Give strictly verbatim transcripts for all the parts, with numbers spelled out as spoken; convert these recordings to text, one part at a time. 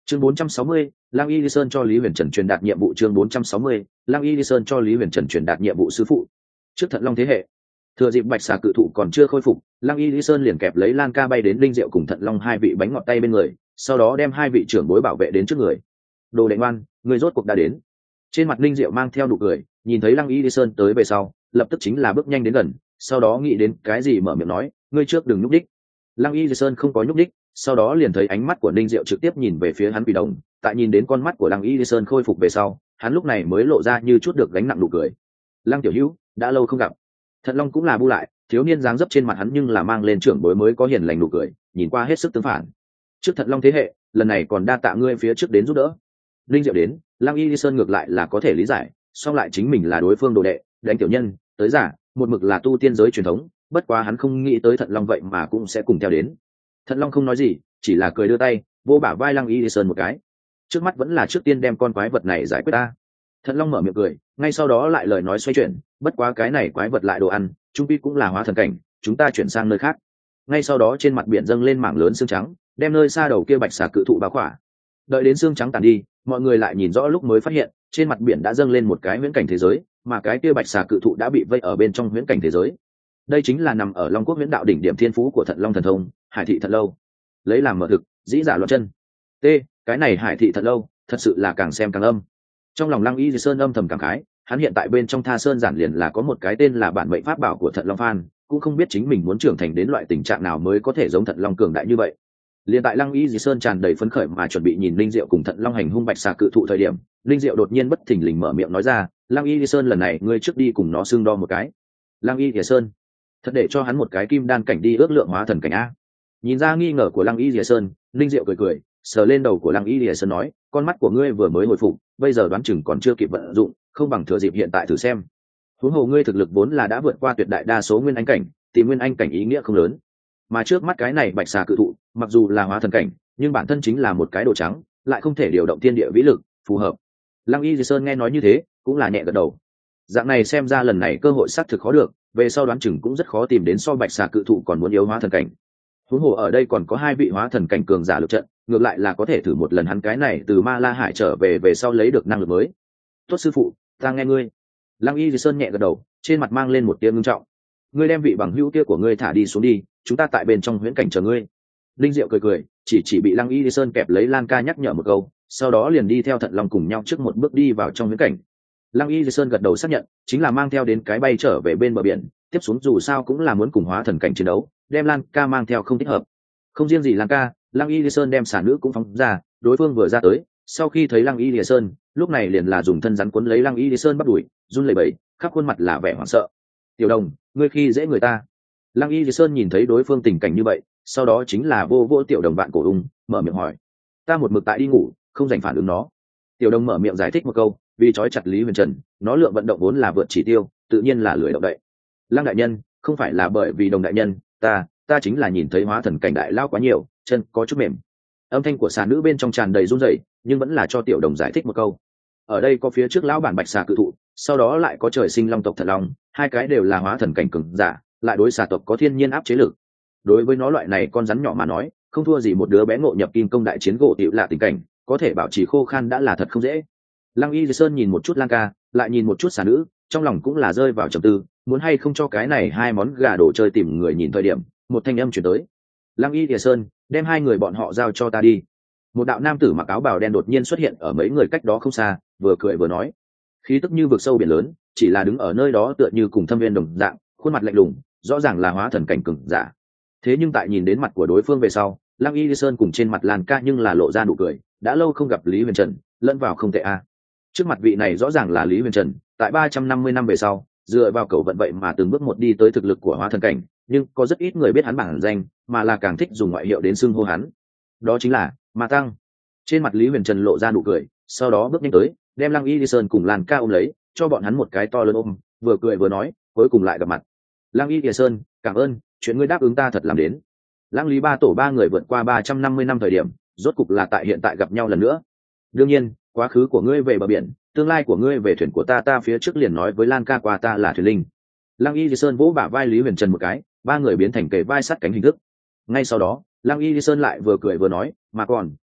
Chương bốn trăm sáu mươi, Lăng Y Ly Sơn cho Lý Huyền Trần truyền đạt nhiệm vụ. Chương bốn trăm sáu mươi, Lăng Y Ly Sơn cho Lý Huyền Trần truyền đạt nhiệm vụ. Sư phụ, trước Thận Long thế hệ, thừa dịp bạch xà cự thụ còn chưa khôi phục, Lăng Y Ly Sơn liền kẹp lấy Lan Ca bay đến Linh Diệu cùng Thận Long hai vị bánh ngọt tay bên người, sau đó đem hai vị trưởng bối bảo vệ đến trước người. Đồ đệ ngoan, người rốt cuộc đã đến. Trên mặt Linh Diệu mang theo nụ cười, nhìn thấy Lăng Y Ly Sơn tới về sau, lập tức chính là bước nhanh đến gần, sau đó nghĩ đến cái gì mở miệng nói, ngươi trước đừng nhúc đích. Lăng Y Ly Sơn không có nhúc đích, sau đó liền thấy ánh mắt của Linh Diệu trực tiếp nhìn về phía hắn Quỷ Đồng, tại nhìn đến con mắt của Lăng Y Ly Sơn khôi phục về sau, hắn lúc này mới lộ ra như chút được gánh nặng nụ cười. Lăng tiểu hữu, đã lâu không gặp. Thận Long cũng là bu lại, thiếu niên dáng dấp trên mặt hắn nhưng là mang lên trưởng bối mới có hiền lành nụ cười, nhìn qua hết sức tương phản. Trước Thận Long thế hệ, lần này còn đa tạ ngươi phía trước đến giúp đỡ. Linh Diệu đến, Lăng Y Ly Sơn ngược lại là có thể lý giải, song lại chính mình là đối phương đồ đệ, đánh tiểu nhân, tới giả, một mực là tu tiên giới truyền thống, bất quá hắn không nghĩ tới Thận Long vậy mà cũng sẽ cùng theo đến. Thận Long không nói gì, chỉ là cười đưa tay vô bả vai Lăng Y Ly Sơn một cái. Trước mắt vẫn là trước tiên đem con quái vật này giải quyết ta. Thận Long mở miệng cười, ngay sau đó lại lời nói xoay chuyển, bất quá cái này quái vật lại đồ ăn, trung pi cũng là hóa thần cảnh, chúng ta chuyển sang nơi khác. Ngay sau đó trên mặt biển dâng lên mảng lớn xương trắng, đem nơi xa đầu kia bạch xà cự thụ bao khỏa. Đợi đến xương trắng tàn đi, mọi người lại nhìn rõ lúc mới phát hiện, trên mặt biển đã dâng lên một cái huyễn cảnh thế giới, mà cái kia bạch xà cự thụ đã bị vây ở bên trong huyễn cảnh thế giới. Đây chính là nằm ở Long Quốc huyễn đạo đỉnh điểm thiên phú của Thận Long thần thông, Hải thị Thận lâu. Lấy làm mở thực, dĩ giả loạn chân. T, cái này Hải thị Thận lâu, thật sự là càng xem càng âm. Trong lòng Lăng Y Di Sơn âm thầm cảm khái, hắn hiện tại bên trong Tha Sơn giản liền là có một cái tên là bản mệnh pháp bảo của Thận Long Phan, cũng không biết chính mình muốn trưởng thành đến loại tình trạng nào mới có thể giống Thận Long cường đại như vậy. Liên tại Lăng Y Di Sơn tràn đầy phấn khởi mà chuẩn bị nhìn Linh Diệu cùng Thận Long hành hung bạch xà cự thụ thời điểm, Linh Diệu đột nhiên bất thình lình mở miệng nói ra, Lăng Y Di Sơn lần này ngươi trước đi cùng nó xương đo một cái. Lăng Y Di Sơn, thật để cho hắn một cái kim đan cảnh đi ước lượng hóa thần cảnh a. Nhìn ra nghi ngờ của Lăng Y Di Sơn, Linh Diệu cười cười, sờ lên đầu của Lăng Y Di Sơn nói, con mắt của ngươi vừa mới hồi phục, bây giờ đoán chừng còn chưa kịp vận dụng, không bằng thừa dịp hiện tại thử xem. Huống hồ ngươi thực lực vốn là đã vượt qua tuyệt đại đa số nguyên anh cảnh, thì nguyên anh cảnh ý nghĩa không lớn. Mà trước mắt cái này bạch xà cự thụ, mặc dù là hóa thần cảnh, nhưng bản thân chính là một cái đồ trắng, lại không thể điều động thiên địa vĩ lực, phù hợp. Lăng Y Di Sơn nghe nói như thế, cũng là nhẹ gật đầu. Dạng này xem ra lần này cơ hội xác thực khó được, về sau đoán chừng cũng rất khó tìm đến so bạch xà cự thụ còn muốn yếu hóa thần cảnh. Huống hồ ở đây còn có hai vị hóa thần cảnh cường giả lực trận, ngược lại là có thể thử một lần hắn cái này từ Ma La Hải trở về về sau lấy được năng lực mới. Tốt sư phụ, ta nghe ngươi. Lăng Y Di Sơn nhẹ gật đầu, trên mặt mang lên một tia ngưng trọng. Ngươi đem vị bằng hữu kia của ngươi thả đi xuống đi, chúng ta tại bên trong huyễn cảnh chờ ngươi. Linh Diệu cười cười, chỉ chỉ bị Lăng Y Di Sơn kẹp lấy Lan Ca nhắc nhở một câu, sau đó liền đi theo Thận Long cùng nhau trước một bước đi vào trong huyễn cảnh. Lăng Y Di Sơn gật đầu xác nhận, chính là mang theo đến cái bay trở về bên bờ biển, tiếp xuống dù sao cũng là muốn cùng hóa thần cảnh chiến đấu, đem Lan Ca mang theo không thích hợp. Không riêng gì Lan Ca, Lăng Y Di Sơn đem xả nữ cũng phóng ra, đối phương vừa ra tới, sau khi thấy Lăng Y Di Sơn, lúc này liền là dùng thân rắn cuốn lấy Lăng Y Di Sơn bắt đuổi, run lẩy bẩy, khắp khuôn mặt là vẻ hoảng sợ. Tiểu Đồng, ngươi khi dễ người ta. Lăng Y Di Sơn nhìn thấy đối phương tình cảnh như vậy, sau đó chính là vô vô Tiểu Đồng bạn cổ ung, mở miệng hỏi, ta một mực tại đi ngủ, không dành phản ứng nó. Tiểu Đồng mở miệng giải thích một câu, vì trói chặt Lý Huyền Trần, nó lượng vận động vốn là vượt chỉ tiêu, tự nhiên là lười động đậy. Lăng đại nhân, không phải là bởi vì Đồng đại nhân, ta, ta chính là nhìn thấy hóa thần cảnh đại lao quá nhiều, chân có chút mềm. Âm thanh của xà nữ bên trong tràn đầy run rẩy, nhưng vẫn là cho Tiểu Đồng giải thích một câu. Ở đây có phía trước lão bản bạch xà cự thụ, sau đó lại có trời sinh long tộc Thận Long, hai cái đều là hóa thần cảnh cường giả, lại đối xà tộc có thiên nhiên áp chế lực. Đối với nó loại này con rắn nhỏ mà nói, không thua gì một đứa bé ngộ nhập kim công đại chiến gỗ tiểu lạ tình cảnh, có thể bảo trì khô khan đã là thật không dễ. Lăng Y Di Sơn nhìn một chút Lan Ca, lại nhìn một chút xà nữ, trong lòng cũng là rơi vào trầm tư, muốn hay không cho cái này hai món gà đồ chơi tìm người nhìn thời điểm, một thanh âm chuyển tới. Lăng Y Di Sơn, đem hai người bọn họ giao cho ta đi. Một đạo nam tử mặc áo bào đen đột nhiên xuất hiện ở mấy người cách đó không xa, vừa cười vừa nói, khí tức như vực sâu biển lớn, chỉ là đứng ở nơi đó tựa như cùng thâm viên đồng dạng, khuôn mặt lạnh lùng, rõ ràng là hóa thần cảnh cường giả. Thế nhưng tại nhìn đến mặt của đối phương về sau, Lăng Y Di Sơn cùng trên mặt Lan Ca nhưng là lộ ra nụ cười, đã lâu không gặp Lý Huyền Trần, lẫn vào không tệ a. Trước mặt vị này rõ ràng là Lý Huyền Trần, tại ba trăm năm mươi năm về sau, dựa vào cầu vận vậy mà từng bước một đi tới thực lực của hóa thần cảnh, nhưng có rất ít người biết hắn bản danh, mà là càng thích dùng ngoại hiệu đến xưng hô hắn. Đó chính là Ma Tăng. Trên mặt Lý Huyền Trần lộ ra nụ cười, sau đó bước nhanh tới, đem Lăng Y Di Sơn cùng Lan Ca ôm lấy, cho bọn hắn một cái to lớn ôm, vừa cười vừa nói, cuối cùng lại gặp mặt. Lăng Y Di Sơn, cảm ơn, chuyện ngươi đáp ứng ta thật làm đến. Lăng Lý ba tổ ba người vượt qua ba trăm năm mươi năm thời điểm, rốt cục là tại hiện tại gặp nhau lần nữa. Đương nhiên, quá khứ của ngươi về bờ biển, tương lai của ngươi về thuyền của ta, ta phía trước liền nói với Lan Ca qua ta là thuyền linh. Lăng Y Di Sơn vỗ bả vai Lý Huyền Trần một cái, ba người biến thành kề vai sát cánh hình thức. Ngay sau đó, Lăng Y Di Sơn lại vừa cười vừa nói, mà còn,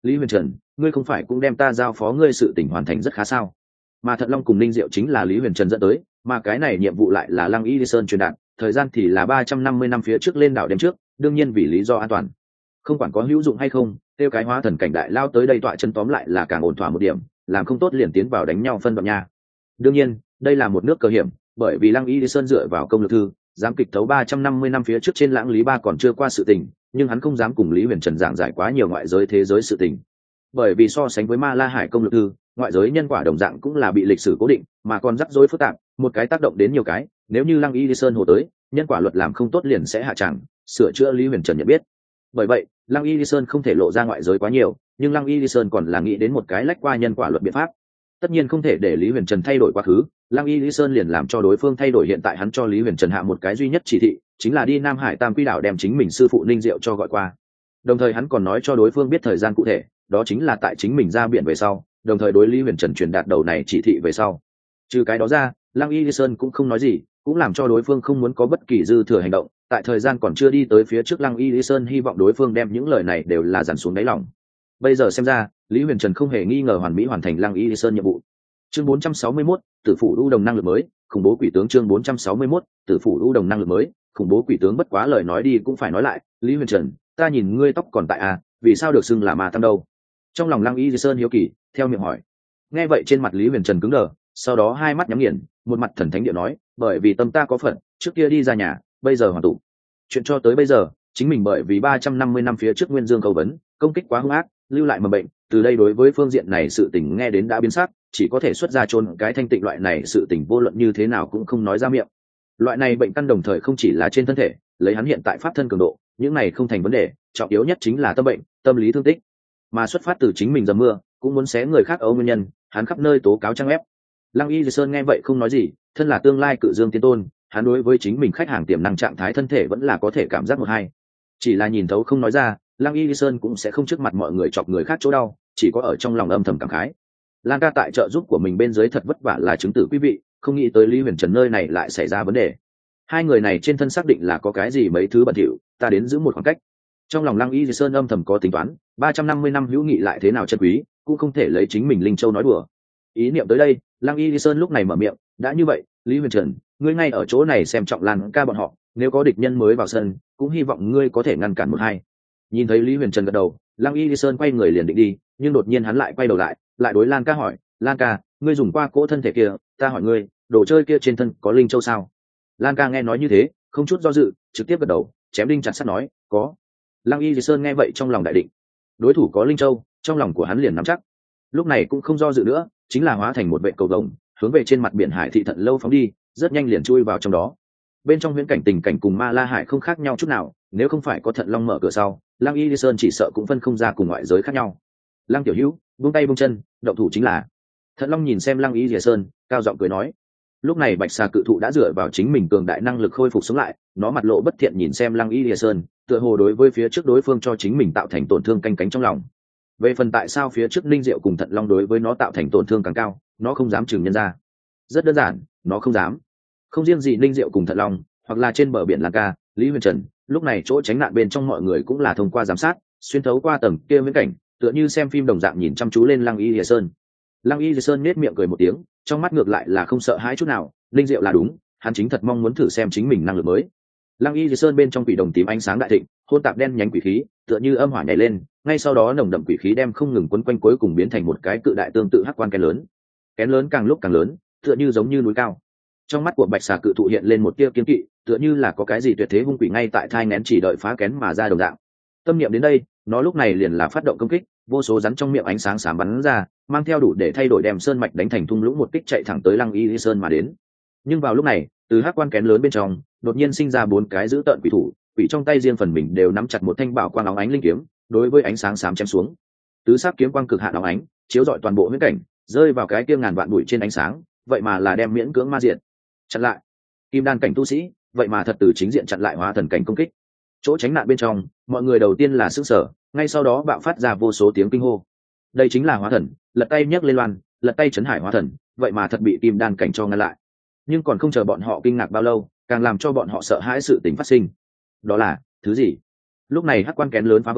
lý huyền trần, ngươi không phải cũng đem ta giao phó ngươi sự tình hoàn thành rất khá sao? Mà Thận Long cùng Ninh Diệu chính là Lý Huyền Trần dẫn tới, mà cái này nhiệm vụ lại là Lăng Y Sơn truyền đạt, thời gian thì là ba trăm năm mươi năm phía trước lên đảo đêm trước, đương nhiên vì lý do an toàn. Không quản có hữu dụng hay không, tiêu cái hóa thần cảnh đại lao tới đây tọa chân tóm lại là càng ổn thỏa một điểm, làm không tốt liền tiến vào đánh nhau phân đoạn nha. Đương nhiên, đây là một nước cờ hiểm, bởi vì Lăng Y Sơn dựa vào công lực thư, dám kịch thấu ba trăm năm mươi năm phía trước trên lãng lý ba còn chưa qua sự tình, nhưng hắn không dám cùng Lý Huyền Trần giảng giải quá nhiều ngoại giới thế giới sự tình. Bởi vì so sánh với Ma La Hải công lực thư, ngoại giới nhân quả đồng dạng cũng là bị lịch sử cố định, mà còn rắc rối phức tạp, một cái tác động đến nhiều cái, nếu như Lăng Y Sơn hồ tới, nhân quả luật làm không tốt liền sẽ hạ tràng, sửa chữa Lý Huyền Trần nhận biết. Bởi vậy, Lăng Y Sơn không thể lộ ra ngoại giới quá nhiều, nhưng Lăng Y Sơn còn là nghĩ đến một cái lách qua nhân quả luật biện pháp. Tất nhiên không thể để Lý Huyền Trần thay đổi quá khứ, Lăng Y Sơn liền làm cho đối phương thay đổi hiện tại hắn cho Lý Huyền Trần hạ một cái duy nhất chỉ thị, chính là đi Nam Hải Tam Quy đảo đem chính mình sư phụ Ninh Diệu cho gọi qua. Đồng thời hắn còn nói cho đối phương biết thời gian cụ thể, đó chính là tại chính mình ra biển về sau, đồng thời đối Lý Huyền Trần truyền đạt đầu này chỉ thị về sau. Trừ cái đó ra, Lăng Y Sơn cũng không nói gì, cũng làm cho đối phương không muốn có bất kỳ dư thừa hành động, tại thời gian còn chưa đi tới phía trước Lăng Y Sơn hy vọng đối phương đem những lời này đều là dằn xuống đáy lòng. Bây giờ xem ra, Lý Huyền Trần không hề nghi ngờ hoàn mỹ hoàn thành Lăng Y Sơn nhiệm vụ. Chương bốn trăm sáu mươi mốt, Tử phủ ưu đồng năng lực mới, khủng bố quỷ tướng chương bốn trăm sáu mươi mốt, Tử phủ ưu đồng năng lực mới, khủng bố quỷ tướng bất quá lời nói đi cũng phải nói lại, Lý Huyền Trần, ta nhìn ngươi tóc còn tại à, vì sao được xưng là ma tam đâu? Trong lòng Lăng Y Sơn hiếu kỳ, theo miệng hỏi. Nghe vậy trên mặt Lý Huyền Trần cứng đờ, sau đó hai mắt nhắm nghiền, một mặt thần thánh điệu nói, bởi vì tâm ta có phận, trước kia đi ra nhà, bây giờ hoàn tụ. Chuyện cho tới bây giờ, chính mình bởi vì ba trăm năm mươi năm phía trước Nguyên Dương câu vấn, công kích quá hung ác, lưu lại mầm bệnh, từ đây đối với phương diện này sự tình nghe đến đã biến sắc, chỉ có thể xuất ra chôn cái thanh tịnh loại này sự tình vô luận như thế nào cũng không nói ra miệng. Loại này bệnh căn đồng thời không chỉ là trên thân thể, lấy hắn hiện tại pháp thân cường độ, những này không thành vấn đề, trọng yếu nhất chính là tâm bệnh, tâm lý thương tích, mà xuất phát từ chính mình dầm mưa, cũng muốn xé người khác ấu nguyên nhân, hắn khắp nơi tố cáo trang ép. Lăng Y Sơn nghe vậy không nói gì, thân là tương lai cự dương tiên tôn, hắn đối với chính mình khách hàng tiềm năng trạng thái thân thể vẫn là có thể cảm giác một hai, chỉ là nhìn thấu không nói ra, Lăng Y Sơn cũng sẽ không trước mặt mọi người chọc người khác chỗ đau, chỉ có ở trong lòng âm thầm cảm khái. Lan ca tại trợ giúp của mình bên dưới thật vất vả là chứng tử quý vị, không nghĩ tới Lý Huyền Trần nơi này lại xảy ra vấn đề. Hai người này trên thân xác định là có cái gì mấy thứ bẩn thỉu, ta đến giữ một khoảng cách. Trong lòng Lăng Y Sơn âm thầm có tính toán, ba trăm năm mươi năm hữu nghị lại thế nào chân quý, cũng không thể lấy chính mình linh châu nói đùa. Ý niệm tới đây, Lăng Y Sơn lúc này mở miệng, đã như vậy, Lý Huyền Trần, ngươi ngay ở chỗ này xem trọng Lan ca bọn họ, nếu có địch nhân mới vào sân, cũng hy vọng ngươi có thể ngăn cản một hai. Nhìn thấy Lý Huyền Trần gật đầu, Lăng Y Sơn quay người liền định đi, nhưng đột nhiên hắn lại quay đầu lại, lại đối Lan ca hỏi, Lan ca, ngươi dùng qua cỗ thân thể kia, ta hỏi ngươi, đồ chơi kia trên thân có linh châu sao? Lan ca nghe nói như thế, không chút do dự, trực tiếp gật đầu, chém đinh chặt sắt nói, có. Lăng Y Sơn nghe vậy trong lòng đại định, đối thủ có linh châu, trong lòng của hắn liền nắm chắc. Lúc này cũng không do dự nữa, chính là hóa thành một vệ cầu vồng, hướng về trên mặt biển Hải Thị Thận Lâu phóng đi, rất nhanh liền chui vào trong đó. Bên trong huyễn cảnh tình cảnh cùng Ma La Hải không khác nhau chút nào, nếu không phải có Thận Long mở cửa sau, Lăng Y Sơn chỉ sợ cũng phân không ra cùng ngoại giới khác nhau. Lăng tiểu hữu, buông tay buông chân, động thủ chính là. Thận Long nhìn xem Lăng Y Sơn, cao giọng cười nói. Lúc này Bạch Xà cự thụ đã dựa vào chính mình cường đại năng lực khôi phục sống lại, nó mặt lộ bất thiện nhìn xem Lăng Y Sơn, tựa hồ đối với phía trước đối phương cho chính mình tạo thành tổn thương canh cánh trong lòng. Về phần tại sao phía trước Ninh Diệu cùng Thận Long đối với nó tạo thành tổn thương càng cao, nó không dám chừng nhân ra. Rất đơn giản, nó không dám. Không riêng gì Ninh Diệu cùng Thận Long, hoặc là trên bờ biển Lan ca, Lý Huyền Trần, lúc này chỗ tránh nạn bên trong mọi người cũng là thông qua giám sát, xuyên thấu qua tầng kia viễn cảnh, tựa như xem phim đồng dạng nhìn chăm chú lên Lăng Y Sơn. Lăng Y Sơn nhếch miệng cười một tiếng, trong mắt ngược lại là không sợ hãi chút nào, Ninh Diệu là đúng, hắn chính thật mong muốn thử xem chính mình năng lực mới. Lăng Y Sơn bên trong quỷ đồng tím ánh sáng đại thịnh, hôn tạp đen nhánh quỷ khí, tựa như âm hỏa nhảy lên, ngay sau đó nồng đậm quỷ khí đem không ngừng quấn quanh, cuối cùng biến thành một cái cự đại tương tự hắc quan kén lớn. Kén lớn càng lúc càng lớn, tựa như giống như núi cao. Trong mắt của Bạch Xà cự thụ hiện lên một tia kiên kỵ, tựa như là có cái gì tuyệt thế hung quỷ ngay tại thai nghén chỉ đợi phá kén mà ra đồng dạng. Tâm niệm đến đây, nó lúc này liền là phát động công kích, vô số rắn trong miệng ánh sáng xám bắn ra, mang theo đủ để thay đổi đem sơn mạch đánh thành thung lũng một kích chạy thẳng tới Lăng Y Sơn mà đến. Nhưng vào lúc này, từ hắc quan kén lớn bên trong, đột nhiên sinh ra bốn cái dữ tợn quỷ thủ, quỷ trong tay riêng phần mình đều nắm chặt một thanh bảo quang óng ánh linh kiếm, đối với ánh sáng xám chém xuống. Tứ sắc kiếm quang cực hạn óng ánh, chiếu rọi toàn bộ huyễn cảnh, rơi vào cái kia ngàn vạn bụi trên ánh sáng, vậy mà là đem miễn cưỡng ma diện. Chặn lại. Kim đan cảnh tu sĩ, vậy mà thật từ chính diện chặn lại hóa thần cảnh công kích. Chỗ tránh nạn bên trong, mọi người đầu tiên là sửng sở, ngay sau đó bạo phát ra vô số tiếng kinh hô. Đây chính là hóa thần, lật tay nhấc lên loan, lật tay chấn hải hóa thần, vậy mà thật bị kim đan cảnh cho ngăn lại. Nhưng còn không chờ bọn họ kinh ngạc bao lâu, càng làm cho bọn họ sợ hãi sự tình phát sinh. Đó là thứ gì? Lúc này hắc quan kén lớn phá vỡ,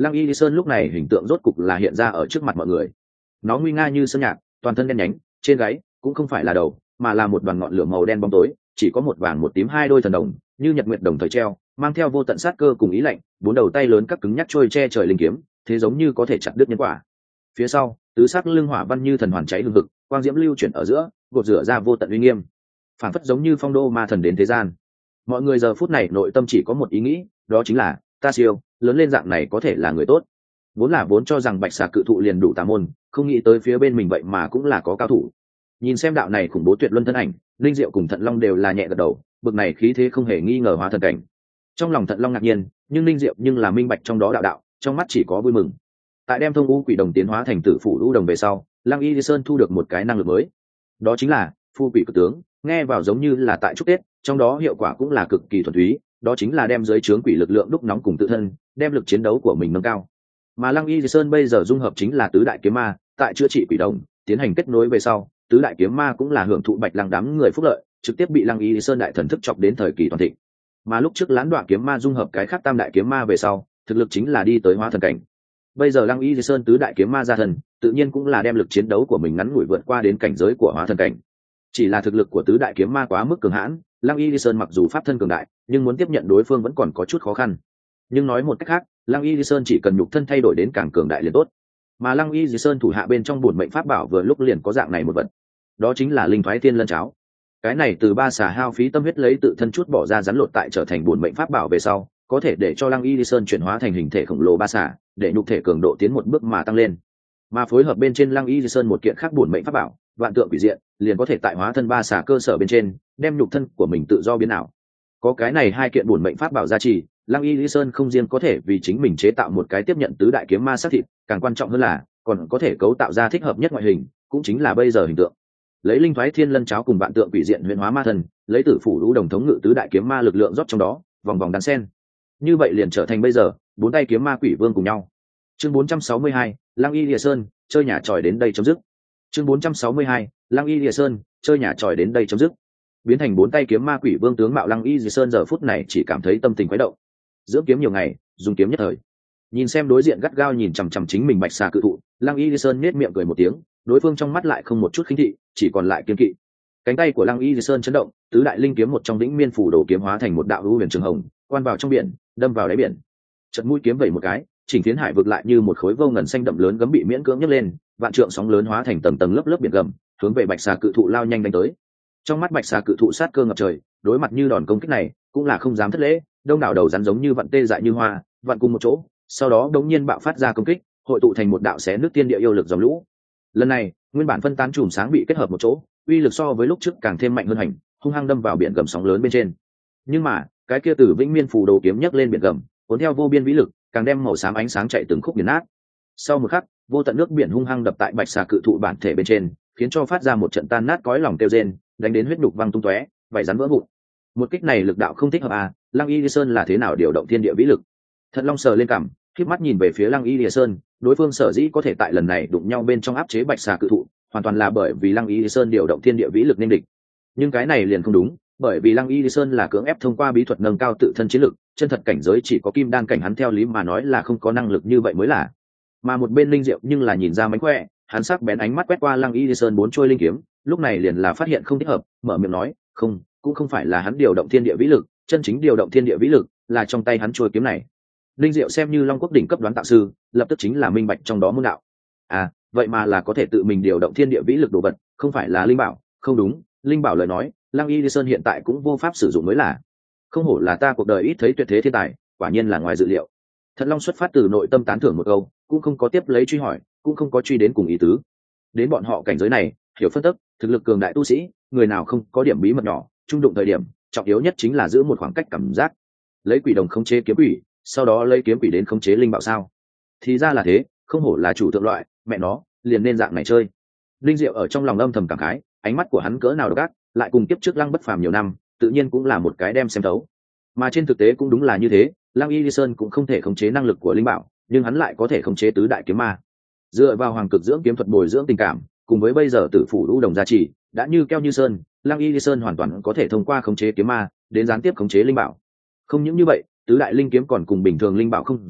Lăng Y Lý Sơn lúc này hình tượng rốt cục là hiện ra ở trước mặt mọi người. Nó nguy nga như sơn nhạc, toàn thân đen nhánh, trên gáy cũng không phải là đầu, mà là một đoàn ngọn lửa màu đen bóng tối, chỉ có một vàng một tím hai đôi thần đồng, như nhật nguyệt đồng thời treo, mang theo vô tận sát cơ cùng ý lạnh, bốn đầu tay lớn các cứng nhắc trôi che trời linh kiếm, thế giống như có thể chặt đứt nhân quả. Phía sau, tứ sắc lưng hỏa văn như thần hoàn cháy hừng hực, quang diễm lưu chuyển ở giữa, gột rửa ra vô tận uy nghiêm, phản phất giống như phong đô ma thần đến thế gian. Mọi người giờ phút này nội tâm chỉ có một ý nghĩ, đó chính là ta siêu lớn lên dạng này có thể là người tốt. Vốn là vốn cho rằng bạch xà cự thụ liền đủ tà môn, không nghĩ tới phía bên mình vậy mà cũng là có cao thủ. Nhìn xem đạo này khủng bố tuyệt luân thân ảnh, linh diệu cùng thận long đều là nhẹ gật đầu, bực này khí thế không hề nghi ngờ hóa thần cảnh. Trong lòng thận long ngạc nhiên, nhưng linh diệu nhưng là minh bạch trong đó đạo đạo, trong mắt chỉ có vui mừng. Tại đem thông u quỷ đồng tiến hóa thành tử phủ u đồng về sau, Lăng Y Lý Sơn thu được một cái năng lực mới, đó chính là phu quỷ cực tướng. Nghe vào giống như là tại chúc tết, trong đó hiệu quả cũng là cực kỳ thuần túy, đó chính là đem dưới trướng quỷ lực lượng đúc nóng cùng tự thân, đem lực chiến đấu của mình nâng cao. Mà Lăng Y Lý Sơn bây giờ dung hợp chính là tứ đại kiếm ma, tại chữa trị quỷ đồng tiến hành kết nối về sau, tứ đại kiếm ma cũng là hưởng thụ bạch lăng đám người phúc lợi, trực tiếp bị Lăng Y Lý Sơn đại thần thức chọc đến thời kỳ toàn thịnh. Mà lúc trước lãn đoạn kiếm ma dung hợp cái khác tam đại kiếm ma về sau, thực lực chính là đi tới hóa thần cảnh. Bây giờ Lăng Y Lý Sơn tứ đại kiếm ma ra thần, tự nhiên cũng là đem lực chiến đấu của mình ngắn ngủi vượt qua đến cảnh giới của hóa thần cảnh. Chỉ là thực lực của tứ đại kiếm ma quá mức cường hãn, Lăng Y Lý Sơn mặc dù pháp thân cường đại, nhưng muốn tiếp nhận đối phương vẫn còn có chút khó khăn. Nhưng nói một cách khác, Lăng Y Lý Sơn chỉ cần nhục thân thay đổi đến càng cường đại liền tốt. Mà Lăng Y Lý Sơn thủ hạ bên trong bổn mệnh pháp bảo vừa lúc liền có dạng này một vật, đó chính là linh thoái thiên lân cháo. Cái này từ ba xà hao phí tâm huyết lấy tự thân chút bỏ ra rắn lột tại trở thành bổn mệnh pháp bảo về sau, có thể để cho Lăng Y Lý Sơn chuyển hóa thành hình thể khổng lồ ba xà, để nhục thể cường độ tiến một bước mà tăng lên. Mà phối hợp bên trên Lăng Y Lý Sơn một kiện khác bổn mệnh pháp bảo, vạn tượng quỷ diện, liền có thể tại hóa thân ba xà cơ sở bên trên, đem nhục thân của mình tự do biến ảo. Có cái này hai kiện bổn mệnh pháp bảo gia trì, Lăng Y Lý Sơn không riêng có thể vì chính mình chế tạo một cái tiếp nhận tứ đại kiếm ma sát thịt, càng quan trọng hơn là còn có thể cấu tạo ra thích hợp nhất ngoại hình, cũng chính là bây giờ hình tượng. Lấy linh thoái thiên lân cháo cùng vạn tượng quỷ diện huyền hóa ma thần, lấy tử phủ lũ đồng thống ngự tứ đại kiếm ma lực lượng rót trong đó, vòng vòng đan sen. Như vậy liền trở thành bây giờ bốn tay kiếm ma quỷ vương cùng nhau. Chương bốn trăm sáu mươi hai, Lăng Y Lý Sơn chơi nhà tròi đến đây chấm dứt. Chương bốn trăm sáu mươi hai, Lăng Y Lý Sơn chơi nhà tròi đến đây chấm dứt. Biến thành bốn tay kiếm ma quỷ vương tướng mạo Lăng Y Lý Sơn giờ phút này chỉ cảm thấy tâm tình khuấy động. Dưỡng kiếm nhiều ngày, dùng kiếm nhất thời. Nhìn xem đối diện gắt gao nhìn chằm chằm chính mình bạch xà cự thụ, Lăng Y Lý Sơn nhếch miệng cười một tiếng, đối phương trong mắt lại không một chút khinh thị, chỉ còn lại kiên kỵ. Cánh tay của Lăng Y Lý Sơn chấn động, tứ đại linh kiếm một trong đỉnh miên phủ đồ kiếm hóa thành một đạo u huyền trường hồng, quan vào trong biển, đâm vào đáy biển. Chợt mũi kiếm vẩy một cái, chỉnh phiến hải vực lại như một khối vô ngần xanh đậm lớn gấm bị miễn cưỡng nhấc lên, vạn trượng sóng lớn hóa thành tầng tầng lớp lớp biển gầm, hướng về bạch xà cự thụ lao nhanh đánh tới. Trong mắt bạch xà cự thụ sát cơ ngập trời, đối mặt như đòn công kích này, cũng là không dám thất lễ, đông đảo đầu rắn giống như vặn tê dại như hoa, vặn cùng một chỗ, sau đó đống nhiên bạo phát ra công kích, hội tụ thành một đạo xé nước tiên địa yêu lực dòng lũ. Lần này, nguyên bản phân tán chùm sáng bị kết hợp một chỗ, uy lực so với lúc trước càng thêm mạnh hơn hành, hung hăng đâm vào biển gầm sóng lớn bên trên. Nhưng mà, cái kia từ vĩnh miên phù đồ kiếm nhấc lên biển gầm, cuốn theo vô biên vĩ lực, càng đem màu xám ánh sáng chạy từng khúc biển nát. Sau một khắc, vô tận nước biển hung hăng đập tại bạch xà cự thụ bản thể bên trên, khiến cho phát ra một trận tan nát cõi lòng kêu rên, đánh đến huyết đục văng tung tóe, vảy rắn vỡ vụn. Một kích này lực đạo không thích hợp à, Lăng Y Lý Sơn là thế nào điều động thiên địa vĩ lực? Thận Long sờ lên cằm, khép mắt nhìn về phía Lăng Y Lý Sơn, đối phương sở dĩ có thể tại lần này đụng nhau bên trong áp chế bạch xà cự thụ, hoàn toàn là bởi vì Lăng Y Lý Sơn điều động thiên địa vĩ lực nên địch. Nhưng cái này liền không đúng, bởi vì Lăng Y Lý Sơn là cưỡng ép thông qua bí thuật nâng cao tự thân chiến lực, chân thật cảnh giới chỉ có kim đan cảnh hắn theo lý mà nói là không có năng lực như vậy mới là. Mà một bên linh diệu nhưng là nhìn ra mánh khỏe, hắn sắc bén ánh mắt quét qua Lăng Y Lý Sơn bốn trôi linh kiếm, lúc này liền là phát hiện không thích hợp, mở miệng nói, không, cũng không phải là hắn điều động thiên địa vĩ lực, chân chính điều động thiên địa vĩ lực là trong tay hắn trôi kiếm này. Linh diệu xem như Long Quốc đỉnh cấp đoán tạo sư, lập tức chính là minh bạch trong đó môn đạo. À, vậy mà là có thể tự mình điều động thiên địa vĩ lực đồ vật, không phải là linh bảo, không đúng, linh bảo lời nói, Lăng Y Lý Sơn hiện tại cũng vô pháp sử dụng mới là. Không hổ là ta cuộc đời ít thấy tuyệt thế thiên tài, quả nhiên là ngoài dự liệu. Thận Long xuất phát từ nội tâm tán thưởng một câu, cũng không có tiếp lấy truy hỏi, cũng không có truy đến cùng ý tứ. Đến bọn họ cảnh giới này, hiểu phân tức, thực lực cường đại tu sĩ, người nào không có điểm bí mật nhỏ, trung đụng thời điểm, trọng yếu nhất chính là giữ một khoảng cách cảm giác. Lấy quỷ đồng khống chế kiếm quỷ, sau đó lấy kiếm quỷ đến khống chế linh bảo sao? Thì ra là thế, không hổ là chủ thượng loại, mẹ nó, liền nên dạng này chơi. Linh Diệu ở trong lòng âm thầm cảm khái, ánh mắt của hắn cỡ nào độc ác, lại cùng kiếp trước Lăng bất phàm nhiều năm, tự nhiên cũng là một cái đem xem thấu. Mà trên thực tế cũng đúng là như thế, Lăng Y Lý Sơn cũng không thể khống chế năng lực của linh bảo, nhưng hắn lại có thể khống chế tứ đại kiếm ma. Dựa vào hoàng cực dưỡng kiếm thuật bồi dưỡng tình cảm, cùng với bây giờ tử phủ lũ đồng gia trì, đã như keo như sơn, Lăng Y Lý Sơn hoàn toàn có thể thông qua khống chế kiếm ma đến gián tiếp khống chế linh bảo. Không những như vậy, tứ đại linh kiếm còn cùng bình thường linh bảo không giống,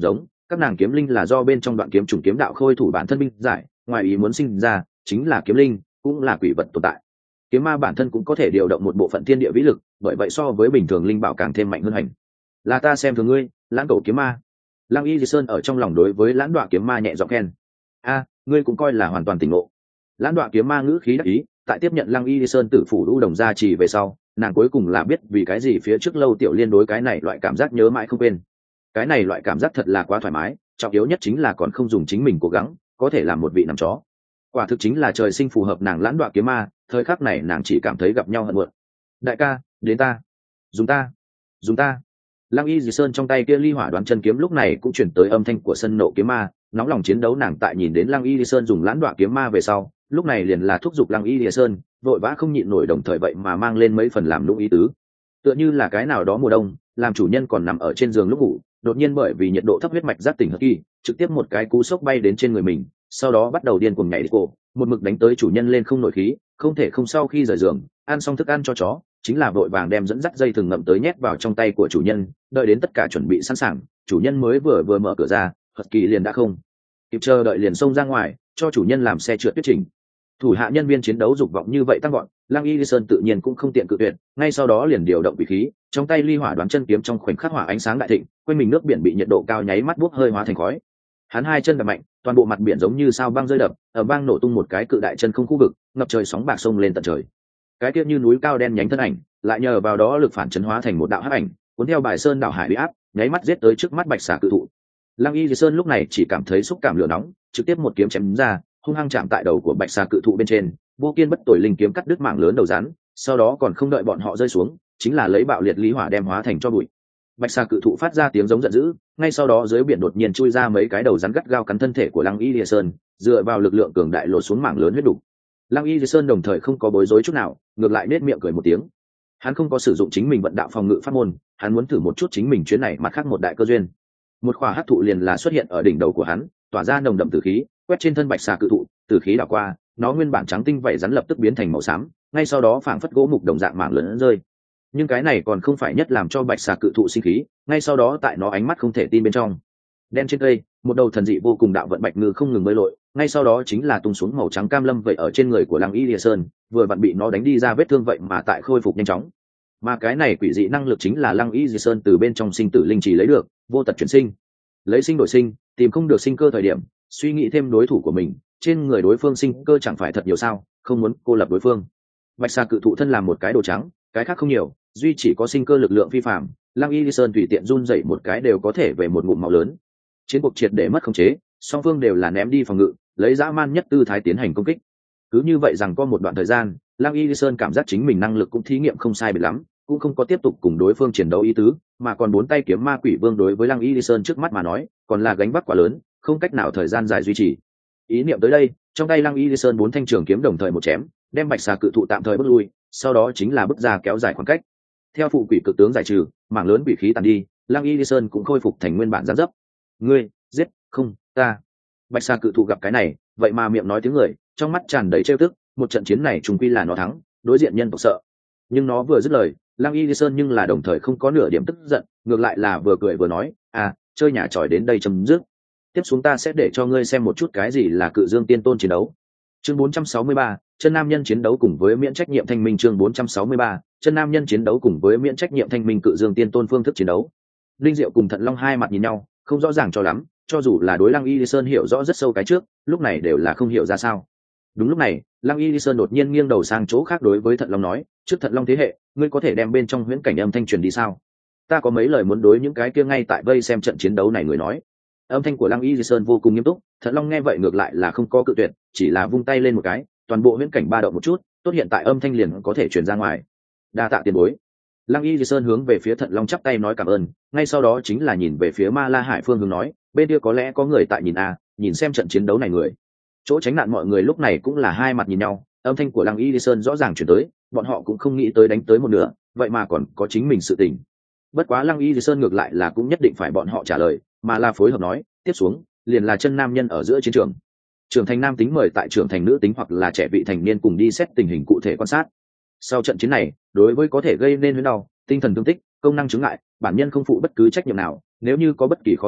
các nàng kiếm linh là do bên trong đoạn kiếm chủng kiếm đạo khôi thủ bản thân binh giải, ngoài ý muốn sinh ra chính là kiếm linh, cũng là quỷ vật tồn tại. Kiếm ma bản thân cũng có thể điều động một bộ phận thiên địa vĩ lực, bởi vậy so với bình thường linh bảo càng thêm mạnh hơn hành. Là ta xem thường ngươi, lãng cầu kiếm ma. Lăng Y Di Sơn ở trong lòng đối với lãng đoạ kiếm ma nhẹ giọng khen. A, ngươi cũng coi là hoàn toàn tỉnh ngộ. Lãng đoạ kiếm ma ngữ khí đắc ý, tại tiếp nhận Lăng Y Di Sơn tử phủ u đồng gia trì về sau, nàng cuối cùng là biết vì cái gì phía trước lâu tiểu liên đối cái này loại cảm giác nhớ mãi không quên. Cái này loại cảm giác thật là quá thoải mái, trọng yếu nhất chính là còn không dùng chính mình cố gắng, có thể làm một vị nằm chó. Quả thực chính là trời sinh phù hợp nàng lãng đoạ kiếm ma, thời khắc này nàng chỉ cảm thấy gặp nhau hận muộn. Đại ca, đến ta, dùng ta, dùng ta. Lăng Y Dì Sơn trong tay kia ly hỏa đoán chân kiếm lúc này cũng chuyển tới âm thanh của sân nộ kiếm ma, nóng lòng chiến đấu nàng tại nhìn đến Lăng Y Dì Sơn dùng lãng đoạ kiếm ma về sau, lúc này liền là thúc giục Lăng Y Dì Sơn, vội vã không nhịn nổi đồng thời vậy mà mang lên mấy phần làm lũng ý tứ. Tựa như là cái nào đó mùa đông, làm chủ nhân còn nằm ở trên giường lúc ngủ, đột nhiên bởi vì nhiệt độ thấp huyết mạch giác tỉnh hất kỳ, trực tiếp một cái cú sốc bay đến trên người mình, sau đó bắt đầu điên cuồng nhảy cổ, một mực đánh tới chủ nhân lên không nổi khí, không thể không sau khi rời giường, ăn xong thức ăn cho chó, chính là vội vàng đem dẫn dắt dây thừng ngậm tới nhét vào trong tay của chủ nhân, đợi đến tất cả chuẩn bị sẵn sàng, chủ nhân mới vừa vừa mở cửa ra, hất kỳ liền đã không kịp chờ đợi liền xông ra ngoài, cho chủ nhân làm xe trượt tuyết trình. Thủ hạ nhân viên chiến đấu dục vọng như vậy tăng gọn, Lăng Y Sơn tự nhiên cũng không tiện cự tuyệt, ngay sau đó liền điều động vị khí, trong tay ly hỏa đoán chân kiếm trong khoảnh khắc hỏa ánh sáng đại thịnh, quanh mình nước biển bị nhiệt độ cao nháy mắt bốc hơi hóa thành khói. Hắn hai chân đập mạnh, toàn bộ mặt biển giống như sao băng rơi đập, ở bang nổ tung một cái cự đại chân không khu vực, ngập trời sóng bạc sông lên tận trời. Cái kia như núi cao đen nhánh thân ảnh, lại nhờ vào đó lực phản chấn hóa thành một đạo hắc ảnh, cuốn theo bài sơn đảo hải uy áp, nháy mắt giết tới trước mắt bạch xà cự thụ. Lăng Y Sơn lúc này chỉ cảm thấy xúc cảm lửa nóng, trực tiếp một kiếm chém ra, hung hăng chạm tại đầu của bạch xà cự thụ bên trên, vô kiên bất tồi linh kiếm cắt đứt mảng lớn đầu rắn, sau đó còn không đợi bọn họ rơi xuống, chính là lấy bạo liệt lý hỏa đem hóa thành cho bụi. Bạch xà cự thụ phát ra tiếng giống giận dữ, ngay sau đó dưới biển đột nhiên chui ra mấy cái đầu rắn gắt gao cắn thân thể của Lăng Y Lìa Sơn, dựa vào lực lượng cường đại lột xuống mảng lớn huyết đủ. Lăng Y Lìa Sơn đồng thời không có bối rối chút nào, ngược lại nết miệng cười một tiếng. Hắn không có sử dụng chính mình vận đạo phòng ngự pháp môn, hắn muốn thử một chút chính mình chuyến này mặt khác một đại cơ duyên. Một khỏa hắc thụ liền là xuất hiện ở đỉnh đầu của hắn, tỏa ra nồng đậm tử khí, quét trên thân bạch xà cự thụ, tử khí đảo qua, nó nguyên bản trắng tinh vậy rắn lập tức biến thành màu xám, ngay sau đó phảng phất gỗ mục đồng dạng mảng lớn rơi. Nhưng cái này còn không phải nhất làm cho bạch xà cự thụ sinh khí, ngay sau đó tại nó ánh mắt không thể tin bên trong, đen trên cây, một đầu thần dị vô cùng đạo vận bạch ngư không ngừng bơi lội, ngay sau đó chính là tung xuống màu trắng cam lâm vậy ở trên người của Lăng Y Lìa Sơn, vừa vặn bị nó đánh đi ra vết thương vậy mà tại khôi phục nhanh chóng. Mà cái này quỷ dị năng lực chính là Lăng Y Lìa Sơn từ bên trong sinh tử linh chỉ lấy được, vô tật chuyển sinh, lấy sinh đổi sinh, tìm không được sinh cơ thời điểm, suy nghĩ thêm đối thủ của mình, trên người đối phương sinh cơ chẳng phải thật nhiều sao, không muốn cô lập đối phương. Bạch xà cự thụ thân làm một cái đồ trắng, cái khác không nhiều, duy chỉ có sinh cơ lực lượng phi phàm, Lăng Y Sơn tùy tiện run dậy một cái đều có thể về một ngụm máu lớn. Chiến cuộc triệt để mất khống chế, song phương đều là ném đi phòng ngự, lấy dã man nhất tư thái tiến hành công kích. Cứ như vậy rằng có một đoạn thời gian, Lăng Y Sơn cảm giác chính mình năng lực cũng thí nghiệm không sai biệt lắm, cũng không có tiếp tục cùng đối phương chiến đấu ý tứ, mà còn bốn tay kiếm ma quỷ vương đối với Lăng Y Sơn trước mắt mà nói, còn là gánh vác quá lớn, không cách nào thời gian dài duy trì. Ý niệm tới đây, trong tay Lăng Y Sơn bốn thanh trường kiếm đồng thời một chém, đem bạch xà cự thụ tạm thời bước lui, sau đó chính là bước ra kéo dài khoảng cách. Theo phụ quỷ cực tướng giải trừ, mảng lớn quỷ khí tàn đi, Lăng Y Sơn cũng khôi phục thành nguyên bản dáng dấp. Ngươi, giết, không, ta. Bạch xà cự thụ gặp cái này, vậy mà miệng nói tiếng người, trong mắt tràn đầy trêu tức, một trận chiến này trùng quy là nó thắng, đối diện nhân tộc sợ. Nhưng nó vừa dứt lời, Lăng Y Sơn nhưng là đồng thời không có nửa điểm tức giận, ngược lại là vừa cười vừa nói, à, chơi nhà tròi đến đây chấm dứt. Tiếp xuống ta sẽ để cho ngươi xem một chút cái gì là Cự Dương Tiên Tôn chiến đấu. Chương bốn trăm sáu mươi ba, chân nam nhân chiến đấu cùng với miễn trách nhiệm thanh minh. Chương bốn trăm sáu mươi ba, chân nam nhân chiến đấu cùng với miễn trách nhiệm thanh minh. Cự Dương Tiên Tôn phương thức chiến đấu. Linh Diệu cùng Thận Long hai mặt nhìn nhau, không rõ ràng cho lắm, cho dù là đối Lăng Y Sơn hiểu rõ rất sâu cái trước, lúc này đều là không hiểu ra sao. Đúng lúc này, Lăng Y Sơn đột nhiên nghiêng đầu sang chỗ khác đối với Thận Long nói, trước Thận Long thế hệ, ngươi có thể đem bên trong huyễn cảnh âm thanh truyền đi sao? Ta có mấy lời muốn đối những cái kia ngay tại vây xem trận chiến đấu này người nói. Âm thanh của Lăng Y Sơn vô cùng nghiêm túc, Thận Long nghe vậy ngược lại là không có cự tuyệt, chỉ là vung tay lên một cái, toàn bộ huyễn cảnh ba động một chút, tốt hiện tại âm thanh liền có thể truyền ra ngoài. Đa tạ tiền bối. Lăng Y Sơn hướng về phía Thận Long chắp tay nói cảm ơn, ngay sau đó chính là nhìn về phía Ma La Hải phương hướng nói, bên kia có lẽ có người tại nhìn a, nhìn xem trận chiến đấu này người. Chỗ tránh nạn mọi người lúc này cũng là hai mặt nhìn nhau, âm thanh của Lăng Y Sơn rõ ràng truyền tới, bọn họ cũng không nghĩ tới đánh tới một nửa, vậy mà còn có chính mình sự tình. Bất quá Lăng Y Sơn ngược lại là cũng nhất định phải bọn họ trả lời, mà là phối hợp nói, tiếp xuống liền là chân nam nhân ở giữa chiến trường. Trưởng thành nam tính mời tại trưởng thành nữ tính hoặc là trẻ vị thành niên cùng đi xét tình hình cụ thể quan sát. Sau trận chiến này, đối với có thể gây nên huyết đau, tinh thần thương tích, công năng chứng ngại, bản nhân không phụ bất cứ trách nhiệm nào, nếu như có bất kỳ khó chịu,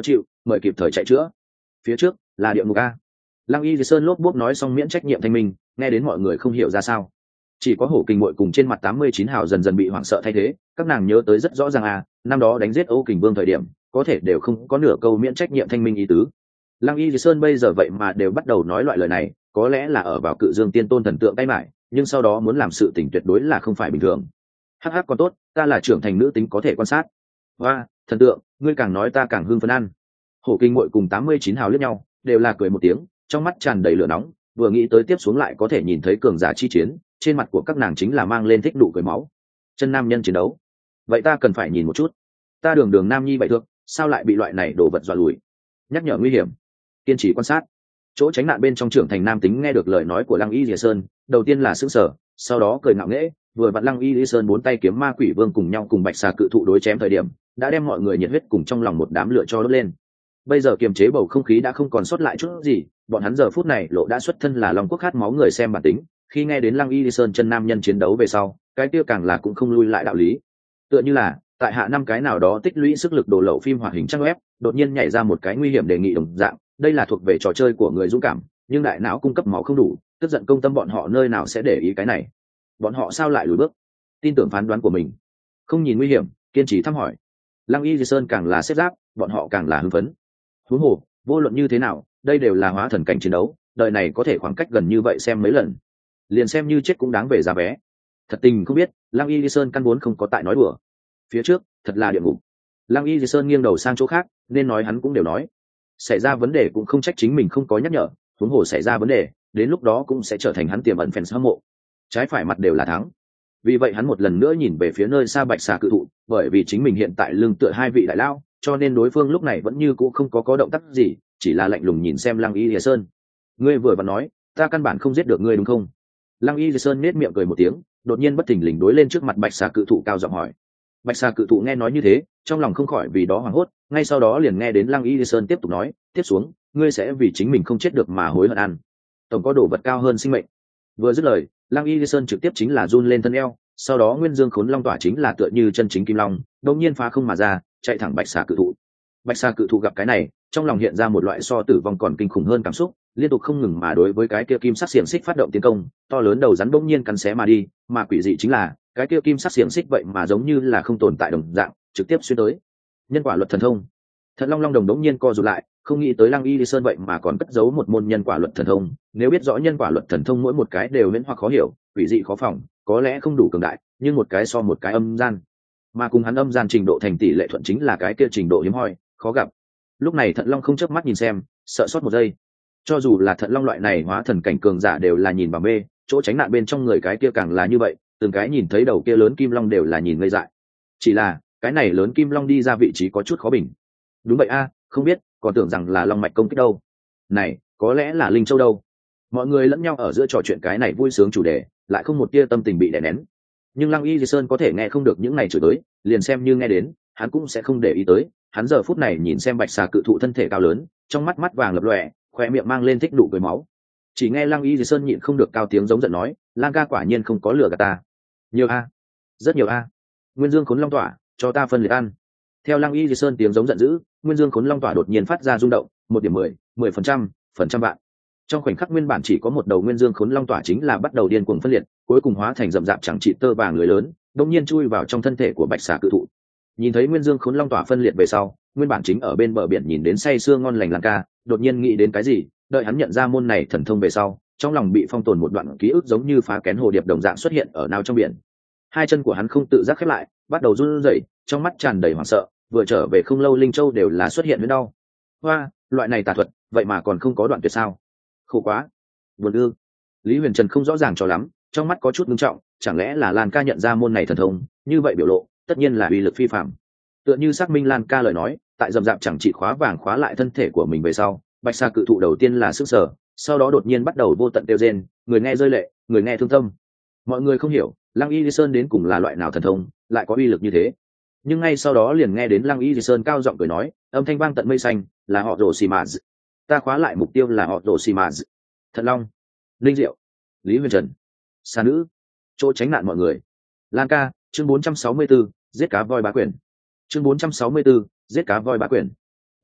mời kịp thời chạy chữa. Phía trước là địa ngục a. Lăng Y Di Sơn lốp bốp nói xong miễn trách nhiệm thanh minh, nghe đến mọi người không hiểu ra sao. Chỉ có Hổ Kình Muội cùng trên mặt tám mươi chín hào dần dần bị hoảng sợ thay thế, các nàng nhớ tới rất rõ ràng à, năm đó đánh giết Âu Kình Vương thời điểm, có thể đều không có nửa câu miễn trách nhiệm thanh minh ý tứ. Lăng Y Di Sơn bây giờ vậy mà đều bắt đầu nói loại lời này, có lẽ là ở vào Cự Dương Tiên Tôn thần tượng tay mải, nhưng sau đó muốn làm sự tình tuyệt đối là không phải bình thường. Hắc hắc còn tốt, ta là trưởng thành nữ tính có thể quan sát. Và, thần tượng, ngươi càng nói ta càng hưng phấn ăn. Hổ Kình Muội cùng tám mươi chín hào liếc nhau, đều là cười một tiếng, trong mắt tràn đầy lửa nóng, vừa nghĩ tới tiếp xuống lại có thể nhìn thấy cường giả chi chiến, trên mặt của các nàng chính là mang lên thích nụ cười máu. Chân nam nhân chiến đấu, vậy ta cần phải nhìn một chút. Ta đường đường nam nhi vậy thượng, sao lại bị loại này đổ vật dọa lùi? Nhắc nhở nguy hiểm, kiên trì quan sát. Chỗ tránh nạn bên trong trưởng thành nam tính nghe được lời nói của Lăng Y Lìa Sơn, đầu tiên là sững sờ, sau đó cười ngạo nghễ, vừa vặn Lăng Y Lìa Sơn bốn tay kiếm ma quỷ vương cùng nhau cùng bạch xà cự thụ đối chém thời điểm, đã đem mọi người nhiệt huyết cùng trong lòng một đám lửa cho đốt lên. Bây giờ kiềm chế bầu không khí đã không còn sót lại chút gì, bọn hắn giờ phút này lộ đã xuất thân là Long Quốc khát máu người xem bản tính, khi nghe đến Lăng Y Lìa Sơn chân nam nhân chiến đấu về sau, cái kia càng là cũng không lui lại đạo lý. Tựa như là tại hạ năm cái nào đó tích lũy sức lực đổ lậu phim hoạt hình trang web, đột nhiên nhảy ra một cái nguy hiểm đề nghị đồng dạng, đây là thuộc về trò chơi của người dũng cảm, nhưng đại não cung cấp máu không đủ, tức giận công tâm bọn họ nơi nào sẽ để ý cái này? Bọn họ sao lại lùi bước? Tin tưởng phán đoán của mình, không nhìn nguy hiểm, kiên trì thăm hỏi. Lăng Y Di Sơn càng là xếp giáp, bọn họ càng là hưng phấn. Huống hồ, vô luận như thế nào, đây đều là hóa thần cảnh chiến đấu, đời này có thể khoảng cách gần như vậy xem mấy lần, liền xem như chết cũng đáng về giá vé. Thật tình không biết, Lăng Y Di Sơn căn vốn không có tại nói đùa. Phía trước, thật là địa ngục. Lăng Y Di Sơn nghiêng đầu sang chỗ khác, nên nói hắn cũng đều nói. Xảy ra vấn đề cũng không trách chính mình không có nhắc nhở, huống hồ xảy ra vấn đề, đến lúc đó cũng sẽ trở thành hắn tiềm ẩn fans hâm mộ. Trái phải mặt đều là thắng. Vì vậy hắn một lần nữa nhìn về phía nơi xa bạch xà cự thụ, bởi vì chính mình hiện tại lưng tựa hai vị đại lao, cho nên đối phương lúc này vẫn như cũ không có có động tác gì, chỉ là lạnh lùng nhìn xem Lăng Y Lìa Sơn. Ngươi vừa vặn nói, ta căn bản không giết được ngươi đúng không? Lăng Y Lìa Sơn nết miệng cười một tiếng, đột nhiên bất thình lình đối lên trước mặt bạch xà cự thụ cao giọng hỏi. Bạch xà cự thụ nghe nói như thế, trong lòng không khỏi vì đó hoảng hốt, ngay sau đó liền nghe đến Lăng Y Lìa Sơn tiếp tục nói, tiếp xuống, ngươi sẽ vì chính mình không chết được mà hối hận ăn. Tổng có đồ vật cao hơn sinh mệnh. Vừa dứt lời, Lăng Y Lìa Sơn trực tiếp chính là run lên thân eo, sau đó Nguyên Dương Khốn Long tỏa chính là tựa như chân chính kim long, đột nhiên phá không mà ra, chạy thẳng bạch xà cự thụ. Bạch xà cự thụ gặp cái này, trong lòng hiện ra một loại so tử vong còn kinh khủng hơn cảm xúc, liên tục không ngừng mà đối với cái kia kim sắc xiềng xích phát động tiến công, to lớn đầu rắn bỗng nhiên cắn xé mà đi, mà quỷ dị chính là cái kia kim sắc xiềng xích vậy mà giống như là không tồn tại đồng dạng, trực tiếp xuyên tới. Nhân quả luật thần thông. Thật Long Long đồng đống nhiên co rụt lại, không nghĩ tới Lăng Y Lìa Sơn vậy mà còn cất giấu một môn nhân quả luật thần thông, nếu biết rõ nhân quả luật thần thông mỗi một cái đều miễn hoặc khó hiểu, quỷ dị khó phòng, có lẽ không đủ cường đại, nhưng một cái so một cái âm gian. Mà cùng hắn âm gian trình độ thành tỷ lệ thuận chính là cái kia trình độ hiếm hoi, khó gặp. Lúc này Thận Long không chớp mắt nhìn xem, sợ sót một giây. Cho dù là Thận Long loại này hóa thần cảnh cường giả đều là nhìn vào mê, chỗ tránh nạn bên trong người cái kia càng là như vậy, từng cái nhìn thấy đầu kia lớn kim long đều là nhìn ngây dại. Chỉ là cái này lớn kim long đi ra vị trí có chút khó bình. Đúng vậy a, không biết, còn tưởng rằng là long mạch công kích đâu. Này, có lẽ là linh châu đâu. Mọi người lẫn nhau ở giữa trò chuyện cái này vui sướng chủ đề, lại không một tia tâm tình bị đè nén. Nhưng Lăng Y Di Sơn có thể nghe không được những này chửi tới, liền xem như nghe đến, hắn cũng sẽ không để ý tới. Hắn giờ phút này nhìn xem bạch xà cự thụ thân thể cao lớn, trong mắt mắt vàng lập lòe, khoe miệng mang lên thích nụ cười máu. Chỉ nghe Lăng Y Di Sơn nhịn không được cao tiếng giống giận nói, Lang ca quả nhiên không có lừa gạt ta. Nhiều a, rất nhiều a. Nguyên Dương Khốn Long tỏa, cho ta phân liệt ăn. Theo Lăng Y Di Sơn tiếng giống giận dữ, Nguyên Dương Khốn Long tỏa đột nhiên phát ra rung động, một điểm mười, mười phần trăm, phần trăm vạn. Trong khoảnh khắc nguyên bản chỉ có một đầu Nguyên Dương Khốn Long tỏa chính là bắt đầu điên cuồng phân liệt, cuối cùng hóa thành rậm rạp chẳng trị tơ vàng lưới lớn, đột nhiên chui vào trong thân thể của bạch xà cự thụ. Nhìn thấy Nguyên Dương Khốn Long tỏa phân liệt về sau, nguyên bản chính ở bên bờ biển nhìn đến say sưa ngon lành Lang ca, đột nhiên nghĩ đến cái gì, đợi hắn nhận ra môn này thần thông về sau, trong lòng bị phong tồn một đoạn ký ức giống như phá kén hồ điệp đồng dạng xuất hiện ở nào trong biển. Hai chân của hắn không tự giác khép lại, bắt đầu run rẩy, trong mắt tràn đầy hoảng sợ, vừa trở về không lâu linh châu đều là xuất hiện với đau. Hoa, loại này tà thuật, vậy mà còn không có đoạn tuyệt sao? Khổ quá, buồn ư. Lý Huyền Trần không rõ ràng cho lắm, trong mắt có chút nghiêm trọng, chẳng lẽ là Lan ca nhận ra môn này thần thông, như vậy biểu lộ, tất nhiên là uy lực phi phàm. Tựa như xác minh Lan ca lời nói, tại dầm dạp chẳng chỉ khóa vàng khóa lại thân thể của mình về sau, bạch sa cự thụ đầu tiên là sức sở, sau đó đột nhiên bắt đầu vô tận tiêu rên, người nghe rơi lệ, người nghe thương tâm. Mọi người không hiểu, Lăng Y Di Sơn đến cùng là loại nào thần thông, lại có uy lực như thế. Nhưng ngay sau đó liền nghe đến Lăng Y Di Sơn cao giọng cười nói, âm thanh vang tận mây xanh, là họ rồ xì mà. Ta khóa lại mục tiêu là họ rồ xì mà. Thật Long, Linh Diệu, Lý Huyền Trần, Sa Nữ, chỗ tránh nạn mọi người. Lan ca, chương bốn trăm sáu mươi bốn, giết cá voi bá quyền. Chương bốn trăm sáu mươi 4, giết cá voi bá quyền.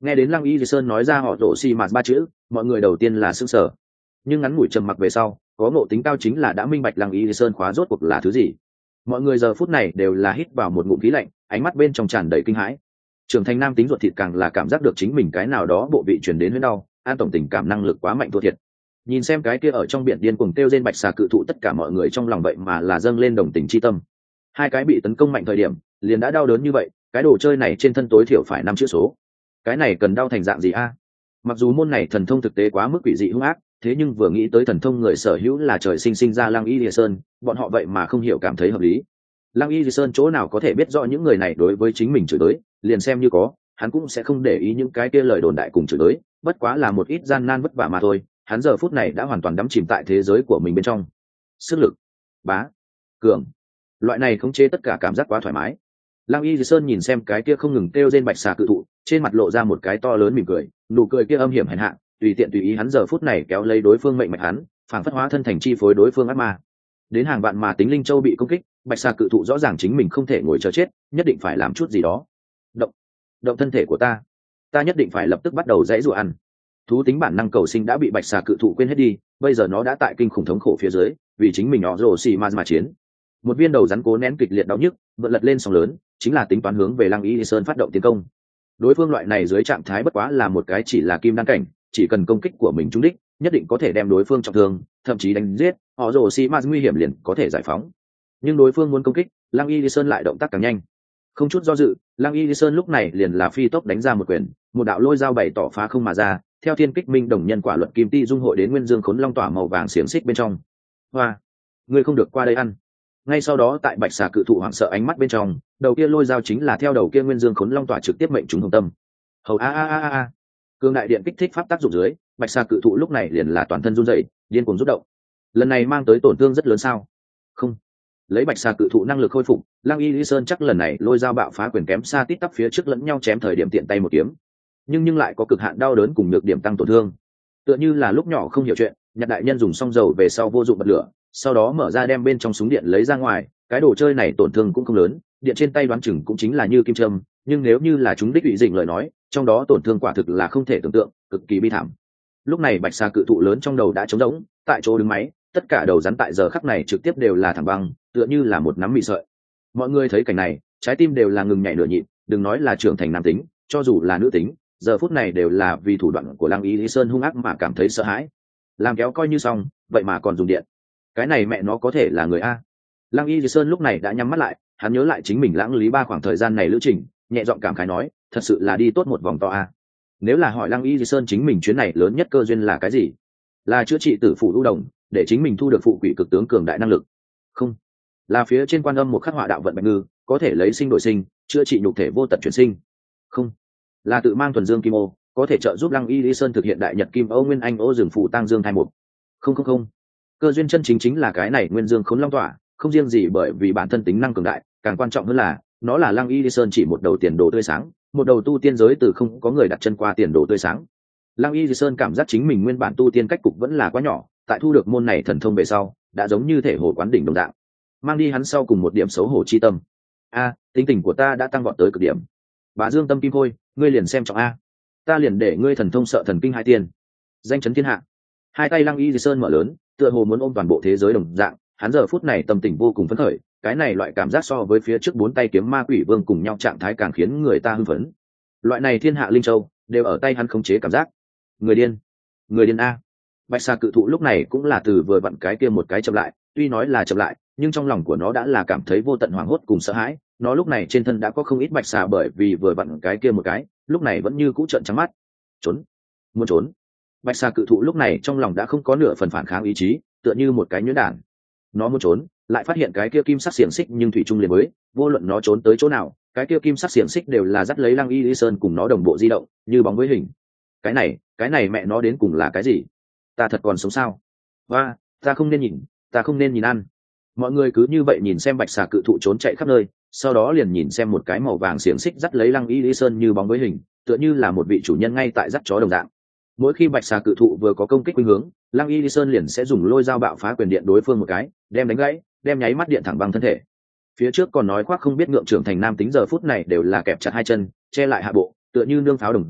Nghe đến Lăng Y Sơn nói ra họ rổ xì mạt ba chữ, mọi người đầu tiên là sững sờ, nhưng ngắn ngủi trầm mặc về sau, có ngộ tính cao chính là đã minh bạch Lăng Y Sơn khóa rốt cuộc là thứ gì. Mọi người giờ phút này đều là hít vào một ngụm khí lạnh, ánh mắt bên trong tràn đầy kinh hãi. Trưởng thành nam tính ruột thịt càng là cảm giác được chính mình cái nào đó bộ vị truyền đến huyết đau, an tổng tình cảm năng lực quá mạnh thua thiệt. Nhìn xem cái kia ở trong biển điên cuồng kêu rên bạch xà cự thụ, tất cả mọi người trong lòng vậy mà là dâng lên đồng tình chi tâm. Hai cái bị tấn công mạnh thời điểm liền đã đau đớn như vậy, cái đồ chơi này trên thân tối thiểu phải năm chữ số, cái này cần đau thành dạng gì a? Mặc dù môn này thần thông thực tế quá mức quỷ dị hung ác, thế nhưng vừa nghĩ tới thần thông người sở hữu là trời sinh sinh ra Lăng Y Lìa Sơn, bọn họ vậy mà không hiểu cảm thấy hợp lý. Lăng Y Lìa Sơn chỗ nào có thể biết rõ những người này đối với chính mình chửi tới, liền xem như có, hắn cũng sẽ không để ý những cái kia lời đồn đại cùng chửi tới, bất quá là một ít gian nan vất vả mà thôi. Hắn giờ phút này đã hoàn toàn đắm chìm tại thế giới của mình bên trong. Sức lực, bá, cường, loại này khống chế tất cả cảm giác quá thoải mái. Lăng Y Sơn nhìn xem cái kia không ngừng kêu trên bạch xà cự thụ, trên mặt lộ ra một cái to lớn mỉm cười, nụ cười kia âm hiểm hèn hạ, tùy tiện tùy ý hắn giờ phút này kéo lấy đối phương mệnh mạch hắn, phảng phất hóa thân thành chi phối đối phương ác ma. Đến hàng vạn mà tính linh châu bị công kích, bạch xà cự thụ rõ ràng chính mình không thể ngồi chờ chết, nhất định phải làm chút gì đó. Động, động thân thể của ta, ta nhất định phải lập tức bắt đầu dãy rủa ăn. Thú tính bản năng cầu sinh đã bị bạch xà cự thụ quên hết đi, bây giờ nó đã tại kinh khủng thống khổ phía dưới, vì chính mình nhỏ rồ xì ma mà chiến. Một viên đầu rắn cố nén kịch liệt đau nhức, vượt lật lên sóng lớn, chính là tính toán hướng về Lăng Y Sơn phát động tiến công. Đối phương loại này dưới trạng thái bất quá là một cái chỉ là kim đan cảnh, chỉ cần công kích của mình trúng đích, nhất định có thể đem đối phương trọng thương, thậm chí đánh giết, họ rồ xì ma nguy hiểm liền có thể giải phóng. Nhưng đối phương muốn công kích, Lăng Y Sơn lại động tác càng nhanh. Không chút do dự, Lăng Y Sơn lúc này liền là phi tốc đánh ra một quyền, một đạo lôi dao bày tỏ phá không mà ra, theo thiên kích minh đồng nhân quả luật kim ti dung hội đến nguyên dương khốn long tỏa màu vàng xiềng xích bên trong. Hoa, ngươi không được qua đây ăn. Ngay sau đó tại bạch xà cự thụ hoảng sợ ánh mắt bên trong, đầu kia lôi dao chính là theo đầu kia nguyên dương khốn long tỏa trực tiếp mệnh trúng hồng tâm. Hầu a a a a, cương đại điện kích thích pháp tác dụng dưới, bạch xà cự thụ lúc này liền là toàn thân run rẩy, điên cuồng rút động. Lần này mang tới tổn thương rất lớn sao? Không. Lấy bạch xà cự thụ năng lực khôi phục, Lăng Y Lý Sơn chắc lần này lôi dao bạo phá quyền kém xa tít tắp phía trước lẫn nhau chém thời điểm tiện tay một kiếm, nhưng nhưng lại có cực hạn đau đớn cùng nhược điểm tăng tổn thương. Tựa như là lúc nhỏ không hiểu chuyện, nhặt đại nhân dùng xong dầu về sau vô dụng bật lửa, sau đó mở ra đem bên trong súng điện lấy ra ngoài, cái đồ chơi này tổn thương cũng không lớn, điện trên tay đoán chừng cũng chính là như kim châm, nhưng nếu như là chúng đích bị dình lời nói, trong đó tổn thương quả thực là không thể tưởng tượng, cực kỳ bi thảm. Lúc này bạch xà cự thụ lớn trong đầu đã trống rỗng, tại chỗ đứng máy, tất cả đầu rắn tại giờ khắc này trực tiếp đều là thẳng băng, tựa như là một nắm mì sợi. Mọi người thấy cảnh này, trái tim đều là ngừng nhảy nửa nhịp, đừng nói là trưởng thành nam tính, cho dù là nữ tính, giờ phút này đều là vì thủ đoạn của Lăng Y Lý Sơn hung ác mà cảm thấy sợ hãi. Làm kéo coi như xong, vậy mà còn dùng điện, cái này mẹ nó có thể là người a? Lăng Y Lý Sơn lúc này đã nhắm mắt lại, hắn nhớ lại chính mình lãng lý ba khoảng thời gian này lữ trình, nhẹ giọng cảm khái nói, thật sự là đi tốt một vòng to a. Nếu là hỏi Lăng Y Lý Sơn chính mình chuyến này lớn nhất cơ duyên là cái gì? Là chữa trị tử phủ lưu đồng, để chính mình thu được phụ quỷ cực tướng cường đại năng lực? Không, là phía trên quan âm một khắc họa đạo vận bạch ngư, có thể lấy sinh đổi sinh, chữa trị nhục thể vô tật chuyển sinh? Không, là tự mang thuần dương kim ô, có thể trợ giúp Lăng Y Lý Sơn thực hiện đại nhật kim ô nguyên anh ô rừng phủ tăng dương thai mục? Không không không, cơ duyên chân chính chính là cái này nguyên dương khốn long tỏa, không riêng gì bởi vì bản thân tính năng cường đại, càng quan trọng hơn là nó là Lăng Y Lý Sơn chỉ một đầu tiền đồ tươi sáng, một đầu tu tiên giới từ không có người đặt chân qua tiền đồ tươi sáng. Lăng Y Lý Sơn cảm giác chính mình nguyên bản tu tiên cách cục vẫn là quá nhỏ, tại thu được môn này thần thông về sau, đã giống như thể hồ quán đỉnh đồng dạng, mang đi hắn sau cùng một điểm xấu hổ chi tâm. A, tính tình của ta đã tăng vọt tới cực điểm. Bà Dương Tâm Kim Khôi, ngươi liền xem trọng a, ta liền để ngươi thần thông sợ thần kinh hai tiên, danh chấn thiên hạ. Hai tay Lăng Y Lý Sơn mở lớn, tựa hồ muốn ôm toàn bộ thế giới đồng dạng, hắn giờ phút này tâm tình vô cùng phấn khởi, cái này loại cảm giác so với phía trước bốn tay kiếm ma quỷ vương cùng nhau trạng thái càng khiến người ta hưng phấn. Loại này thiên hạ linh châu đều ở tay hắn khống chế cảm giác. Người điên, người điên a. Bạch xà cự thụ lúc này cũng là từ vừa vặn cái kia một cái chậm lại, tuy nói là chậm lại, nhưng trong lòng của nó đã là cảm thấy vô tận hoảng hốt cùng sợ hãi. Nó lúc này trên thân đã có không ít bạch xà bởi vì vừa vặn cái kia một cái, lúc này vẫn như cũ trợn trắng mắt. Trốn, muốn trốn. Bạch xà cự thụ lúc này trong lòng đã không có nửa phần phản kháng ý chí, tựa như một cái nhuyễn đản. Nó muốn trốn, lại phát hiện cái kia kim sắc xiềng xích nhưng thủy chung liền mới, vô luận nó trốn tới chỗ nào, cái kia kim sắc xiềng xích đều là dắt lấy Lăng Y Lý Sơn cùng nó đồng bộ di động, như bóng với hình. Cái này, cái này mẹ nó đến cùng là cái gì? Ta thật còn sống sao? Và, ta không nên nhìn, ta không nên nhìn ăn. Mọi người cứ như vậy nhìn xem bạch xà cự thụ trốn chạy khắp nơi, sau đó liền nhìn xem một cái màu vàng xiềng xích dắt lấy Lăng Y Lý Sơn như bóng với hình, tựa như là một vị chủ nhân ngay tại dắt chó đồng dạng. Mỗi khi bạch xà cự thụ vừa có công kích khuynh hướng, Lăng Y Lý Sơn liền sẽ dùng lôi dao bạo phá quyền điện đối phương một cái, đem đánh gãy, đem nháy mắt điện thẳng băng thân thể. Phía trước còn nói khoác không biết ngượng trưởng thành nam tính giờ phút này đều là kẹp chặt hai chân, che lại hạ bộ, tựa như nương pháo đồng dạng,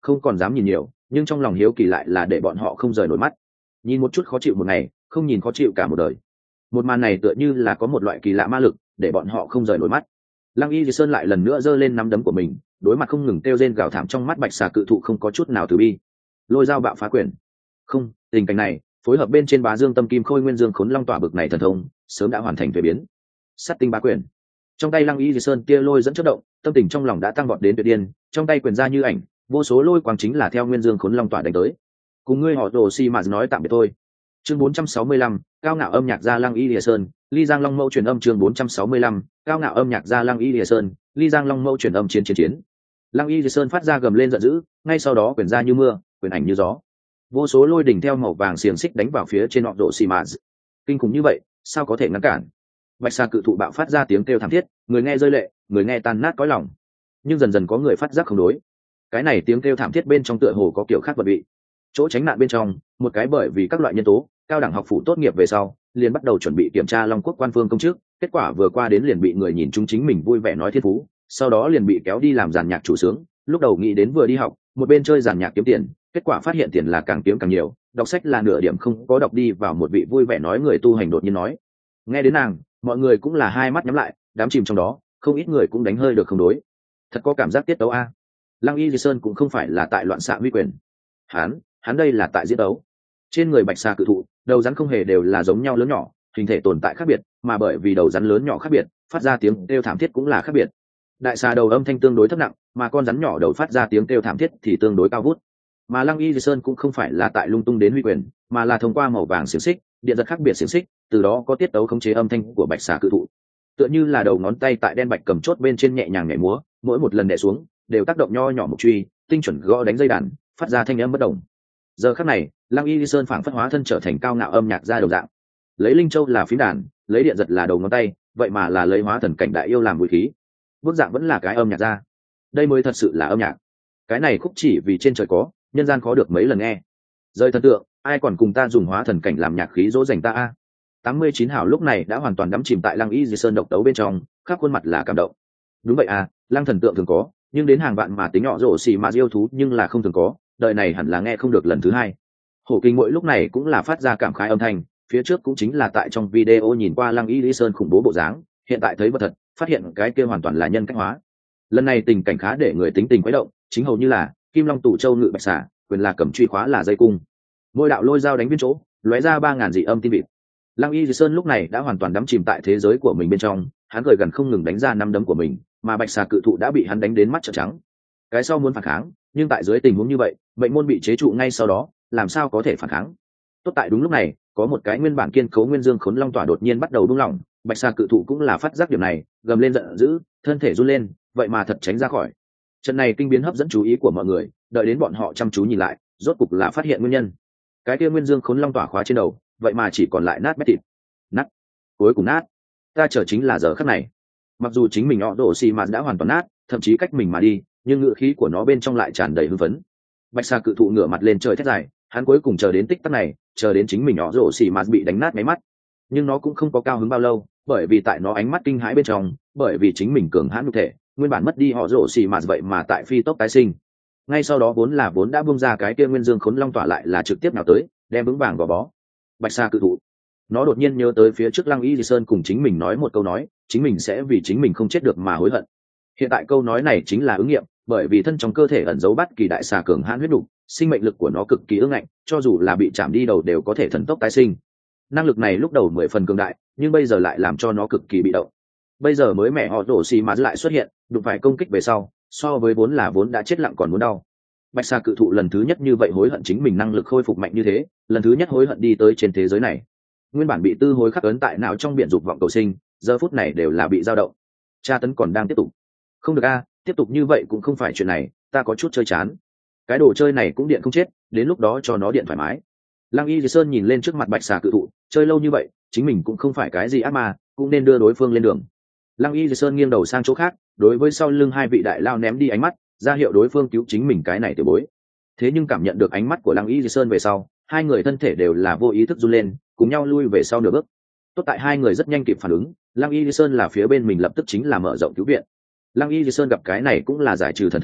không còn dám nhìn nhiều, nhưng trong lòng hiếu kỳ lại là để bọn họ không rời nổi mắt. Nhìn một chút khó chịu một ngày, không nhìn khó chịu cả một đời. Một màn này tựa như là có một loại kỳ lạ ma lực để bọn họ không rời nổi mắt. Lăng Y Di Sơn lại lần nữa giơ lên nắm đấm của mình, đối mặt không ngừng kêu rên gào thảm trong mắt bạch xà cự thụ không có chút nào từ bi. Lôi dao bạo phá quyền. Không, tình cảnh này phối hợp bên trên bá dương tâm kim khôi nguyên dương khốn long tỏa bực này thần thông sớm đã hoàn thành thuế biến. Sát tinh bá quyền. Trong tay Lăng Y Di Sơn kia lôi dẫn chớp động, tâm tình trong lòng đã tăng vọt đến tuyệt điên, trong tay quyền ra như ảnh, vô số lôi quang chính là theo nguyên dương khốn long tỏa đánh tới. Cùng ngươi họ Đồ Si mà nói tạm biệt thôi. Chương bốn trăm sáu mươi lăm, cao ngạo âm nhạc gia Lăng Y Lìa Sơn, Ly Giang Long Mẫu truyền âm chương bốn trăm sáu mươi lăm, cao ngạo âm nhạc gia Lăng Y Lìa Sơn, Ly Giang Long Mẫu truyền âm chiến chiến chiến. Lăng Y Lìa Sơn phát ra gầm lên giận dữ, ngay sau đó quyền ra như mưa, quyền ảnh như gió. Vô số lôi đỉnh theo màu vàng xiềng xích đánh vào phía trên họ Độ Xi Mã. Kinh khủng như vậy, sao có thể ngăn cản? Bạch Sa cự thụ bạo phát ra tiếng kêu thảm thiết, người nghe rơi lệ, người nghe tan nát cõi lòng. Nhưng dần dần có người phát giác không đối. Cái này tiếng kêu thảm thiết bên trong tựa hồ có kiểu khác vật vị. Chỗ tránh nạn bên trong, một cái bởi vì các loại nhân tố, cao đẳng học phủ tốt nghiệp về sau liền bắt đầu chuẩn bị kiểm tra Long Quốc quan phương công chức, kết quả vừa qua đến liền bị người nhìn chúng chính mình vui vẻ nói thiên phú, sau đó liền bị kéo đi làm giàn nhạc chủ sướng. Lúc đầu nghĩ đến vừa đi học một bên chơi giàn nhạc kiếm tiền, kết quả phát hiện tiền là càng kiếm càng nhiều, đọc sách là nửa điểm không có đọc đi vào. Một vị vui vẻ nói người tu hành đột nhiên nói, nghe đến nàng mọi người cũng là hai mắt nhắm lại, đám chìm trong đó, không ít người cũng đánh hơi được không đối. Thật có cảm giác tiết tấu a. Lăng Y Di Sơn cũng không phải là tại loạn xạ huy quyền, hắn hắn đây là tại diễn đấu. Trên người bạch xà cự thụ, đầu rắn không hề đều là giống nhau lớn nhỏ, hình thể tồn tại khác biệt, mà bởi vì đầu rắn lớn nhỏ khác biệt, phát ra tiếng kêu thảm thiết cũng là khác biệt. Đại xà đầu âm thanh tương đối thấp nặng, mà con rắn nhỏ đầu phát ra tiếng kêu thảm thiết thì tương đối cao vút. Mà Lăng Y Di Sơn cũng không phải là tại lung tung đến huy quyền, mà là thông qua màu vàng xiềng xích, điện giật khác biệt xiềng xích, từ đó có tiết tấu khống chế âm thanh của bạch xà cự thụ. Tựa như là đầu ngón tay tại đen bạch cầm chốt bên trên nhẹ nhàng nhảy múa, mỗi một lần đè xuống đều tác động nho nhỏ một truy, tinh chuẩn gõ đánh dây đàn, phát ra thanh âm bất động. Giờ khắc này, Lăng Y Di Sơn phảng phất hóa thân trở thành cao ngạo âm nhạc gia đồng dạng, lấy linh châu là phím đàn, lấy điện giật là đầu ngón tay, vậy mà là lấy hóa thần cảnh đại yêu làm vũ khí. Bước dạng vẫn là cái âm nhạc gia, đây mới thật sự là âm nhạc. Cái này khúc chỉ vì trên trời có, nhân gian khó được mấy lần nghe. Rơi thần tượng, ai còn cùng ta dùng hóa thần cảnh làm nhạc khí dỗ dành ta a. tám mươi chín hảo lúc này đã hoàn toàn đắm chìm tại Lăng Y Di Sơn độc tấu bên trong, khắp khuôn mặt là cảm động. Đúng vậy à, Lăng thần tượng thường có, nhưng đến hàng vạn mà tính nhỏ rổ xì mà yêu thú nhưng là không thường có, đời này hẳn là nghe không được lần thứ hai. Hổ Kinh mỗi lúc này cũng là phát ra cảm khái âm thanh, phía trước cũng chính là tại trong video nhìn qua Lăng Y Lý Sơn khủng bố bộ dáng, hiện tại thấy vật thật, phát hiện cái kia hoàn toàn là nhân cách hóa. Lần này tình cảnh khá để người tính tình quấy động, chính hầu như là Kim Long tủ châu ngự bạch xà, quyền là cầm truy khóa là dây cung. Ngôi đạo lôi dao đánh viên chỗ, lóe ra ba ngàn dị âm tin vịt. Lăng Y Lý Sơn lúc này đã hoàn toàn đắm chìm tại thế giới của mình bên trong, hắn cười gần không ngừng đánh ra năm đấm của mình, mà bạch xà cự thụ đã bị hắn đánh đến mắt trợn trắng. Cái sau muốn phản kháng, nhưng tại dưới tình huống như vậy, mệnh môn bị chế trụ ngay sau đó, làm sao có thể phản kháng. Tốt tại đúng lúc này, có một cái nguyên bản kiên cố nguyên dương khốn long tỏa đột nhiên bắt đầu buông lỏng, bạch xà cự thụ cũng là phát giác điểm này, gầm lên giận dữ, thân thể run lên, vậy mà thật tránh ra khỏi. Trận này kinh biến hấp dẫn chú ý của mọi người, đợi đến bọn họ chăm chú nhìn lại, rốt cục là phát hiện nguyên nhân. Cái kia nguyên dương khốn long tỏa khóa trên đầu, vậy mà chỉ còn lại nát bét thịt. Nát, cuối cùng nát. Ta chờ chính là giờ khắc này. Mặc dù chính mình họ đổ xì mà đã hoàn toàn nát, thậm chí cách mình mà đi, nhưng ngựa khí của nó bên trong lại tràn đầy hưng phấn. Bạch xà cự thụ ngửa mặt lên trời thét dài, hắn cuối cùng chờ đến tích tắc này, chờ đến chính mình nhỏ rổ xì mà bị đánh nát máy mắt. Nhưng nó cũng không có cao hứng bao lâu, bởi vì tại nó ánh mắt kinh hãi bên trong, bởi vì chính mình cường hãn nhục thể, nguyên bản mất đi họ rổ xì mà vậy mà tại phi tốc tái sinh. Ngay sau đó vốn là vốn đã buông ra cái kia nguyên dương khốn long tỏa lại là trực tiếp nào tới, đem vững vàng gò bó. Bạch xà cự thụ, nó đột nhiên nhớ tới phía trước Lăng Y Di Sơn cùng chính mình nói một câu nói, chính mình sẽ vì chính mình không chết được mà hối hận. Hiện tại câu nói này chính là ứng nghiệm, bởi vì thân trong cơ thể ẩn giấu bất kỳ đại xà cường hãn huyết đục, sinh mệnh lực của nó cực kỳ ương ngạnh, cho dù là bị chạm đi đầu đều có thể thần tốc tái sinh. Năng lực này lúc đầu mười phần cường đại, nhưng bây giờ lại làm cho nó cực kỳ bị động. Bây giờ mới mẹ họ đổ xì mà lại xuất hiện, đụng phải công kích về sau, so với vốn là vốn đã chết lặng còn muốn đau. Bạch xà cự thụ lần thứ nhất như vậy hối hận chính mình năng lực khôi phục mạnh như thế, lần thứ nhất hối hận đi tới trên thế giới này. Nguyên bản bị tư hối khắc ấn tại não trong biển dục vọng cầu sinh, giờ phút này đều là bị dao động. Tra tấn còn đang tiếp tục. Không được a, tiếp tục như vậy cũng không phải chuyện này, ta có chút chơi chán. Cái đồ chơi này cũng điện không chết, đến lúc đó cho nó điện thoải mái. Lăng Y Di Sơn nhìn lên trước mặt bạch xà cự thụ, chơi lâu như vậy, chính mình cũng không phải cái gì ác ma, cũng nên đưa đối phương lên đường. Lăng Y Di Sơn nghiêng đầu sang chỗ khác, đối với sau lưng hai vị đại lao ném đi ánh mắt, ra hiệu đối phương cứu chính mình cái này tiểu bối. Thế nhưng cảm nhận được ánh mắt của Lăng Y Di Sơn về sau, hai người thân thể đều là vô ý thức run lên, cùng nhau lui về sau nửa bước. Tốt tại hai người rất nhanh kịp phản ứng, Lăng Y Di Sơn là phía bên mình lập tức chính là mở rộng cứu viện. Lăng Y Di Sơn gặp cái này cũng là giải trừ thần thông,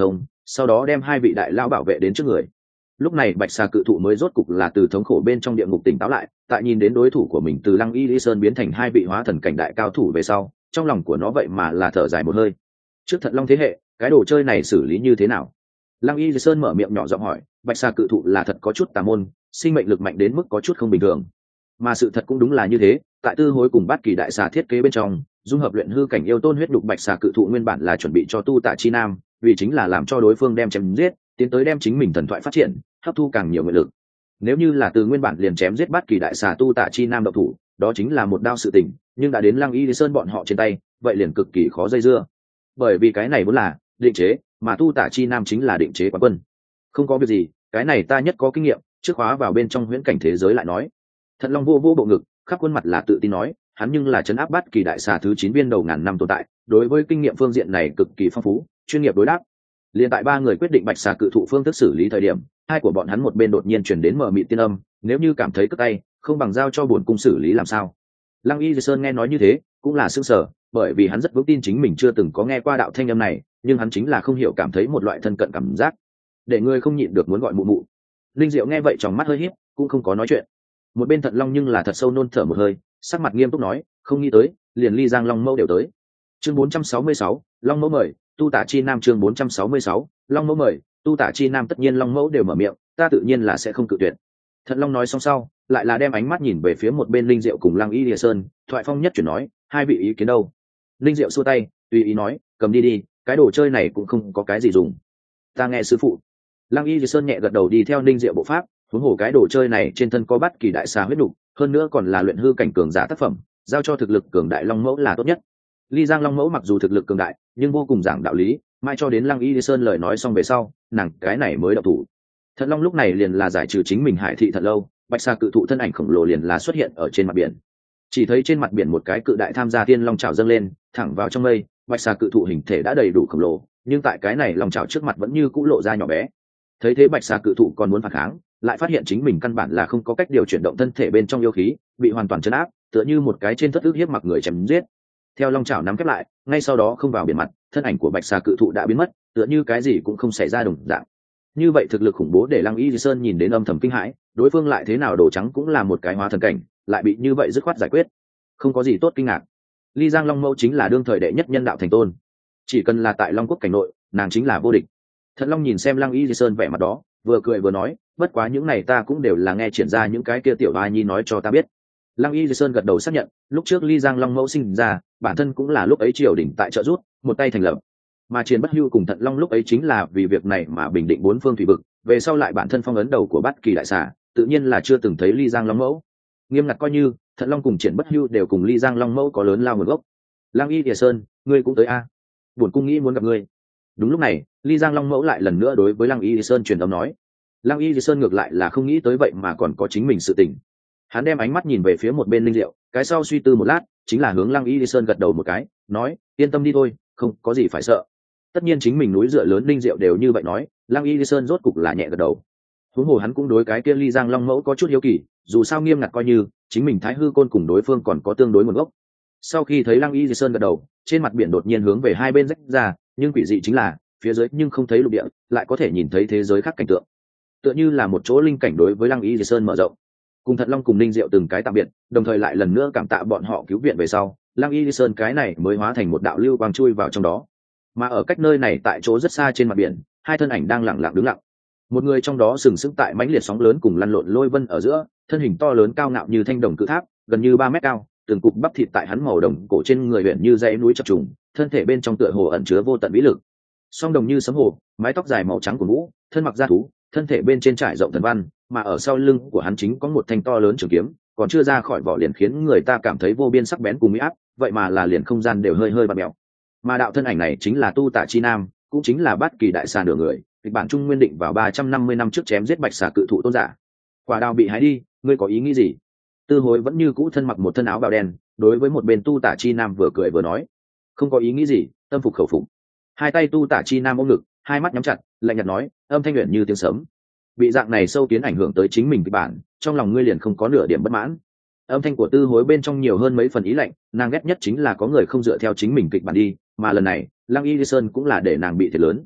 sau đó đem hai vị đại lao bảo vệ đến trước người. Lúc này bạch xà cự thụ mới rốt cục là từ thống khổ bên trong địa ngục tỉnh táo lại, tại nhìn đến đối thủ của mình từ Lăng Y Lý Sơn biến thành hai vị hóa thần cảnh đại cao thủ về sau, trong lòng của nó vậy mà là thở dài một hơi. Trước Thận Long thế hệ, cái đồ chơi này xử lý như thế nào? Lăng Y Lý Sơn mở miệng nhỏ giọng hỏi. Bạch xà cự thụ là thật có chút tà môn, sinh mệnh lực mạnh đến mức có chút không bình thường. Mà sự thật cũng đúng là như thế, tại tư hối cùng bát kỳ đại xà thiết kế bên trong, dung hợp luyện hư cảnh yêu tôn huyết đục bạch xà cự thụ nguyên bản là chuẩn bị cho tu tạ chi nam, vì chính là làm cho đối phương đem chém giết, tiến tới đem chính mình thần thoại phát triển, hấp thu càng nhiều nguyện lực. Nếu như là từ nguyên bản liền chém giết bát kỳ đại xà tu tạ chi nam độc thủ, đó chính là một đao sự tình, nhưng đã đến Lăng Y Lý Sơn bọn họ trên tay, vậy liền cực kỳ khó dây dưa. Bởi vì cái này vốn là định chế, mà tu tạ chi nam chính là định chế quán quân. Không có việc gì, cái này ta nhất có kinh nghiệm, trước khóa vào bên trong huyễn cảnh thế giới lại nói. Thận Long vô vô bộ ngực, khắp khuôn mặt là tự tin nói, hắn nhưng là trấn áp bát kỳ đại xà thứ chín viên đầu ngàn năm tồn tại, đối với kinh nghiệm phương diện này cực kỳ phong phú, chuyên nghiệp đối đáp. Liên tại ba người quyết định bạch xà cự thụ phương thức xử lý thời điểm, hai của bọn hắn một bên đột nhiên truyền đến mờ mịt tiên âm, nếu như cảm thấy cất tay, không bằng giao cho bổn cung xử lý làm sao? Lăng Y Sơn nghe nói như thế, cũng là sửng sở, bởi vì hắn rất vững tin chính mình chưa từng có nghe qua đạo thanh âm này, nhưng hắn chính là không hiểu cảm thấy một loại thân cận cảm giác, để người không nhịn được muốn gọi mụ mụ. Linh Diệu nghe vậy tròng mắt hơi híp, cũng không có nói chuyện. Một bên Thận Long nhưng là thật sâu nôn thở một hơi, sắc mặt nghiêm túc nói, không nghĩ tới, liền Ly Giang Long Mẫu đều tới. Chương bốn trăm sáu mươi sáu, Long Mẫu mời, tu tả chi nam. Chương bốn trăm sáu mươi sáu, Long Mẫu mời, tu tả chi nam. Tất nhiên Long Mẫu đều mở miệng, ta tự nhiên là sẽ không cự tuyệt. Thận Long nói xong sau, lại là đem ánh mắt nhìn về phía một bên Linh Diệu cùng Lăng Y Lìa Sơn, thoại phong nhất chuyển nói, hai vị ý kiến đâu? Linh Diệu xua tay, tùy ý nói, cầm đi đi, cái đồ chơi này cũng không có cái gì dùng. Ta nghe sư phụ. Lăng Y Lìa Sơn nhẹ gật đầu đi theo Linh Diệu bộ pháp, huống hồ cái đồ chơi này trên thân có bát kỳ đại xà huyết đục, hơn nữa còn là luyện hư cảnh cường giả tác phẩm, giao cho thực lực cường đại Long Mẫu là tốt nhất. Ly Giang Long Mẫu mặc dù thực lực cường đại, nhưng vô cùng giảng đạo lý, mai cho đến Lăng Y Lìa Sơn lời nói xong về sau, nàng cái này mới động thủ. Thận Long lúc này liền là giải trừ chính mình hải thị thật lâu, bạch xà cự thụ thân ảnh khổng lồ liền là xuất hiện ở trên mặt biển. Chỉ thấy trên mặt biển một cái cự đại tham gia tiên long trào dâng lên, thẳng vào trong mây, bạch xà cự thụ hình thể đã đầy đủ khổng lồ, nhưng tại cái này long trào trước mặt vẫn như cũ lộ ra nhỏ bé. Thấy thế bạch xà cự thụ còn muốn phản kháng, lại phát hiện chính mình căn bản là không có cách điều chuyển động thân thể bên trong yêu khí, bị hoàn toàn trấn áp, tựa như một cái trên thất ức hiếp mặc người chém giết. Theo long trào nắm khép lại, ngay sau đó không vào biển mặt, thân ảnh của bạch xà cự thụ đã biến mất, tựa như cái gì cũng không xảy ra đồng dạng. Như vậy thực lực khủng bố để Lăng Y Sơn nhìn đến âm thầm kinh hãi, đối phương lại thế nào đồ trắng cũng là một cái hóa thần cảnh, lại bị như vậy dứt khoát giải quyết, không có gì tốt kinh ngạc. Ly Giang Long Mẫu chính là đương thời đệ nhất nhân đạo thành tôn, chỉ cần là tại Long Quốc cảnh nội, nàng chính là vô địch. Thận Long nhìn xem Lăng Y Sơn vẻ mặt đó, vừa cười vừa nói, bất quá những này ta cũng đều là nghe triển ra những cái kia tiểu oai nhi nói cho ta biết. Lăng Y Sơn gật đầu xác nhận, lúc trước Ly Giang Long Mẫu sinh ra, bản thân cũng là lúc ấy triều đình tại trợ rút, một tay thành lập. Mà Triển Bất Hưu cùng Thận Long lúc ấy chính là vì việc này mà bình định bốn phương thủy vực, về sau lại bản thân phong ấn đầu của Bát Kỳ đại xà, tự nhiên là chưa từng thấy Ly Giang Long Mẫu. Nghiêm ngặt coi như, Thận Long cùng Triển Bất Hưu đều cùng Ly Giang Long Mẫu có lớn lao nguồn gốc. Lăng Y Địa Sơn, ngươi cũng tới a? Bổn cung nghĩ muốn gặp ngươi. Đúng lúc này, Ly Giang Long Mẫu lại lần nữa đối với Lăng Y Địa Sơn truyền âm nói. Lăng Y Địa Sơn ngược lại là không nghĩ tới vậy mà còn có chính mình sự tình. Hắn đem ánh mắt nhìn về phía một bên Linh Diệu, cái sau suy tư một lát, chính là hướng Lăng Y Địa Sơn gật đầu một cái, nói, yên tâm đi thôi, không có gì phải sợ. Tất nhiên chính mình núi dựa lớn Linh Diệu đều như vậy nói, Lăng Y Sơn rốt cục là nhẹ gật đầu. Huống hồ hắn cũng đối cái kia Ly Giang Long Mẫu có chút hiếu kỳ, dù sao nghiêm ngặt coi như chính mình Thái Hư Côn cùng đối phương còn có tương đối nguồn gốc. Sau khi thấy Lăng Y Sơn gật đầu, trên mặt biển đột nhiên hướng về hai bên rách ra, nhưng quỷ dị chính là phía dưới nhưng không thấy lục địa, lại có thể nhìn thấy thế giới khác cảnh tượng, tựa như là một chỗ linh cảnh đối với Lăng Y Sơn mở rộng. Cùng Thận Long cùng Linh Diệu từng cái tạm biệt, đồng thời lại lần nữa cảm tạ bọn họ cứu viện về sau, Lăng Y Sơn cái này mới hóa thành một đạo lưu quang chui vào trong đó. Mà ở cách nơi này tại chỗ rất xa trên mặt biển, hai thân ảnh đang lặng lặng đứng lặng. Một người trong đó sừng sững tại mãnh liệt sóng lớn cùng lăn lộn lôi vân ở giữa, thân hình to lớn cao ngạo như thanh đồng cự tháp, gần như ba mét cao, từng cục bắp thịt tại hắn màu đồng cổ trên người huyện như dãy núi chập trùng, thân thể bên trong tựa hồ ẩn chứa vô tận vĩ lực. Song đồng như sấm hồ, mái tóc dài màu trắng của mũ, thân mặc da thú, thân thể bên trên trải rộng thần văn, mà ở sau lưng của hắn chính có một thanh to lớn trường kiếm, còn chưa ra khỏi vỏ liền khiến người ta cảm thấy vô biên sắc bén cùng uy áp, vậy mà là liền không gian đều hơi hơi bặm mèo. Mà đạo thân ảnh này chính là Tu Tả Chi Nam, cũng chính là Bát Kỳ đại xà nửa người, kịch bản trung nguyên định vào ba trăm năm mươi năm trước chém giết bạch xà cự thụ tôn giả. Quả đào bị hái đi, ngươi có ý nghĩ gì? Tư Hối vẫn như cũ thân mặc một thân áo bào đen, đối với một bên Tu Tả Chi Nam vừa cười vừa nói, không có ý nghĩ gì, tâm phục khẩu phục. Hai tay Tu Tả Chi Nam ôm ngực, hai mắt nhắm chặt, lạnh nhạt nói, âm thanh luyện như tiếng sấm. Bị dạng này sâu kiến ảnh hưởng tới chính mình kịch bản, trong lòng ngươi liền không có nửa điểm bất mãn. Âm thanh của Tư Hối bên trong nhiều hơn mấy phần ý lạnh, nàng ghét nhất chính là có người không dựa theo chính mình kịch bản đi, mà lần này Lăng Y Sơn cũng là để nàng bị thiệt lớn.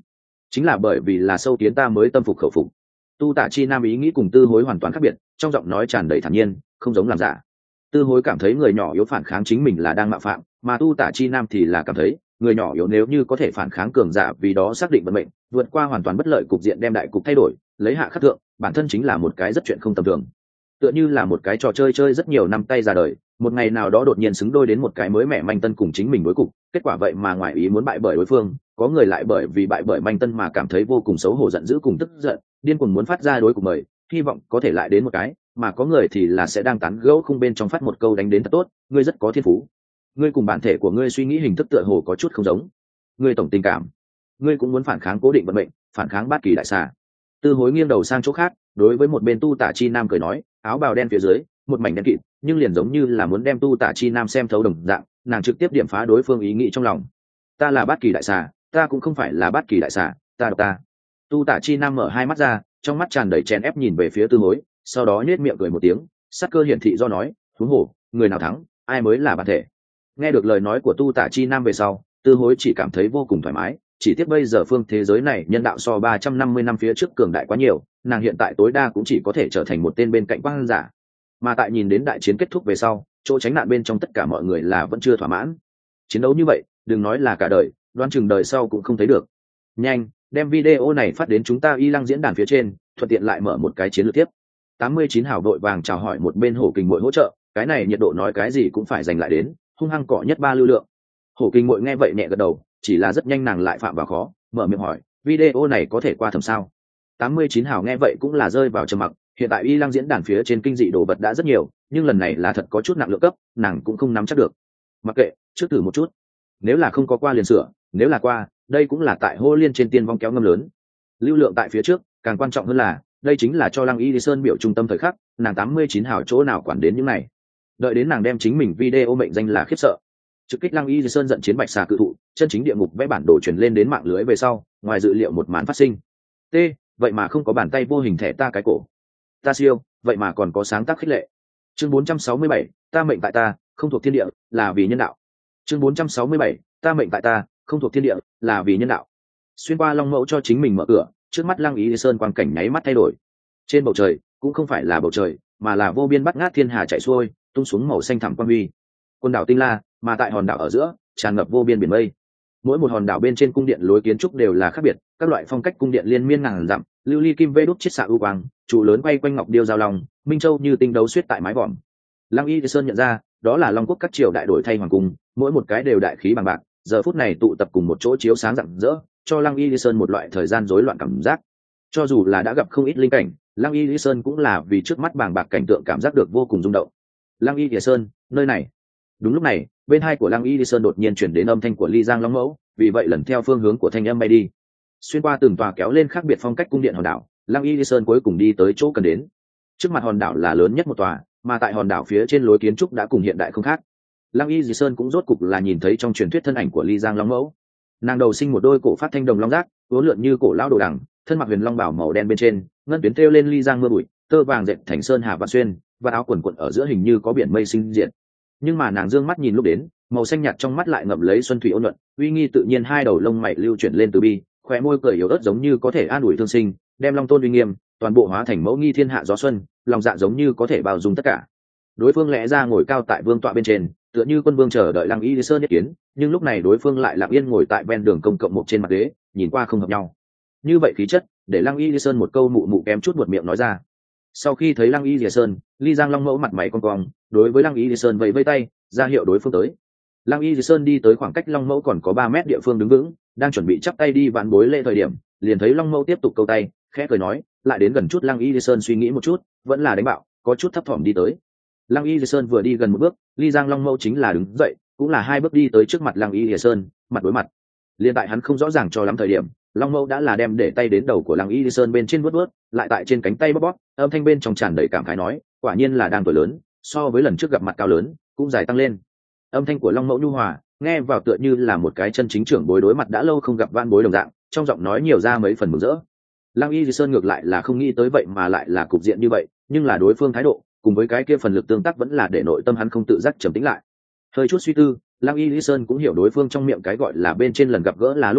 chính là bởi vì là sâu kiến ta mới tâm phục khẩu phục. Tu Tả Chi Nam ý nghĩ cùng Tư Hối hoàn toàn khác biệt, trong giọng nói tràn đầy thản nhiên, không giống làm giả. Tư Hối cảm thấy người nhỏ yếu phản kháng chính mình là đang mạo phạm, mà Tu Tả Chi Nam thì là cảm thấy người nhỏ yếu nếu như có thể phản kháng cường giả, vì đó xác định vận mệnh, vượt qua hoàn toàn bất lợi cục diện, đem đại cục thay đổi, lấy hạ khắc thượng, bản thân chính là một cái rất chuyện không tầm thường. Tựa như là một cái trò chơi chơi rất nhiều năm tay ra đời, một ngày nào đó đột nhiên xứng đôi đến một cái mới mẻ manh tân cùng chính mình đối cục, kết quả vậy mà ngoài ý muốn bại bởi đối phương, có người lại bởi vì bại bởi manh tân mà cảm thấy vô cùng xấu hổ, giận dữ cùng tức giận, điên cuồng muốn phát ra đối cục mời, hy vọng có thể lại đến một cái, mà có người thì là sẽ đang tán gẫu khung bên trong phát một câu đánh đến thật tốt, ngươi rất có thiên phú, ngươi cùng bản thể của ngươi suy nghĩ hình thức tựa hồ có chút không giống, ngươi tổng tình cảm, ngươi cũng muốn phản kháng cố định vận mệnh, phản kháng bát kỳ đại xà. Tư Hối nghiêng đầu sang chỗ khác, đối với một bên Tu Tả Chi Nam cười nói, áo bào đen phía dưới một mảnh đen kịt, nhưng liền giống như là muốn đem Tu Tả Chi Nam xem thấu đồng dạng, nàng trực tiếp điểm phá đối phương ý nghĩ trong lòng. Ta là bát kỳ đại xà, ta cũng không phải là bát kỳ đại xà, ta độc ta. Tu Tả Chi Nam mở hai mắt ra, trong mắt tràn đầy chèn ép nhìn về phía Tư Hối, sau đó nhếch miệng cười một tiếng, sắc cơ hiển thị do nói, huống hồ, người nào thắng, ai mới là bản thể. Nghe được lời nói của Tu Tả Chi Nam về sau, Tư Hối chỉ cảm thấy vô cùng thoải mái, chỉ tiếc bây giờ phương thế giới này nhân đạo so ba trăm năm mươi năm phía trước cường đại quá nhiều, nàng hiện tại tối đa cũng chỉ có thể trở thành một tên bên cạnh quang giả. Mà tại nhìn đến đại chiến kết thúc về sau, chỗ tránh nạn bên trong tất cả mọi người là vẫn chưa thỏa mãn. Chiến đấu như vậy, đừng nói là cả đời, đoán chừng đời sau cũng không thấy được. Nhanh, đem video này phát đến chúng ta Y Lăng diễn đàn phía trên, thuận tiện lại mở một cái chiến lược tiếp. tám mươi chín hào đội vàng chào hỏi một bên Hổ Kình Muội hỗ trợ, cái này nhiệt độ nói cái gì cũng phải giành lại đến, hung hăng cọ nhất ba lưu lượng. Hổ Kình Muội nghe vậy nhẹ gật đầu, chỉ là rất nhanh nàng lại phạm vào khó, mở miệng hỏi, video này có thể qua thẩm sao? tám mươi chín hào nghe vậy cũng là rơi vào trầm mặc, hiện tại Y Lăng diễn đàn phía trên kinh dị đồ vật đã rất nhiều, nhưng lần này là thật có chút nặng lượng cấp, nàng cũng không nắm chắc được. Mặc kệ, trước thử một chút. Nếu là không có qua liền sửa, nếu là qua, đây cũng là tại hô liên trên tiên vong kéo ngâm lớn. Lưu lượng tại phía trước, càng quan trọng hơn là, đây chính là cho Lăng Y Lý Sơn biểu trung tâm thời khắc, nàng tám mươi chín hào chỗ nào quản đến những này. Đợi đến nàng đem chính mình video mệnh danh là khiếp sợ. Trực kích Lăng Y Lý Sơn giận chiến bạch xà cự thụ, chân chính địa ngục vẽ bản đồ truyền lên đến mạng lưới về sau, ngoài dự liệu một màn phát sinh. T, vậy mà không có bàn tay vô hình thẻ ta cái cổ. Ta siêu, vậy mà còn có sáng tác khích lệ. Chương bốn trăm sáu mươi bảy, ta mệnh tại ta, không thuộc thiên địa, là vì nhân đạo. Chương bốn trăm sáu mươi bảy, ta mệnh tại ta, không thuộc thiên địa, là vì nhân đạo. Xuyên qua long mẫu cho chính mình mở cửa, trước mắt Lăng Y Lý Sơn quang cảnh nháy mắt thay đổi. Trên bầu trời, cũng không phải là bầu trời, mà là vô biên bát ngát thiên hà chảy xuôi, tung xuống màu xanh thẳm quang huy. Quần đảo Tinh La, mà tại hòn đảo ở giữa, tràn ngập vô biên biển mây. Mỗi một hòn đảo bên trên cung điện lối kiến trúc đều là khác biệt, các loại phong cách cung điện liên miên ngàn dặm, lưu ly kim vê đúc chiết xạ ưu quang, trụ lớn quay quanh ngọc điêu giao long, minh châu như tinh đấu xuyết tại mái vòm. Lăng Y Sơn nhận ra, đó là long quốc các triều đại đổi thay hoàng cung, mỗi một cái đều đại khí bằng bạc, giờ phút này tụ tập cùng một chỗ chiếu sáng rạng rỡ, cho Lăng Y Sơn một loại thời gian rối loạn cảm giác. Cho dù là đã gặp không ít linh cảnh, Lăng Y Sơn cũng là vì trước mắt bàng bạc cảnh tượng cảm giác được vô cùng rung động. Lăng Y Sơn, nơi này. Đúng lúc này, bên hai của Lăng Y Sơn đột nhiên chuyển đến âm thanh của Ly Giang Long Mẫu, vì vậy lần theo phương hướng của thanh âm bay đi, xuyên qua từng tòa kéo lên khác biệt phong cách cung điện hòn đảo, Lăng Y Sơn cuối cùng đi tới chỗ cần đến. Trước mặt hòn đảo là lớn nhất một tòa, mà tại hòn đảo phía trên lối kiến trúc đã cùng hiện đại không khác. Lăng Y Sơn cũng rốt cục là nhìn thấy trong truyền thuyết thân ảnh của Ly Giang Long Mẫu. Nàng đầu sinh một đôi cổ phát thanh đồng long giác, uốn lượn như cổ lão đồ đằng, thân mặc huyền long bảo màu đen bên trên, ngân tuyến thêu lên ly giang mưa bụi, tơ vàng dệt thành sơn hà vạn xuyên, và áo quần quần ở giữa hình như có biển mây sinh diệt. Nhưng mà nàng dương mắt nhìn lúc đến, màu xanh nhạt trong mắt lại ngậm lấy xuân thủy ôn nhuận, uy nghi tự nhiên, hai đầu lông mày lưu chuyển lên từ bi, khóe môi cười yếu ớt giống như có thể an ủi thương sinh, đem long tôn uy nghiêm toàn bộ hóa thành mẫu nghi thiên hạ gió xuân, lòng dạ giống như có thể bao dung tất cả. Đối phương lẽ ra ngồi cao tại vương tọa bên trên, tựa như quân vương chờ đợi Lăng Y Sơn nhất kiến, nhưng lúc này đối phương lại lặng yên ngồi tại ven đường công cộng một trên mặt ghế, nhìn qua không hợp nhau. Như vậy khí chất, để Lăng Y Sơn một câu mụ mụ kém chút buột miệng nói ra. Sau khi thấy Lăng Y Sơn, Ly Giang Long Mẫu mặt mày cong cong, đối với Lăng Y Sơn vẫy vẫy tay, ra hiệu đối phương tới. Lăng Y Sơn đi tới khoảng cách Long Mẫu còn có ba mét địa phương đứng vững, đang chuẩn bị chắp tay đi vãn bối lễ thời điểm, liền thấy Long Mẫu tiếp tục câu tay, khẽ cười nói, lại đến gần chút. Lăng Y Sơn suy nghĩ một chút, vẫn là đánh bạo, có chút thấp thỏm đi tới. Lăng Y Sơn vừa đi gần một bước, Ly Giang Long Mẫu chính là đứng dậy, cũng là hai bước đi tới trước mặt Lăng Y Sơn, mặt đối mặt. Liên tại hắn không rõ ràng cho lắm thời điểm, Long Mẫu đã là đem để tay đến đầu của Lăng Y Sơn bên trên vuốt vuốt, lại tại trên cánh tay bóp bóp, âm thanh bên trong tràn đầy cảm khái nói, quả nhiên là đang tuổi lớn, so với lần trước gặp mặt cao lớn, cũng dài tăng lên. Âm thanh của Long Mẫu nhu hòa, nghe vào tựa như là một cái chân chính trưởng bối đối mặt đã lâu không gặp van bối đồng dạng, trong giọng nói nhiều ra mấy phần mừng rỡ. Lăng Y Sơn ngược lại là không nghĩ tới vậy mà lại là cục diện như vậy, nhưng là đối phương thái độ cùng với cái kia phần lực tương tác vẫn là để nội tâm hắn không tự giác trầm tĩnh lại. Hơi chút suy tư, Lăng Y Lý Sơn cũng hiểu đối phương trong miệng cái gọi là bên trên lần gặp gỡ là lúc nào,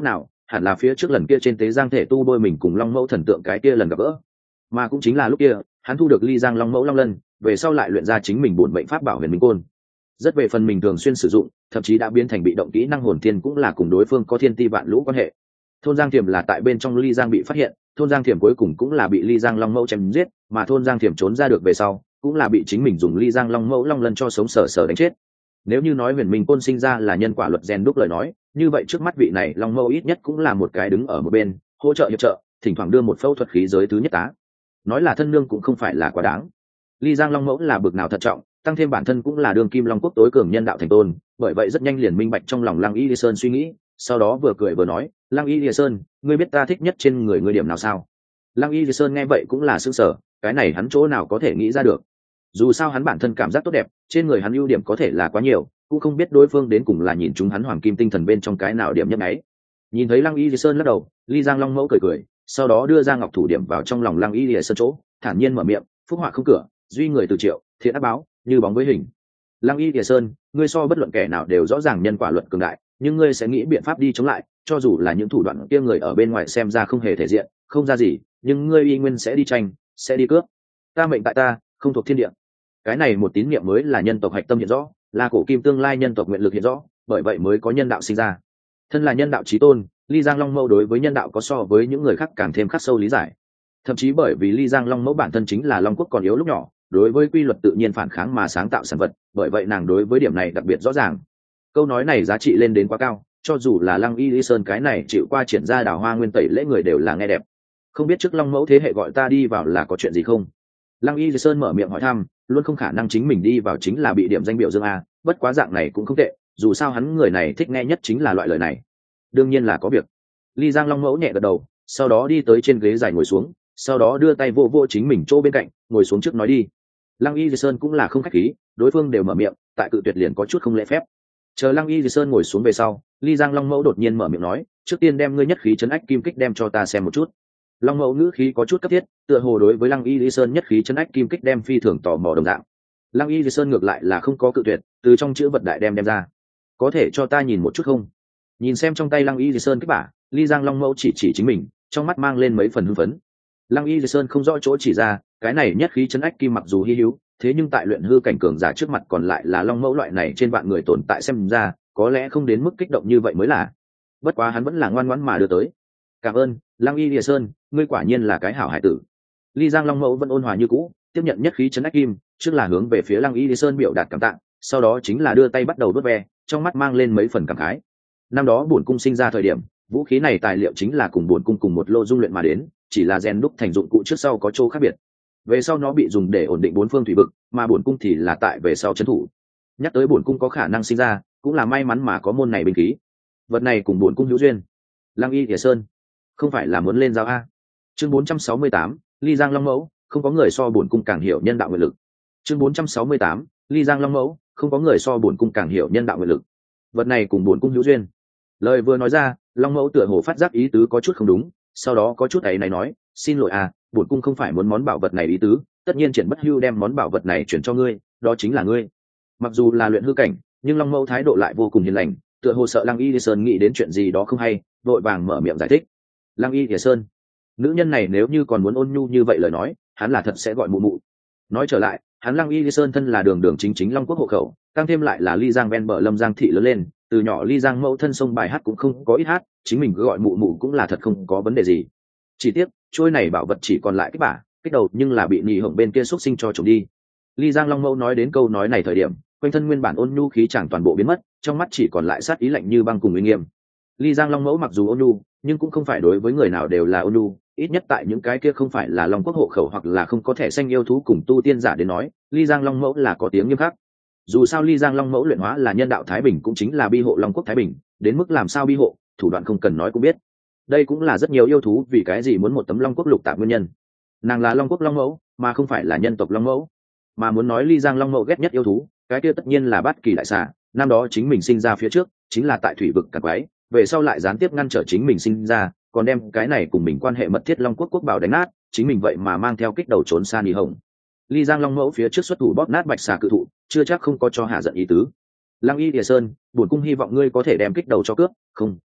hẳn là phía trước lần kia trên tế giang thể tu bôi mình cùng long mẫu thần tượng cái kia lần gặp gỡ, mà cũng chính là lúc kia hắn thu được ly giang long mẫu long lân, về sau lại luyện ra chính mình bổn mệnh pháp bảo huyền minh côn. Rất về phần mình thường xuyên sử dụng, thậm chí đã biến thành bị động kỹ năng hồn tiên, cũng là cùng đối phương có thiên ti vạn lũ quan hệ. Thôn Giang Thiểm là tại bên trong ly giang bị phát hiện, thôn Giang Thiểm cuối cùng cũng là bị ly giang long mẫu chém giết, mà thôn Giang Thiểm trốn ra được về sau cũng là bị chính mình dùng ly giang long mẫu long lân cho sống sờ sờ đánh chết. Nếu như nói huyền minh côn sinh ra là nhân quả luật gen đúc lời nói, như vậy trước mắt vị này long mẫu ít nhất cũng là một cái đứng ở một bên hỗ trợ hiệp trợ, thỉnh thoảng đưa một phẫu thuật khí giới thứ nhất tá. Nói là thân nương cũng không phải là quá đáng. Ly giang long mẫu là bực nào thận trọng, tăng thêm bản thân cũng là đương kim long quốc tối cường nhân đạo thành tôn, bởi vậy rất nhanh liền minh bạch trong lòng Lăng Y Lìa Sơn suy nghĩ, sau đó vừa cười vừa nói, Lăng Y Lìa Sơn, ngươi biết ta thích nhất trên người ngươi điểm nào sao? Lăng Y Lìa Sơn nghe vậy cũng là sững sờ, cái này hắn chỗ nào có thể nghĩ ra được. Dù sao hắn bản thân cảm giác tốt đẹp, trên người hắn ưu điểm có thể là quá nhiều, cũng không biết đối phương đến cùng là nhìn chúng hắn hoàng kim tinh thần bên trong cái nào điểm nhấp nháy. Nhìn thấy Lăng Y Lìa Sơn lắc đầu, Ly Giang Long mẫu cười cười, sau đó đưa ra ngọc thủ điểm vào trong lòng Lăng Y Lìa Sơn chỗ, thản nhiên mở miệng, phúc họa không cửa, duy người từ triệu, thiện ác báo, như bóng với hình. Lăng Y Lìa Sơn, ngươi so bất luận kẻ nào đều rõ ràng nhân quả luật cường đại, nhưng ngươi sẽ nghĩ biện pháp đi chống lại, cho dù là những thủ đoạn kia người ở bên ngoài xem ra không hề thể diện, không ra gì, nhưng ngươi y nguyên sẽ đi tranh, sẽ đi cướp. Ta mệnh tại ta, không thuộc thiên địa. Cái này một tín niệm mới là nhân tộc hạch tâm hiện rõ, là cổ kim tương lai nhân tộc nguyện lực hiện rõ, bởi vậy mới có nhân đạo sinh ra. Thân là nhân đạo chí tôn, Ly Giang Long mẫu đối với nhân đạo có so với những người khác càng thêm khắc sâu lý giải. Thậm chí bởi vì Ly Giang Long mẫu bản thân chính là Long quốc còn yếu lúc nhỏ, đối với quy luật tự nhiên phản kháng mà sáng tạo sản vật, bởi vậy nàng đối với điểm này đặc biệt rõ ràng. Câu nói này giá trị lên đến quá cao, cho dù là Lăng Y Lý Sơn cái này chịu qua triển ra đào hoa nguyên tẩy lễ người đều là nghe đẹp. Không biết trước Long mẫu thế hệ gọi ta đi vào là có chuyện gì không? Lăng Y Lý Sơn mở miệng hỏi thăm, luôn không khả năng chính mình đi vào chính là bị điểm danh biểu dương a, bất quá dạng này cũng không tệ, dù sao hắn người này thích nghe nhất chính là loại lời này. Đương nhiên là có việc. Ly Giang Long mẫu nhẹ gật đầu, sau đó đi tới trên ghế dài ngồi xuống, sau đó đưa tay vô vô chính mình chỗ bên cạnh, ngồi xuống trước nói đi. Lăng Y Di Sơn cũng là không khách khí, đối phương đều mở miệng, tại cự tuyệt liền có chút không lễ phép. Chờ Lăng Y Di Sơn ngồi xuống về sau, Ly Giang Long mẫu đột nhiên mở miệng nói, trước tiên đem ngươi nhất khí chấn ách kim kích đem cho ta xem một chút. Long mẫu ngữ khí có chút cấp thiết, tựa hồ đối với Lăng Y Di Sơn nhất khí chấn ách kim kích đem phi thường tò mò đồng dạng. Lăng Y Di Sơn ngược lại là không có cự tuyệt, từ trong chữ vật đại đem đem ra. Có thể cho ta nhìn một chút không? Nhìn xem trong tay Lăng Y Di Sơn kích bả, Ly Giang Long mẫu chỉ chỉ chính mình, trong mắt mang lên mấy phần hưng phấn. Lăng Y Di Sơn không rõ chỗ chỉ ra, cái này nhất khí chấn ách kim mặc dù hi hữu, thế nhưng tại luyện hư cảnh cường giả trước mặt còn lại là Long mẫu loại này trên vạn người tồn tại xem ra, có lẽ không đến mức kích động như vậy mới là. Bất quá hắn vẫn là ngoan ngoãn mà đưa tới. Cảm ơn, Lăng Y Di Sơn, ngươi quả nhiên là cái hảo hải tử. Ly Giang Long mẫu vẫn ôn hòa như cũ, tiếp nhận nhất khí chấn ách kim, trước là hướng về phía Lăng Y Di Sơn biểu đạt cảm tạ, sau đó chính là đưa tay bắt đầu đốt ve, trong mắt mang lên mấy phần cảm khái. Năm đó bổn cung sinh ra thời điểm, vũ khí này tài liệu chính là cùng bổn cung cùng một lô dung luyện mà đến, chỉ là rèn đúc thành dụng cụ trước sau có chỗ khác biệt. Về sau nó bị dùng để ổn định bốn phương thủy vực, mà bổn cung thì là tại về sau trấn thủ. Nhắc tới bổn cung có khả năng sinh ra, cũng là may mắn mà có môn này binh khí. Vật này cùng bổn cung hữu duyên. Lăng Y Thiề Sơn, không phải là muốn lên giao a? Chương bốn trăm sáu mươi tám, Ly Giang Long mẫu, không có người so bổn cung càng hiểu nhân đạo nguyện lực. Chương bốn trăm sáu mươi tám, Ly Giang Long mẫu, không có người so bổn cung càng hiểu nhân đạo nguyện lực. Vật này cùng bổn cung hữu duyên. Lời vừa nói ra, Long mẫu tựa hồ phát giác ý tứ có chút không đúng, sau đó có chút ấy này nói, xin lỗi à, bổn cung không phải muốn món bảo vật này ý tứ, tất nhiên Triển Bất Hưu đem món bảo vật này chuyển cho ngươi, đó chính là ngươi. Mặc dù là luyện hư cảnh, nhưng Long mẫu thái độ lại vô cùng hiền lành, tựa hồ sợ Lăng Y Thiề Sơn nghĩ đến chuyện gì đó không hay, vội vàng mở miệng giải thích. Lăng Y Thiề Sơn, nữ nhân này nếu như còn muốn ôn nhu như vậy lời nói, hắn là thật sẽ gọi mụ mụ. Nói trở lại, hắn Lăng Y Thiề Sơn thân là đường đường chính chính Long quốc hộ khẩu, tăng thêm lại là Ly Giang ven bờ Lâm Giang thị lớn lên, từ nhỏ Ly Giang mẫu thân sông bài hát cũng không có ít hát, chính mình cứ gọi mụ mụ cũng là thật không có vấn đề gì. Chỉ tiếc, trôi này bảo vật chỉ còn lại cái bả, kích đầu nhưng là bị nhị hồng bên kia xúc sinh cho trộm đi. Ly Giang Long mẫu nói đến câu nói này thời điểm, quanh thân nguyên bản ôn nhu khí chẳng toàn bộ biến mất, trong mắt chỉ còn lại sát ý lạnh như băng cùng uy nghiêm. Ly Giang Long mẫu mặc dù ôn nhu, nhưng cũng không phải đối với người nào đều là ôn nhu, ít nhất tại những cái kia không phải là Long quốc hộ khẩu hoặc là không có thẻ xanh yêu thú cùng tu tiên giả đến nói, Ly Giang Long mẫu là có tiếng nghiêm khắc. Dù sao Ly Giang Long mẫu luyện hóa là nhân đạo thái bình, cũng chính là bi hộ Long quốc thái bình, đến mức làm sao bi hộ, thủ đoạn không cần nói cũng biết. Đây cũng là rất nhiều yêu thú vì cái gì muốn một tấm Long quốc lục tạp nguyên nhân. Nàng là Long quốc Long mẫu, mà không phải là nhân tộc Long mẫu. Mà muốn nói Ly Giang Long mẫu ghét nhất yêu thú, cái kia tất nhiên là Bát Kỳ đại xà, năm đó chính mình sinh ra phía trước, chính là tại thủy vực càn quái, về sau lại gián tiếp ngăn trở chính mình sinh ra, còn đem cái này cùng mình quan hệ mật thiết Long quốc quốc bảo đánh nát, chính mình vậy mà mang theo kích đầu trốn xa đi hồng. Ly Giang Long mẫu phía trước xuất thủ bóp nát bạch xà cự thụ, chưa chắc không có cho hạ giận ý tứ. Lăng Y Thiề Sơn, bổn cung hy vọng ngươi có thể đem kích đầu cho cướp, không,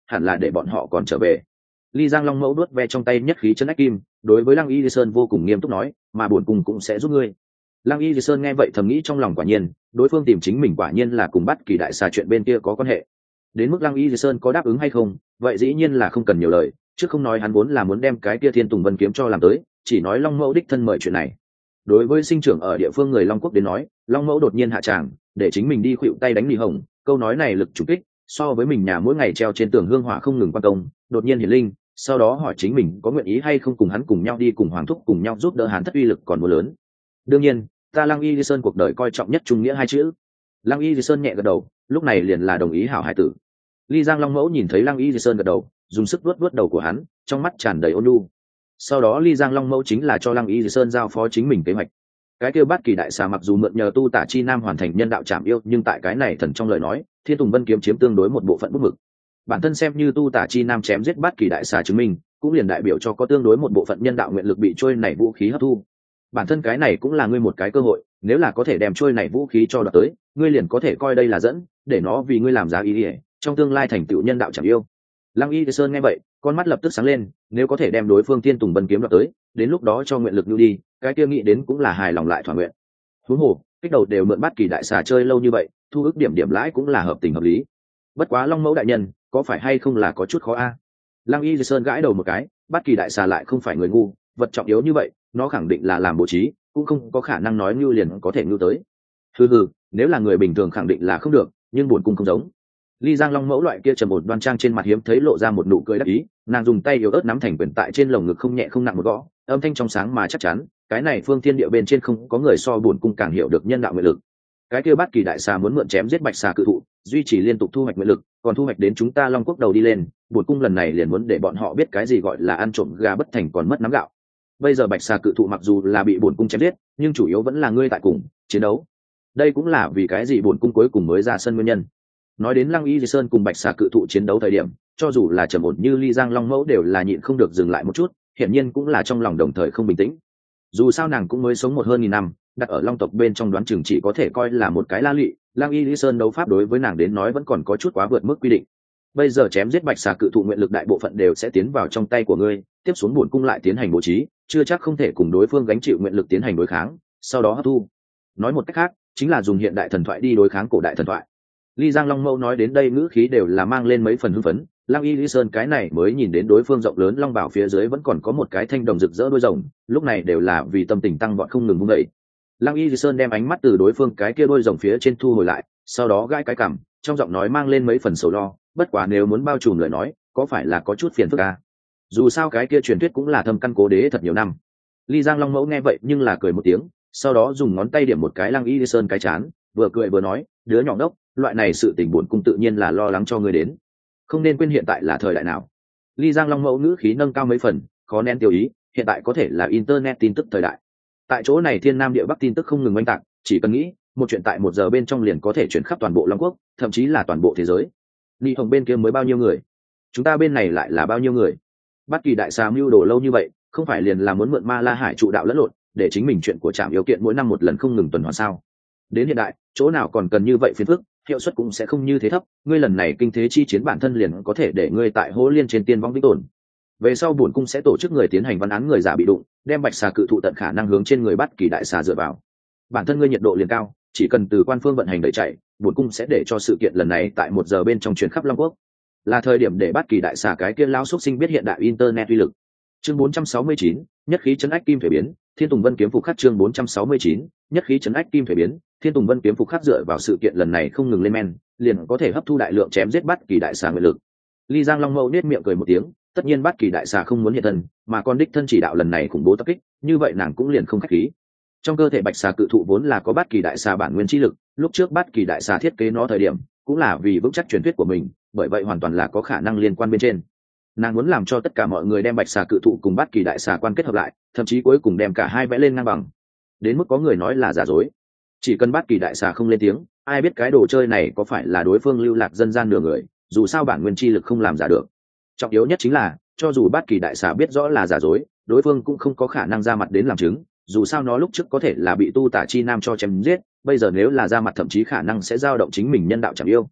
hẳn là để bọn họ còn trở về. Ly Giang Long Mẫu đuốt ve trong tay nhất khí chân ách kim, đối với Lăng Y Sơn vô cùng nghiêm túc nói, mà bổn cung cũng sẽ giúp ngươi. Lăng Y Sơn nghe vậy thầm nghĩ trong lòng, quả nhiên đối phương tìm chính mình quả nhiên là cùng Bất Kỳ đại xà chuyện bên kia có quan hệ. Đến mức Lăng Y Sơn có đáp ứng hay không, vậy dĩ nhiên là không cần nhiều lời, chứ không nói hắn vốn là muốn đem cái kia Thiên Tùng Vân kiếm cho làm tới, chỉ nói Long Mẫu đích thân mời chuyện này. Đối với sinh trưởng ở địa phương người Long Quốc đến nói, Long Mẫu đột nhiên hạ tràng, để chính mình đi khuỵu tay đánh Lý Hồng, câu nói này lực chủ kích, so với mình nhà mỗi ngày treo trên tường hương hỏa không ngừng quan công, đột nhiên hiển linh, sau đó hỏi chính mình có nguyện ý hay không cùng hắn cùng nhau đi cùng Hoàng thúc cùng nhau giúp đỡ hắn thất uy lực còn muốn lớn. Đương nhiên, ta Lăng Y Sơn cuộc đời coi trọng nhất trung nghĩa hai chữ. Lăng Y Sơn nhẹ gật đầu, lúc này liền là đồng ý hảo hải tử. Ly Giang Long Mẫu nhìn thấy Lăng Y Sơn gật đầu, dùng sức vuốt vuốt đầu của hắn, trong mắt tràn đầy ôn nhu. Sau đó Ly Giang Long Mẫu chính là cho Lăng Y Sơn giao phó chính mình kế hoạch. Cái kêu Bất Kỳ đại xà mặc dù mượn nhờ Tu Tả Chi Nam hoàn thành nhân đạo trảm yêu, nhưng tại cái này thần trong lời nói, Thiên Tùng Vân kiếm chiếm tương đối một bộ phận bút mực. Bản thân xem như Tu Tả Chi Nam chém giết Bất Kỳ đại xà chứng minh, cũng liền đại biểu cho có tương đối một bộ phận nhân đạo nguyện lực bị trôi này vũ khí hấp thu. Bản thân cái này cũng là ngươi một cái cơ hội, nếu là có thể đem trôi này vũ khí cho đoạt tới, ngươi liền có thể coi đây là dẫn, để nó vì ngươi làm giá ý ỉa, trong tương lai thành tựu nhân đạo trảm yêu. Lăng Y Sơn nghe vậy, con mắt lập tức sáng lên, nếu có thể đem đối phương Thiên Tùng Vân kiếm đoạt tới, đến lúc đó cho nguyện lực nhu đi, cái kia nghĩ đến cũng là hài lòng lại thỏa nguyện. Huống hồ, kích đầu đều mượn Bất Kỳ đại xà chơi lâu như vậy, thu ước điểm điểm lãi cũng là hợp tình hợp lý. Bất quá Long Mẫu đại nhân, có phải hay không là có chút khó a? À? Lăng Y Sơn gãi đầu một cái, Bất Kỳ đại xà lại không phải người ngu, vật trọng yếu như vậy, nó khẳng định là làm bố trí, cũng không có khả năng nói ngưu liền có thể ngưu tới. Hừ hừ, nếu là người bình thường khẳng định là không được, nhưng bổn cung không giống. Ly Giang Long Mẫu loại kia trầm ổn đoan trang trên mặt hiếm thấy lộ ra một nụ cười đắc ý, nàng dùng tay yếu ớt nắm thành quyền tại trên lồng ngực không nhẹ không nặng một gõ, âm thanh trong sáng mà chắc chắn, cái này phương thiên địa bên trên không có người so bổn cung càng hiểu được nhân đạo nguyện lực. Cái kia Bất Kỳ đại xà muốn mượn chém giết bạch xà cự thụ, duy trì liên tục thu hoạch nguyện lực, còn thu hoạch đến chúng ta Long Quốc đầu đi lên, bổn cung lần này liền muốn để bọn họ biết cái gì gọi là ăn trộm gà bất thành còn mất nắm gạo. Bây giờ bạch xà cự thụ mặc dù là bị bổn cung chém giết, nhưng chủ yếu vẫn là ngươi tại cùng chiến đấu. Đây cũng là vì cái gì bổn cung cuối cùng mới ra sân nguyên nhân. Nói đến Lăng Y Sơn cùng bạch xà cự thụ chiến đấu thời điểm, cho dù là trầm ổn như Ly Giang Long Mẫu đều là nhịn không được dừng lại một chút, hiển nhiên cũng là trong lòng đồng thời không bình tĩnh. Dù sao nàng cũng mới sống một hơn nghìn năm, đặt ở Long tộc bên trong đoán chừng chỉ có thể coi là một cái la lị, Lăng Y Sơn đấu pháp đối với nàng đến nói vẫn còn có chút quá vượt mức quy định. Bây giờ chém giết bạch xà cự thụ nguyện lực đại bộ phận đều sẽ tiến vào trong tay của ngươi, tiếp xuống bổn cung lại tiến hành bố trí, chưa chắc không thể cùng đối phương gánh chịu nguyện lực tiến hành đối kháng, sau đó hấp thu. Nói một cách khác, chính là dùng hiện đại thần thoại đi đối kháng cổ đại thần thoại. Ly Giang Long Mẫu nói đến đây ngữ khí đều là mang lên mấy phần hưng phấn, Lăng Y Sơn cái này mới nhìn đến đối phương rộng lớn long bảo phía dưới vẫn còn có một cái thanh đồng rực rỡ đuôi rồng, lúc này đều là vì tâm tình tăng vọt không ngừng vung dậy. Lăng Y Sơn đem ánh mắt từ đối phương cái kia đuôi rồng phía trên thu hồi lại, sau đó gãi cái cằm, trong giọng nói mang lên mấy phần sầu lo, bất quá nếu muốn bao trùm lời nói, có phải là có chút phiền phức à? Dù sao cái kia truyền thuyết cũng là thâm căn cố đế thật nhiều năm. Ly Giang Long Mẫu nghe vậy nhưng là cười một tiếng, sau đó dùng ngón tay điểm một cái Lăng Y Sơn cái chán, vừa cười vừa nói, đứa nhỏ ngốc, loại này sự tình buồn cung tự nhiên là lo lắng cho ngươi đến, không nên quên hiện tại là thời đại nào. Ly Giang Long Mẫu ngữ khí nâng cao mấy phần, khó nén tiêu ý, hiện tại có thể là internet tin tức thời đại, tại chỗ này thiên nam địa bắc tin tức không ngừng oanh tạc, chỉ cần nghĩ một chuyện tại một giờ bên trong liền có thể chuyển khắp toàn bộ Long Quốc, thậm chí là toàn bộ thế giới. Ly Hồng bên kia mới bao nhiêu người, chúng ta bên này lại là bao nhiêu người? Bất Kỳ đại xà mưu đồ lâu như vậy, không phải liền là muốn mượn Ma La Hải trụ đạo lẫn lộn, để chính mình chuyện của trạm yếu kiện mỗi năm một lần không ngừng tuần hoàn sao? Đến hiện đại, chỗ nào còn cần như vậy phiền phức, hiệu suất cũng sẽ không như thế thấp, ngươi lần này kinh thế chi chiến bản thân liền có thể để ngươi tại hố liên trên tiên vong vĩnh tồn. Về sau bổn cung sẽ tổ chức người tiến hành văn án người giả bị đụng, đem bạch xà cự thụ tận khả năng hướng trên người Bất Kỳ đại xà dựa vào. Bản thân ngươi nhiệt độ liền cao, chỉ cần từ quan phương vận hành đẩy chạy, bổn cung sẽ để cho sự kiện lần này tại một giờ bên trong truyền khắp Long Quốc. Là thời điểm để Bất Kỳ đại xà cái kia lão xuất sinh biết hiện đại internet uy lực. Chương bốn trăm sáu mươi chín, nhất khí trấn ách kim thể biến, Thiên Tùng Vân kiếm phục khắc. Chương bốn trăm sáu mươi chín, nhất khí trấn ách kim thể biến, Thiên Tùng Vân kiếm phục khắc dựa vào sự kiện lần này không ngừng lên men, liền có thể hấp thu đại lượng chém giết Bất Kỳ đại xà nguyện lực. Ly Giang Long Mẫu nét miệng cười một tiếng, tất nhiên Bất Kỳ đại xà không muốn hiện thân, mà con đích thân chỉ đạo lần này khủng bố tập kích, như vậy nàng cũng liền không khách khí. Trong cơ thể bạch xà cự thụ vốn là có Bất Kỳ đại xà bản nguyên chi lực, lúc trước Bất Kỳ đại xà thiết kế nó thời điểm, cũng là vì vững chắc truyền thuyết của mình, bởi vậy hoàn toàn là có khả năng liên quan bên trên. Nàng muốn làm cho tất cả mọi người đem bạch xà cự thụ cùng Bất Kỳ đại xà quan kết hợp lại, thậm chí cuối cùng đem cả hai vẽ lên ngang bằng. Đến mức có người nói là giả dối, chỉ cần Bất Kỳ đại xà không lên tiếng, ai biết cái đồ chơi này có phải là đối phương lưu lạc dân gian nửa người, dù sao bản nguyên chi lực không làm giả được. Trọng yếu nhất chính là, cho dù Bất Kỳ đại xà biết rõ là giả dối, đối phương cũng không có khả năng ra mặt đến làm chứng, dù sao nó lúc trước có thể là bị Tu Tả Chi Nam cho chém giết, bây giờ nếu là ra mặt thậm chí khả năng sẽ dao động chính mình nhân đạo chẳng yêu.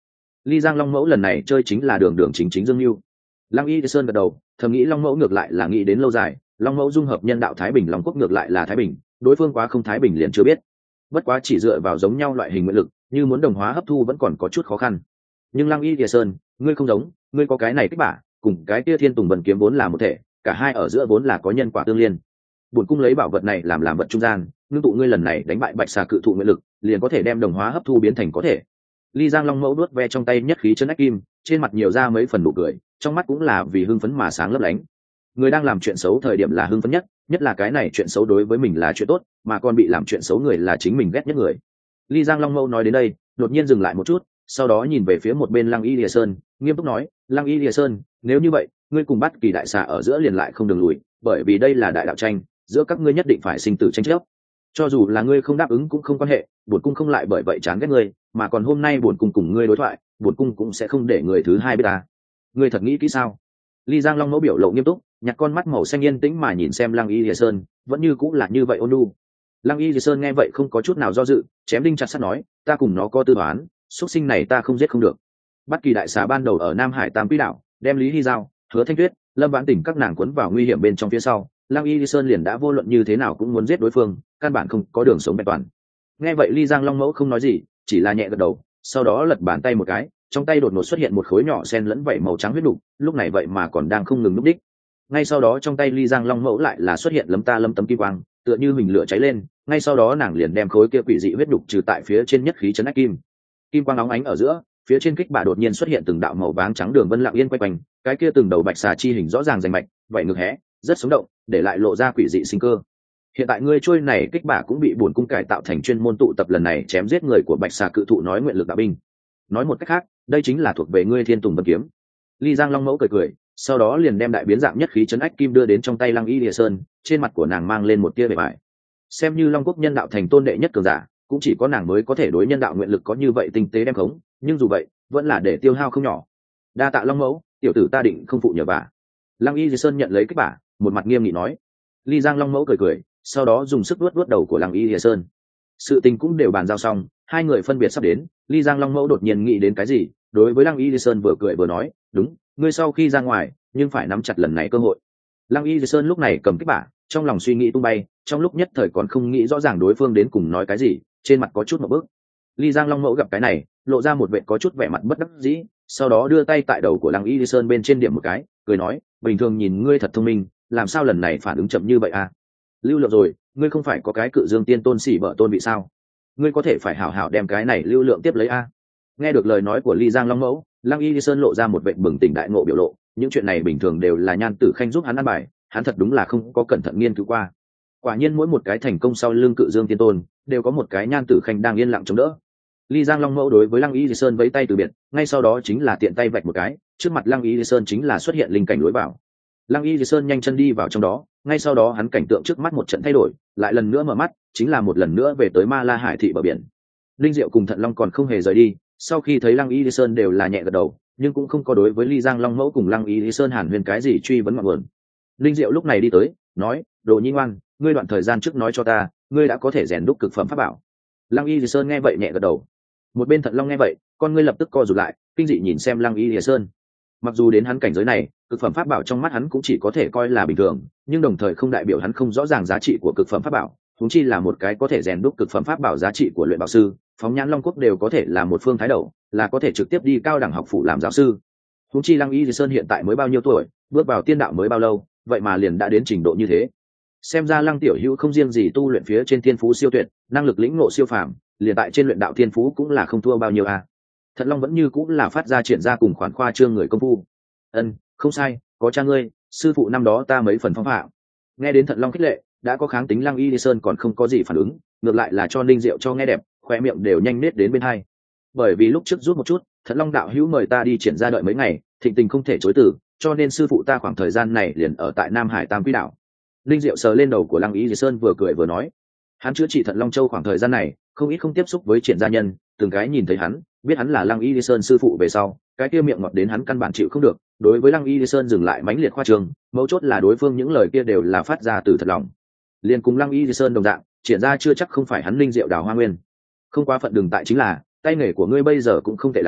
Ly Giang Long Mẫu lần này chơi chính là đường đường chính chính dương lưu. Lăng Y Sơn gật đầu, thầm nghĩ Long Mẫu ngược lại là nghĩ đến lâu dài, Long Mẫu dung hợp nhân đạo Thái Bình Long Quốc ngược lại là Thái Bình, đối phương quá không Thái Bình liền chưa biết. Bất quá chỉ dựa vào giống nhau loại hình nguyện lực, như muốn đồng hóa hấp thu vẫn còn có chút khó khăn. Nhưng Lăng Y Sơn, ngươi không giống, ngươi có cái này kích bả, cùng cái kia Thiên Tùng Vân kiếm vốn là một thể, cả hai ở giữa vốn là có nhân quả tương liên. Bổn cung lấy bảo vật này làm làm vật trung gian, ngưng tụ ngươi lần này đánh bại Bạch Xà cự thụ nguyện lực, liền có thể đem đồng hóa hấp thu biến thành có thể. Ly Giang Long Mẫu đuốt ve trong tay nhất khí chân ách kim, trên mặt nhiều ra mấy phần nụ cười, trong mắt cũng là vì hưng phấn mà sáng lấp lánh. Người đang làm chuyện xấu thời điểm là hưng phấn nhất, nhất là cái này chuyện xấu đối với mình là chuyện tốt, mà còn bị làm chuyện xấu người là chính mình ghét nhất người. Ly Giang Long Mẫu nói đến đây, đột nhiên dừng lại một chút, sau đó nhìn về phía một bên Lăng Y Lìa Sơn, nghiêm túc nói: Lăng Y Lìa Sơn, nếu như vậy, ngươi cùng Bát Kỳ đại xà ở giữa liền lại không đường lùi, bởi vì đây là đại đạo tranh, giữa các ngươi nhất định phải sinh tử tranh chấp. Cho dù là ngươi không đáp ứng cũng không quan hệ, bổn cung không lại bởi vậy chán ghét ngươi, mà còn hôm nay bổn cung cùng ngươi đối thoại, bổn cung cũng sẽ không để người thứ hai biết ta. Ngươi thật nghĩ kỹ sao? Ly Giang Long Mẫu biểu lộ nghiêm túc, nhặt con mắt màu xanh yên tĩnh mà nhìn xem Lăng Y Lìa Sơn, vẫn như cũng là như vậy ôn nhu. Lăng Y Lìa Sơn nghe vậy không có chút nào do dự, chém đinh chặt sắt nói: ta cùng nó có tư toán, xuất sinh này ta không giết không được. Bát Kỳ đại xà ban đầu ở Nam Hải Tam Quỹ đảo, đem Lý Hy Giao, Hứa Thanh Tuyết, Lâm Vãn Tỉnh các nàng cuốn vào nguy hiểm bên trong phía sau, Lăng Y Lìa Sơn liền đã vô luận như thế nào cũng muốn giết đối phương, căn bản không có đường sống vẹn toàn. Nghe vậy Ly Giang Long Mẫu không nói gì, chỉ là nhẹ gật đầu, sau đó lật bàn tay một cái, trong tay đột ngột xuất hiện một khối nhỏ sen lẫn vảy màu trắng huyết đục, lúc này vậy mà còn đang không ngừng núp đích. Ngay sau đó trong tay Ly Giang Long Mẫu lại là xuất hiện lấm ta lấm tấm kim quang, tựa như mình lửa cháy lên, ngay sau đó nàng liền đem khối kia quỷ dị huyết đục trừ tại phía trên nhất khí chấn ách kim. Kim quang óng ánh ở giữa, phía trên kích bả đột nhiên xuất hiện từng đạo màu vàng trắng đường vân lặng yên quay quanh, cái kia từng đầu bạch xà chi hình rõ ràng rành mạch, vậy ngực hé, rất sống động, để lại lộ ra quỷ dị sinh cơ. Hiện tại ngươi trôi này kích bả cũng bị bổn cung cải tạo thành chuyên môn tụ tập lần này chém giết người của bạch xà cự thụ nói nguyện lực đạo binh. Nói một cách khác, đây chính là thuộc về ngươi Thiên Tùng Vân kiếm. Ly Giang Long Mẫu cười cười, sau đó liền đem đại biến dạng nhất khí chấn ách kim đưa đến trong tay Lăng Y Lìa Sơn, trên mặt của nàng mang lên một tia vẻ bại. Xem như Long Quốc nhân đạo thành tôn đệ nhất cường giả, cũng chỉ có nàng mới có thể đối nhân đạo nguyện lực có như vậy tinh tế đem khống, nhưng dù vậy, vẫn là để tiêu hao không nhỏ. Đa tạ Long Mẫu, tiểu tử ta định không phụ nhờ vả. Lăng Y Lìa Sơn nhận lấy cái bả, một mặt nghiêm nghị nói. Ly Giang Long Mẫu cười cười, sau đó dùng sức vuốt vuốt đầu của Lăng Y Lìa Sơn. Sự tình cũng đều bàn giao xong, hai người phân biệt sắp đến, Ly Giang Long Mẫu đột nhiên nghĩ đến cái gì, đối với Lăng Y Lìa Sơn vừa cười vừa nói: đúng, ngươi sau khi ra ngoài, nhưng phải nắm chặt lần này cơ hội. Lăng Y Lìa Sơn lúc này cầm cái bả, trong lòng suy nghĩ tung bay, trong lúc nhất thời còn không nghĩ rõ ràng đối phương đến cùng nói cái gì, trên mặt có chút một bước. Ly Giang Long Mẫu gặp cái này, lộ ra một vẻ có chút vẻ mặt bất đắc dĩ, sau đó đưa tay tại đầu của Lăng Y Lìa Sơn bên trên điểm một cái, cười nói: bình thường nhìn ngươi thật thông minh, làm sao lần này phản ứng chậm như vậy à? Lưu lượng rồi, ngươi không phải có cái Cự Dương Tiên Tôn xỉ bở tôn vị sao? Ngươi có thể phải hảo hảo đem cái này lưu lượng tiếp lấy a. Nghe được lời nói của Ly Giang Long Mẫu, Lăng Y Lìa Sơn lộ ra một vẻ bừng tỉnh đại ngộ biểu lộ, những chuyện này bình thường đều là Nhan Tử Khanh giúp hắn ăn bài, hắn thật đúng là không có cẩn thận nghiên cứu qua. Quả nhiên mỗi một cái thành công sau lưng Cự Dương Tiên Tôn, đều có một cái Nhan Tử Khanh đang yên lặng chống đỡ. Ly Giang Long Mẫu đối với Lăng Y Lìa Sơn vẫy tay từ biệt, ngay sau đó chính là tiện tay vạch một cái, trước mặt Lăng Y Lìa Sơn chính là xuất hiện linh cảnh lối vào. Lăng Y Lìa Sơn nhanh chân đi vào trong đó, ngay sau đó hắn cảnh tượng trước mắt một trận thay đổi, lại lần nữa mở mắt, chính là một lần nữa về tới Ma La Hải thị bờ biển. Linh Diệu cùng Thận Long còn không hề rời đi, sau khi thấy Lăng Y Lìa Sơn đều là nhẹ gật đầu, nhưng cũng không có đối với Ly Giang Long Mẫu cùng Lăng Y Lìa Sơn hàn huyền cái gì truy vấn ngọn nguồn. Linh Diệu lúc này đi tới, nói: Đồ Nhi ngoan, ngươi đoạn thời gian trước nói cho ta, ngươi đã có thể rèn đúc cực phẩm pháp bảo. Lăng Y Lìa Sơn nghe vậy nhẹ gật đầu. Một bên Thận Long nghe vậy, con ngươi lập tức co rụt lại, kinh dị nhìn xem Lăng Y Lìa Sơn. Mặc dù đến hắn cảnh giới này, cực phẩm pháp bảo trong mắt hắn cũng chỉ có thể coi là bình thường, nhưng đồng thời không đại biểu hắn không rõ ràng giá trị của cực phẩm pháp bảo, huống chi là một cái có thể rèn đúc cực phẩm pháp bảo giá trị của luyện bảo sư, phóng nhãn Long Quốc đều có thể là một phương thái đầu, là có thể trực tiếp đi cao đẳng học phủ làm giáo sư. Huống chi Lăng Y Lìa Sơn hiện tại mới bao nhiêu tuổi, bước vào tiên đạo mới bao lâu, vậy mà liền đã đến trình độ như thế. Xem ra Lăng tiểu hữu không riêng gì tu luyện phía trên thiên phú siêu tuyệt, năng lực lĩnh ngộ siêu phàm, liền tại trên luyện đạo thiên phú cũng là không thua bao nhiêu à. Thận Long vẫn như cũng là phát ra triển ra cùng khoản khoa trương người công phu. Ân, không sai, có cha ngươi, sư phụ năm đó ta mấy phần phong phạm. Nghe đến Thận Long khích lệ, đã có kháng tính Lăng Y Lìa Sơn còn không có gì phản ứng, ngược lại là cho Ninh Diệu cho nghe đẹp, khoe miệng đều nhanh nết đến bên hai. Bởi vì lúc trước rút một chút, Thận Long đạo hữu mời ta đi triển ra đợi mấy ngày, thịnh tình không thể chối từ, cho nên sư phụ ta khoảng thời gian này liền ở tại Nam Hải Tam Quỹ đảo. Ninh Diệu sờ lên đầu của Lăng Y Lìa Sơn vừa cười vừa nói, hắn chữa trị Thận Long Châu khoảng thời gian này, không ít không tiếp xúc với triển gia nhân, từng cái nhìn thấy hắn, biết hắn là Lăng Y Lìa Sơn sư phụ về sau, cái kia miệng ngọt đến hắn căn bản chịu không được. Đối với Lăng Y Lìa Sơn dừng lại mãnh liệt khoa trương, mấu chốt là đối phương những lời kia đều là phát ra từ thật lòng. Liên cùng Lăng Y Lìa Sơn đồng dạng, triển ra chưa chắc không phải hắn Ninh Diệu đào hoa nguyên. Không quá phận đường tại chính là tay nghề của ngươi bây giờ cũng không tệ lắm,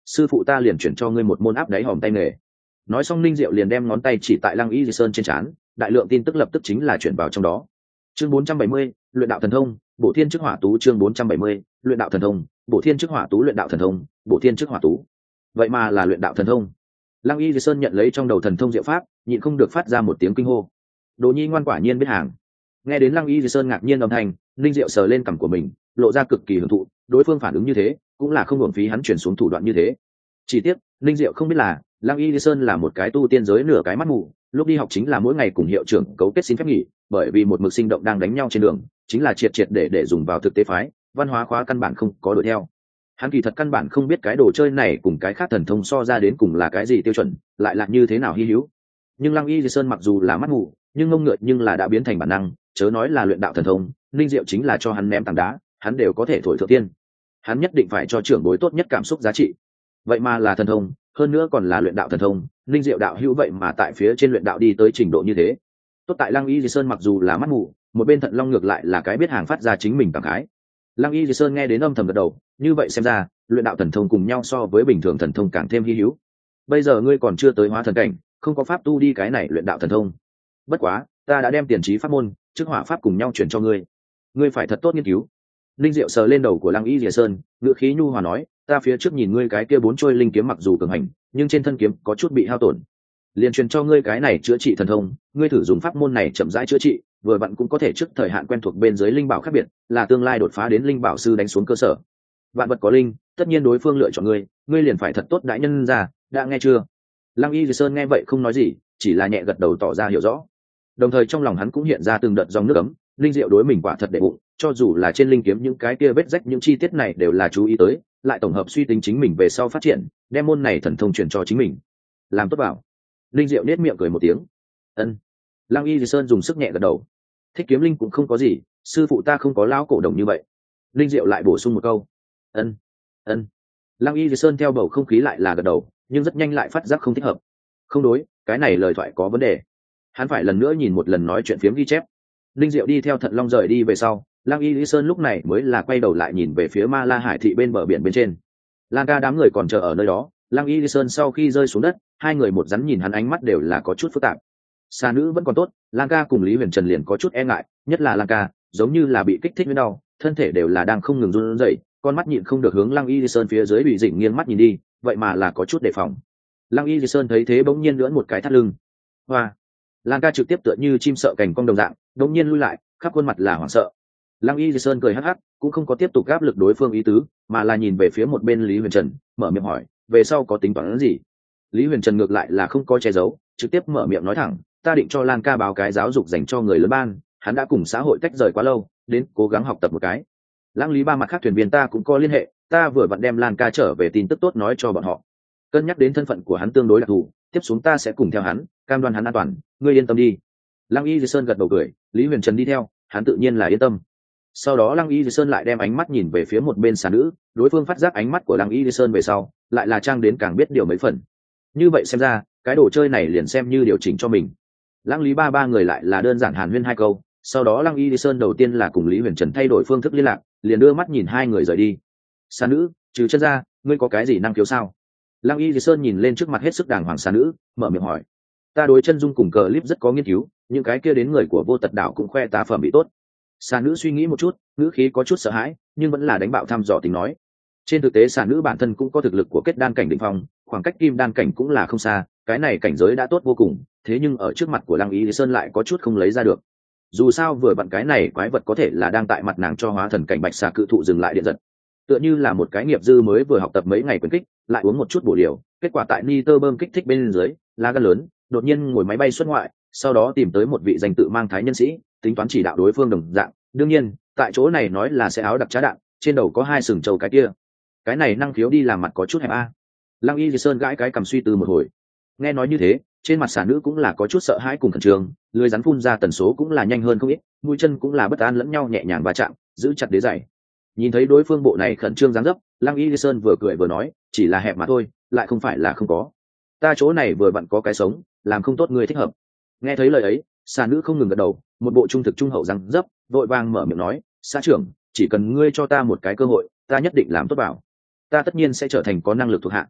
sư phụ ta liền chuyển cho ngươi một môn áp đáy hòm tay nghề. Nói xong Ninh Diệu liền đem ngón tay chỉ tại Lăng Y Di Sơn trên trán, đại lượng tin tức lập tức chính là chuyển vào trong đó. Chương bốn trăm bảy mươi, luyện đạo thần thông, bổ thiên chức hỏa tú. Chương bốn trăm bảy mươi, luyện đạo thần thông, bổ thiên chức hỏa tú. Luyện đạo thần thông, bổ thiên chức hỏa tú. Vậy mà là luyện đạo thần thông. Lăng Y Di Sơn nhận lấy trong đầu thần thông diệu pháp, nhịn không được phát ra một tiếng kinh hô. Đồ Nhi ngoan quả nhiên biết hàng. Nghe đến Lăng Y Di Sơn ngạc nhiên âm thanh, Ninh Diệu sờ lên cằm của mình, lộ ra cực kỳ hưởng thụ, đối phương phản ứng như thế, cũng là không uổng phí hắn chuyển xuống thủ đoạn như thế. Chỉ tiếc, Ninh Diệu không biết là, Lăng Y Di Sơn là một cái tu tiên giới nửa cái mắt mù, lúc đi học chính là mỗi ngày cùng hiệu trưởng cấu kết xin phép nghỉ, bởi vì một mực sinh động đang đánh nhau trên đường, chính là triệt triệt để để dùng vào thực tế phái, văn hóa khóa căn bản không có đuổi theo. Hắn kỳ thật căn bản không biết cái đồ chơi này cùng cái khác thần thông so ra đến cùng là cái gì tiêu chuẩn, lại là như thế nào hi hữu. Nhưng Lăng Y Di Sơn mặc dù là mắt mù, nhưng ngông ngựa nhưng là đã biến thành bản năng, chớ nói là luyện đạo thần thông, Ninh Diệu chính là cho hắn ném tảng đá, hắn đều có thể thổi thượng tiên. Hắn nhất định phải cho trưởng bối tốt nhất cảm xúc giá trị. Vậy mà là thần thông, hơn nữa còn là luyện đạo thần thông, Ninh Diệu đạo hữu vậy mà tại phía trên luyện đạo đi tới trình độ như thế. Tốt tại Lăng Y Di Sơn mặc dù là mắt mù, một bên Thận Long ngược lại là cái biết hàng phát ra chính mình cảm khái. Lăng Y Di Sơn nghe đến âm thầm gật đầu, như vậy xem ra, luyện đạo thần thông cùng nhau so với bình thường thần thông càng thêm hi hữu. Bây giờ ngươi còn chưa tới hóa thần cảnh, không có pháp tu đi cái này luyện đạo thần thông. Bất quá, ta đã đem tiền trí pháp môn, chức hỏa pháp cùng nhau chuyển cho ngươi. Ngươi phải thật tốt nghiên cứu. Linh Diệu sờ lên đầu của Lăng Y Di Sơn, ngữ khí nhu hòa nói, ta phía trước nhìn ngươi cái kia bốn trôi linh kiếm mặc dù cường hành, nhưng trên thân kiếm có chút bị hao tổn. Liền truyền cho ngươi cái này chữa trị thần thông, ngươi thử dùng pháp môn này chậm rãi chữa trị, vừa vặn cũng có thể trước thời hạn quen thuộc bên dưới linh bảo khác biệt, là tương lai đột phá đến linh bảo sư đánh xuống cơ sở. Vạn vật có linh, tất nhiên đối phương lựa chọn ngươi, ngươi liền phải thật tốt đại nhân ra, đã nghe chưa? Lăng Y Di Sơn nghe vậy không nói gì, chỉ là nhẹ gật đầu tỏ ra hiểu rõ. Đồng thời trong lòng hắn cũng hiện ra từng đợt dòng nước ấm, linh diệu đối mình quả thật đệ bụng, cho dù là trên linh kiếm những cái kia vết rách những chi tiết này đều là chú ý tới, lại tổng hợp suy tính chính mình về sau phát triển, đem môn này thần thông truyền cho chính mình. Làm tốt bảo. Linh diệu nét miệng cười một tiếng. Ân. Lăng Y Di Sơn dùng sức nhẹ gật đầu. Thích kiếm linh cũng không có gì, sư phụ ta không có lão cổ đồng như vậy. Linh diệu lại bổ sung một câu. Ân. Ân. Lăng Y Di Sơn theo bầu không khí lại là gật đầu, nhưng rất nhanh lại phát giác không thích hợp. Không đối, cái này lời thoại có vấn đề. Hắn phải lần nữa nhìn một lần nói chuyện phiếm ghi chép. Linh diệu đi theo Thận Long rời đi về sau, Lăng Y Lý Sơn lúc này mới là quay đầu lại nhìn về phía Ma La Hải thị bên bờ biển bên trên. Lan Ca đám người còn chờ ở nơi đó, Lăng Y Lý Sơn sau khi rơi xuống đất, hai người một rắn nhìn hắn ánh mắt đều là có chút phức tạp. Xa nữ vẫn còn tốt, Lan Ca cùng Lý Huyền Trần liền có chút e ngại, nhất là Lan Ca, giống như là bị kích thích với đau, thân thể đều là đang không ngừng run rẩy, con mắt nhịn không được hướng Lăng Y Lý Sơn phía dưới bị dịnh nghiêng mắt nhìn đi, vậy mà là có chút đề phòng. Lăng Y Lý Sơn thấy thế bỗng nhiên lưỡn một cái thắt lưng. Hoa! Lan Ca trực tiếp tựa như chim sợ cành cong đồng dạng, đống nhiên lui lại, khắp khuôn mặt là hoảng sợ. Lăng Y Di Sơn cười hắc hắc, cũng không có tiếp tục áp lực đối phương ý tứ, mà là nhìn về phía một bên Lý Huyền Trần, mở miệng hỏi, về sau có tính toán gì? Lý Huyền Trần ngược lại là không có che giấu, trực tiếp mở miệng nói thẳng, ta định cho Lan Ca báo cái giáo dục dành cho người lớn ban, hắn đã cùng xã hội tách rời quá lâu, đến cố gắng học tập một cái. Lãng Lý ba mặt khác thuyền viên ta cũng có liên hệ, ta vừa vặn đem Lan Ca trở về tin tức tốt nói cho bọn họ. Cân nhắc đến thân phận của hắn tương đối đặc thù, tiếp xuống ta sẽ cùng theo hắn, cam đoan hắn an toàn, ngươi yên tâm đi. Lăng Y Di Sơn gật đầu cười, Lý Huyền Trần đi theo, hắn tự nhiên là yên tâm. Sau đó Lăng Y Di Sơn lại đem ánh mắt nhìn về phía một bên xà nữ, đối phương phát giác ánh mắt của Lăng Y Di Sơn về sau, lại là trang đến càng biết điều mấy phần. Như vậy xem ra, cái đồ chơi này liền xem như điều chỉnh cho mình. Lăng Lý ba ba người lại là đơn giản hàn huyên hai câu, sau đó Lăng Y Di Sơn đầu tiên là cùng Lý Huyền Trần thay đổi phương thức liên lạc, liền đưa mắt nhìn hai người rời đi. Xà nữ, trừ chân ra, ngươi có cái gì năng khiếu sao? Lăng Y Di Sơn nhìn lên trước mặt hết sức đàng hoàng xà nữ, mở miệng hỏi. Ta đối chân dung cùng cờ clip rất có nghiên cứu, những cái kia đến người của Vô Tật Đảo cũng khoe tá phẩm bị tốt. Xà nữ suy nghĩ một chút, ngữ khí có chút sợ hãi, nhưng vẫn là đánh bạo thăm dò tình nói. Trên thực tế xà nữ bản thân cũng có thực lực của kết đan cảnh đỉnh phong, khoảng cách kim đan cảnh cũng là không xa, cái này cảnh giới đã tốt vô cùng, thế nhưng ở trước mặt của Lăng Y Lý Sơn lại có chút không lấy ra được. Dù sao vừa vặn cái này quái vật có thể là đang tại mặt nàng cho hóa thần cảnh bạch xà cự thụ dừng lại điện giật. Tựa như là một cái nghiệp dư mới vừa học tập mấy ngày quyền kích, lại uống một chút bổ điều, kết quả tại nitơ bơm kích thích bên dưới, lá gan lớn, đột nhiên ngồi máy bay xuất ngoại, sau đó tìm tới một vị danh tự mang thái nhân sĩ, tính toán chỉ đạo đối phương đồng dạng. Đương nhiên, tại chỗ này nói là sẽ áo đặc trá đạn, trên đầu có hai sừng trâu cái kia. Cái này năng khiếu đi làm mặt có chút hẹp a. Lăng Y Di Sơn gãi cái cầm suy tư một hồi. Nghe nói như thế, trên mặt xà nữ cũng là có chút sợ hãi cùng khẩn trương, lưỡi rắn phun ra tần số cũng là nhanh hơn không ít, mũi chân cũng là bất an lẫn nhau nhẹ nhàng va chạm, giữ chặt đế giày. Nhìn thấy đối phương bộ này khẩn trương dáng dấp, Lăng Y Di Sơn vừa cười vừa nói, chỉ là hẹp mà thôi, lại không phải là không có. Ta chỗ này vừa vặn có cái sống, làm không tốt người thích hợp. Nghe thấy lời ấy, xà nữ không ngừng gật đầu, một bộ trung thực trung hậu dáng dấp, vội vàng mở miệng nói, xã trưởng, chỉ cần ngươi cho ta một cái cơ hội, ta nhất định làm tốt bảo. Ta tất nhiên sẽ trở thành có năng lực thuộc hạ,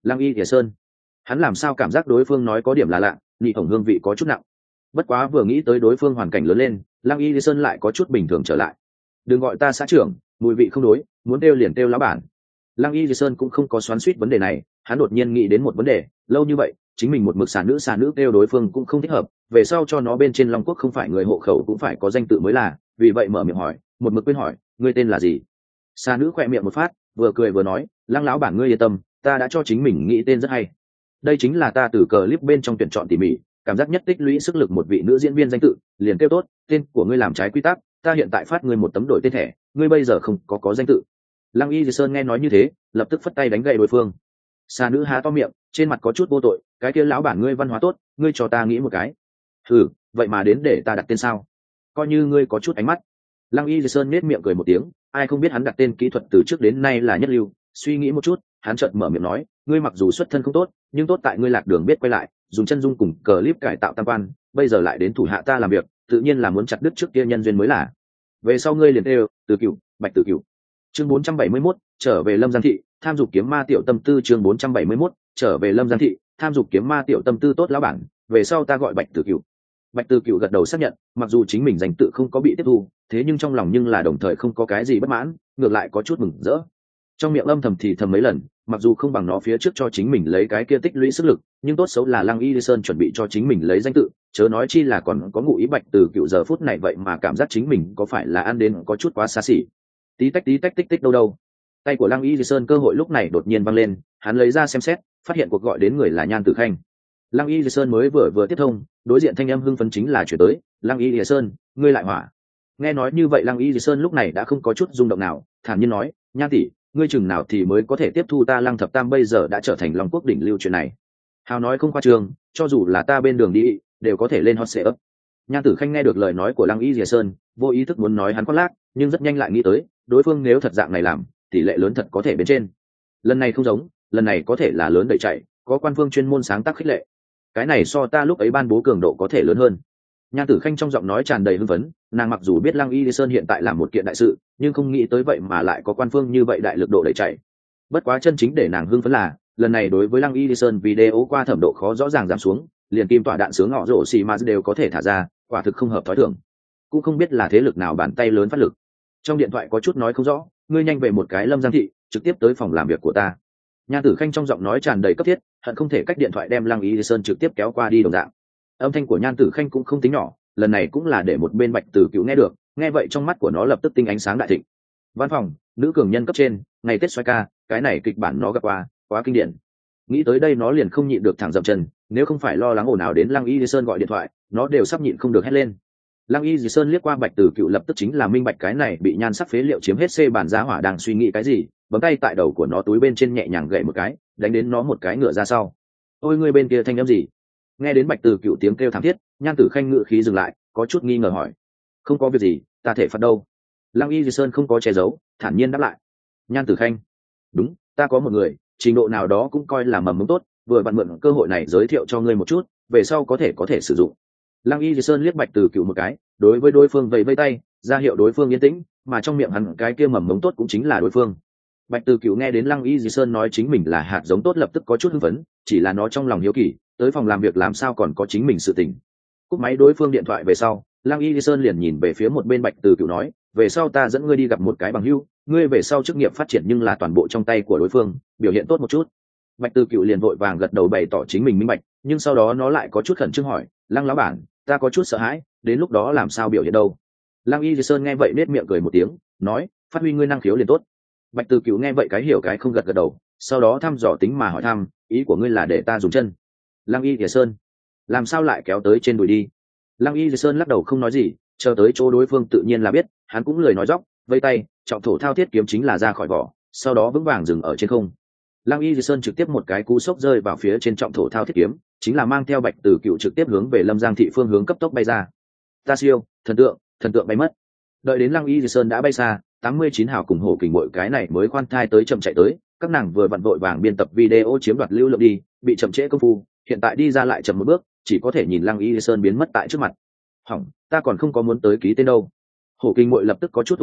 Lăng Y Lìa Sơn, hắn làm sao cảm giác đối phương nói có điểm là lạ, nhị ổng hương vị có chút nặng. Bất quá vừa nghĩ tới đối phương hoàn cảnh lớn lên, Lăng Y Lìa Sơn lại có chút bình thường trở lại. Đừng gọi ta xã trưởng, mùi vị không đối, muốn kêu liền kêu lão bản. Lăng Y Lìa Sơn cũng không có xoắn xuýt vấn đề này, hắn đột nhiên nghĩ đến một vấn đề, lâu như vậy chính mình một mực xà nữ xà nữ kêu đối phương cũng không thích hợp, về sau cho nó bên trên Long Quốc không phải người hộ khẩu cũng phải có danh tự mới là, vì vậy mở miệng hỏi, một mực quên hỏi, ngươi tên là gì? Xà nữ khỏe miệng một phát, vừa cười vừa nói, Lăng lão bản ngươi yên tâm, ta đã cho chính mình nghĩ tên rất hay. Đây chính là ta từ clip bên trong tuyển chọn tỉ mỉ, cảm giác nhất tích lũy sức lực một vị nữ diễn viên danh tự, liền kêu tốt, tên của ngươi làm trái quy tắc, ta hiện tại phát ngươi một tấm đổi tên thẻ, ngươi bây giờ không có có danh tự. Lăng Y Dì Sơn nghe nói như thế, lập tức phất tay đánh gậy đối phương. Xà nữ há to miệng, trên mặt có chút vô tội, cái kia lão bản ngươi văn hóa tốt, ngươi cho ta nghĩ một cái. Ừ, vậy mà đến để ta đặt tên sao? Coi như ngươi có chút ánh mắt. Lăng Y Dì Sơn nết miệng cười một tiếng, ai không biết hắn đặt tên kỹ thuật từ trước đến nay là nhất lưu. Suy nghĩ một chút, hắn chợt mở miệng nói, ngươi mặc dù xuất thân không tốt, nhưng tốt tại ngươi lạc đường biết quay lại, dùng chân dung cùng clip cải tạo tam quan, bây giờ lại đến thủ hạ ta làm việc, tự nhiên là muốn chặt đứt trước kia nhân duyên mới là. Về sau ngươi liền đều, Từ Cửu, Bạch Từ Cửu. Chương bốn trăm bảy mươi mốt, trở về Lâm Giang thị, tham dục kiếm ma tiểu tâm tư. Chương bốn trăm bảy mươi mốt, trở về Lâm Giang thị, tham dục kiếm ma tiểu tâm tư. Tốt lão bản, về sau ta gọi Bạch Từ Cửu. Bạch Từ Cửu gật đầu xác nhận, mặc dù chính mình danh tự không có bị tiếp thu, thế nhưng trong lòng nhưng là đồng thời không có cái gì bất mãn, ngược lại có chút mừng rỡ. Trong miệng âm thầm thì thầm mấy lần, mặc dù không bằng nó phía trước cho chính mình lấy cái kia tích lũy sức lực, nhưng tốt xấu là Lăng Y Sơn chuẩn bị cho chính mình lấy danh tự, chớ nói chi là còn có ngụ ý. Bạch Từ Cửu giờ phút này vậy mà cảm giác chính mình có phải là ăn đến có chút quá xa xỉ. Tí tách tí tách tích tích đâu đâu. Tay của Lăng Y Sơn cơ hội lúc này đột nhiên văng lên, hắn lấy ra xem xét, phát hiện cuộc gọi đến người là Nhan Tử Khanh. Lăng Y Sơn mới vừa vừa tiếp thông, đối diện thanh âm hưng phấn chính là chuyển tới, Lăng Y Sơn, ngươi lại hỏa. Nghe nói như vậy Lăng Y Sơn lúc này đã không có chút rung động nào, thản nhiên nói, Nhan tỷ, ngươi chừng nào thì mới có thể tiếp thu ta Lăng Thập Tam bây giờ đã trở thành Long Quốc đỉnh lưu chuyện này. Hào nói không khoa trương, cho dù là ta bên đường đi đều có thể lên hot seat. Nhan Tử Khanh nghe được lời nói của Lăng Y Sơn, vô ý thức muốn nói hắn khoác lác, nhưng rất nhanh lại nghĩ tới, đối phương nếu thật dạng này làm, tỷ lệ lớn thật có thể bên trên. Lần này không giống, lần này có thể là lớn đẩy chạy, có quan phương chuyên môn sáng tác khích lệ. Cái này so ta lúc ấy ban bố cường độ có thể lớn hơn. Nhan Tử Khanh trong giọng nói tràn đầy hưng phấn, nàng mặc dù biết Lăng Y Sơn hiện tại làm một kiện đại sự, nhưng không nghĩ tới vậy mà lại có quan phương như vậy đại lực độ đẩy chạy. Bất quá chân chính để nàng hưng phấn là, lần này đối với Lăng Y Sơn video qua thẩm độ khó rõ ràng giảm xuống, liền kim tỏa đạn sướng ngọ rổ xì mà đều có thể thả ra, quả thực không hợp thói thường. Cũng không biết là thế lực nào bàn tay lớn phát lực. Trong điện thoại có chút nói không rõ, ngươi nhanh về một cái Lâm Giang thị, trực tiếp tới phòng làm việc của ta. Nhan Tử Khanh trong giọng nói tràn đầy cấp thiết, hận không thể cách điện thoại đem Lăng Y Sơn trực tiếp kéo qua đi đồng dạng. Âm thanh của Nhan Tử Khanh cũng không tính nhỏ, lần này cũng là để một bên Bạch Từ Cửu nghe được, nghe vậy trong mắt của nó lập tức tinh ánh sáng đại thịnh. Văn phòng, nữ cường nhân cấp trên, ngày Tết xoay ca, cái này kịch bản nó gặp qua, quá kinh điển. Nghĩ tới đây nó liền không nhịn được thẳng dậm chân, nếu không phải lo lắng ồn ào đến Lăng Y Sơn gọi điện thoại, nó đều sắp nhịn không được hét lên. Lăng Y Sơn liếc qua Bạch Từ Cửu lập tức chính là minh bạch cái này bị nhan sắc phế liệu chiếm hết xê bản giá hỏa đang suy nghĩ cái gì, bấm tay tại đầu của nó túi bên trên nhẹ nhàng gậy một cái, đánh đến nó một cái ngựa ra sau. Ôi ngươi bên kia thanh âm gì? Nghe đến Bạch Từ Cửu tiếng kêu thảm thiết, Nhan Tử Khanh ngựa khí dừng lại, có chút nghi ngờ hỏi. Không có việc gì, ta thể phạt đâu. Lăng Y Sơn không có che giấu, thản nhiên đáp lại. Nhan Tử Khanh, đúng, ta có một người, trình độ nào đó cũng coi là mầm mống tốt, vừa vặn mượn cơ hội này giới thiệu cho ngươi một chút, về sau có thể có thể sử dụng. Lăng Y Sơn liếc Bạch Từ Cửu một cái, đối với đối phương vẫy vẫy tay, ra hiệu đối phương yên tĩnh, mà trong miệng hắn cái kia mầm mống tốt cũng chính là đối phương. Bạch Từ Cửu nghe đến Lăng Y Sơn nói chính mình là hạt giống tốt lập tức có chút hưng phấn, chỉ là nó trong lòng hiếu kỳ, tới phòng làm việc làm sao còn có chính mình sự tình. Cúp máy đối phương điện thoại về sau, Lăng Y Sơn liền nhìn về phía một bên Bạch Từ Cửu nói, về sau ta dẫn ngươi đi gặp một cái bằng hữu, ngươi về sau chức nghiệp phát triển nhưng là toàn bộ trong tay của đối phương, biểu hiện tốt một chút. Bạch Từ Cửu liền vội vàng gật đầu bày tỏ chính mình minh bạch, nhưng sau đó nó lại có chút khẩn trương hỏi, Lăng lão bản, ta có chút sợ hãi, đến lúc đó làm sao biểu hiện đâu? Lăng Y Sơn nghe vậy nết miệng cười một tiếng, nói, phát huy ngươi năng khiếu liền tốt. Bạch Từ Cửu nghe vậy cái hiểu cái không gật gật đầu, sau đó thăm dò tính mà hỏi thăm, ý của ngươi là để ta dùng chân? Lăng Y Sơn, làm sao lại kéo tới trên đùi đi? Lăng Y Sơn lắc đầu không nói gì, chờ tới chỗ đối phương tự nhiên là biết, hắn cũng lời nói dóc, vây tay, trọng thổ thao thiết kiếm chính là ra khỏi vỏ, sau đó vững vàng dừng ở trên không. Lăng Y Sơn trực tiếp một cái cú sốc rơi vào phía trên trọng thổ thao thiết kiếm, chính là mang theo Bạch Từ Cửu trực tiếp hướng về Lâm Giang thị phương hướng cấp tốc bay ra. Ta siêu, thần tượng, thần tượng bay mất. Đợi đến Lăng Y Sơn đã bay xa, tám mươi chín hào cùng Hổ Kình Bội cái này mới khoan thai tới chậm chạy tới, các nàng vừa vặn vội vàng biên tập video chiếm đoạt lưu lượng đi, bị chậm trễ công phu, hiện tại đi ra lại chậm một bước, chỉ có thể nhìn Lăng Y Sơn biến mất tại trước mặt. Hỏng, ta còn không có muốn tới ký tên đâu. Hổ Kình Bội lập tức có chút ủ rũ,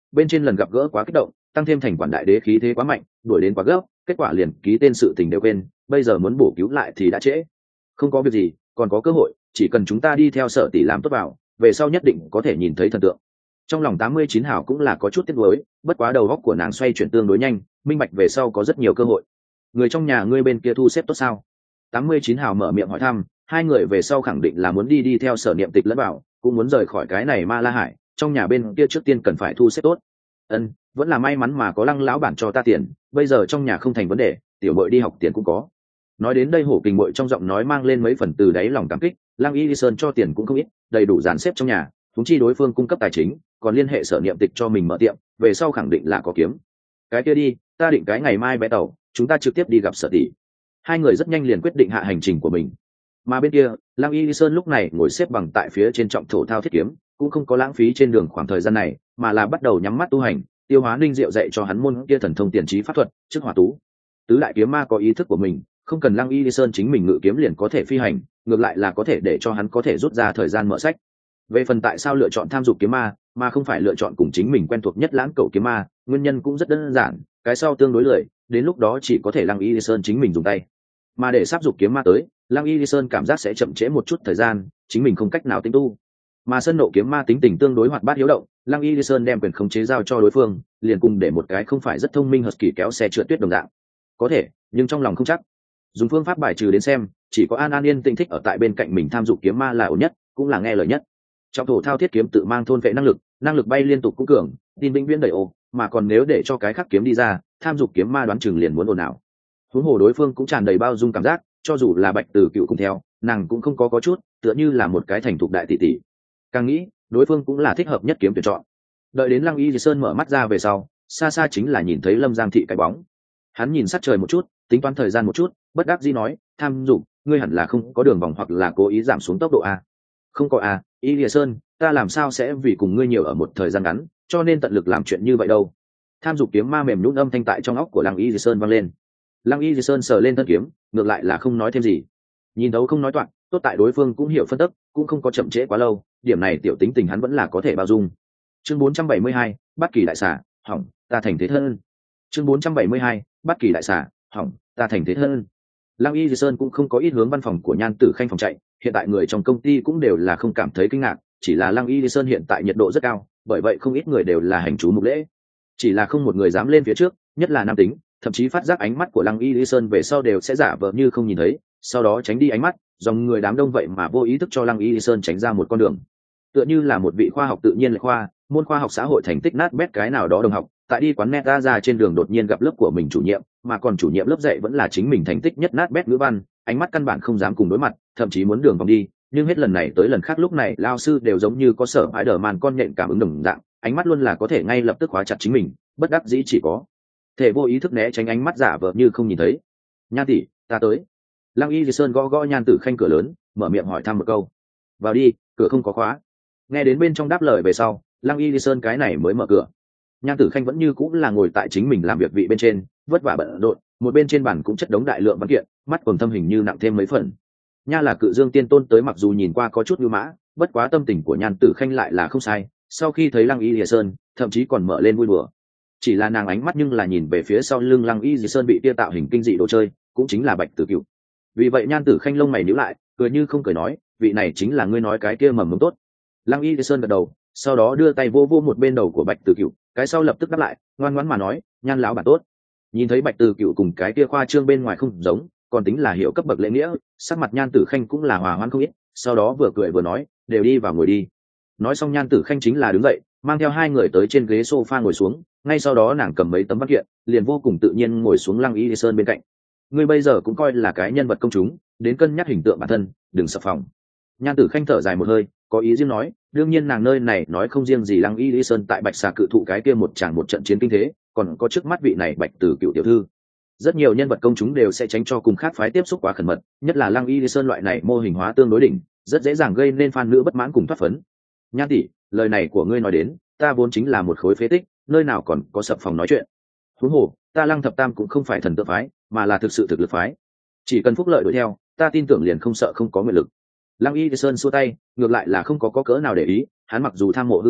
bên trên lần gặp gỡ quá kích động, tăng thêm thành quản đại đế khí thế quá mạnh, đuổi đến quá gấp, kết quả liền ký tên sự tình đều quên, bây giờ muốn bổ cứu lại thì đã trễ. Không có việc gì, còn có cơ hội, chỉ cần chúng ta đi theo Sở tỷ làm tốt vào, về sau nhất định có thể nhìn thấy thần tượng. Trong lòng tám mươi chín hảo cũng là có chút tiếc nuối, bất quá đầu óc của nàng xoay chuyển tương đối nhanh, minh bạch về sau có rất nhiều cơ hội. Người trong nhà ngươi bên kia thu xếp tốt sao? tám mươi chín hảo mở miệng hỏi thăm, hai người về sau khẳng định là muốn đi đi theo Sở Niệm Tịch lẫn vào, cũng muốn rời khỏi cái này Ma La Hải, trong nhà bên kia trước tiên cần phải thu xếp tốt. Ân, vẫn là may mắn mà có Lăng lão bản cho ta tiền, bây giờ trong nhà không thành vấn đề, tiểu muội đi học tiền cũng có. Nói đến đây Hổ Kình muội trong giọng nói mang lên mấy phần từ đáy lòng cảm kích, Lăng Y Lý Sơn cho tiền cũng không ít, đầy đủ dàn xếp trong nhà, chúng chi đối phương cung cấp tài chính, còn liên hệ Sở Niệm Tịch cho mình mở tiệm, về sau khẳng định là có kiếm. Cái kia đi, ta định cái ngày mai bé tàu, chúng ta trực tiếp đi gặp Sở tỷ. Hai người rất nhanh liền quyết định hạ hành trình của mình. Mà bên kia, Lăng Y Lý Sơn lúc này ngồi xếp bằng tại phía trên trọng thổ thao thiết kiếm, cũng không có lãng phí trên đường khoảng thời gian này, mà là bắt đầu nhắm mắt tu hành, tiêu hóa linh diệu dạy cho hắn môn kia thần thông tiền trí pháp thuật, trước hỏa tú. Tứ đại kiếm ma có ý thức của mình, không cần Lăng Y Lý Sơn chính mình ngự kiếm liền có thể phi hành, ngược lại là có thể để cho hắn có thể rút ra thời gian mở sách. Về phần tại sao lựa chọn tham dục kiếm ma mà không phải lựa chọn cùng chính mình quen thuộc nhất lãng cẩu kiếm ma, nguyên nhân cũng rất đơn giản, cái sau tương đối lười, đến lúc đó chỉ có thể Lăng Y Lý Sơn chính mình dùng tay. Mà để sắp dục kiếm ma tới, Lăng Y Lý Sơn cảm giác sẽ chậm trễ một chút thời gian, chính mình không cách nào tính tu. Mà sân nộ kiếm ma tính tình tương đối hoạt bát hiếu động, Lăng Y Lý Sơn đem quyền khống chế giao cho đối phương, liền cùng để một cái không phải rất thông minh husky kéo xe trượt tuyết đồng dạng. Có thể, nhưng trong lòng không chắc. Dùng phương pháp bài trừ đến xem, chỉ có An An Yên tĩnh thích ở tại bên cạnh mình tham dục kiếm ma là ổn nhất, cũng là nghe lời nhất. Trong thổ thao thiết kiếm tự mang thôn vệ năng lực, năng lực bay liên tục cũng cường, tin vĩnh viễn đầy ô, mà còn nếu để cho cái khác kiếm đi ra, tham dục kiếm ma đoán chừng liền muốn ồn ào. Huống hồ đối phương cũng tràn đầy bao dung cảm giác, cho dù là Bạch Từ Cựu cùng theo, nàng cũng không có có chút, tựa như là một cái thành thục đại tỷ tỷ. Càng nghĩ, đối phương cũng là thích hợp nhất kiếm tuyển chọn. Đợi đến Lăng Y Di Sơn mở mắt ra về sau, xa xa chính là nhìn thấy Lâm Giang thị cái bóng. Hắn nhìn sát trời một chút, tính toán thời gian một chút, bất đắc dĩ nói, tham dục, ngươi hẳn là không có đường vòng hoặc là cố ý giảm xuống tốc độ a. Không có a, Y Di Sơn, ta làm sao sẽ vì cùng ngươi nhiều ở một thời gian ngắn, cho nên tận lực làm chuyện như vậy đâu. Tham dục kiếm ma mềm nhũn âm thanh tại trong óc của Lăng Y Di Sơn vang lên. Lăng Y Di Sơn sờ lên thân kiếm, ngược lại là không nói thêm gì. Nhìn đấu không nói toạc, tốt tại đối phương cũng hiểu phân tích, cũng không có chậm trễ quá lâu, điểm này tiểu tính tình hắn vẫn là có thể bao dung. Chương bốn trăm bảy mươi hai, Bát Kỳ đại xà, hỏng, ta thành thế thân. Chương bốn trăm bảy mươi hai, Bát Kỳ đại xà, hỏng, ta thành thế thân. Lăng Y Di Sơn cũng không có ít hướng văn phòng của Nhan Tử Khanh phòng chạy, hiện tại người trong công ty cũng đều là không cảm thấy kinh ngạc, chỉ là Lăng Y Di Sơn hiện tại nhiệt độ rất cao, bởi vậy không ít người đều là hành chú mục lễ. Chỉ là không một người dám lên phía trước, nhất là nam tính, thậm chí phát giác ánh mắt của Lăng Y Di Sơn về sau đều sẽ giả vờ như không nhìn thấy, sau đó tránh đi ánh mắt, dòng người đám đông vậy mà vô ý thức cho Lăng Y Di Sơn tránh ra một con đường. Tựa như là một vị khoa học tự nhiên lệ khoa, môn khoa học xã hội thành tích nát bét cái nào đó đồng học, tại đi quán net ra ra trên đường đột nhiên gặp lớp của mình chủ nhiệm, mà còn chủ nhiệm lớp dạy vẫn là chính mình thành tích nhất nát bét ngữ văn, ánh mắt căn bản không dám cùng đối mặt, thậm chí muốn đường vòng đi, nhưng hết lần này tới lần khác lúc này lao sư đều giống như có sở hãi đờ màn con nhện cảm ứng đồng dạng, ánh mắt luôn là có thể ngay lập tức khóa chặt chính mình, bất đắc dĩ chỉ có thể vô ý thức né tránh ánh mắt giả vờ như không nhìn thấy. Nhan tỷ, ta tới. Lăng Y Di Sơn gõ gõ Nhan Tử Khanh cửa lớn, mở miệng hỏi thăm một câu. Vào đi, cửa không có khóa. Nghe đến bên trong đáp lời về sau, Lăng Y Di Sơn cái này mới mở cửa. Nhan Tử Khanh vẫn như cũng là ngồi tại chính mình làm việc vị bên trên, vất vả bận rộn, một bên trên bàn cũng chất đống đại lượng văn kiện, mắt còn thâm hình như nặng thêm mấy phần. Nha là Cự Dương Tiên Tôn tới, mặc dù nhìn qua có chút lưu mã, bất quá tâm tình của Nhan Tử Khanh lại là không sai, sau khi thấy Lăng Y Di Sơn, thậm chí còn mở lên vui đùa. Chỉ là nàng ánh mắt nhưng là nhìn về phía sau lưng Lăng Y Di Sơn bị tia tạo hình kinh dị đồ chơi, cũng chính là Bạch Tử Cựu. Vì vậy Nhan Tử Khanh lông mày nhíu lại, cười như không cười nói, vị này chính là ngươi nói cái kia mầm mống tốt. Lăng Y Di Sơn gật đầu, sau đó đưa tay vô vô một bên đầu của Bạch Tử Cựu, cái sau lập tức đáp lại, ngoan ngoãn mà nói, Nhan lão bản tốt. Nhìn thấy Bạch Tử Cựu cùng cái kia khoa trương bên ngoài không giống, còn tính là hiểu cấp bậc lễ nghĩa, sắc mặt Nhan Tử Khanh cũng là hòa hoãn không ít, sau đó vừa cười vừa nói, đều đi vào ngồi đi. Nói xong Nhan Tử Khanh chính là đứng dậy, mang theo hai người tới trên ghế sofa ngồi xuống, ngay sau đó nàng cầm mấy tấm văn kiện, liền vô cùng tự nhiên ngồi xuống Lăng Y Di Sơn bên cạnh. Ngươi bây giờ cũng coi là cái nhân vật công chúng, đến cân nhắc hình tượng bản thân, đừng sập phòng. Nhan Tử Khanh thở dài một hơi, có ý riêng nói, đương nhiên nàng nơi này nói không riêng gì Lăng Y Di Sơn tại Bạch Xà cự thụ cái kia một tràng một trận chiến kinh thế, còn có trước mắt vị này Bạch Tử Cựu tiểu thư. Rất nhiều nhân vật công chúng đều sẽ tránh cho cùng khác phái tiếp xúc quá khẩn mật, nhất là Lăng Y Di Sơn loại này mô hình hóa tương đối đỉnh, rất dễ dàng gây nên fan nữ bất mãn cùng thoát phấn. Nhan tỷ, lời này của ngươi nói đến, ta vốn chính là một khối phế tích, nơi nào còn có sập phòng nói chuyện. Huống hồ, ta Lăng Thập Tam cũng không phải thần tượng phái, mà là thực sự thực lực phái. Chỉ cần phúc lợi đuổi theo, ta tin tưởng liền không sợ không có nguyện lực. Lăng Y Di Sơn xua tay, ngược lại là không có có cỡ nào để ý, hắn mặc dù tham mộ hư vinh,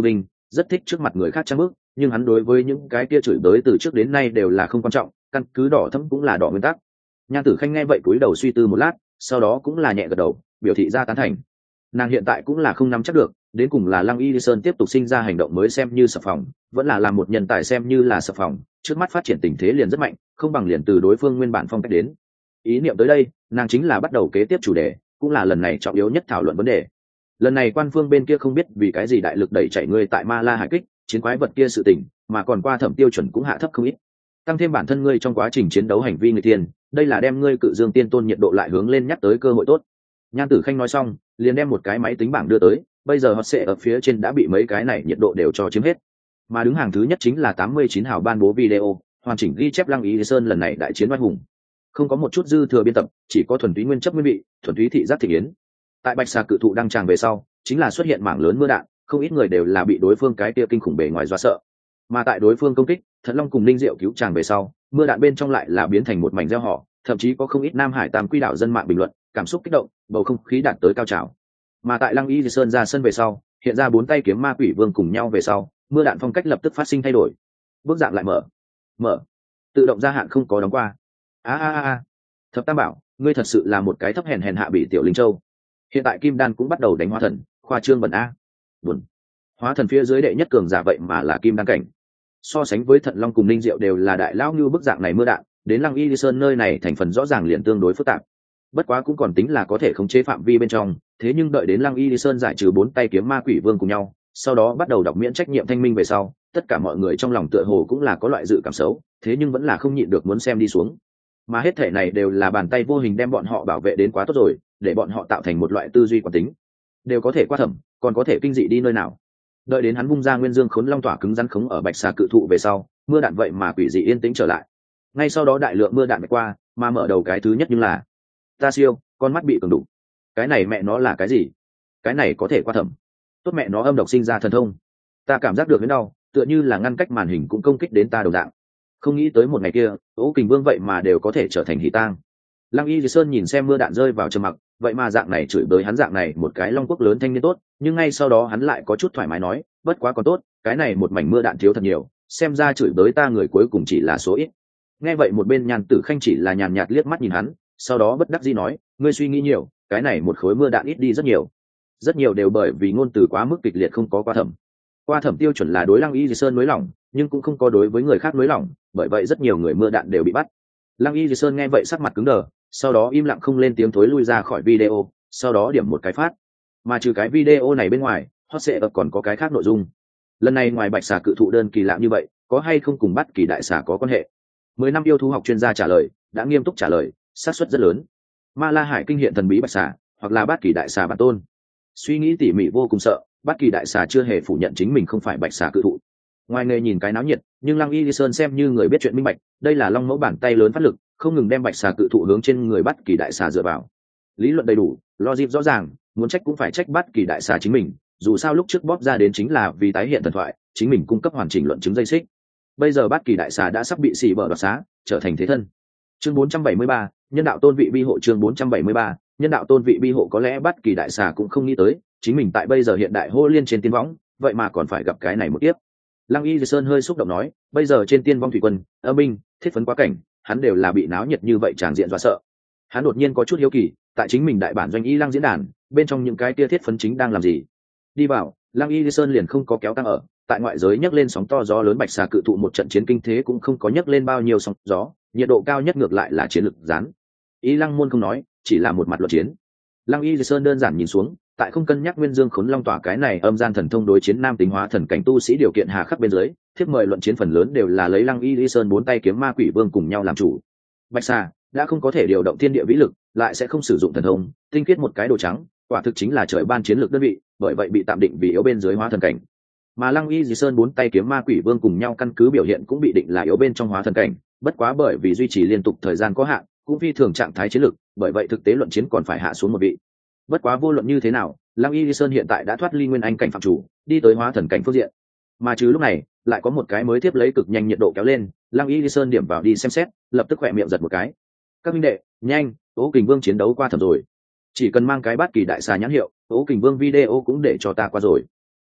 rất thích trước mặt người khác trang bức, nhưng hắn đối với những cái kia chửi bới từ trước đến nay đều là không quan trọng, căn cứ đỏ thẫm cũng là đỏ nguyên tắc. Nhan Tử Khanh nghe vậy cúi đầu suy tư một lát, sau đó cũng là nhẹ gật đầu, biểu thị ra tán thành. Nàng hiện tại cũng là không nắm chắc được, đến cùng là Lăng Y Sơn tiếp tục sinh ra hành động mới xem như sập phòng, vẫn là làm một nhân tài xem như là sập phòng, trước mắt phát triển tình thế liền rất mạnh, không bằng liền từ đối phương nguyên bản phong cách đến. Ý niệm tới đây, nàng chính là bắt đầu kế tiếp chủ đề, cũng là lần này trọng yếu nhất thảo luận vấn đề. Lần này quan phương bên kia không biết vì cái gì đại lực đẩy chạy ngươi tại Ma La hải kích, chiến quái vật kia sự tình, mà còn qua thẩm tiêu chuẩn cũng hạ thấp không ít. Tăng thêm bản thân ngươi trong quá trình chiến đấu hành vi người tiên, đây là đem ngươi cự dương tiên tôn nhiệt độ lại hướng lên nhắc tới cơ hội tốt. Nhan Tử Khanh nói xong, liền đem một cái máy tính bảng đưa tới, bây giờ họ sẽ ở phía trên đã bị mấy cái này nhiệt độ đều cho chiếm hết. Mà đứng hàng thứ nhất chính là tám mươi chín hào ban bố video, hoàn chỉnh ghi chép Lăng Y Sơn lần này đại chiến oai hùng. Không có một chút dư thừa biên tập, chỉ có thuần túy nguyên chất nguyên vị, thuần túy thị giác thị yến. Tại Bạch Xà cự thụ đăng tràng về sau, chính là xuất hiện mảng lớn mưa đạn, không ít người đều là bị đối phương cái kia kinh khủng bề ngoài dọa sợ. Mà tại đối phương công kích, Thận Long cùng Linh Diệu cứu tràng về sau, mưa đạn bên trong lại là biến thành một mảnh reo hò, thậm chí có không ít Nam Hải Tam Quy đảo dân mạng bình luận, cảm xúc kích động, bầu không khí đạt tới cao trào. Mà tại Lăng Y Sơn ra sân về sau, hiện ra bốn tay kiếm ma quỷ vương cùng nhau về sau, mưa đạn phong cách lập tức phát sinh thay đổi. Bước dạng lại mở, mở, tự động gia hạn không có đóng qua. A a a, Thập Tam Bảo, ngươi thật sự là một cái thấp hèn hèn hạ bị tiểu linh châu. Hiện tại Kim Đan cũng bắt đầu đánh hóa thần, khoa trương bẩn a. Buồn. Hóa thần phía dưới đệ nhất cường giả vậy mà là Kim Đan cảnh. So sánh với Thận Long cùng Linh Diệu đều là đại lão như bức dạng này mưa đạn, đến Lăng Y Sơn nơi này thành phần rõ ràng liền tương đối phức tạp. Bất quá cũng còn tính là có thể khống chế phạm vi bên trong, thế nhưng đợi đến Lăng Y Sơn giải trừ bốn tay kiếm ma quỷ vương cùng nhau, sau đó bắt đầu đọc miễn trách nhiệm thanh minh về sau, tất cả mọi người trong lòng tựa hồ cũng là có loại dự cảm xấu, thế nhưng vẫn là không nhịn được muốn xem đi xuống. Mà hết thể này đều là bàn tay vô hình đem bọn họ bảo vệ đến quá tốt rồi, để bọn họ tạo thành một loại tư duy quán tính, đều có thể qua thẩm, còn có thể kinh dị đi nơi nào. Đợi đến hắn vung ra nguyên dương khốn long tỏa cứng rắn khống ở Bạch Xà cự thụ về sau, mưa đạn vậy mà quỷ dị yên tĩnh trở lại. Ngay sau đó đại lượng mưa đạn qua, mà mở đầu cái thứ nhất nhưng là ta siêu, con mắt bị cường đụng. Cái này mẹ nó là cái gì? Cái này có thể qua thẩm. Tốt mẹ nó âm độc sinh ra thần thông. Ta cảm giác được đến đau, tựa như là ngăn cách màn hình cũng công kích đến ta đồng dạng. Không nghĩ tới một ngày kia, Ô Kình Vương vậy mà đều có thể trở thành hỷ tang. Lăng Y Sơn nhìn xem mưa đạn rơi vào trầm mặc, vậy mà dạng này chửi bới hắn dạng này một cái long quốc lớn thanh niên tốt, nhưng ngay sau đó hắn lại có chút thoải mái nói, bất quá còn tốt, cái này một mảnh mưa đạn thiếu thật nhiều, xem ra chửi bới ta người cuối cùng chỉ là số ít. Nghe vậy một bên Nhan Tử Khanh chỉ là nhàn nhạt liếc mắt nhìn hắn, sau đó bất đắc dĩ nói, ngươi suy nghĩ nhiều, cái này một khối mưa đạn ít đi rất nhiều. Rất nhiều đều bởi vì ngôn từ quá mức kịch liệt không có qua thẩm. Qua thẩm tiêu chuẩn là đối Lăng Y Sơn nới lỏng, nhưng cũng không có đối với người khác nới lỏng, bởi vậy rất nhiều người mưa đạn đều bị bắt. Lăng Y Sơn nghe vậy sắc mặt cứng đờ, sau đó im lặng không lên tiếng thối lui ra khỏi video, sau đó điểm một cái phát. Mà trừ cái video này bên ngoài, hot sẽ còn có cái khác nội dung. Lần này ngoài Bạch Xà cự thụ đơn kỳ lạ như vậy, có hay không cùng Bát Kỳ đại xà có quan hệ? Mười năm yêu thú học chuyên gia trả lời, đã nghiêm túc trả lời, xác suất rất lớn. Ma La Hải kinh hiện thần bí Bạch Xà, hoặc là Bát Kỳ đại xà bản tôn. Suy nghĩ tỉ mỉ vô cùng sợ, Bát Kỳ đại xà chưa hề phủ nhận chính mình không phải Bạch Xà cự thụ. Ngoài nghề nhìn cái náo nhiệt, nhưng Lăng Y Sơn xem như người biết chuyện minh bạch, đây là long mẫu bàn tay lớn phát lực, không ngừng đem Bạch Xà cự thụ hướng trên người Bát Kỳ đại xà dựa vào. Lý luận đầy đủ, logic rõ ràng, muốn trách cũng phải trách Bát Kỳ đại xà chính mình, dù sao lúc trước bóp ra đến chính là vì tái hiện thần thoại, chính mình cung cấp hoàn chỉnh luận chứng dây xích. Bây giờ Bát Kỳ đại xà đã sắp bị xỉ bở đoạt xá, trở thành thế thân. Chương bốn trăm bảy mươi ba, nhân đạo tôn vị bi hộ. Chương bốn trăm bảy mươi ba, nhân đạo tôn vị bi hộ. Có lẽ Bát Kỳ đại xà cũng không nghĩ tới, chính mình tại bây giờ hiện đại hô liên trên tiên võng, vậy mà còn phải gặp cái này một tiếp. Lăng Y Sơn hơi xúc động nói, bây giờ trên tiên vong thủy quân, âm binh, thiết phấn quá cảnh, hắn đều là bị náo nhiệt như vậy tràn diện dọa sợ. Hắn đột nhiên có chút hiếu kỳ, tại chính mình đại bản doanh Y Lăng diễn đàn, bên trong những cái tia thiết phấn chính đang làm gì? Đi vào, Lăng Y Sơn liền không có kéo căng ở, tại ngoại giới nhấc lên sóng to gió lớn Bạch Xà cự thụ một trận chiến kinh thế cũng không có nhấc lên bao nhiêu sóng gió, nhiệt độ cao nhất ngược lại là chiến lực gián. Y Lăng môn không nói, chỉ là một mặt luận chiến. Lăng Y Sơn đơn giản nhìn xuống, tại không cân nhắc nguyên dương khốn long tỏa cái này âm gian thần thông đối chiến nam tính hóa thần cảnh tu sĩ điều kiện hà khắc bên dưới, thiếp mời luận chiến phần lớn đều là lấy Lăng Y Sơn bốn tay kiếm ma quỷ vương cùng nhau làm chủ. Bạch Xà đã không có thể điều động thiên địa vĩ lực, lại sẽ không sử dụng thần thông, tinh khiết một cái đồ trắng, quả thực chính là trời ban chiến lược đơn vị, bởi vậy bị tạm định vì yếu bên dưới hóa thần cảnh. Mà Lăng Y Sơn bốn tay kiếm ma quỷ vương cùng nhau căn cứ biểu hiện cũng bị định là yếu bên trong hóa thần cảnh, bất quá bởi vì duy trì liên tục thời gian có hạn, cũng phi thường trạng thái chiến lược, bởi vậy thực tế luận chiến còn phải hạ xuống một vị. Bất quá vô luận như thế nào, Lăng Y Sơn hiện tại đã thoát ly nguyên anh cảnh phạm chủ, đi tới hóa thần cảnh phương diện. Mà chứ lúc này, lại có một cái mới tiếp lấy cực nhanh nhiệt độ kéo lên, Lăng Y Sơn điểm vào đi xem xét, lập tức khỏe miệng giật một cái. Các minh đệ, nhanh, Ô Kình Vương chiến đấu qua thẩm rồi. Chỉ cần mang cái Bát Kỳ đại xà nhãn hiệu, Ô Kình Vương video cũng để cho ta qua rồi.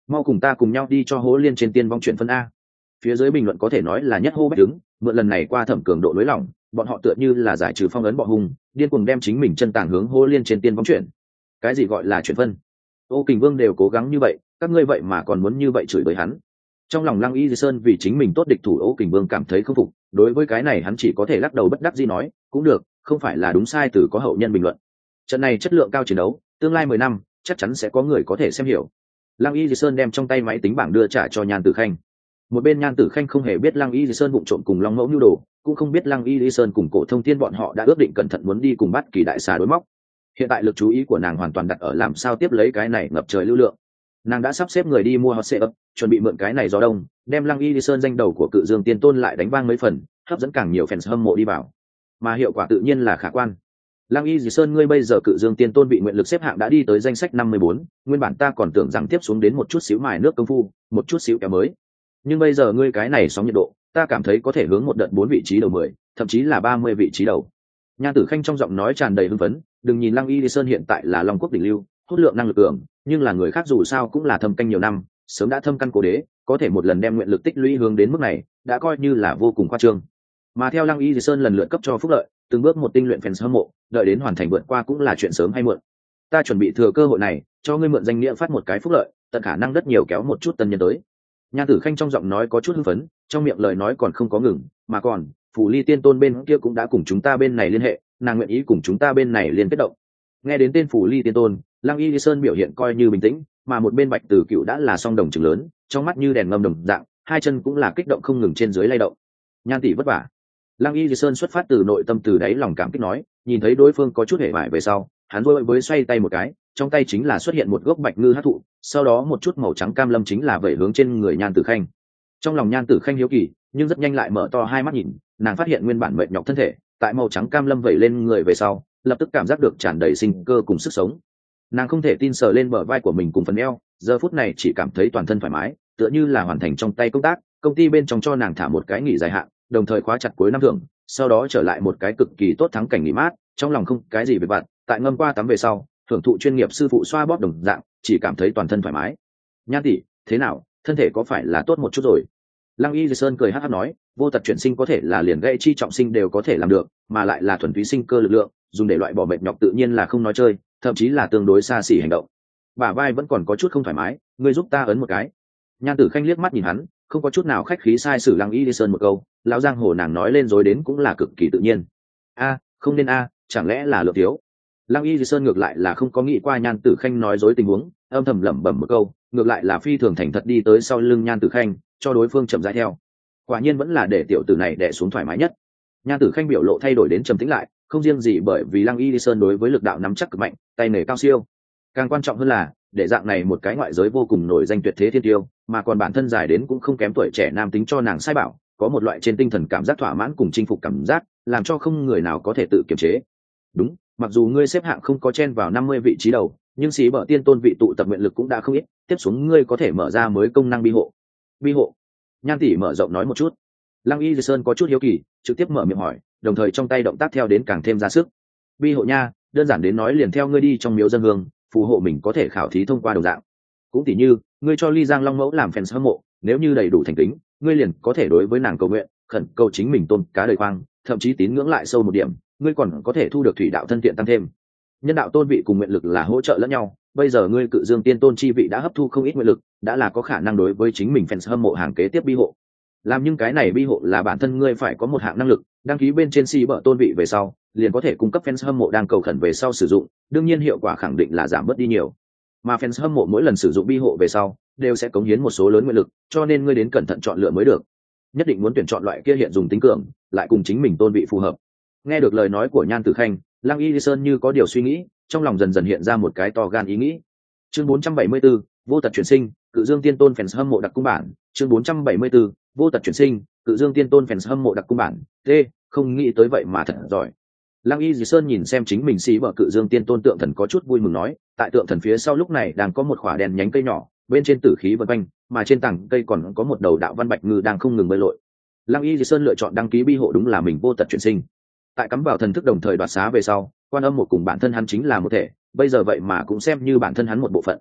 mau cùng ta cùng nhau đi cho hố liên trên tiên vong chuyển phân a. Phía dưới bình luận có thể nói là nhất hô bách đứng, mượn lần này qua thẩm cường độ nới lỏng, bọn họ tựa như là giải trừ phong ấn bọ hung, điên cuồng đem chính mình chân tàng hướng hố liên trên tiên vong chuyển. Cái gì gọi là chuyển phân? Ô Kình Vương đều cố gắng như vậy, các ngươi vậy mà còn muốn như vậy chửi bới hắn. Trong lòng Lăng Y Sơn vì chính mình tốt địch thủ Ô Kình Vương cảm thấy không phục, đối với cái này hắn chỉ có thể lắc đầu bất đắc dĩ nói, cũng được, không phải là đúng sai từ có hậu nhân bình luận. Trận này chất lượng cao chiến đấu, tương lai mười năm, chắc chắn sẽ có người có thể xem hiểu. Lăng Y Sơn đem trong tay máy tính bảng đưa trả cho Nhan Tử Khanh. Một bên Nhan Tử Khanh không hề biết Lăng Y Sơn vụng trộm cùng Long Mẫu nhu đồ, cũng không biết Lăng Y Sơn cùng Cổ Thông Thiên bọn họ đã ước định cẩn thận muốn đi cùng bắt Kỳ đại xà đối móc. Hiện tại lực chú ý của nàng hoàn toàn đặt ở làm sao tiếp lấy cái này ngập trời lưu lượng. Nàng đã sắp xếp người đi mua hot xe ấp, chuẩn bị mượn cái này gió đông, đem Lăng Y Sơn danh đầu của Cự Dương Tiên Tôn lại đánh vang mấy phần, hấp dẫn càng nhiều fans hâm mộ đi vào. Mà hiệu quả tự nhiên là khả quan. Lăng Y Sơn ngươi bây giờ Cự Dương Tiên Tôn bị nguyện lực xếp hạng đã đi tới danh sách năm mươi bốn, nguyên bản ta còn tưởng rằng tiếp xuống đến một chút xíu mài nước công phu, một chút xíu kéo mới. Nhưng bây giờ ngươi cái này sóng nhiệt độ, ta cảm thấy có thể hướng một đợt bốn vị trí đầu mười, thậm chí là ba mươi vị trí đầu. Nhan Tử Khanh trong giọng nói tràn đầy hưng phấn, đừng nhìn Lăng Y Sơn hiện tại là Long Quốc đỉnh lưu, hút lượng năng lực cường, nhưng là người khác dù sao cũng là thâm canh nhiều năm, sớm đã thâm căn cố đế, có thể một lần đem nguyện lực tích lũy hướng đến mức này, đã coi như là vô cùng khoa trương. Mà theo Lăng Y Sơn lần lượt cấp cho phúc lợi, từng bước một tinh luyện fans hâm mộ, đợi đến hoàn thành vượt qua cũng là chuyện sớm hay muộn. Ta chuẩn bị thừa cơ hội này, cho ngươi mượn danh nghĩa phát một cái phúc lợi, tận khả năng rất nhiều kéo một chút tân nhân tới. Nhan Tử Khanh trong giọng nói có chút hưng phấn, trong miệng lời nói còn không có ngừng, mà còn, Phù Ly Tiên Tôn bên kia cũng đã cùng chúng ta bên này liên hệ, nàng nguyện ý cùng chúng ta bên này liên kết động. Nghe đến tên Phù Ly Tiên Tôn, Lăng Y Sơn biểu hiện coi như bình tĩnh, mà một bên Bạch Tử Cựu đã là song đồng trừng lớn, trong mắt như đèn ngâm đồng dạng, hai chân cũng là kích động không ngừng trên dưới lay động. Nhan tỷ vất vả. Lăng Y Sơn xuất phát từ nội tâm từ đáy lòng cảm kích nói, nhìn thấy đối phương có chút hề bại về sau, hắn vội với xoay tay một cái, trong tay chính là xuất hiện một gốc bạch ngư hắc thụ, sau đó một chút màu trắng cam lâm chính là vẩy hướng trên người Nhan Tử Khanh. Trong lòng Nhan Tử Khanh hiếu kỳ, nhưng rất nhanh lại mở to hai mắt nhìn, nàng phát hiện nguyên bản mệt nhọc thân thể, tại màu trắng cam lâm vẩy lên người về sau, lập tức cảm giác được tràn đầy sinh cơ cùng sức sống. Nàng không thể tin sờ lên bờ vai của mình cùng phần eo, giờ phút này chỉ cảm thấy toàn thân thoải mái, tựa như là hoàn thành trong tay công tác, công ty bên trong cho nàng thả một cái nghỉ dài hạn, đồng thời khóa chặt cuối năm thưởng, sau đó trở lại một cái cực kỳ tốt thắng cảnh nghỉ mát, trong lòng không cái gì về vặt, tại ngâm qua tắm về sau, thưởng thụ chuyên nghiệp sư phụ xoa bóp đồng dạng, chỉ cảm thấy toàn thân thoải mái. Nhan tỷ, thế nào, thân thể có phải là tốt một chút rồi? Lăng Y Sơn cười hắc hắc nói, vô tật chuyển sinh có thể là liền gây chi trọng sinh đều có thể làm được, mà lại là thuần túy sinh cơ lực lượng, dùng để loại bỏ mệt nhọc tự nhiên là không nói chơi, thậm chí là tương đối xa xỉ hành động. Bả vai vẫn còn có chút không thoải mái, ngươi giúp ta ấn một cái. Nhan Tử Khanh liếc mắt nhìn hắn, không có chút nào khách khí sai sử Lăng Y Sơn một câu, lão giang hồ nàng nói lên dối đến cũng là cực kỳ tự nhiên. A, không nên a, chẳng lẽ là lượng thiếu? Lăng Y Sơn ngược lại là không có nghĩ qua Nhan Tử Khanh nói dối tình huống, âm thầm lẩm bẩm một câu, ngược lại là phi thường thành thật đi tới sau lưng Nhan Tử Khanh, cho đối phương chậm rãi theo. Quả nhiên vẫn là để tiểu tử này đè xuống thoải mái nhất. Nhan Tử Khanh biểu lộ thay đổi đến trầm tĩnh lại, không riêng gì bởi vì Lăng Y Sơn đối với lực đạo nắm chắc cực mạnh, tay nghề cao siêu, càng quan trọng hơn là để dạng này một cái ngoại giới vô cùng nổi danh tuyệt thế thiên tiêu, mà còn bản thân dài đến cũng không kém tuổi trẻ nam tính cho nàng sai bảo, có một loại trên tinh thần cảm giác thỏa mãn cùng chinh phục cảm giác, làm cho không người nào có thể tự kiềm chế. Đúng, mặc dù ngươi xếp hạng không có chen vào năm mươi vị trí đầu, nhưng xí bở tiên tôn vị tụ tập nguyện lực cũng đã không ít, tiếp xuống ngươi có thể mở ra mới công năng bi hộ. Bi hộ? Nhan tỷ mở rộng nói một chút. Lăng Y Sơn có chút hiếu kỳ, trực tiếp mở miệng hỏi, đồng thời trong tay động tác theo đến càng thêm ra sức. Bi hộ nha, đơn giản đến nói liền theo ngươi đi trong miếu dân hương, phù hộ mình có thể khảo thí thông qua đồng dạng. Cũng tỉ như, ngươi cho Ly Giang Long Mẫu làm fans hâm mộ, nếu như đầy đủ thành kính, ngươi liền có thể đối với nàng cầu nguyện, khẩn cầu chính mình tôn cá đời khoang, thậm chí tín ngưỡng lại sâu một điểm, ngươi còn có thể thu được thủy đạo thân thiện tăng thêm. Nhân đạo tôn vị cùng nguyện lực là hỗ trợ lẫn nhau, bây giờ ngươi Cự Dương Tiên Tôn chi vị đã hấp thu không ít nguyện lực, đã là có khả năng đối với chính mình fans hâm mộ hàng kế tiếp bi hộ. Làm nhưng cái này bi hộ là bản thân ngươi phải có một hạng năng lực, đăng ký bên trên si bở tôn vị về sau, liền có thể cung cấp fans hâm mộ đang cầu khẩn về sau sử dụng, đương nhiên hiệu quả khẳng định là giảm bớt đi nhiều. Mà fans hâm mộ mỗi lần sử dụng bi hộ về sau, đều sẽ cống hiến một số lớn nguyện lực, cho nên ngươi đến cẩn thận chọn lựa mới được. Nhất định muốn tuyển chọn loại kia hiện dùng tính cường, lại cùng chính mình tôn vị phù hợp. Nghe được lời nói của Nhan Tử Khanh, Lăng Y Sơn như có điều suy nghĩ, trong lòng dần dần hiện ra một cái to gan ý nghĩ. Chương bốn trăm bảy mươi 4, vô tật chuyển sinh, Cự Dương Tiên Tôn fans hâm mộ đặc cung bản. Chương bốn trăm bảy mươi 4, vô tật chuyển sinh, Cự Dương Tiên Tôn fans hâm mộ đặc cung bản. T, không nghĩ tới vậy mà thật giỏi. Lăng Y Sơn nhìn xem chính mình xí bờ Cự Dương Tiên Tôn tượng thần có chút vui mừng nói, tại tượng thần phía sau lúc này đang có một khỏa đèn nhánh cây nhỏ, bên trên tử khí vần quanh, mà trên tảng cây còn có một đầu đạo văn bạch ngư đang không ngừng bơi lội. Lăng Y Sơn lựa chọn đăng ký bi hộ đúng là mình vô tật chuyển sinh. Tại cắm vào thần thức đồng thời đoạt xá về sau, Quan Âm một cùng bản thân hắn chính là một thể, bây giờ vậy mà cũng xem như bản thân hắn một bộ phận.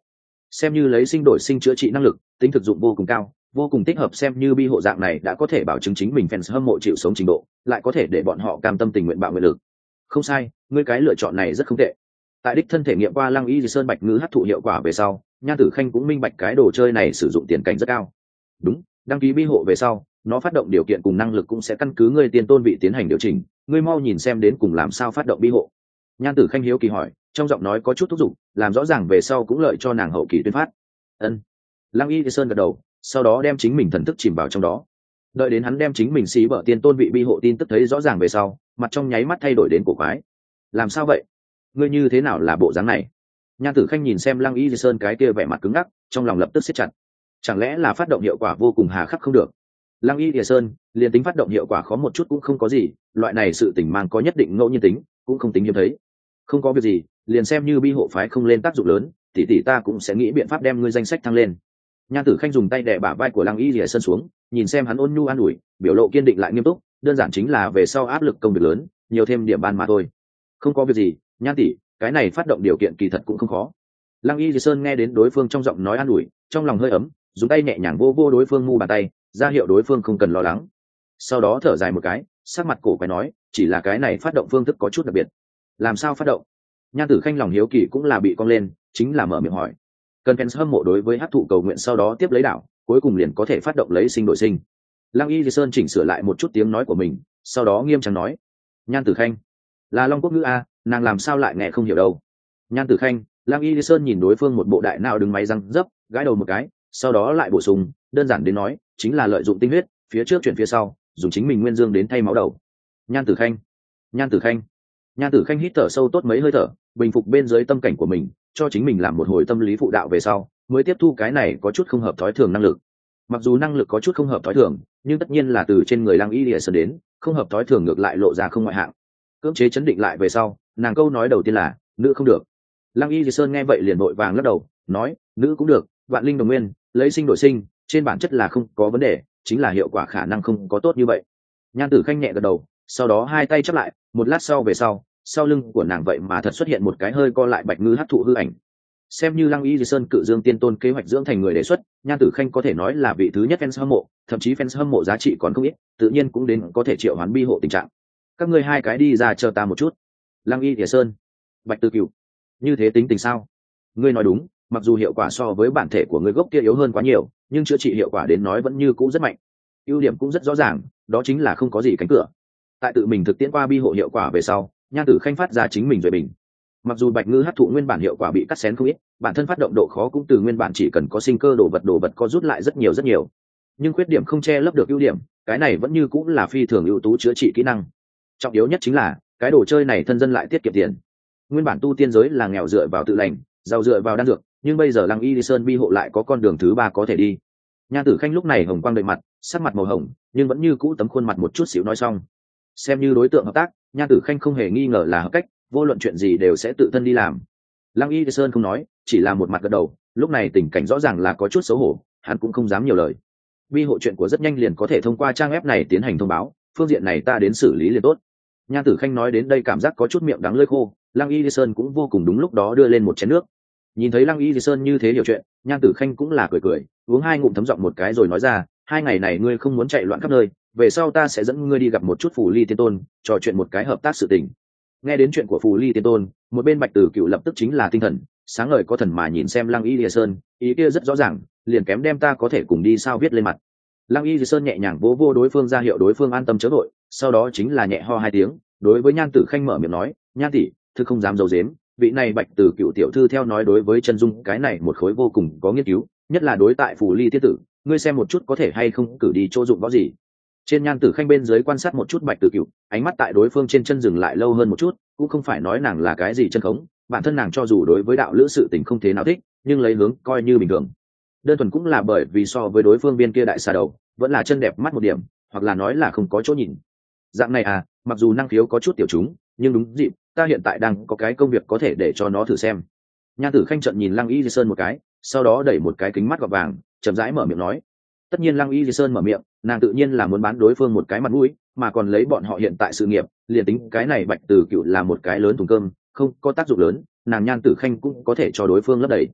xem như lấy sinh đổi sinh chữa trị năng lực, tính thực dụng vô cùng cao, vô cùng thích hợp, xem như bi hộ dạng này đã có thể bảo chứng chính mình fans hâm mộ chịu sống trình độ, lại có thể để bọn họ cam tâm tình nguyện bạo nguyện lực. Không sai, ngươi cái lựa chọn này rất không tệ. Tại đích thân thể nghiệm qua Lăng Y Sơn Bạch Ngư hấp thụ hiệu quả về sau, Nhan Tử Khanh cũng minh bạch cái đồ chơi này sử dụng tiền cảnh rất cao. Đúng, đăng ký bi hộ về sau, nó phát động điều kiện cùng năng lực cũng sẽ căn cứ ngươi tiền tôn vị tiến hành điều chỉnh, ngươi mau nhìn xem đến cùng làm sao phát động bi hộ. Nhan Tử Khanh hiếu kỳ hỏi, trong giọng nói có chút thúc giục, làm rõ ràng về sau cũng lợi cho nàng hậu kỳ tuyên phát. Ân. Lăng Y Sơn gật đầu, sau đó đem chính mình thần thức chìm vào trong đó. Đợi đến hắn đem chính mình xí bở tiên tôn vị bi hộ tin tức thấy rõ ràng về sau, mặt trong nháy mắt thay đổi đến cổ quái. Làm sao vậy? Ngươi như thế nào là bộ dáng này? Nhan Tử Khanh nhìn xem Lăng Y Sơn cái kia vẻ mặt cứng ngắc, trong lòng lập tức siết chặt. Chẳng lẽ là phát động hiệu quả vô cùng hà khắc không được? Lăng Y Sơn, liền tính phát động hiệu quả khó một chút cũng không có gì, loại này sự tình mang có nhất định ngẫu nhiên tính, cũng không tính hiếm thấy. Không có việc gì, liền xem như bi hộ phái không lên tác dụng lớn, tỷ tỷ ta cũng sẽ nghĩ biện pháp đem ngươi danh sách thăng lên. Nhan Tử Khanh dùng tay đè bả vai của Lăng Y Sơn xuống, nhìn xem hắn ôn nhu an ủi, biểu lộ kiên định lại nghiêm túc, đơn giản chính là về sau áp lực công việc lớn, nhiều thêm điểm ban mà thôi. Không có việc gì, Nhan tỷ, cái này phát động điều kiện kỳ thật cũng không khó. Lăng Y Sơn nghe đến đối phương trong giọng nói an ủi, trong lòng hơi ấm, dùng tay nhẹ nhàng vô vô đối phương mu bàn tay, ra hiệu đối phương không cần lo lắng. Sau đó thở dài một cái, sắc mặt cổ quái nói, chỉ là cái này phát động phương thức có chút đặc biệt. Làm sao phát động? Nhan Tử Khanh lòng hiếu kỳ cũng là bị cong lên, chính là mở miệng hỏi. Cần fans hâm mộ đối với hấp thụ cầu nguyện sau đó tiếp lấy đảo, cuối cùng liền có thể phát động lấy sinh đổi sinh. Lăng Y Sơn chỉnh sửa lại một chút tiếng nói của mình, sau đó nghiêm trang nói, Nhan Tử Khanh, là Long Quốc ngữ a, nàng làm sao lại nghe không hiểu đâu. Nhan Tử Khanh, Lăng Y Sơn nhìn đối phương một bộ đại nào đứng máy răng dấp, gãi đầu một cái, sau đó lại bổ sung, đơn giản đến nói, chính là lợi dụng tinh huyết, phía trước chuyển phía sau, dùng chính mình nguyên dương đến thay máu đầu. Nhan Tử Khanh, Nhan Tử Khanh, Nhan Tử Khanh hít thở sâu tốt mấy hơi thở, bình phục bên dưới tâm cảnh của mình, cho chính mình làm một hồi tâm lý phụ đạo về sau, mới tiếp thu cái này có chút không hợp thói thường năng lực. Mặc dù năng lực có chút không hợp thói thường, nhưng tất nhiên là từ trên người Lăng Y Sơn đến, không hợp thói thường ngược lại lộ ra không ngoại hạng. Cưỡng chế chấn định lại về sau, nàng câu nói đầu tiên là, nữ không được. Lăng Y Sơn nghe vậy liền vội vàng lắc đầu, nói, nữ cũng được, vạn linh đồng nguyên, lấy sinh đổi sinh, trên bản chất là không có vấn đề, chính là hiệu quả khả năng không có tốt như vậy. Nhan Tử Khanh nhẹ gật đầu, sau đó hai tay chắp lại, một lát sau về sau, sau lưng của nàng vậy mà thật xuất hiện một cái hơi co lại Bạch Ngư hấp thụ hư ảnh. Xem như Lăng Y Sơn cự dương tiên tôn kế hoạch dưỡng thành người đề xuất, Nhan Tử Khanh có thể nói là vị thứ nhất fans hâm mộ, thậm chí fans hâm mộ giá trị còn không ít, tự nhiên cũng đến có thể triệu hoán bi hộ tình trạng. Các ngươi hai cái đi ra chờ ta một chút. Lăng Y Sơn, Bạch Tư Cửu, như thế tính tình sao? Ngươi nói đúng, mặc dù hiệu quả so với bản thể của ngươi gốc kia yếu hơn quá nhiều, nhưng chữa trị hiệu quả đến nói vẫn như cũ rất mạnh. Ưu điểm cũng rất rõ ràng, đó chính là không có gì cánh cửa. Tại tự mình thực tiễn qua bi hộ hiệu quả về sau, Nhan Tử Khanh phát ra chính mình rồi bình. Mặc dù Bạch Ngư hấp thụ nguyên bản hiệu quả bị cắt xén không ít, bản thân phát động độ khó cũng từ nguyên bản chỉ cần có sinh cơ đồ vật đồ vật có rút lại rất nhiều rất nhiều. Nhưng khuyết điểm không che lấp được ưu điểm, cái này vẫn như cũng là phi thường ưu tú chữa trị kỹ năng. Trọng yếu nhất chính là, cái đồ chơi này thân dân lại tiết kiệm tiền. Nguyên bản tu tiên giới là nghèo dựa vào tự lành, giàu dựa vào đan dược, nhưng bây giờ Lăng Y Sơn bi hộ lại có con đường thứ ba có thể đi. Nhan Tử Khanh lúc này hồng quang đầy mặt, sắc mặt màu hồng, nhưng vẫn như cũ tấm khuôn mặt một chút xíu nói xong. Xem như đối tượng hợp tác, Nhan Tử Khanh không hề nghi ngờ là hợp cách, vô luận chuyện gì đều sẽ tự thân đi làm. Lăng Y Sơn không nói, chỉ là một mặt gật đầu, lúc này tình cảnh rõ ràng là có chút xấu hổ, hắn cũng không dám nhiều lời. Bi hộ chuyện của rất nhanh liền có thể thông qua trang web này tiến hành thông báo, phương diện này ta đến xử lý liền tốt. Nhan Tử Khanh nói đến đây cảm giác có chút miệng đắng lưỡi khô, Lăng Y Sơn cũng vô cùng đúng lúc đó đưa lên một chén nước. Nhìn thấy Lăng Y Sơn như thế hiểu chuyện, Nhan Tử Khanh cũng là cười cười, uống hai ngụm thấm giọng một cái rồi nói ra, hai ngày này ngươi không muốn chạy loạn khắp nơi, về sau ta sẽ dẫn ngươi đi gặp một chút Phù Ly Tiên Tôn, trò chuyện một cái hợp tác sự tình. Nghe đến chuyện của Phù Ly Tiên Tôn, một bên Bạch Tử Cựu lập tức chính là tinh thần sáng ngời có thần mà nhìn xem Lăng Y Sơn, ý kia rất rõ ràng, liền kém đem ta có thể cùng đi sao viết lên mặt. Lăng Y Sơn nhẹ nhàng vỗ vô đối phương ra hiệu đối phương an tâm chớ vội, sau đó chính là nhẹ ho hai tiếng, đối với Nhan Tử Khanh mở miệng nói, Nhan tỷ, thư không dám giấu giếm, vị này Bạch Tử Cựu tiểu thư theo nói đối với chân dung cái này một khối vô cùng có nghiên cứu, nhất là đối tại Phù Ly Tiên tử, ngươi xem một chút có thể hay không cử đi chỗ dụng võ gì. Trên Nhan Tử Khanh bên dưới quan sát một chút Bạch Tử Cựu, ánh mắt tại đối phương trên chân dừng lại lâu hơn một chút, cũng không phải nói nàng là cái gì chân khống, bản thân nàng cho dù đối với đạo lữ sự tình không thế nào thích, nhưng lấy hướng coi như bình thường. Đơn thuần cũng là bởi vì so với đối phương bên kia đại xà đầu, vẫn là chân đẹp mắt một điểm, hoặc là nói là không có chỗ nhìn. Dạng này à, mặc dù năng khiếu có chút tiểu chúng, nhưng đúng dịp, ta hiện tại đang có cái công việc có thể để cho nó thử xem. Nhan Tử Khanh trợn nhìn Lăng Y Sơn một cái, sau đó đẩy một cái kính mắt gọt vàng, chậm rãi mở miệng nói. Tất nhiên Lăng Y Sơn mở miệng, nàng tự nhiên là muốn bán đối phương một cái mặt mũi, mà còn lấy bọn họ hiện tại sự nghiệp, liền tính cái này Bạch Tử Cựu là một cái lớn thùng cơm, không có tác dụng lớn, nàng Nhan Tử Khanh cũng có thể cho đối phương lấp đầy.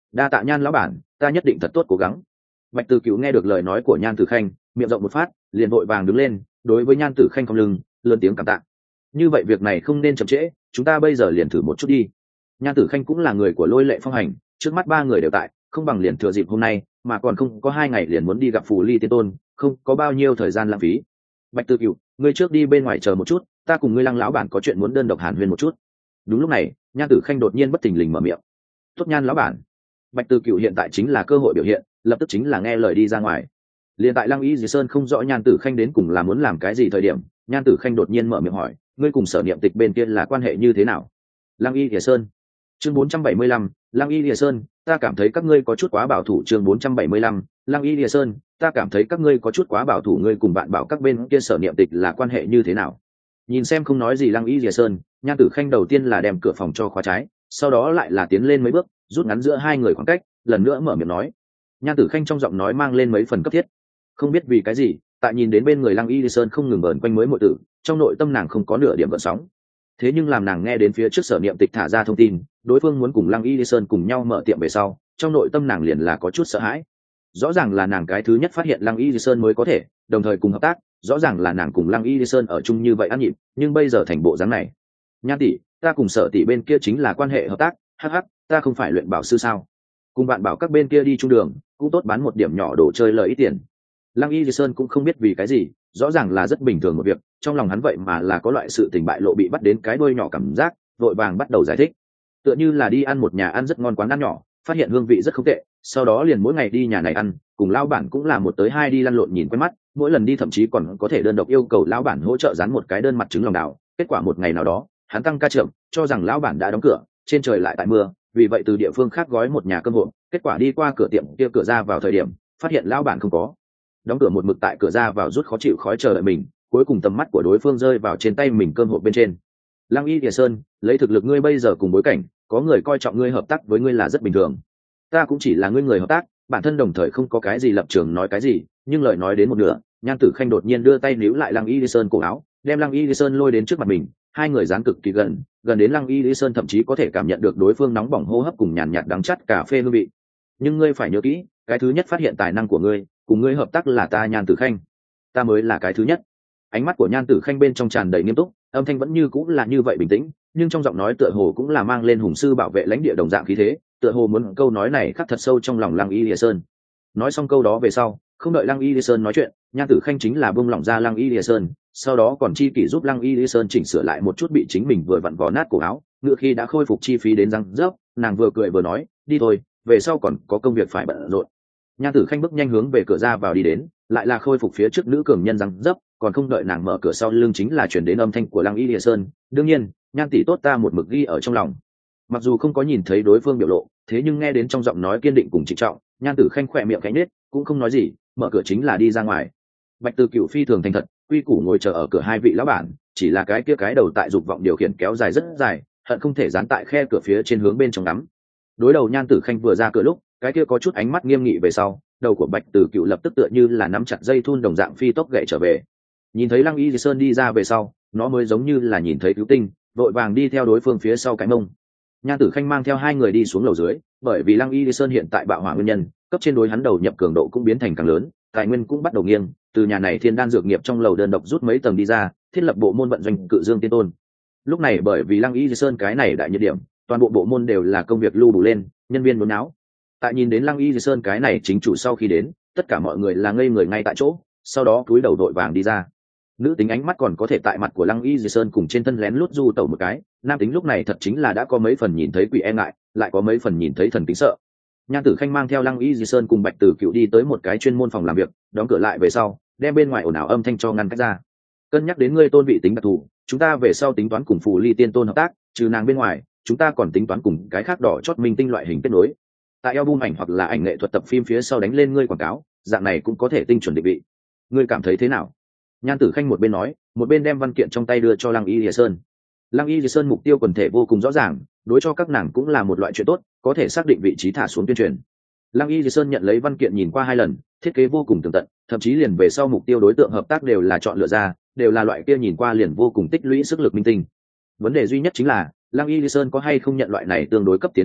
Đa tạ Nhan lão bản, ta nhất định thật tốt cố gắng. Bạch Từ Cựu nghe được lời nói của Nhan Tử Khanh, miệng rộng một phát, liền vội vàng đứng lên, đối với Nhan Tử Khanh cong lưng, lớn tiếng cảm tạ. Như vậy việc này không nên chậm trễ, chúng ta bây giờ liền thử một chút đi. Nhan Tử Khanh cũng là người của Lôi Lệ Phong Hành, trước mắt ba người đều tại, không bằng liền thừa dịp hôm nay, mà còn không có hai ngày liền muốn đi gặp Phù Ly Tiên Tôn, không có bao nhiêu thời gian lãng phí. Bạch Từ Cựu, ngươi trước đi bên ngoài chờ một chút, ta cùng ngươi Lăng lão bản có chuyện muốn đơn độc hàn huyên một chút. Đúng lúc này, Nhan Tử Khanh đột nhiên bất thình lình mở miệng. Tốt Nhan lão bản. Bạch Từ Cựu hiện tại chính là cơ hội biểu hiện, lập tức chính là nghe lời đi ra ngoài. Liên tại Lăng Y Dì Sơn không rõ Nhan Tử Khanh đến cùng là muốn làm cái gì thời điểm, Nhan Tử Khanh đột nhiên mở miệng hỏi, ngươi cùng Sở Niệm Tịch bên kia là quan hệ như thế nào? Lăng Y Dì Sơn. Chương bốn trăm bảy mươi lăm, Lăng Y Dì Sơn, ta cảm thấy các ngươi có chút quá bảo thủ. Chương bốn trăm bảy mươi lăm, Lăng Y Dì Sơn, ta cảm thấy các ngươi có chút quá bảo thủ. Ngươi cùng bạn bảo các bên kia Sở Niệm Tịch là quan hệ như thế nào? Nhìn xem không nói gì Lăng Y Dì Sơn, Nhan Tử Khanh đầu tiên là đem cửa phòng cho khóa trái, sau đó lại là tiến lên mấy bước, rút ngắn giữa hai người khoảng cách, lần nữa mở miệng nói. Nhan Tử Khanh trong giọng nói mang lên mấy phần cấp thiết. Không biết vì cái gì, tại nhìn đến bên người Lăng Y Dì Sơn không ngừng vờn quanh mới muội tử, trong nội tâm nàng không có nửa điểm gợn sóng. Thế nhưng làm nàng nghe đến phía trước Sở Niệm Tịch thả ra thông tin, đối phương muốn cùng Lăng Y Dì Sơn cùng nhau mở tiệm về sau, trong nội tâm nàng liền là có chút sợ hãi. Rõ ràng là nàng cái thứ nhất phát hiện Lăng Y Dì Sơn mới có thể, đồng thời cùng hợp tác, rõ ràng là nàng cùng Lăng Y Dì Sơn ở chung như vậy ăn nhịp, nhưng bây giờ thành bộ dáng này. Nhan tỷ, ta cùng Sở tỷ bên kia chính là quan hệ hợp tác, hắc hắc, ta không phải luyện bảo sư sao? Cùng bạn bảo các bên kia đi chung đường, cũng tốt bán một điểm nhỏ đồ chơi lợi ít tiền. Lăng Y Dì Sơn cũng không biết vì cái gì, rõ ràng là rất bình thường một việc, trong lòng hắn vậy mà là có loại sự tình bại lộ bị bắt đến cái đuôi nhỏ cảm giác, vội vàng bắt đầu giải thích. Tựa như là đi ăn một nhà ăn rất ngon quán ăn nhỏ, phát hiện hương vị rất không tệ, sau đó liền mỗi ngày đi nhà này ăn, cùng lão bản cũng là một tới hai đi lăn lộn nhìn quen mắt, mỗi lần đi thậm chí còn có thể đơn độc yêu cầu lão bản hỗ trợ dán một cái đơn mặt trứng lòng đào. Kết quả một ngày nào đó, hắn tăng ca trưởng, cho rằng lão bản đã đóng cửa, trên trời lại tại mưa, vì vậy từ địa phương khác gói một nhà cơm hộp, kết quả đi qua cửa tiệm kia cửa ra vào thời điểm, phát hiện lão bản không có, đóng cửa một mực tại cửa ra vào rút khó chịu khói chờ đợi mình, cuối cùng tầm mắt của đối phương rơi vào trên tay mình cơm hộp bên trên. Lăng Y Dì Sơn, lấy thực lực ngươi bây giờ cùng bối cảnh, có người coi trọng ngươi hợp tác với ngươi là rất bình thường. Ta cũng chỉ là ngươi người hợp tác, bản thân đồng thời không có cái gì lập trường nói cái gì, nhưng lời nói đến một nửa, Nhan Tử Khanh đột nhiên đưa tay níu lại Lăng Y Dì Sơn cổ áo, đem Lăng Y Dì Sơn lôi đến trước mặt mình, hai người dán cực kỳ gần, gần đến Lăng Y Dì Sơn thậm chí có thể cảm nhận được đối phương nóng bỏng hô hấp cùng nhàn nhạt đắng chát cà phê hương vị. Nhưng ngươi phải nhớ kỹ, cái thứ nhất phát hiện tài năng của ngươi, cùng ngươi hợp tác là ta Nhan Tử Khanh, ta mới là cái thứ nhất. Ánh mắt của Nhan Tử Khanh bên trong tràn đầy nghiêm túc, âm thanh vẫn như cũng là như vậy bình tĩnh, nhưng trong giọng nói tựa hồ cũng là mang lên hùng sư bảo vệ lãnh địa đồng dạng khí thế, tựa hồ muốn câu nói này khắc thật sâu trong lòng Lăng Y Lìa Sơn. Nói xong câu đó về sau, không đợi Lăng Y Lìa Sơn nói chuyện, Nhan Tử Khanh chính là buông lỏng ra Lăng Y Lìa Sơn, sau đó còn chi kỷ giúp Lăng Y Lìa Sơn chỉnh sửa lại một chút bị chính mình vừa vặn vò nát cổ áo, ngựa khi đã khôi phục chi phí đến răng rớp, nàng vừa cười vừa nói, đi thôi, về sau còn có công việc phải bận rộn. Nhan Tử Khanh bước nhanh hướng về cửa ra vào đi đến, lại là khôi phục phía trước nữ cường nhân răng dấp, còn không đợi nàng mở cửa sau lưng chính là chuyển đến âm thanh của Lăng Y Lìa Sơn. Đương nhiên, Nhan tỷ tốt ta một mực ghi ở trong lòng. Mặc dù không có nhìn thấy đối phương biểu lộ, thế nhưng nghe đến trong giọng nói kiên định cùng trịnh trọng, Nhan Tử Khanh khỏe miệng cánh nết, cũng không nói gì, mở cửa chính là đi ra ngoài. Bạch Từ Cựu phi thường thành thật, quy củ ngồi chờ ở cửa hai vị lão bản, chỉ là cái kia cái đầu tại dục vọng điều khiển kéo dài rất dài, hận không thể dán tại khe cửa phía trên hướng bên trong ngắm. Đối đầu Nhan Tử Khanh vừa ra cửa lúc, cái kia có chút ánh mắt nghiêm nghị về sau, đầu của Bạch Từ Cựu lập tức tựa như là nắm chặt dây thun đồng dạng phi tốc gậy trở về. Nhìn thấy Lăng Y Dì Sơn đi ra về sau, nó mới giống như là nhìn thấy cứu tinh, vội vàng đi theo đối phương phía sau cái mông. Nhan Tử Khanh mang theo hai người đi xuống lầu dưới, bởi vì Lăng Y Dì Sơn hiện tại bạo hỏa nguyên nhân, cấp trên đối hắn đầu nhập cường độ cũng biến thành càng lớn, tài nguyên cũng bắt đầu nghiêng, từ nhà này thiên đan dược nghiệp trong lầu đơn độc rút mấy tầng đi ra, thiết lập bộ môn vận doanh Cự Dương Tiên Tôn. Lúc này bởi vì Lăng Y Dì Sơn cái này đại nhiệt điểm, toàn bộ bộ môn đều là công việc lưu đủ lên, nhân viên muốn náo. Tại nhìn đến Lăng Y Dì Sơn cái này chính chủ sau khi đến, tất cả mọi người là ngây người ngay tại chỗ, sau đó cúi đầu đội vàng đi ra. Nữ tính ánh mắt còn có thể tại mặt của Lăng Y Dì Sơn cùng trên thân lén lút du tẩu một cái, nam tính lúc này thật chính là đã có mấy phần nhìn thấy quỷ e ngại, lại có mấy phần nhìn thấy thần kính sợ. Nhan Tử Khanh mang theo Lăng Y Dì Sơn cùng Bạch Tử Cựu đi tới một cái chuyên môn phòng làm việc, đóng cửa lại về sau, đem bên ngoài ồn ào âm thanh cho ngăn cách ra. Cân nhắc đến ngươi tôn vị tính đặc thù, chúng ta về sau tính toán cùng Phù Ly Tiên Tôn hợp tác, trừ nàng bên ngoài, chúng ta còn tính toán cùng cái khác đỏ chót minh tinh loại hình kết nối. Tại album ảnh hoặc là ảnh nghệ thuật tập phim phía sau đánh lên ngươi quảng cáo, dạng này cũng có thể tinh chuẩn định vị. Ngươi cảm thấy thế nào? Nhan Tử Khanh một bên nói, một bên đem văn kiện trong tay đưa cho Lăng Y Lìa Sơn. Lăng Y Lìa Sơn mục tiêu quần thể vô cùng rõ ràng, đối cho các nàng cũng là một loại chuyện tốt, có thể xác định vị trí thả xuống tuyên truyền. Lăng Y Lìa Sơn nhận lấy văn kiện nhìn qua hai lần, thiết kế vô cùng tường tận, thậm chí liền về sau mục tiêu đối tượng hợp tác đều là chọn lựa ra, đều là loại kia nhìn qua liền vô cùng tích lũy sức lực minh tinh. Vấn đề duy nhất chính là Lăng Y Lìa Sơn có hay không nhận loại này tương đối cấp tiến hình thức,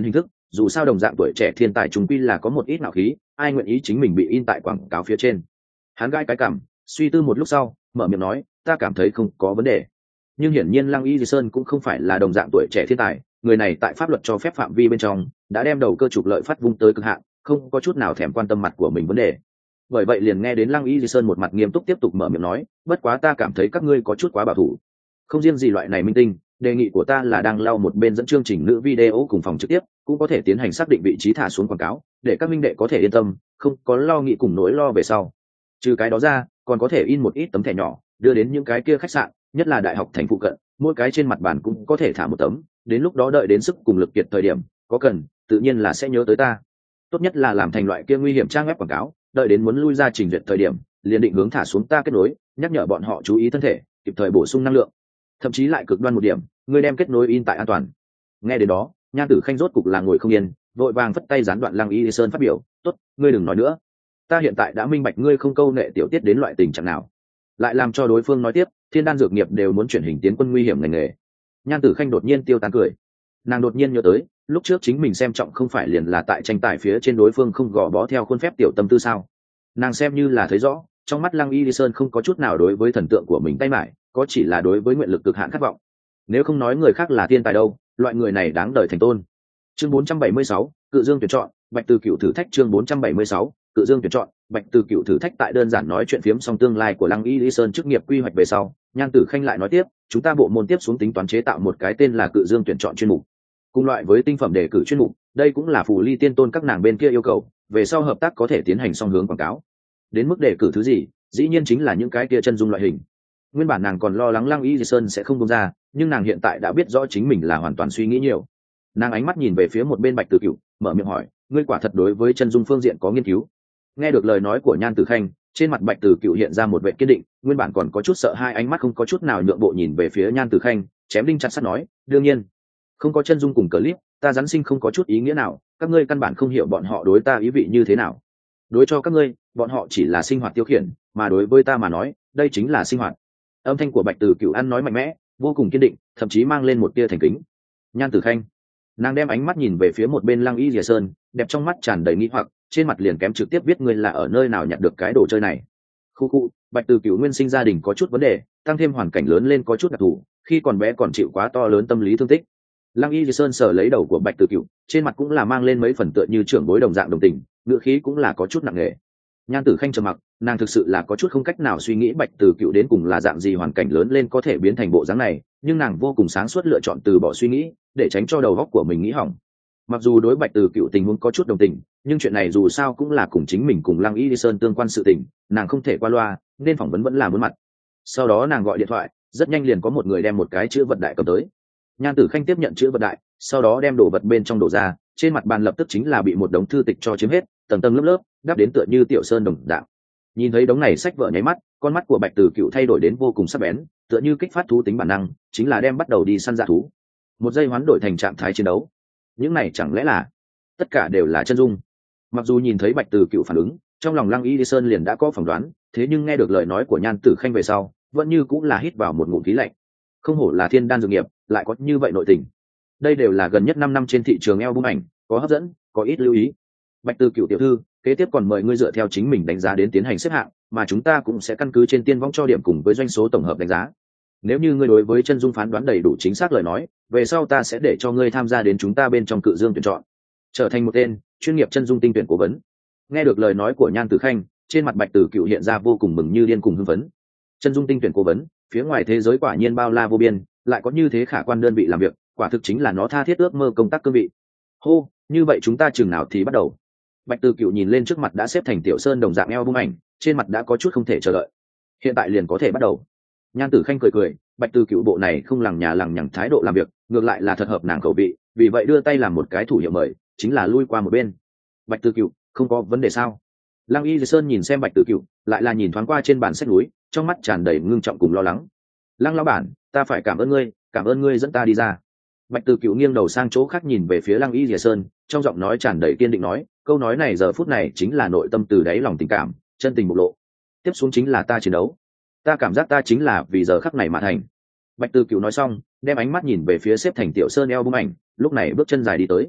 dù sao đồng dạng tuổi trẻ thiên tài chúng quy là có một ít nạo khí, ai nguyện ý chính mình bị in tại quảng cáo phía trên. Hắn gai cái cảm, suy tư một lúc sau mở miệng nói, ta cảm thấy không có vấn đề. Nhưng hiển nhiên Lăng Y Di Sơn cũng không phải là đồng dạng tuổi trẻ thiên tài, người này tại pháp luật cho phép phạm vi bên trong đã đem đầu cơ trục lợi phát vung tới cực hạn, không có chút nào thèm quan tâm mặt của mình vấn đề. Bởi vậy liền nghe đến Lăng Y Di Sơn một mặt nghiêm túc tiếp tục mở miệng nói, bất quá ta cảm thấy các ngươi có chút quá bảo thủ. Không riêng gì loại này minh tinh, đề nghị của ta là đang lau một bên dẫn chương trình nữ video cùng phòng trực tiếp, cũng có thể tiến hành xác định vị trí thả xuống quảng cáo, để các minh đệ có thể yên tâm, không có lo nghĩ cùng nỗi lo về sau. Trừ cái đó ra, còn có thể in một ít tấm thẻ nhỏ, đưa đến những cái kia khách sạn, nhất là đại học thành phụ cận, mỗi cái trên mặt bàn cũng có thể thả một tấm, đến lúc đó đợi đến sức cùng lực kiệt thời điểm, có cần, tự nhiên là sẽ nhớ tới ta. Tốt nhất là làm thành loại kia nguy hiểm trang web quảng cáo, đợi đến muốn lui ra trình duyệt thời điểm, liền định hướng thả xuống ta kết nối, nhắc nhở bọn họ chú ý thân thể, kịp thời bổ sung năng lượng. Thậm chí lại cực đoan một điểm, người đem kết nối in tại an toàn. Nghe đến đó, Nhan Tử Khanh rốt cục là ngồi không yên, vội vàng phất tay gián đoạn Lăng Y Sơn phát biểu, "Tốt, ngươi đừng nói nữa. Ta hiện tại đã minh bạch ngươi không câu nệ tiểu tiết đến loại tình trạng nào." Lại làm cho đối phương nói tiếp, Thiên Đan dược nghiệp đều muốn chuyển hình tiến quân nguy hiểm ngành nghề. Nhan Tử Khanh đột nhiên tiêu tán cười. Nàng đột nhiên nhớ tới, lúc trước chính mình xem trọng không phải liền là tại tranh tài phía trên đối phương không gò bó theo khuôn phép tiểu tâm tư sao? Nàng xem như là thấy rõ, trong mắt Lăng Y Sơn không có chút nào đối với thần tượng của mình tay mải, có chỉ là đối với nguyện lực cực hạn khát vọng. Nếu không nói người khác là thiên tài đâu, loại người này đáng đời thành tôn. Chương bốn trăm bảy mươi sáu, Cự Dương tuyển chọn, Bạch Từ Cựu thử thách chương bốn trăm bảy mươi sáu, Cự Dương tuyển chọn, Bạch Từ Cựu thử thách tại đơn giản nói chuyện phiếm xong tương lai của Lăng Y Sơn chức nghiệp quy hoạch về sau, Nhan Tử Khanh lại nói tiếp, chúng ta bộ môn tiếp xuống tính toán chế tạo một cái tên là Cự Dương tuyển chọn chuyên mục. Cùng loại với tinh phẩm đề cử chuyên mục, đây cũng là phù ly tiên tôn các nàng bên kia yêu cầu, về sau hợp tác có thể tiến hành song hướng quảng cáo. Đến mức đề cử thứ gì, dĩ nhiên chính là những cái kia chân dung loại hình. Nguyên bản nàng còn lo lắng Lăng Y Sơn sẽ không buông ra, nhưng nàng hiện tại đã biết rõ chính mình là hoàn toàn suy nghĩ nhiều. Nàng ánh mắt nhìn về phía một bên Bạch Từ Cựu, mở miệng hỏi, ngươi quả thật đối với chân dung phương diện có nghiên cứu? Nghe được lời nói của Nhan Tử Khanh, trên mặt Bạch Từ Cựu hiện ra một vẻ kiên định, nguyên bản còn có chút sợ hai ánh mắt không có chút nào nhượng bộ nhìn về phía Nhan Tử Khanh, chém đinh chặt sắt nói, đương nhiên, không có chân dung cùng clip, ta giáng sinh không có chút ý nghĩa nào, các ngươi căn bản không hiểu bọn họ đối ta ý vị như thế nào. Đối cho các ngươi, bọn họ chỉ là sinh hoạt tiêu khiển, mà đối với ta mà nói, đây chính là sinh hoạt. Âm thanh của Bạch Từ Cựu ăn nói mạnh mẽ, vô cùng kiên định, thậm chí mang lên một tia thành kính. Nhan Tử Khanh, nàng đem ánh mắt nhìn về phía một bên Lăng Y Dìa Sơn, đẹp trong mắt tràn đầy nghi hoặc, trên mặt liền kém trực tiếp biết ngươi là ở nơi nào nhặt được cái đồ chơi này. Khu khu, Bạch Từ Cựu nguyên sinh gia đình có chút vấn đề, tăng thêm hoàn cảnh lớn lên có chút đặc thù, khi còn bé còn chịu quá to lớn tâm lý thương tích. Lăng Y Dìa Sơn sờ lấy đầu của Bạch Từ Cựu, trên mặt cũng là mang lên mấy phần tựa như trưởng bối đồng dạng đồng tình, ngữ khí cũng là có chút nặng nề. Nhan Tử Khanh trầm mặc, nàng thực sự là có chút không cách nào suy nghĩ Bạch Từ Cựu đến cùng là dạng gì hoàn cảnh lớn lên có thể biến thành bộ dáng này, nhưng nàng vô cùng sáng suốt lựa chọn từ bỏ suy nghĩ, để tránh cho đầu óc của mình nghĩ hỏng. Mặc dù đối Bạch Từ Cựu tình huống có chút đồng tình, nhưng chuyện này dù sao cũng là cùng chính mình cùng Lăng Y Sơn tương quan sự tình, nàng không thể qua loa, nên phỏng vấn vẫn là muốn mặt. Sau đó nàng gọi điện thoại, rất nhanh liền có một người đem một cái chữ vật đại cầm tới. Nhan Tử Khanh tiếp nhận chữ vật đại, sau đó đem đồ vật bên trong đổ ra, trên mặt bàn lập tức chính là bị một đống thư tịch cho chiếm hết, tầng tầng lớp lớp, đắp đến tựa như tiểu sơn đồng dạng. Nhìn thấy đống này sách vở nháy mắt, con mắt của Bạch Từ Cựu thay đổi đến vô cùng sắc bén, tựa như kích phát thú tính bản năng, chính là đem bắt đầu đi săn dã thú. Một giây hoán đổi thành trạng thái chiến đấu. Những này chẳng lẽ là tất cả đều là chân dung? Mặc dù nhìn thấy Bạch Từ Cựu phản ứng, trong lòng Lăng Y Sơn liền đã có phỏng đoán, thế nhưng nghe được lời nói của Nhan Tử Khanh về sau, vẫn như cũng là hít vào một ngụm khí lạnh. Không hổ là Thiên Đan dược nghiệp, lại có như vậy nội tình. Đây đều là gần nhất năm năm trên thị trường album ảnh, có hấp dẫn, có ít lưu ý. Bạch Từ Cựu tiểu thư, kế tiếp còn mời ngươi dựa theo chính mình đánh giá đến tiến hành xếp hạng, mà chúng ta cũng sẽ căn cứ trên tiên vong cho điểm cùng với doanh số tổng hợp đánh giá. Nếu như ngươi đối với chân dung phán đoán đầy đủ chính xác lời nói, về sau ta sẽ để cho ngươi tham gia đến chúng ta bên trong Cự Dương tuyển chọn, trở thành một tên chuyên nghiệp chân dung tinh tuyển cố vấn. Nghe được lời nói của Nhan Tử Khanh, trên mặt Bạch Từ Cựu hiện ra vô cùng mừng như điên cùng hưng phấn. Chân dung tinh tuyển cố vấn, phía ngoài thế giới quả nhiên bao la vô biên, lại có như thế khả quan đơn vị làm việc, quả thực chính là nó tha thiết ước mơ công tác cương vị. Hô, như vậy chúng ta chừng nào thì bắt đầu? Bạch Từ Cựu nhìn lên trước mặt đã xếp thành tiểu sơn đồng dạng album ảnh, trên mặt đã có chút không thể chờ đợi. Hiện tại liền có thể bắt đầu. Nhan Tử Khanh cười cười, Bạch Từ Cựu bộ này không lằng nhà lằng nhằng thái độ làm việc, ngược lại là thật hợp nàng khẩu vị, vì vậy đưa tay làm một cái thủ hiệu mời, chính là lui qua một bên. Bạch Từ Cựu, không có vấn đề sao? Lăng Y Sơn nhìn xem Bạch Từ Cựu, lại là nhìn thoáng qua trên bàn sách núi, trong mắt tràn đầy ngưng trọng cùng lo lắng. Lăng lão bản, ta phải cảm ơn ngươi, cảm ơn ngươi dẫn ta đi ra. Bạch Từ Cựu nghiêng đầu sang chỗ khác nhìn về phía Lăng Y Dìa Sơn, trong giọng nói tràn đầy kiên định nói, câu nói này giờ phút này chính là nội tâm từ đáy lòng tình cảm, chân tình bộc lộ. Tiếp xuống chính là ta chiến đấu. Ta cảm giác ta chính là vì giờ khắc này mà thành. Bạch Từ Cựu nói xong, đem ánh mắt nhìn về phía xếp thành tiểu sơn eo bung ảnh, lúc này bước chân dài đi tới.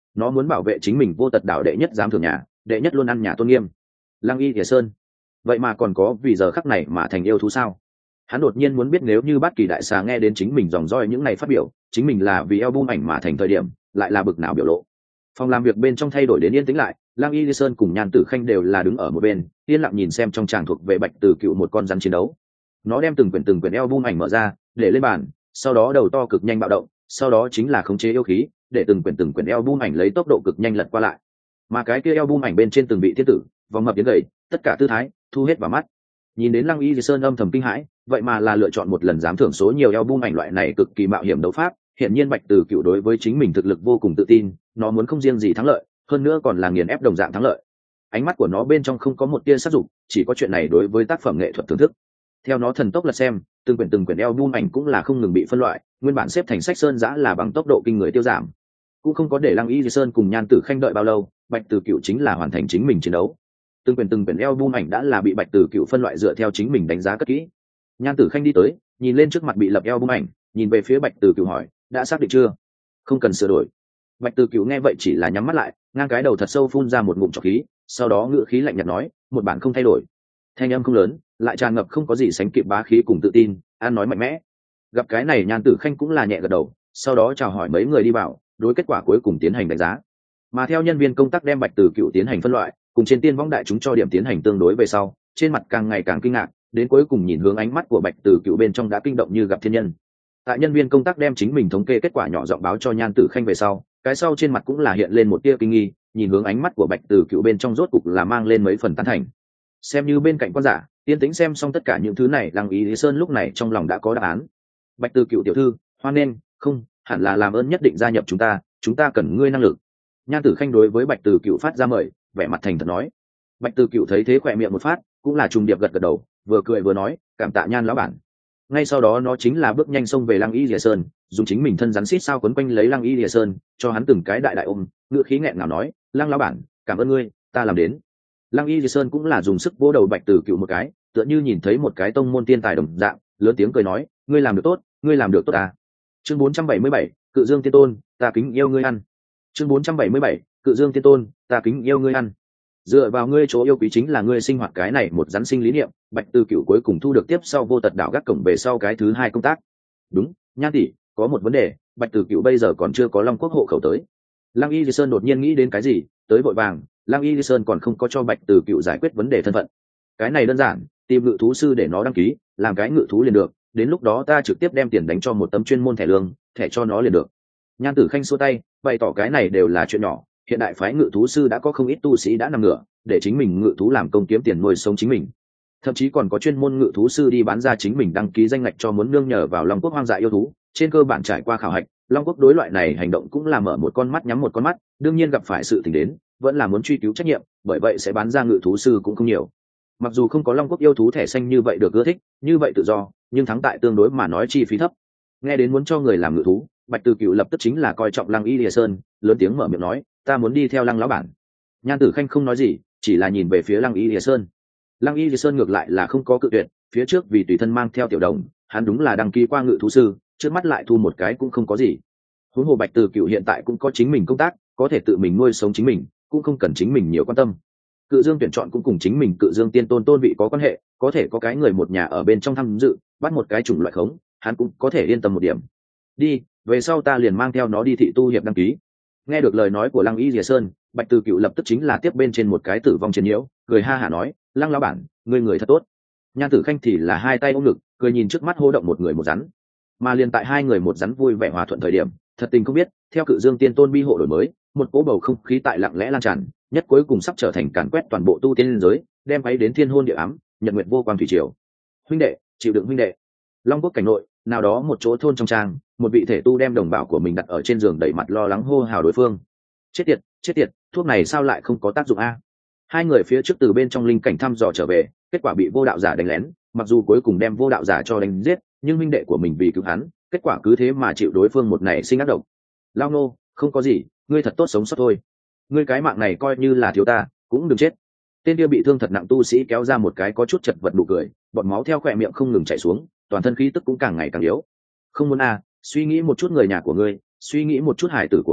nó muốn bảo vệ chính mình vô tật đảo đệ nhất giám thưởng nhà, đệ nhất luôn ăn nhà tôn nghiêm. Lăng Y Lìa Sơn vậy mà còn có vì giờ khắc này mà thành yêu thú sao? Hắn đột nhiên muốn biết nếu như Bát Kỳ đại xà nghe đến chính mình dòng roi những ngày phát biểu, chính mình là vì album ảnh mà thành thời điểm, lại là bực nào biểu lộ. Phòng làm việc bên trong thay đổi đến yên tĩnh lại, Lăng Y Lìa Sơn cùng Nhan Tử Khanh đều là đứng ở một bên, yên lặng nhìn xem trong tràng thuộc về Bạch Tử Cựu một con rắn chiến đấu. Nó đem từng quyển từng quyển album ảnh mở ra, để lên bàn, sau đó đầu to cực nhanh bạo động, sau đó chính là khống chế yêu khí, để từng quyển từng quyển album ảnh lấy tốc độ cực nhanh lật qua lại. Mà cái kia album ảnh bên trên từng vị thiên tử, vòng mập đến gầy, tất cả tư thái thu hết vào mắt. Nhìn đến Lăng Y Lìa Sơn âm thầm kinh hãi, vậy mà là lựa chọn một lần dám thưởng số nhiều album ảnh loại này cực kỳ mạo hiểm đấu pháp. Hiện nhiên Bạch Tử Cựu đối với chính mình thực lực vô cùng tự tin, nó muốn không riêng gì thắng lợi, hơn nữa còn là nghiền ép đồng dạng thắng lợi. Ánh mắt của nó bên trong không có một tia sát dục, chỉ có chuyện này đối với tác phẩm nghệ thuật thưởng thức. Theo nó thần tốc lật xem, từng quyển từng quyển album ảnh cũng là không ngừng bị phân loại, nguyên bản xếp thành sách sơn giã là bằng tốc độ kinh người tiêu giảm. Cũng không có để Lăng Y Lìa Sơn cùng Nhan Tử Khanh đợi bao lâu, Bạch Tử Cựu chính là hoàn thành chính mình chiến đấu. Từng quyển từng quyển album ảnh đã là bị Bạch Tử Cựu phân loại dựa theo chính mình đánh giá cất kỹ. Nhan Tử Khanh đi tới, nhìn lên trước mặt bị lập album ảnh, nhìn về phía Bạch Tử Cựu hỏi, đã xác định chưa? Không cần sửa đổi. Bạch Tử Cựu nghe vậy chỉ là nhắm mắt lại, ngang cái đầu thật sâu phun ra một ngụm trọc khí, sau đó ngữ khí lạnh nhạt nói, một bản không thay đổi. Thanh âm không lớn, lại tràn ngập không có gì sánh kịp bá khí cùng tự tin, an nói mạnh mẽ. Gặp cái này Nhan Tử Khanh cũng là nhẹ gật đầu, sau đó chào hỏi mấy người đi vào, đối kết quả cuối cùng tiến hành đánh giá. Mà theo nhân viên công tác đem Bạch Tử Cựu tiến hành phân loại, cùng trên tiên võng đại chúng cho điểm tiến hành tương đối về sau, trên mặt càng ngày càng kinh ngạc, đến cuối cùng nhìn hướng ánh mắt của Bạch Tử Cựu bên trong đã kinh động như gặp thiên nhân. Tại nhân viên công tác đem chính mình thống kê kết quả nhỏ giọng báo cho Nhan Tử Khanh về sau, cái sau trên mặt cũng là hiện lên một tia kinh nghi, nhìn hướng ánh mắt của Bạch Tử Cựu bên trong rốt cục là mang lên mấy phần tán thành. Xem như bên cạnh quan giả, tiên tính xem xong tất cả những thứ này, Lăng Y Lìa Sơn lúc này trong lòng đã có đáp án. Bạch Tử Cựu tiểu thư, hoan nghênh, không, hẳn là làm ơn nhất định gia nhập chúng ta, chúng ta cần ngươi năng lực. Nhan Tử Khanh đối với Bạch Tử Cựu phát ra mời, vẻ mặt thành thật nói. Bạch Tử Cựu thấy thế khỏe miệng một phát, cũng là trùng điệp gật gật đầu, vừa cười vừa nói, cảm tạ Nhan lão bản. Ngay sau đó nó chính là bước nhanh xông về Lăng Y Lìa Sơn, dùng chính mình thân rắn xít sao quấn quanh lấy Lăng Y Lìa Sơn, cho hắn từng cái đại đại ôm, ngựa khí nghẹn ngào nói, Lăng lão bản, cảm ơn ngươi, ta làm đến. Lăng Y Lìa Sơn cũng là dùng sức vỗ đầu Bạch Tử Cựu một cái, tựa như nhìn thấy một cái tông môn tiên tài đồng dạng, lớn tiếng cười nói, ngươi làm được tốt, ngươi làm được tốt ta. Chương bốn trăm bảy mươi bảy, Cự Dương Tiên Tôn, ta kính yêu ngươi ăn. Chương bốn trăm bảy mươi bảy, Cự Dương Tiên Tôn, ta kính yêu ngươi ăn. Dựa vào ngươi chỗ yêu quý chính là ngươi sinh hoạt cái này một rắn sinh lý niệm, Bạch Tử Cựu cuối cùng thu được tiếp sau vô tật đảo gác cổng về sau cái thứ hai công tác. Đúng, Nhan tỷ, có một vấn đề, Bạch Tử Cựu bây giờ còn chưa có Long Quốc hộ khẩu tới. Lăng Y Lìa Sơn đột nhiên nghĩ đến cái gì, tới vội vàng, Lăng Y Lìa Sơn còn không có cho Bạch Tử Cựu giải quyết vấn đề thân phận. Cái này đơn giản, tìm ngự thú sư để nó đăng ký, làm cái ngự thú liền được, đến lúc đó ta trực tiếp đem tiền đánh cho một tấm chuyên môn thẻ lương, thẻ cho nó liền được. Nhan Tử Khanh xua tay, bày tỏ cái này đều là chuyện nhỏ, hiện đại phái ngự thú sư đã có không ít tu sĩ đã nằm ngửa, để chính mình ngự thú làm công kiếm tiền nuôi sống chính mình. Thậm chí còn có chuyên môn ngự thú sư đi bán ra chính mình đăng ký danh ngạch cho muốn nương nhờ vào Long Quốc hoang dại yêu thú, trên cơ bản trải qua khảo hạch, Long Quốc đối loại này hành động cũng là mở một con mắt nhắm một con mắt, đương nhiên gặp phải sự tình đến, vẫn là muốn truy cứu trách nhiệm, bởi vậy sẽ bán ra ngự thú sư cũng không nhiều. Mặc dù không có Long Quốc yêu thú thẻ xanh như vậy được ưa thích, như vậy tự do, nhưng thắng tại tương đối mà nói chi phí thấp. Nghe đến muốn cho người làm ngự thú, Bạch Tử Cựu lập tức chính là coi trọng Lăng Y Lìa Sơn, lớn tiếng mở miệng nói, ta muốn đi theo Lăng lão bản. Nhan Tử Khanh không nói gì, chỉ là nhìn về phía Lăng Y Lìa Sơn. Lăng Y Lìa Sơn ngược lại là không có cự tuyệt, phía trước vì tùy thân mang theo tiểu đồng, hắn đúng là đăng ký qua ngự thú sư, trước mắt lại thu một cái cũng không có gì. Huống hồ Bạch Tử Cựu hiện tại cũng có chính mình công tác, có thể tự mình nuôi sống chính mình, cũng không cần chính mình nhiều quan tâm. Cự Dương tuyển chọn cũng cùng chính mình Cự Dương Tiên Tôn tôn vị có quan hệ, có thể có cái người một nhà ở bên trong tham dự, bắt một cái chủng loại khống, hắn cũng có thể yên tâm một điểm. Đi, về sau ta liền mang theo nó đi thị tu hiệp đăng ký. Nghe được lời nói của Lăng Y Lìa Sơn, Bạch Tử Cựu lập tức chính là tiếp bên trên một cái tử vong chiến nhiễu, cười ha hả nói, Lăng lão bản, ngươi người thật tốt. Nhan Tử Khanh thì là hai tay ôm ngực, cười nhìn trước mắt hô động một người một rắn. Mà liền tại hai người một rắn vui vẻ hòa thuận thời điểm, thật tình không biết, theo Cự Dương Tiên Tôn bi hộ đổi mới, một cỗ bầu không khí tại lặng lẽ lan tràn, nhất cuối cùng sắp trở thành càn quét toàn bộ tu tiên liên giới, đem ấy đến thiên hôn địa ám, nhật nguyệt vô quang thủy triều. Huynh đệ, chịu đựng huynh đệ. Long Quốc cảnh nội, nào đó một chỗ thôn trong trang, một vị thể tu đem đồng bào của mình đặt ở trên giường đẩy mặt lo lắng hô hào đối phương. Chết tiệt, chết tiệt, thuốc này sao lại không có tác dụng a? Hai người phía trước từ bên trong linh cảnh thăm dò trở về, kết quả bị vô đạo giả đánh lén, mặc dù cuối cùng đem vô đạo giả cho đánh giết, nhưng huynh đệ của mình vì cứu hắn, kết quả cứ thế mà chịu đối phương một này sinh ác độc. Lao nô, không có gì, ngươi thật tốt sống sót thôi. Ngươi cái mạng này coi như là thiếu ta, cũng đừng chết. Tên kia bị thương thật nặng tu sĩ kéo ra một cái có chút chật vật nụ cười, bọt máu theo khỏe miệng không ngừng chảy xuống, toàn thân khí tức cũng càng ngày càng yếu. Không muốn à, suy nghĩ một chút người nhà của ngươi, suy nghĩ một chút hải tử của ngươi,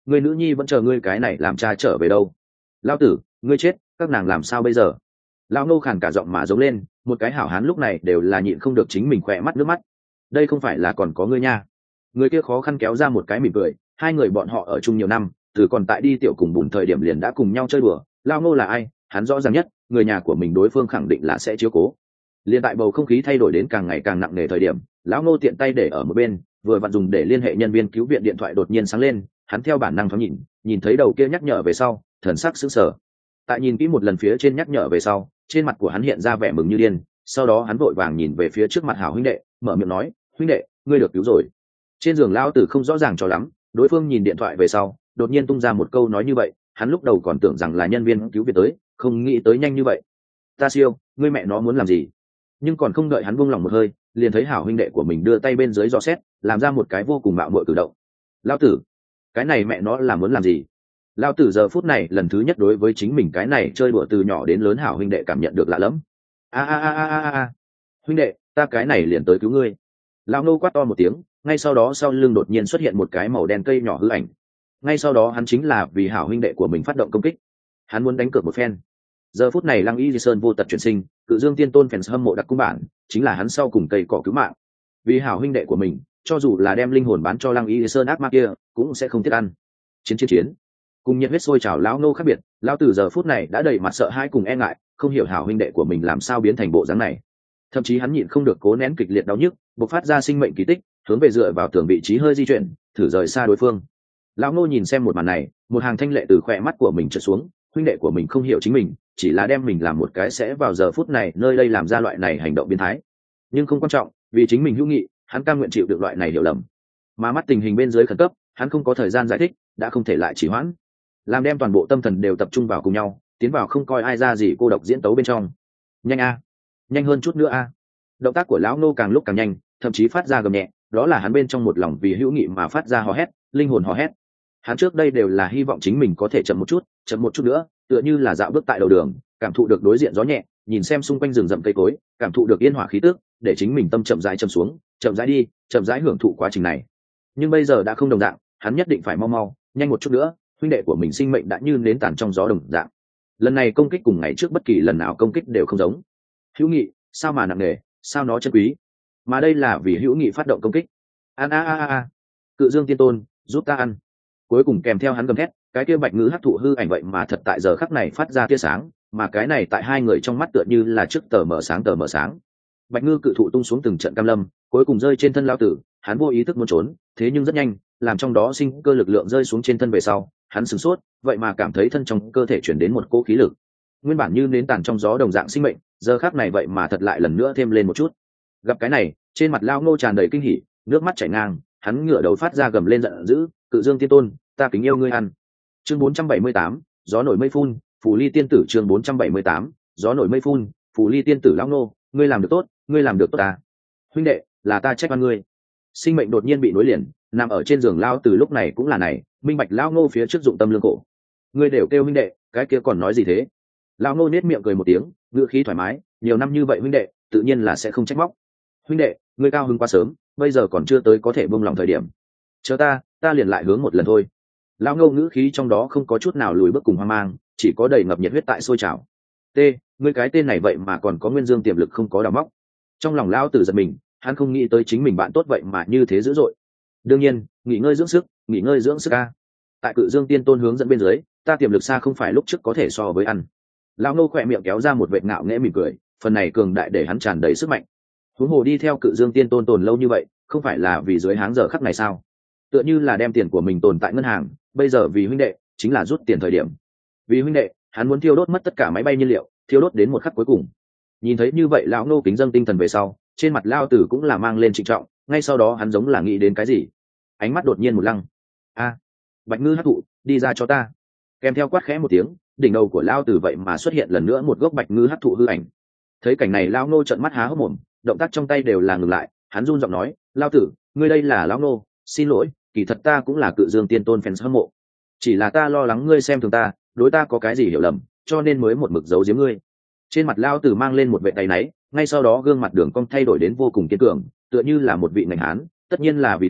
người nữ nhi vẫn chờ ngươi cái này làm cha trở về đâu. Lao tử, ngươi chết, các nàng làm sao bây giờ? Lao Ngô khàn cả giọng mà giống lên, một cái hảo hán lúc này đều là nhịn không được chính mình khỏe mắt nước mắt. Đây không phải là còn có ngươi nha. Người kia khó khăn kéo ra một cái mỉm cười, hai người bọn họ ở chung nhiều năm, từ còn tại đi tiểu cùng bùn thời điểm liền đã cùng nhau chơi đùa. Lao Ngô là ai, hắn rõ ràng nhất, người nhà của mình đối phương khẳng định là sẽ chiếu cố. Liên tại bầu không khí thay đổi đến càng ngày càng nặng nề thời điểm, lão Ngô tiện tay để ở một bên, vừa vặn dùng để liên hệ nhân viên cứu viện điện thoại đột nhiên sáng lên, hắn theo bản năng thoáng nhìn, nhìn thấy đầu kia nhắc nhở về sau, thần sắc sững sờ. Tại nhìn kỹ một lần phía trên nhắc nhở về sau, trên mặt của hắn hiện ra vẻ mừng như điên, sau đó hắn vội vàng nhìn về phía trước mặt hảo huynh đệ, mở miệng nói, huynh đệ, ngươi được cứu rồi. Trên giường lão tử không rõ ràng cho lắm, đối phương nhìn điện thoại về sau, đột nhiên tung ra một câu nói như vậy, hắn lúc đầu còn tưởng rằng là nhân viên cứu viện tới, không nghĩ tới nhanh như vậy. Ta siêu, ngươi mẹ nó muốn làm gì? Nhưng còn không đợi hắn buông lòng một hơi, liền thấy hảo huynh đệ của mình đưa tay bên dưới dò xét, làm ra một cái vô cùng mạo muội cử động. Lão tử, cái này mẹ nó là muốn làm gì? Lão tử giờ phút này lần thứ nhất đối với chính mình cái này chơi đùa từ nhỏ đến lớn hảo huynh đệ cảm nhận được lạ lẫm. A a a a a a, huynh đệ, ta cái này liền tới cứu ngươi. Lão Ngô quát to một tiếng, ngay sau đó sau lưng đột nhiên xuất hiện một cái màu đen cây nhỏ hư ảnh. Ngay sau đó hắn chính là vì hảo huynh đệ của mình phát động công kích. Hắn muốn đánh cược một phen. Giờ phút này Lăng Y Di Sơn vô tật chuyển sinh, Cự Dương Tiên Tôn fans hâm mộ đặc cung bản, chính là hắn sau cùng cây cỏ cứu mạng. Vì hảo huynh đệ của mình, cho dù là đem linh hồn bán cho Lăng Y Di Sơn ác ma kia, cũng sẽ không tiếc ăn. Chiến chiến chiến. Cùng nhiệt huyết sôi trào lão Ngô khác biệt, lão tử giờ phút này đã đầy mặt sợ hãi cùng e ngại, không hiểu hảo huynh đệ của mình làm sao biến thành bộ dáng này. Thậm chí hắn nhịn không được cố nén kịch liệt đau nhức, bộc phát ra sinh mệnh kỳ tích, hướng về dựa vào tường vị trí hơi di chuyển, thử rời xa đối phương. Lão Ngô nhìn xem một màn này, một hàng thanh lệ từ khỏe mắt của mình trượt xuống, huynh đệ của mình không hiểu chính mình, chỉ là đem mình làm một cái sẽ vào giờ phút này nơi đây làm ra loại này hành động biến thái. Nhưng không quan trọng, vì chính mình hữu nghị, hắn cam nguyện chịu được loại này hiểu lầm. Mà mắt tình hình bên dưới khẩn cấp, hắn không có thời gian giải thích, đã không thể lại trì hoãn. Làm đem toàn bộ tâm thần đều tập trung vào cùng nhau, tiến vào không coi ai ra gì cô độc diễn tấu bên trong. Nhanh a, nhanh hơn chút nữa a. Động tác của lão Ngô càng lúc càng nhanh, thậm chí phát ra gầm nhẹ, đó là hắn bên trong một lòng vì hữu nghị mà phát ra hò hét, linh hồn hò hét. Hắn trước đây đều là hy vọng chính mình có thể chậm một chút, chậm một chút nữa, tựa như là dạo bước tại đầu đường, cảm thụ được đối diện gió nhẹ, nhìn xem xung quanh rừng rậm cây cối, cảm thụ được yên hòa khí tức, để chính mình tâm chậm rãi chậm xuống, chậm rãi đi, chậm rãi hưởng thụ quá trình này. Nhưng bây giờ đã không đồng dạng, hắn nhất định phải mau mau, nhanh một chút nữa, huynh đệ của mình sinh mệnh đã như nến tàn trong gió đồng dạng. Lần này công kích cùng ngày trước bất kỳ lần nào công kích đều không giống. Hữu nghị, sao mà nặng nề, sao nó chân quý? Mà đây là vì hữu nghị phát động công kích. An a a a, Cự Dương Tiên Tôn, giúp ta ăn. Cuối cùng kèm theo hắn gầm thét, cái kia bạch ngữ hắc thụ hư ảnh vậy mà thật tại giờ khắc này phát ra tia sáng, mà cái này tại hai người trong mắt tựa như là trước tờ mở sáng tờ mở sáng. Bạch ngư cự thụ tung xuống từng trận cam lâm, cuối cùng rơi trên thân lão tử, hắn vô ý thức muốn trốn, thế nhưng rất nhanh, làm trong đó sinh cơ lực lượng rơi xuống trên thân về sau, hắn sửng sốt, vậy mà cảm thấy thân trong cơ thể chuyển đến một cỗ khí lực. Nguyên bản như nến tàn trong gió đồng dạng sinh mệnh, giờ khắc này vậy mà thật lại lần nữa thêm lên một chút. Gặp cái này, trên mặt lão Ngô tràn đầy kinh hỉ, nước mắt chảy ngang, hắn ngửa đầu phát ra gầm lên giận dữ, Cự Dương Tiên Tôn, ta kính yêu ngươi ăn. Chương bốn trăm bảy mươi tám, gió nổi mây phun, Phù Ly Tiên Tử. Chương bốn trăm bảy mươi tám, gió nổi mây phun, Phù Ly Tiên Tử. Lão Ngô, ngươi làm được tốt, ngươi làm được tốt ta. Huynh đệ, là ta trách oan ngươi. Sinh mệnh đột nhiên bị nối liền, nằm ở trên giường lao từ lúc này cũng là này, minh bạch Lão Ngô phía trước dụng tâm lương cổ. Ngươi đều kêu huynh đệ, cái kia còn nói gì thế? Lão Ngô nết miệng cười một tiếng, ngữ khí thoải mái, nhiều năm như vậy huynh đệ, tự nhiên là sẽ không trách móc. Huynh đệ, ngươi cao hứng quá sớm, bây giờ còn chưa tới có thể buông lòng thời điểm. Chờ ta, ta liền lại hướng một lần thôi. Lão Ngô ngữ khí trong đó không có chút nào lùi bước cùng hoang mang, chỉ có đầy ngập nhiệt huyết tại sôi trào. T, ngươi cái tên này vậy mà còn có nguyên dương tiềm lực không có đào móc. Trong lòng lão tử giật mình, hắn không nghĩ tới chính mình bạn tốt vậy mà như thế dữ dội. Đương nhiên, nghỉ ngơi dưỡng sức, nghỉ ngơi dưỡng sức a. Tại Cự Dương Tiên Tôn hướng dẫn bên dưới, ta tiềm lực xa không phải lúc trước có thể so với ăn. Lão Ngô khỏe miệng kéo ra một vệt ngạo nghễ mỉm cười, phần này cường đại để hắn tràn đầy sức mạnh. Huống hồ đi theo Cự Dương Tiên Tôn tồn lâu như vậy, không phải là vì dưới háng giờ khắc này sao? Tựa như là đem tiền của mình tồn tại ngân hàng, bây giờ vì huynh đệ, chính là rút tiền thời điểm. Vì huynh đệ, hắn muốn thiêu đốt mất tất cả máy bay nhiên liệu, thiêu đốt đến một khắc cuối cùng. Nhìn thấy như vậy, lão Ngô kính dâng tinh thần về sau, trên mặt lão tử cũng là mang lên trịnh trọng, ngay sau đó hắn giống là nghĩ đến cái gì, ánh mắt đột nhiên một lăng. A, bạch ngư hắc thụ, đi ra cho ta. Kèm theo quát khẽ một tiếng, đỉnh đầu của lão tử vậy mà xuất hiện lần nữa một gốc bạch ngư hắc thụ hư ảnh. Thấy cảnh này, lão Ngô trợn mắt há hốc mồm, động tác trong tay đều là ngừng lại, hắn run giọng nói, lão tử, ngươi đây là lão Ngô, xin lỗi, kỳ thật ta cũng là Cự Dương Tiên Tôn fans hâm mộ, chỉ là ta lo lắng ngươi xem thường ta, đối ta có cái gì hiểu lầm, cho nên mới một mực giấu giếm ngươi. Trên mặt lão tử mang lên một vẻ tay náy, ngay sau đó gương mặt đường cong thay đổi đến vô cùng kiên cường, tựa như là một vị ngành hán, tất nhiên là vì ta,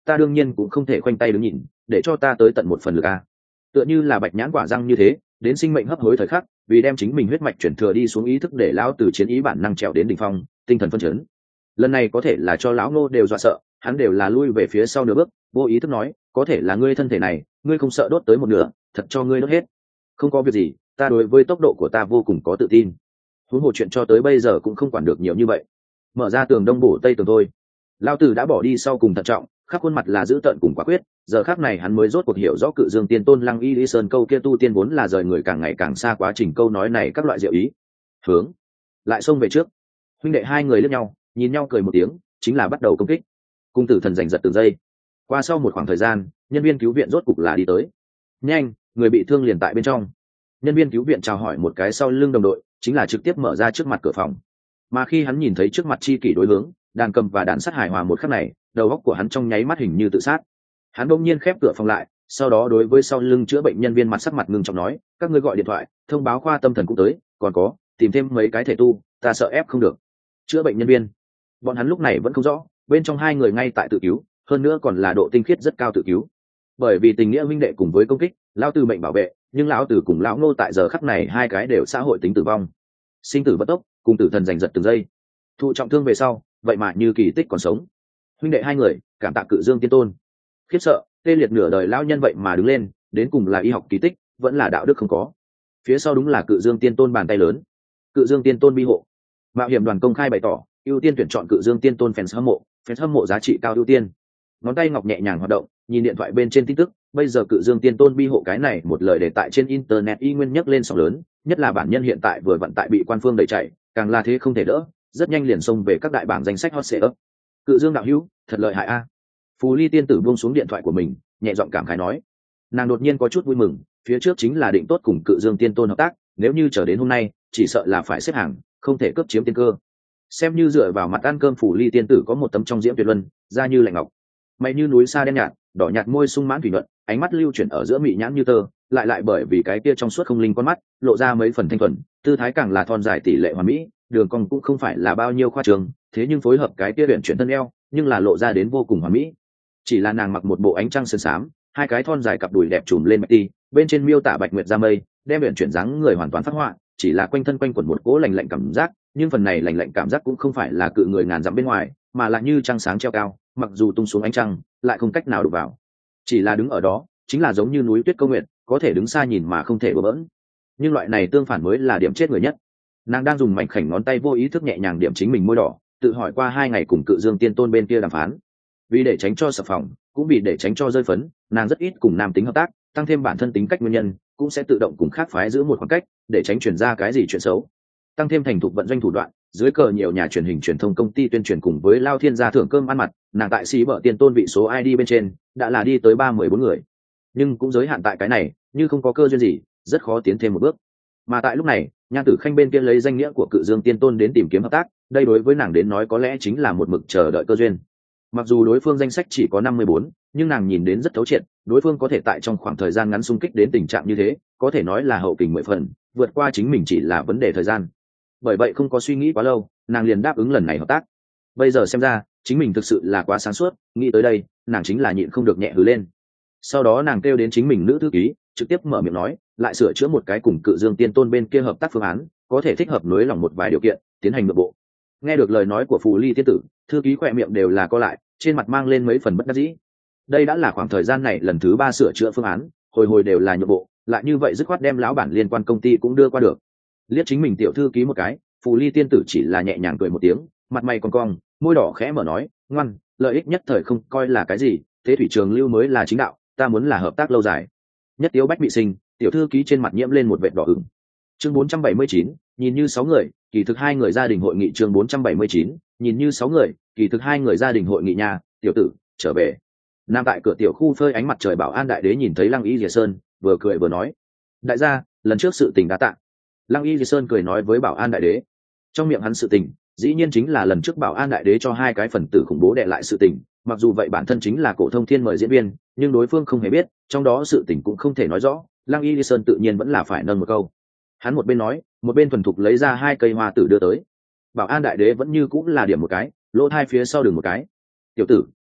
ta đương nhiên cũng không thể khoanh tay đứng nhìn để cho ta tới tận một phần lực a. Tựa như là bạch nhãn quả răng như thế, đến sinh mệnh hấp hối thời khắc, vì đem chính mình huyết mạch chuyển thừa đi xuống ý thức để lão tử chiến ý bản năng trèo đến đỉnh phong, tinh thần phân chấn. Lần này có thể là cho lão Ngô đều dọa sợ, hắn đều là lui về phía sau nửa bước, vô ý thức nói, có thể là ngươi thân thể này, ngươi không sợ đốt tới một nửa, thật cho ngươi đốt hết. Không có việc gì, ta đối với tốc độ của ta vô cùng có tự tin. Huống hồ chuyện cho tới bây giờ cũng không quản được nhiều như vậy. Mở ra tường đông bổ tây tường thôi. Lão tử đã bỏ đi sau cùng thận trọng, khắp khuôn mặt là giữ tợn cùng quả quyết, giờ khắc này hắn mới rốt cuộc hiểu rõ Cự Dương Tiên Tôn Lăng Y Lý Sơn câu kia tu tiên vốn là rời người càng ngày càng xa quá trình câu nói này các loại diệu ý. Hướng lại xông về trước. Huynh đệ hai người liếc nhau, nhìn nhau cười một tiếng, chính là bắt đầu công kích. Cung tử thần giành giật từng giây. Qua sau một khoảng thời gian, nhân viên cứu viện rốt cục là đi tới. Nhanh, người bị thương liền tại bên trong. Nhân viên cứu viện chào hỏi một cái sau lưng đồng đội, chính là trực tiếp mở ra trước mặt cửa phòng. Mà khi hắn nhìn thấy trước mặt chi kỷ đối hướng, đàn cầm và đàn sắt hài hòa một khắc này, đầu óc của hắn trong nháy mắt hình như tự sát. Hắn bỗng nhiên khép cửa phòng lại, sau đó đối với sau lưng chữa bệnh nhân viên mặt sắc mặt ngưng trọng nói, các ngươi gọi điện thoại thông báo khoa tâm thần cũng tới, còn có tìm thêm mấy cái thể tu, ta sợ ép không được. Chữa bệnh nhân viên, bọn hắn lúc này vẫn không rõ, bên trong hai người ngay tại tự cứu, hơn nữa còn là độ tinh khiết rất cao tự cứu. Bởi vì tình nghĩa huynh đệ cùng với công kích, lão tử mệnh bảo vệ, nhưng lão tử cùng lão Ngô tại giờ khắc này hai cái đều xã hội tính tử vong. Sinh tử bất tốc, cùng tử thần giành giật từng giây. Thụ trọng thương về sau, vậy mà như kỳ tích còn sống. Huynh đệ hai người, cảm tạ Cự Dương Tiên Tôn. Khiếp sợ, tê liệt nửa đời lão nhân vậy mà đứng lên, đến cùng là y học kỳ tích, vẫn là đạo đức không có. Phía sau đúng là Cự Dương Tiên Tôn bàn tay lớn. Cự Dương Tiên Tôn bi hộ. Mạo hiểm đoàn công khai bày tỏ, ưu tiên tuyển chọn Cự Dương Tiên Tôn fans hâm mộ, fans hâm mộ giá trị cao ưu tiên. Ngón tay ngọc nhẹ nhàng hoạt động, nhìn điện thoại bên trên tin tức, bây giờ Cự Dương Tiên Tôn bi hộ cái này một lời đề tại trên internet y nguyên nhấc lên sóng lớn, nhất là bản nhân hiện tại vừa vận tại bị quan phương đẩy chạy, càng là thế không thể đỡ, rất nhanh liền xông về các đại bảng danh sách hot search. Cự Dương đạo hữu, thật lợi hại a. Phù Ly tiên tử buông xuống điện thoại của mình, nhẹ giọng cảm khái nói. Nàng đột nhiên có chút vui mừng, phía trước chính là định tốt cùng Cự Dương Tiên Tôn hợp tác, nếu như chờ đến hôm nay, chỉ sợ là phải xếp hàng, không thể cướp chiếm tiên cơ. Xem như dựa vào mặt ăn cơm Phù Ly tiên tử có một tấm trong diễm tuyệt luân, da như lạnh ngọc, mày như núi sa đen nhạt, đỏ nhạt môi sung mãn thủy nhuận, ánh mắt lưu chuyển ở giữa mị nhãn như tơ, lại lại bởi vì cái kia trong suốt không linh con mắt, lộ ra mấy phần thanh thuần, tư thái càng là thon dài tỷ lệ hoàn mỹ, đường cong cũng không phải là bao nhiêu khoa trương, thế nhưng phối hợp cái kia luyện chuyển thân eo, nhưng là lộ ra đến vô cùng hoàn mỹ. Chỉ là nàng mặc một bộ ánh trăng sơn xám, hai cái thon dài cặp đùi đẹp trùm lên bạch ti, bên trên miêu tả bạch nguyệt ra mây, đem luyện chuyển dáng người hoàn toàn phát họa, chỉ là quanh thân quanh quẩn một cỗ lạnh lạnh cảm giác, nhưng phần này lạnh lạnh cảm giác cũng không phải là cự người ngàn dặm bên ngoài, mà là như trăng sáng treo cao, mặc dù tung xuống ánh trăng, lại không cách nào đụng vào. Chỉ là đứng ở đó, chính là giống như núi tuyết câu nguyệt, có thể đứng xa nhìn mà không thể bỡ bỡn. Nhưng loại này tương phản mới là điểm chết người nhất. Nàng đang dùng mảnh khảnh ngón tay vô ý thức nhẹ nhàng điểm chính mình môi đỏ, tự hỏi qua hai ngày cùng Cự Dương Tiên Tôn bên kia đàm phán, vì để tránh cho sập phòng, cũng vì để tránh cho rơi phấn, nàng rất ít cùng nam tính hợp tác, tăng thêm bản thân tính cách nguyên nhân, cũng sẽ tự động cùng khác phái giữ một khoảng cách, để tránh truyền ra cái gì chuyện xấu. Tăng thêm thành thục vận doanh thủ đoạn, dưới cờ nhiều nhà truyền hình truyền thông công ty tuyên truyền cùng với Lao Thiên gia thưởng cơm ăn mặt, nàng tại xí bở Tiên Tôn vị số i đê bên trên đã là đi tới ba mười bốn người, nhưng cũng giới hạn tại cái này, như không có cơ duyên gì, rất khó tiến thêm một bước. Mà tại lúc này, Nhan Tử Khanh bên kia lấy danh nghĩa của Cự Dương Tiên Tôn đến tìm kiếm hợp tác, đây đối với nàng đến nói có lẽ chính là một mực chờ đợi cơ duyên. Mặc dù đối phương danh sách chỉ có năm mươi bốn, nhưng nàng nhìn đến rất thấu triệt, đối phương có thể tại trong khoảng thời gian ngắn xung kích đến tình trạng như thế, có thể nói là hậu kình mười phần, vượt qua chính mình chỉ là vấn đề thời gian. Bởi vậy không có suy nghĩ quá lâu, nàng liền đáp ứng lần này hợp tác. Bây giờ xem ra, chính mình thực sự là quá sáng suốt, nghĩ tới đây, nàng chính là nhịn không được nhẹ hứ lên. Sau đó nàng kêu đến chính mình nữ thư ký, trực tiếp mở miệng nói, lại sửa chữa một cái cùng Cự Dương Tiên Tôn bên kia hợp tác phương án, có thể thích hợp nối lòng một vài điều kiện, tiến hành nội bộ. Nghe được lời nói của Phù Ly tiên tử, thư ký khỏe miệng đều là co lại, trên mặt mang lên mấy phần bất đắc dĩ. Đây đã là khoảng thời gian này lần thứ ba sửa chữa phương án, hồi hồi đều là nhượng bộ, lại như vậy dứt khoát đem lão bản liên quan công ty cũng đưa qua được. Liếc chính mình tiểu thư ký một cái, Phù Ly tiên tử chỉ là nhẹ nhàng cười một tiếng, mặt mày còn cong, môi đỏ khẽ mở nói, ngoan, lợi ích nhất thời không coi là cái gì, thế thủy trường lưu mới là chính đạo, ta muốn là hợp tác lâu dài. Nhất Tiếu Bách bị sinh, tiểu thư ký trên mặt nhiễm lên một vệt đỏ ửng. Chương bốn trăm bảy mươi chín, nhìn như sáu người, kỳ thực hai người gia đình hội nghị. Chương bốn trăm bảy mươi chín, nhìn như sáu người, kỳ thực hai người gia đình hội nghị nhà, tiểu tử, trở về. Nam tại cửa tiểu khu phơi ánh mặt trời Bảo An đại đế nhìn thấy Lăng Y Diệp Sơn, vừa cười vừa nói, đại gia, lần trước sự tình đã tạ. Lăng Y Diệp Sơn cười nói với Bảo An đại đế, trong miệng hắn sự tình, dĩ nhiên chính là lần trước Bảo An đại đế cho hai cái phần tử khủng bố đè lại sự tình, mặc dù vậy bản thân chính là Cổ Thông Thiên mời diễn viên, nhưng đối phương không hề biết, trong đó sự tình cũng không thể nói rõ, Lăng Y Diệp Sơn tự nhiên vẫn là phải nâng một câu. Hắn một bên nói, một bên thuần thục lấy ra hai cây hoa tử đưa tới. Bảo An đại đế vẫn như cũng là điểm một cái, lỗ thai phía sau đường một cái. Tiểu tử,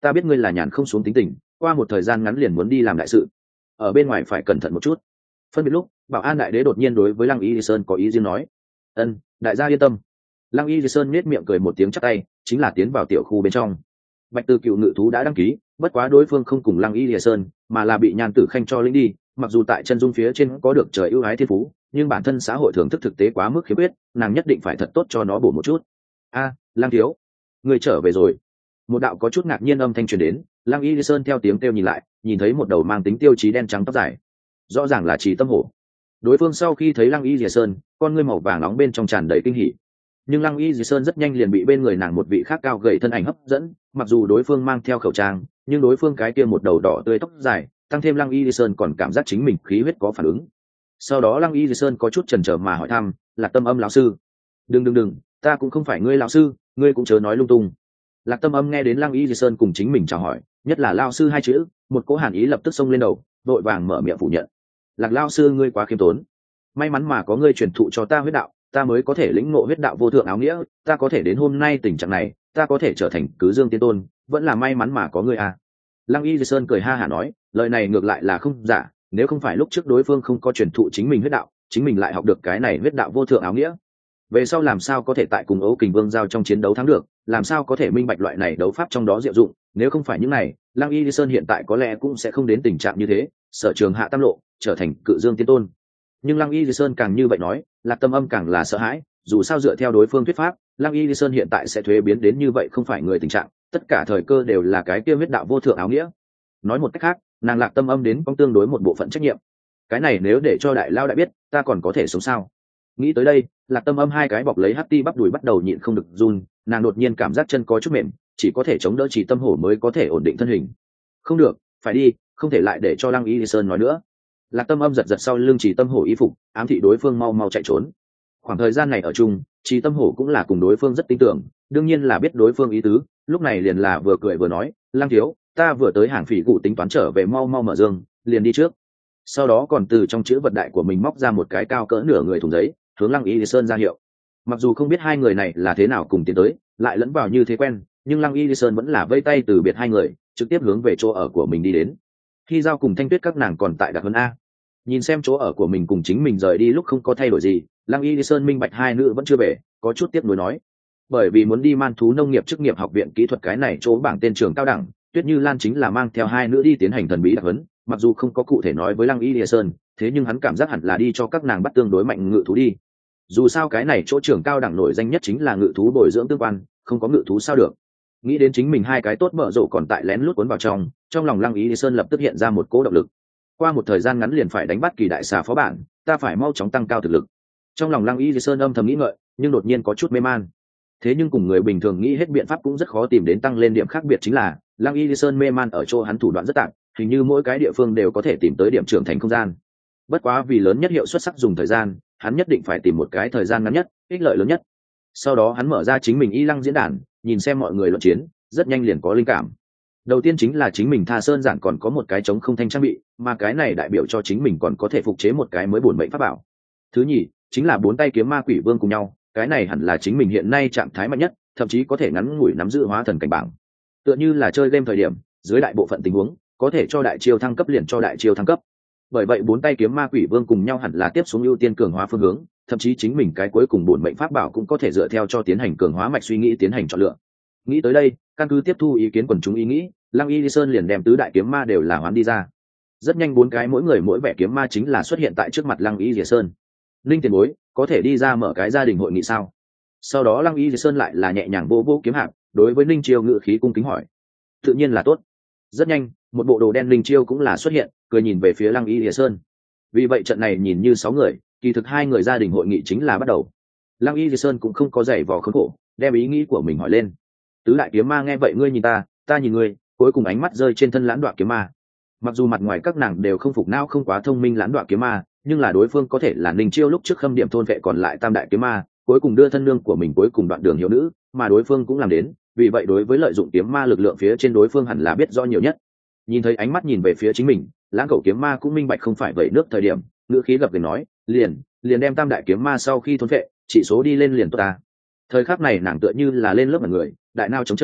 ta biết ngươi là nhàn không xuống tính tình, qua một thời gian ngắn liền muốn đi làm đại sự, ở bên ngoài phải cẩn thận một chút. Phân biệt lúc, bảo an đại đế đột nhiên đối với Lăng Y Di Sơn có ý riêng nói: ân, đại gia yên tâm. Lăng Y Di Sơn nhếch miệng cười một tiếng chắp tay, chính là tiến vào tiểu khu bên trong. Bạch Từ Cựu ngự thú đã đăng ký, bất quá đối phương không cùng Lăng Y Di Sơn, mà là bị Nhan Tử Khanh cho lĩnh đi. Mặc dù tại chân dung phía trên có được trời ưu ái thiên phú, nhưng bản thân xã hội thưởng thức thực tế quá mức khiếm khuyết, nàng nhất định phải thật tốt cho nó bổ một chút. A, à, Lăng thiếu, người trở về rồi. Một đạo có chút ngạc nhiên âm thanh truyền đến. Lăng Y Di Sơn theo tiếng kêu nhìn lại, nhìn thấy một đầu mang tính tiêu chí đen trắng tóc dài, rõ ràng là Trì Tâm Hổ. Đối phương sau khi thấy Lăng Y Di Sơn, con ngươi màu vàng nóng bên trong tràn đầy kinh hỉ. Nhưng Lăng Y Di Sơn rất nhanh liền bị bên người nàng một vị khác cao gầy thân ảnh hấp dẫn. Mặc dù đối phương mang theo khẩu trang, nhưng đối phương cái kia một đầu đỏ tươi tóc dài, tăng thêm Lăng Y Di Sơn còn cảm giác chính mình khí huyết có phản ứng. Sau đó Lăng Y Di Sơn có chút chần chờ mà hỏi thăm: Lạc Tâm Âm lão sư? Đừng đừng đừng, ta cũng không phải ngươi lão sư, ngươi cũng chớ nói lung tung. Lạc Tâm Âm nghe đến Lăng Y Di Sơn cùng chính mình chào hỏi, nhất là lão sư hai chữ, một cỗ hàn ý lập tức xông lên đầu, vội vàng mở miệng phủ nhận: Lạc lão sư ngươi quá khiêm tốn, may mắn mà có ngươi truyền thụ cho ta huyết đạo, ta mới có thể lĩnh ngộ huyết đạo vô thượng áo nghĩa, ta có thể đến hôm nay tình trạng này, ta có thể trở thành Cứ Dương tiên tôn, vẫn là may mắn mà có ngươi à. Lăng Y Di Sơn cười ha hả nói, lời này ngược lại là không giả, nếu không phải lúc trước đối phương không có truyền thụ chính mình huyết đạo, chính mình lại học được cái này huyết đạo vô thượng áo nghĩa, về sau làm sao có thể tại cùng Ấu Kình Vương giao trong chiến đấu thắng được, làm sao có thể minh bạch loại này đấu pháp trong đó diệu dụng, nếu không phải những này, Lăng Y Di Sơn hiện tại có lẽ cũng sẽ không đến tình trạng như thế, sở trường hạ tam lộ, trở thành Cự Dương tiên tôn. Nhưng Lăng Y Di Sơn càng như vậy nói, Lạc Tâm Âm càng là sợ hãi, dù sao dựa theo đối phương thuyết pháp, Lăng Y Di Sơn hiện tại sẽ thuế biến đến như vậy không phải người tình trạng, tất cả thời cơ đều là cái kia huyết đạo vô thượng áo nghĩa. Nói một cách khác, nàng Lạc Tâm Âm đến có tương đối một bộ phận trách nhiệm. Cái này nếu để cho đại lao đã biết, ta còn có thể sống sao? Nghĩ tới đây, Lạc Tâm Âm hai cái bọc lấy hắc ti bắp đùi bắt đầu nhịn không được run, nàng đột nhiên cảm giác chân có chút mềm, chỉ có thể chống đỡ Chỉ Tâm Hổ mới có thể ổn định thân hình. Không được, phải đi, không thể lại để cho Lăng Y Di Sơn nói nữa. Lạc Tâm Âm giật giật sau lưng Chỉ Tâm Hổ y phục, ám thị đối phương mau mau chạy trốn. Khoảng thời gian này ở chung, Chỉ Tâm Hổ cũng là cùng đối phương rất tin tưởng, đương nhiên là biết đối phương ý tứ, lúc này liền là vừa cười vừa nói, Lăng thiếu, ta vừa tới hàng phỉ cụ tính toán trở về, mau mau mở dương, liền đi trước. Sau đó còn từ trong chữ vật đại của mình móc ra một cái cao cỡ nửa người thùng giấy, hướng Lăng Y Di Sơn ra hiệu. Mặc dù không biết hai người này là thế nào cùng tiến tới, lại lẫn vào như thế quen, nhưng Lăng Y Di Sơn vẫn là vây tay từ biệt hai người, trực tiếp hướng về chỗ ở của mình đi đến. Khi Giao cùng Thanh Tuyết các nàng còn tại Đặc Vân A, nhìn xem chỗ ở của mình cùng chính mình rời đi lúc không có thay đổi gì, Lăng Y Di Sơn minh bạch hai nữ vẫn chưa về, có chút tiếc nuối nói, bởi vì muốn đi Man Thú Nông nghiệp chức nghiệp học viện kỹ thuật cái này chỗ bảng tên trường cao đẳng, Tuyết Như Lan chính là mang theo hai nữ đi tiến hành thần bí đặc huấn, mặc dù không có cụ thể nói với Lăng Y Di Sơn, thế nhưng hắn cảm giác hẳn là đi cho các nàng bắt tương đối mạnh ngự thú đi. Dù sao cái này chỗ trường cao đẳng nổi danh nhất chính là ngự thú bồi dưỡng tương quan, không có ngự thú sao được. Nghĩ đến chính mình hai cái tốt mở rộ còn tại lén lút cuốn vào trong, trong lòng Lăng Y Di Sơn lập tức hiện ra một cỗ động lực. Qua một thời gian ngắn liền phải đánh bắt Kỳ đại xà phó bản, ta phải mau chóng tăng cao thực lực. Trong lòng Lăng Y Di Sơn âm thầm nghĩ ngợi, nhưng đột nhiên có chút mê man. Thế nhưng cùng người bình thường nghĩ hết biện pháp cũng rất khó tìm đến tăng lên điểm khác biệt chính là, Lăng Y Di Sơn mê man ở chỗ hắn thủ đoạn rất tạm, hình như mỗi cái địa phương đều có thể tìm tới điểm trưởng thành không gian. Bất quá vì lớn nhất hiệu suất sắc dùng thời gian, hắn nhất định phải tìm một cái thời gian ngắn nhất, ích lợi lớn nhất. Sau đó hắn mở ra chính mình Y Lăng diễn đàn, nhìn xem mọi người luận chiến, rất nhanh liền có linh cảm. Đầu tiên chính là chính mình Tha Sơn giản còn có một cái chống không thanh trang bị, mà cái này đại biểu cho chính mình còn có thể phục chế một cái mới bổn mệnh pháp bảo. Thứ nhì, chính là bốn tay kiếm ma quỷ vương cùng nhau, cái này hẳn là chính mình hiện nay trạng thái mạnh nhất, thậm chí có thể ngắn ngủi nắm giữ hóa thần cảnh bảng. Tựa như là chơi game thời điểm, dưới đại bộ phận tình huống, có thể cho đại chiêu thăng cấp liền cho đại chiêu thăng cấp. Bởi vậy bốn tay kiếm ma quỷ vương cùng nhau hẳn là tiếp xuống ưu tiên cường hóa phương hướng, thậm chí chính mình cái cuối cùng bổn mệnh pháp bảo cũng có thể dựa theo cho tiến hành cường hóa mạch suy nghĩ tiến hành chọn lựa. Nghĩ tới đây, căn cứ tiếp thu ý kiến quần chúng ý nghĩ, Lăng Y Di Sơn liền đem tứ đại kiếm ma đều là hoán đi ra. Rất nhanh bốn cái mỗi người mỗi vẻ kiếm ma chính là xuất hiện tại trước mặt Lăng Y Di Sơn. Linh tiền bối, có thể đi ra mở cái gia đình hội nghị sao? Sau đó Lăng Y Di Sơn lại là nhẹ nhàng vô vô kiếm hạp, đối với Linh Chiêu ngự khí cung kính hỏi. Tự nhiên là tốt. Rất nhanh, một bộ đồ đen Linh Chiêu cũng là xuất hiện, cười nhìn về phía Lăng Y Di Sơn. Vì vậy trận này nhìn như sáu người, kỳ thực hai người gia đình hội nghị chính là bắt đầu. Lăng Y Di Sơn cũng không có giày vò khốn khổ, đem ý nghĩ của mình hỏi lên. Tứ đại kiếm ma nghe vậy ngươi nhìn ta, ta nhìn ngươi, cuối cùng ánh mắt rơi trên thân Lãn Đoạ kiếm ma. Mặc dù mặt ngoài các nàng đều không phục não không quá thông minh Lãn Đoạ kiếm ma, nhưng là đối phương có thể là Ninh Chiêu lúc trước khâm điểm thôn vệ còn lại tam đại kiếm ma, cuối cùng đưa thân nương của mình cuối cùng đoạn đường hiếu nữ, mà đối phương cũng làm đến, vì vậy đối với lợi dụng kiếm ma lực lượng phía trên đối phương hẳn là biết rõ nhiều nhất. Nhìn thấy ánh mắt nhìn về phía chính mình, Lãng Cẩu kiếm ma cũng minh bạch không phải vậy nước thời điểm, ngữ khí gập ghềnh nói, liền, liền đem tam đại kiếm ma sau khi thôn vệ, chỉ số đi lên liền tốt ta. Thời khắc này nàng tựa như là lên lớp mọi người, đại nao trống trơn,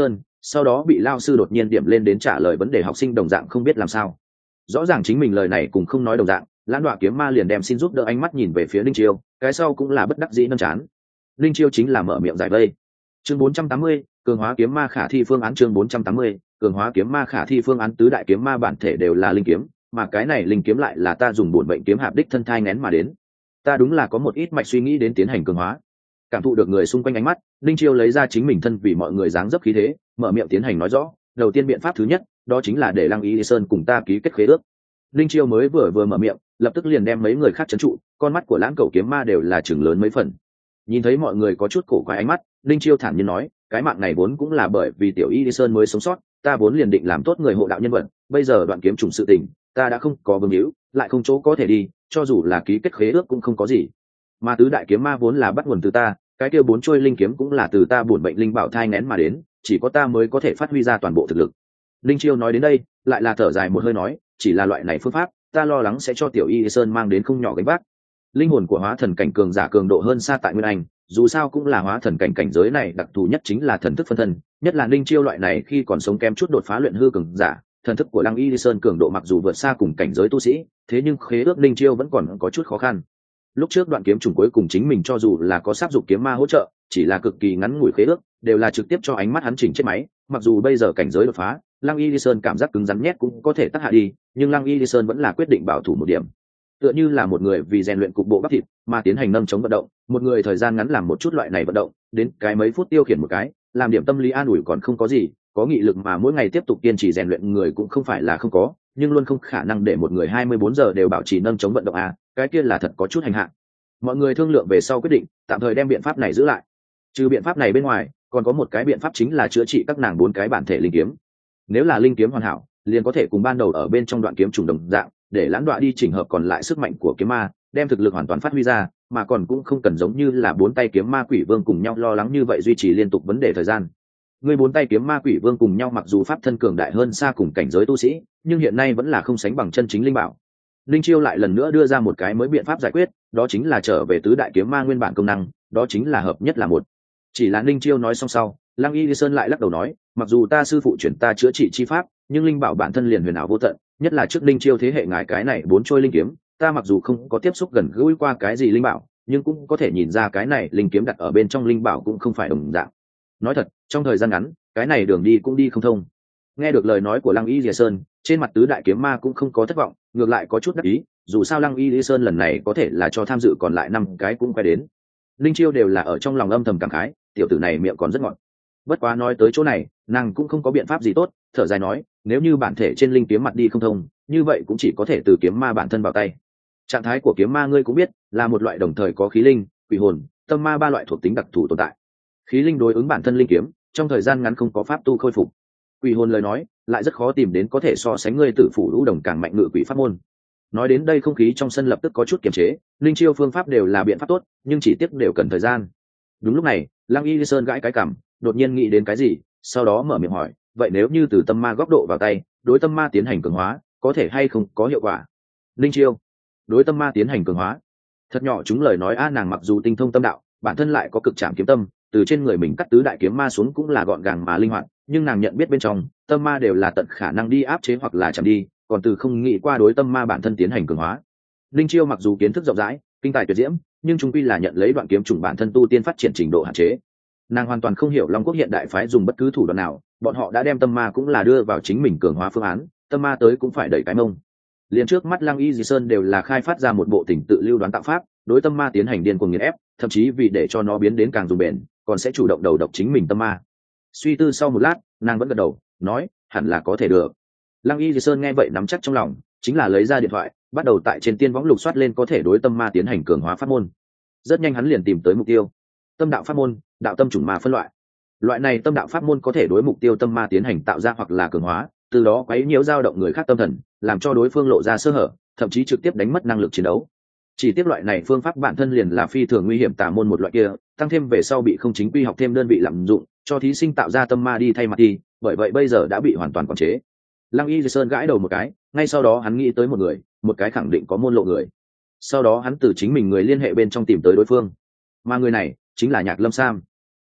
sau đó bị lao sư đột nhiên điểm lên đến trả lời vấn đề học sinh đồng dạng không biết làm sao. Rõ ràng chính mình lời này cùng không nói đồng dạng, lãng đọa kiếm ma liền đem xin giúp đỡ ánh mắt nhìn về phía Linh Chiêu, cái sau cũng là bất đắc dĩ nâng chán. Linh Chiêu chính là mở miệng giải vây. Chương bốn trăm tám mươi, cường hóa kiếm ma khả thi phương án. Chương bốn trăm tám mươi, cường hóa kiếm ma khả thi phương án. Tứ đại kiếm ma bản thể đều là linh kiếm, mà cái này linh kiếm lại là ta dùng bổn mệnh kiếm hạp đích thân thai nén mà đến. Ta đúng là có một ít mạch suy nghĩ đến tiến hành cường hóa. Cảm thụ được người xung quanh ánh mắt, Linh Chiêu lấy ra chính mình thân vì mọi người dáng dấp khí thế, mở miệng tiến hành nói rõ. Đầu tiên biện pháp thứ nhất, đó chính là để Lăng Y Sơn cùng ta ký kết khế ước. Linh Chiêu mới vừa vừa mở miệng, lập tức liền đem mấy người khác trấn trụ, con mắt của Lãng Cẩu kiếm ma đều là chừng lớn mấy phần. Nhìn thấy mọi người có chút cổ quái ánh mắt, Linh Chiêu thản nhiên nói, cái mạng này vốn cũng là bởi vì tiểu Y Sơn mới sống sót, ta vốn liền định làm tốt người hộ đạo nhân vật, bây giờ đoạn kiếm trùng sự tình, ta đã không có vương hữu, lại không chỗ có thể đi, cho dù là ký kết khế ước cũng không có gì. Mà tứ đại kiếm ma vốn là bắt nguồn từ ta, cái kia bốn trôi linh kiếm cũng là từ ta bổn mệnh linh bảo thai nén mà đến, chỉ có ta mới có thể phát huy ra toàn bộ thực lực. Linh Chiêu nói đến đây, lại là thở dài một hơi nói, chỉ là loại này phương pháp, ta lo lắng sẽ cho tiểu Y Sơn mang đến không nhỏ gánh vác. Linh hồn của hóa thần cảnh cường giả cường độ hơn xa tại Nguyên Anh, dù sao cũng là hóa thần cảnh cảnh giới này đặc thù nhất chính là thần thức phân thân, nhất là Linh Chiêu loại này khi còn sống kém chút đột phá luyện hư cường giả, thần thức của Lăng Y Sơn cường độ mặc dù vượt xa cùng cảnh giới tu sĩ, thế nhưng khế ước Linh Chiêu vẫn còn có chút khó khăn. Lúc trước đoạn kiếm trùng cuối cùng chính mình cho dù là có sát dụng kiếm ma hỗ trợ, chỉ là cực kỳ ngắn ngủi khế ước, đều là trực tiếp cho ánh mắt hắn chỉnh chết máy, mặc dù bây giờ cảnh giới đột phá, Lăng Y Sơn cảm giác cứng rắn nhét cũng có thể tác hạ đi, nhưng Lăng Y Sơn vẫn là quyết định bảo thủ một điểm. Tựa như là một người vì rèn luyện cục bộ bắp thịt mà tiến hành nâng chống vận động, một người thời gian ngắn làm một chút loại này vận động, đến cái mấy phút tiêu khiển một cái, làm điểm tâm lý an ủi còn không có gì, có nghị lực mà mỗi ngày tiếp tục kiên trì rèn luyện người cũng không phải là không có, nhưng luôn không khả năng để một người hai mươi bốn giờ đều bảo trì nâng chống vận động à, cái kia là thật có chút hành hạ. Mọi người thương lượng về sau quyết định, tạm thời đem biện pháp này giữ lại. Trừ biện pháp này bên ngoài, còn có một cái biện pháp chính là chữa trị các nàng bốn cái bản thể linh kiếm. Nếu là linh kiếm hoàn hảo, liền có thể cùng ban đầu ở bên trong đoạn kiếm trùng đồng dạng, để lãng đoạn đi chỉnh hợp còn lại sức mạnh của kiếm ma, đem thực lực hoàn toàn phát huy ra, mà còn cũng không cần giống như là bốn tay kiếm ma quỷ vương cùng nhau lo lắng như vậy duy trì liên tục vấn đề thời gian. Người bốn tay kiếm ma quỷ vương cùng nhau mặc dù pháp thân cường đại hơn xa cùng cảnh giới tu sĩ, nhưng hiện nay vẫn là không sánh bằng chân chính linh bảo. Linh Chiêu lại lần nữa đưa ra một cái mới biện pháp giải quyết, đó chính là trở về tứ đại kiếm ma nguyên bản công năng, đó chính là hợp nhất là một. Chỉ là Linh Chiêu nói xong sau, Lăng Y Sơn lại lắc đầu nói, mặc dù ta sư phụ chuyển ta chữa trị chi pháp, nhưng linh bảo bản thân liền huyền ảo vô tận, nhất là trước Linh Chiêu thế hệ ngài cái này bốn trôi linh kiếm, ta mặc dù không có tiếp xúc gần gũi qua cái gì linh bảo, nhưng cũng có thể nhìn ra cái này linh kiếm đặt ở bên trong linh bảo cũng không phải đồng dạng. Nói thật, trong thời gian ngắn, cái này đường đi cũng đi không thông. Nghe được lời nói của Lăng Y Lìa Sơn, trên mặt tứ đại kiếm ma cũng không có thất vọng, ngược lại có chút đắc ý, dù sao Lăng Y Lìa Sơn lần này có thể là cho tham dự còn lại năm cái cũng quay đến. Linh Chiêu đều là ở trong lòng âm thầm cảm khái, tiểu tử này miệng còn rất ngọt. Bất quá nói tới chỗ này, nàng cũng không có biện pháp gì tốt, thở dài nói, nếu như bản thể trên linh kiếm mặt đi không thông, như vậy cũng chỉ có thể từ kiếm ma bản thân vào tay. Trạng thái của kiếm ma ngươi cũng biết, là một loại đồng thời có khí linh, quỷ hồn, tâm ma ba loại thuộc tính đặc thù tồn tại. Khí linh đối ứng bản thân linh kiếm, trong thời gian ngắn không có pháp tu khôi phục. Quỷ hồn lời nói, lại rất khó tìm đến có thể so sánh ngươi tử phủ lũ đồng càng mạnh ngự quỷ pháp môn. Nói đến đây không khí trong sân lập tức có chút kiềm chế, linh chiêu phương pháp đều là biện pháp tốt, nhưng chỉ tiếc đều cần thời gian. Đúng lúc này, Lăng Y Sơn gãi cái cằm, đột nhiên nghĩ đến cái gì, sau đó mở miệng hỏi, vậy nếu như từ tâm ma góc độ vào tay, đối tâm ma tiến hành cường hóa, có thể hay không có hiệu quả? Linh chiêu, đối tâm ma tiến hành cường hóa. Thật nhỏ chúng lời nói a, nàng mặc dù tinh thông tâm đạo, bản thân lại có cực trảm kiếm tâm, từ trên người mình cắt tứ đại kiếm ma xuống cũng là gọn gàng mà linh hoạt, nhưng nàng nhận biết bên trong tâm ma đều là tận khả năng đi áp chế hoặc là chạm đi, còn từ không nghĩ qua đối tâm ma bản thân tiến hành cường hóa. Linh chiêu mặc dù kiến thức rộng rãi, kinh tài tuyệt diễm, nhưng chúng quy là nhận lấy đoạn kiếm trùng bản thân tu tiên phát triển trình độ hạn chế. Nàng hoàn toàn không hiểu Long Quốc hiện đại phái dùng bất cứ thủ đoạn nào, bọn họ đã đem tâm ma cũng là đưa vào chính mình cường hóa phương án, tâm ma tới cũng phải đẩy cái mông. Liền trước mắt Lăng Y Di Sơn đều là khai phát ra một bộ tình tự lưu đoán tạo pháp, đối tâm ma tiến hành điên cuồng nghiền ép, thậm chí vì để cho nó biến đến càng dùng bền, còn sẽ chủ động đầu độc chính mình tâm ma. Suy tư sau một lát, nàng vẫn gật đầu, nói, hẳn là có thể được. Lăng Y Di Sơn nghe vậy nắm chắc trong lòng, chính là lấy ra điện thoại, bắt đầu tại trên tiên võng lục soát lên có thể đối tâm ma tiến hành cường hóa pháp môn. Rất nhanh hắn liền tìm tới mục tiêu. Tâm đạo pháp môn, đạo tâm chủng ma phân loại. Loại này tâm đạo pháp môn có thể đối mục tiêu tâm ma tiến hành tạo ra hoặc là cường hóa, từ đó quấy nhiễu dao động người khác tâm thần, làm cho đối phương lộ ra sơ hở, thậm chí trực tiếp đánh mất năng lực chiến đấu. Chỉ tiếc loại này phương pháp bản thân liền là phi thường nguy hiểm tà môn một loại kia, tăng thêm về sau bị không chính quy học thêm đơn vị lạm dụng, cho thí sinh tạo ra tâm ma đi thay mặt đi, bởi vậy bây giờ đã bị hoàn toàn quản chế. Lăng Y Sơn gãi đầu một cái, ngay sau đó hắn nghĩ tới một người, một cái khẳng định có môn lộ người. Sau đó hắn từ chính mình người liên hệ bên trong tìm tới đối phương, mà người này chính là Nhạc Lâm Sam.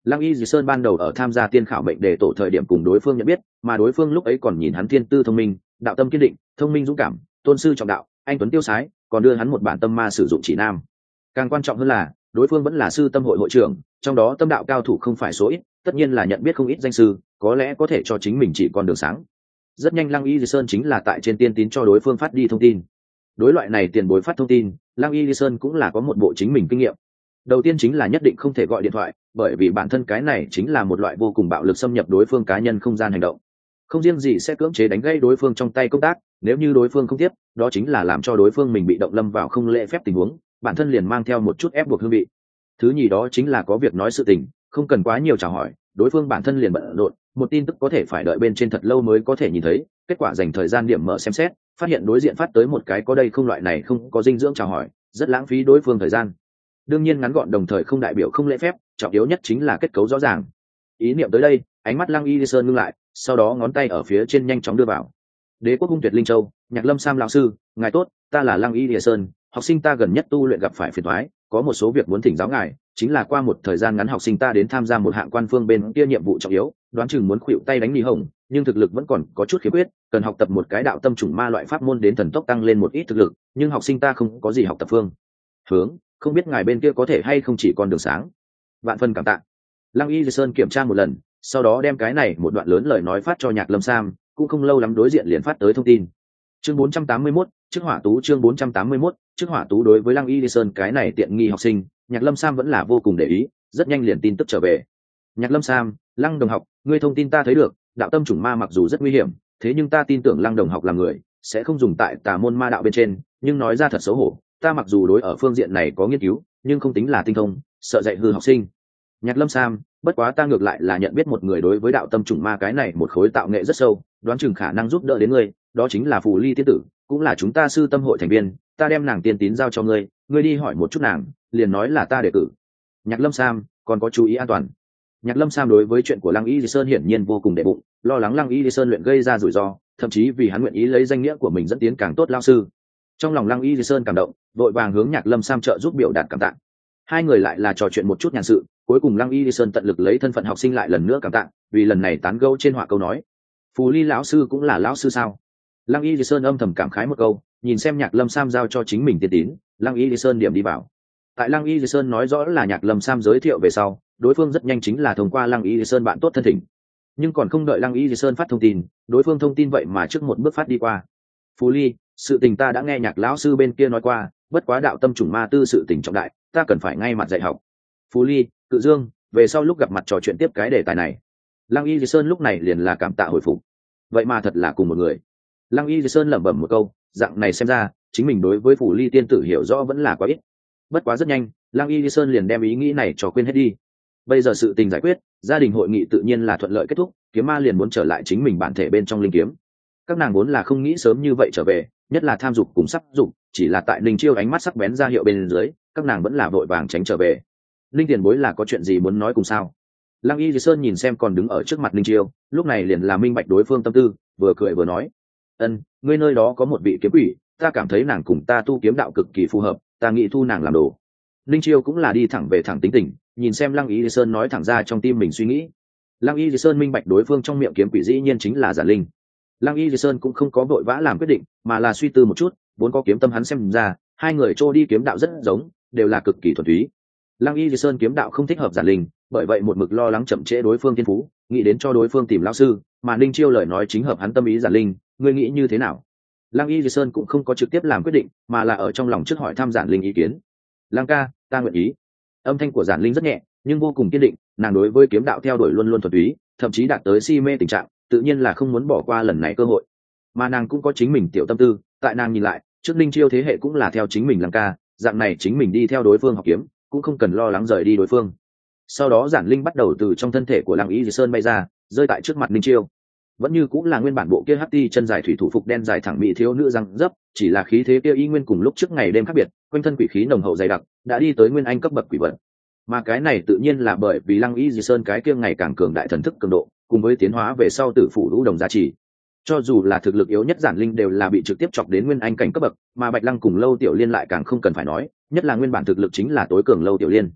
Lăng Y Dì Sơn ban đầu ở tham gia tiên khảo mệnh đề tổ thời điểm cùng đối phương nhận biết, mà đối phương lúc ấy còn nhìn hắn thiên tư thông minh, đạo tâm kiên định, thông minh dũng cảm, tôn sư trọng đạo, anh tuấn tiêu sái, còn đưa hắn một bản tâm ma sử dụng chỉ nam. Càng quan trọng hơn là, đối phương vẫn là sư tâm hội hội trưởng, trong đó tâm đạo cao thủ không phải số ít, tất nhiên là nhận biết không ít danh sư, có lẽ có thể cho chính mình chỉ con đường sáng. Rất nhanh Lăng Y Dì Sơn chính là tại trên tiên tín cho đối phương phát đi thông tin. Đối loại này tiền bối phát thông tin, Lăng Y Dì Sơn cũng là có một bộ chính mình kinh nghiệm. Đầu tiên chính là nhất định không thể gọi điện thoại, bởi vì bản thân cái này chính là một loại vô cùng bạo lực xâm nhập đối phương cá nhân không gian hành động. Không riêng gì sẽ cưỡng chế đánh gây đối phương trong tay công tác, nếu như đối phương không tiếp, đó chính là làm cho đối phương mình bị động lâm vào không lễ phép tình huống, bản thân liền mang theo một chút ép buộc hương vị. Thứ nhì đó chính là có việc nói sự tình, không cần quá nhiều chào hỏi, đối phương bản thân liền bận rộn, một tin tức có thể phải đợi bên trên thật lâu mới có thể nhìn thấy, kết quả dành thời gian điểm mở xem xét, phát hiện đối diện phát tới một cái có đây không loại này không có dinh dưỡng chào hỏi, rất lãng phí đối phương thời gian. Đương nhiên ngắn gọn đồng thời không đại biểu không lễ phép, trọng yếu nhất chính là kết cấu rõ ràng. Ý niệm tới đây, ánh mắt Lăng Y Sơn ngưng lại, sau đó ngón tay ở phía trên nhanh chóng đưa vào. Đế quốc hung tuyệt linh châu, Nhạc Lâm Sam lão sư, ngài tốt, ta là Lăng Y Sơn, học sinh ta gần nhất tu luyện gặp phải phiền toái, có một số việc muốn thỉnh giáo ngài, chính là qua một thời gian ngắn học sinh ta đến tham gia một hạng quan phương bên kia nhiệm vụ trọng yếu, đoán chừng muốn khuỵu tay đánh đi hồng, nhưng thực lực vẫn còn có chút khiếm khuyết, cần học tập một cái đạo tâm chủng ma loại pháp môn đến thần tốc tăng lên một ít thực lực, nhưng học sinh ta không có gì học tập phương hướng, không biết ngài bên kia có thể hay không chỉ con đường sáng. Vạn phần cảm tạ. Lăng Y Sơn kiểm tra một lần, sau đó đem cái này một đoạn lớn lời nói phát cho Nhạc Lâm Sam, cũng không lâu lắm đối diện liền phát tới thông tin. Chương bốn trăm tám mươi mốt, trước hỏa tú chương bốn trăm tám mươi mốt, trước hỏa tú đối với Lăng Y Sơn cái này tiện nghi học sinh, Nhạc Lâm Sam vẫn là vô cùng để ý, rất nhanh liền tin tức trở về. Nhạc Lâm Sam, Lăng đồng học, ngươi thông tin ta thấy được, đạo tâm chủng ma mặc dù rất nguy hiểm, thế nhưng ta tin tưởng Lăng đồng học là người, sẽ không dùng tại tà môn ma đạo bên trên, nhưng nói ra thật xấu hổ, ta mặc dù đối ở phương diện này có nghiên cứu, nhưng không tính là tinh thông, sợ dạy hư học sinh. Nhạc Lâm Sam, bất quá ta ngược lại là nhận biết một người đối với đạo tâm chủng ma cái này một khối tạo nghệ rất sâu, đoán chừng khả năng giúp đỡ đến ngươi, đó chính là Phù Ly tiên tử, cũng là chúng ta sư tâm hội thành viên, ta đem nàng tiên tín giao cho ngươi, ngươi đi hỏi một chút nàng, liền nói là ta đề cử. Nhạc Lâm Sam, còn có chú ý an toàn. Nhạc Lâm Sam đối với chuyện của Lăng Y Sơn hiển nhiên vô cùng đệ bụng, lo lắng Lăng Y Sơn luyện gây ra rủi ro, thậm chí vì hắn nguyện ý lấy danh nghĩa của mình dẫn tiến càng tốt lao sư. Trong lòng Lăng Y Sơn cảm động, vội vàng hướng Nhạc Lâm Sam trợ giúp biểu đạt cảm tạ. Hai người lại là trò chuyện một chút nhàn sự, cuối cùng Lăng Y Sơn tận lực lấy thân phận học sinh lại lần nữa cảm tạ, vì lần này tán gẫu trên họa câu nói. Phù Ly lão sư cũng là lão sư sao? Lăng Y Sơn âm thầm cảm khái một câu, nhìn xem Nhạc Lâm Sam giao cho chính mình tiên tín, Lăng Y Sơn điểm đi vào. Tại Lăng Y Sơn nói rõ là Nhạc Lâm Sam giới thiệu về sau, đối phương rất nhanh chính là thông qua Lăng Y Sơn bạn tốt thân thỉnh. Nhưng còn không đợi Lăng Y Sơn phát thông tin, đối phương thông tin vậy mà trước một bước phát đi qua. Phù Ly, sự tình ta đã nghe Nhạc lão sư bên kia nói qua, bất quá đạo tâm chủng ma tư sự tình trọng đại, ta cần phải ngay mặt dạy học. Phù Ly, Cự Dương, về sau lúc gặp mặt trò chuyện tiếp cái đề tài này. Lăng Y Sơn lúc này liền là cảm tạ hồi phục. Vậy mà thật là cùng một người. Lăng Y Sơn lẩm bẩm một câu, dạng này xem ra, chính mình đối với Phù Ly tiên tử hiểu rõ vẫn là quá ít. Bất quá rất nhanh, Lăng Y Sơn liền đem ý nghĩ này cho quên hết đi. Bây giờ sự tình giải quyết, gia đình hội nghị tự nhiên là thuận lợi kết thúc, kiếm ma liền muốn trở lại chính mình bản thể bên trong linh kiếm. Các nàng vốn là không nghĩ sớm như vậy trở về, nhất là tham dục cùng sắc dục, chỉ là tại Linh Chiêu ánh mắt sắc bén ra hiệu bên dưới, các nàng vẫn là vội vàng tránh trở về. Linh tiền bối là có chuyện gì muốn nói cùng sao? Lăng Y Sơn nhìn xem còn đứng ở trước mặt Linh Chiêu, lúc này liền là minh bạch đối phương tâm tư, vừa cười vừa nói: "Ân, ngươi nơi đó có một vị kiếm quỷ, ta cảm thấy nàng cùng ta tu kiếm đạo cực kỳ phù hợp, ta nghĩ thu nàng làm đồ." Linh Chiêu cũng là đi thẳng về thẳng tính tình, nhìn xem Lăng Y Sơn nói thẳng ra trong tim mình suy nghĩ. Lăng Y Sơn minh bạch đối phương trong miệng kiếm quỷ dĩ nhiên chính là giả linh. Lăng Y Sơn cũng không có vội vã làm quyết định, mà là suy tư một chút, vốn có kiếm tâm hắn xem ra, hai người trôi đi kiếm đạo rất giống, đều là cực kỳ thuần túy. Lăng Y Sơn kiếm đạo không thích hợp giả linh, bởi vậy một mực lo lắng chậm trễ đối phương thiên phú, nghĩ đến cho đối phương tìm lão sư, mà Linh Chiêu lời nói chính hợp hắn tâm ý giả linh, ngươi nghĩ như thế nào? Lăng Y Sơn cũng không có trực tiếp làm quyết định, mà là ở trong lòng trước hỏi thăm giản linh ý kiến. Lăng ca, ta nguyện ý. Âm thanh của giản linh rất nhẹ, nhưng vô cùng kiên định, nàng đối với kiếm đạo theo đuổi luôn luôn thuần túy, thậm chí đạt tới si mê tình trạng, tự nhiên là không muốn bỏ qua lần này cơ hội. Mà nàng cũng có chính mình tiểu tâm tư, tại nàng nhìn lại, trước Linh Chiêu thế hệ cũng là theo chính mình Lăng ca, dạng này chính mình đi theo đối phương học kiếm, cũng không cần lo lắng rời đi đối phương. Sau đó giản linh bắt đầu từ trong thân thể của Lăng Y Sơn bay ra, rơi tại trước mặt Linh Chiêu. Vẫn như cũng là nguyên bản bộ kia hắc ti chân dài thủy thủ phục đen dài thẳng mỹ thiếu nữ răng dấp, chỉ là khí thế kia y nguyên cùng lúc trước ngày đêm khác biệt, quanh thân quỷ khí nồng hậu dày đặc, đã đi tới nguyên anh cấp bậc quỷ vật. Mà cái này tự nhiên là bởi vì Lăng Y Sơn cái kia ngày càng cường đại thần thức cường độ, cùng với tiến hóa về sau tử phủ lũ đồng giá trị. Cho dù là thực lực yếu nhất giản linh đều là bị trực tiếp chọc đến nguyên anh cảnh cấp bậc, mà Bạch Lăng cùng Lâu Tiểu Liên lại càng không cần phải nói, nhất là nguyên bản thực lực chính là tối cường Lâu Tiểu Liên.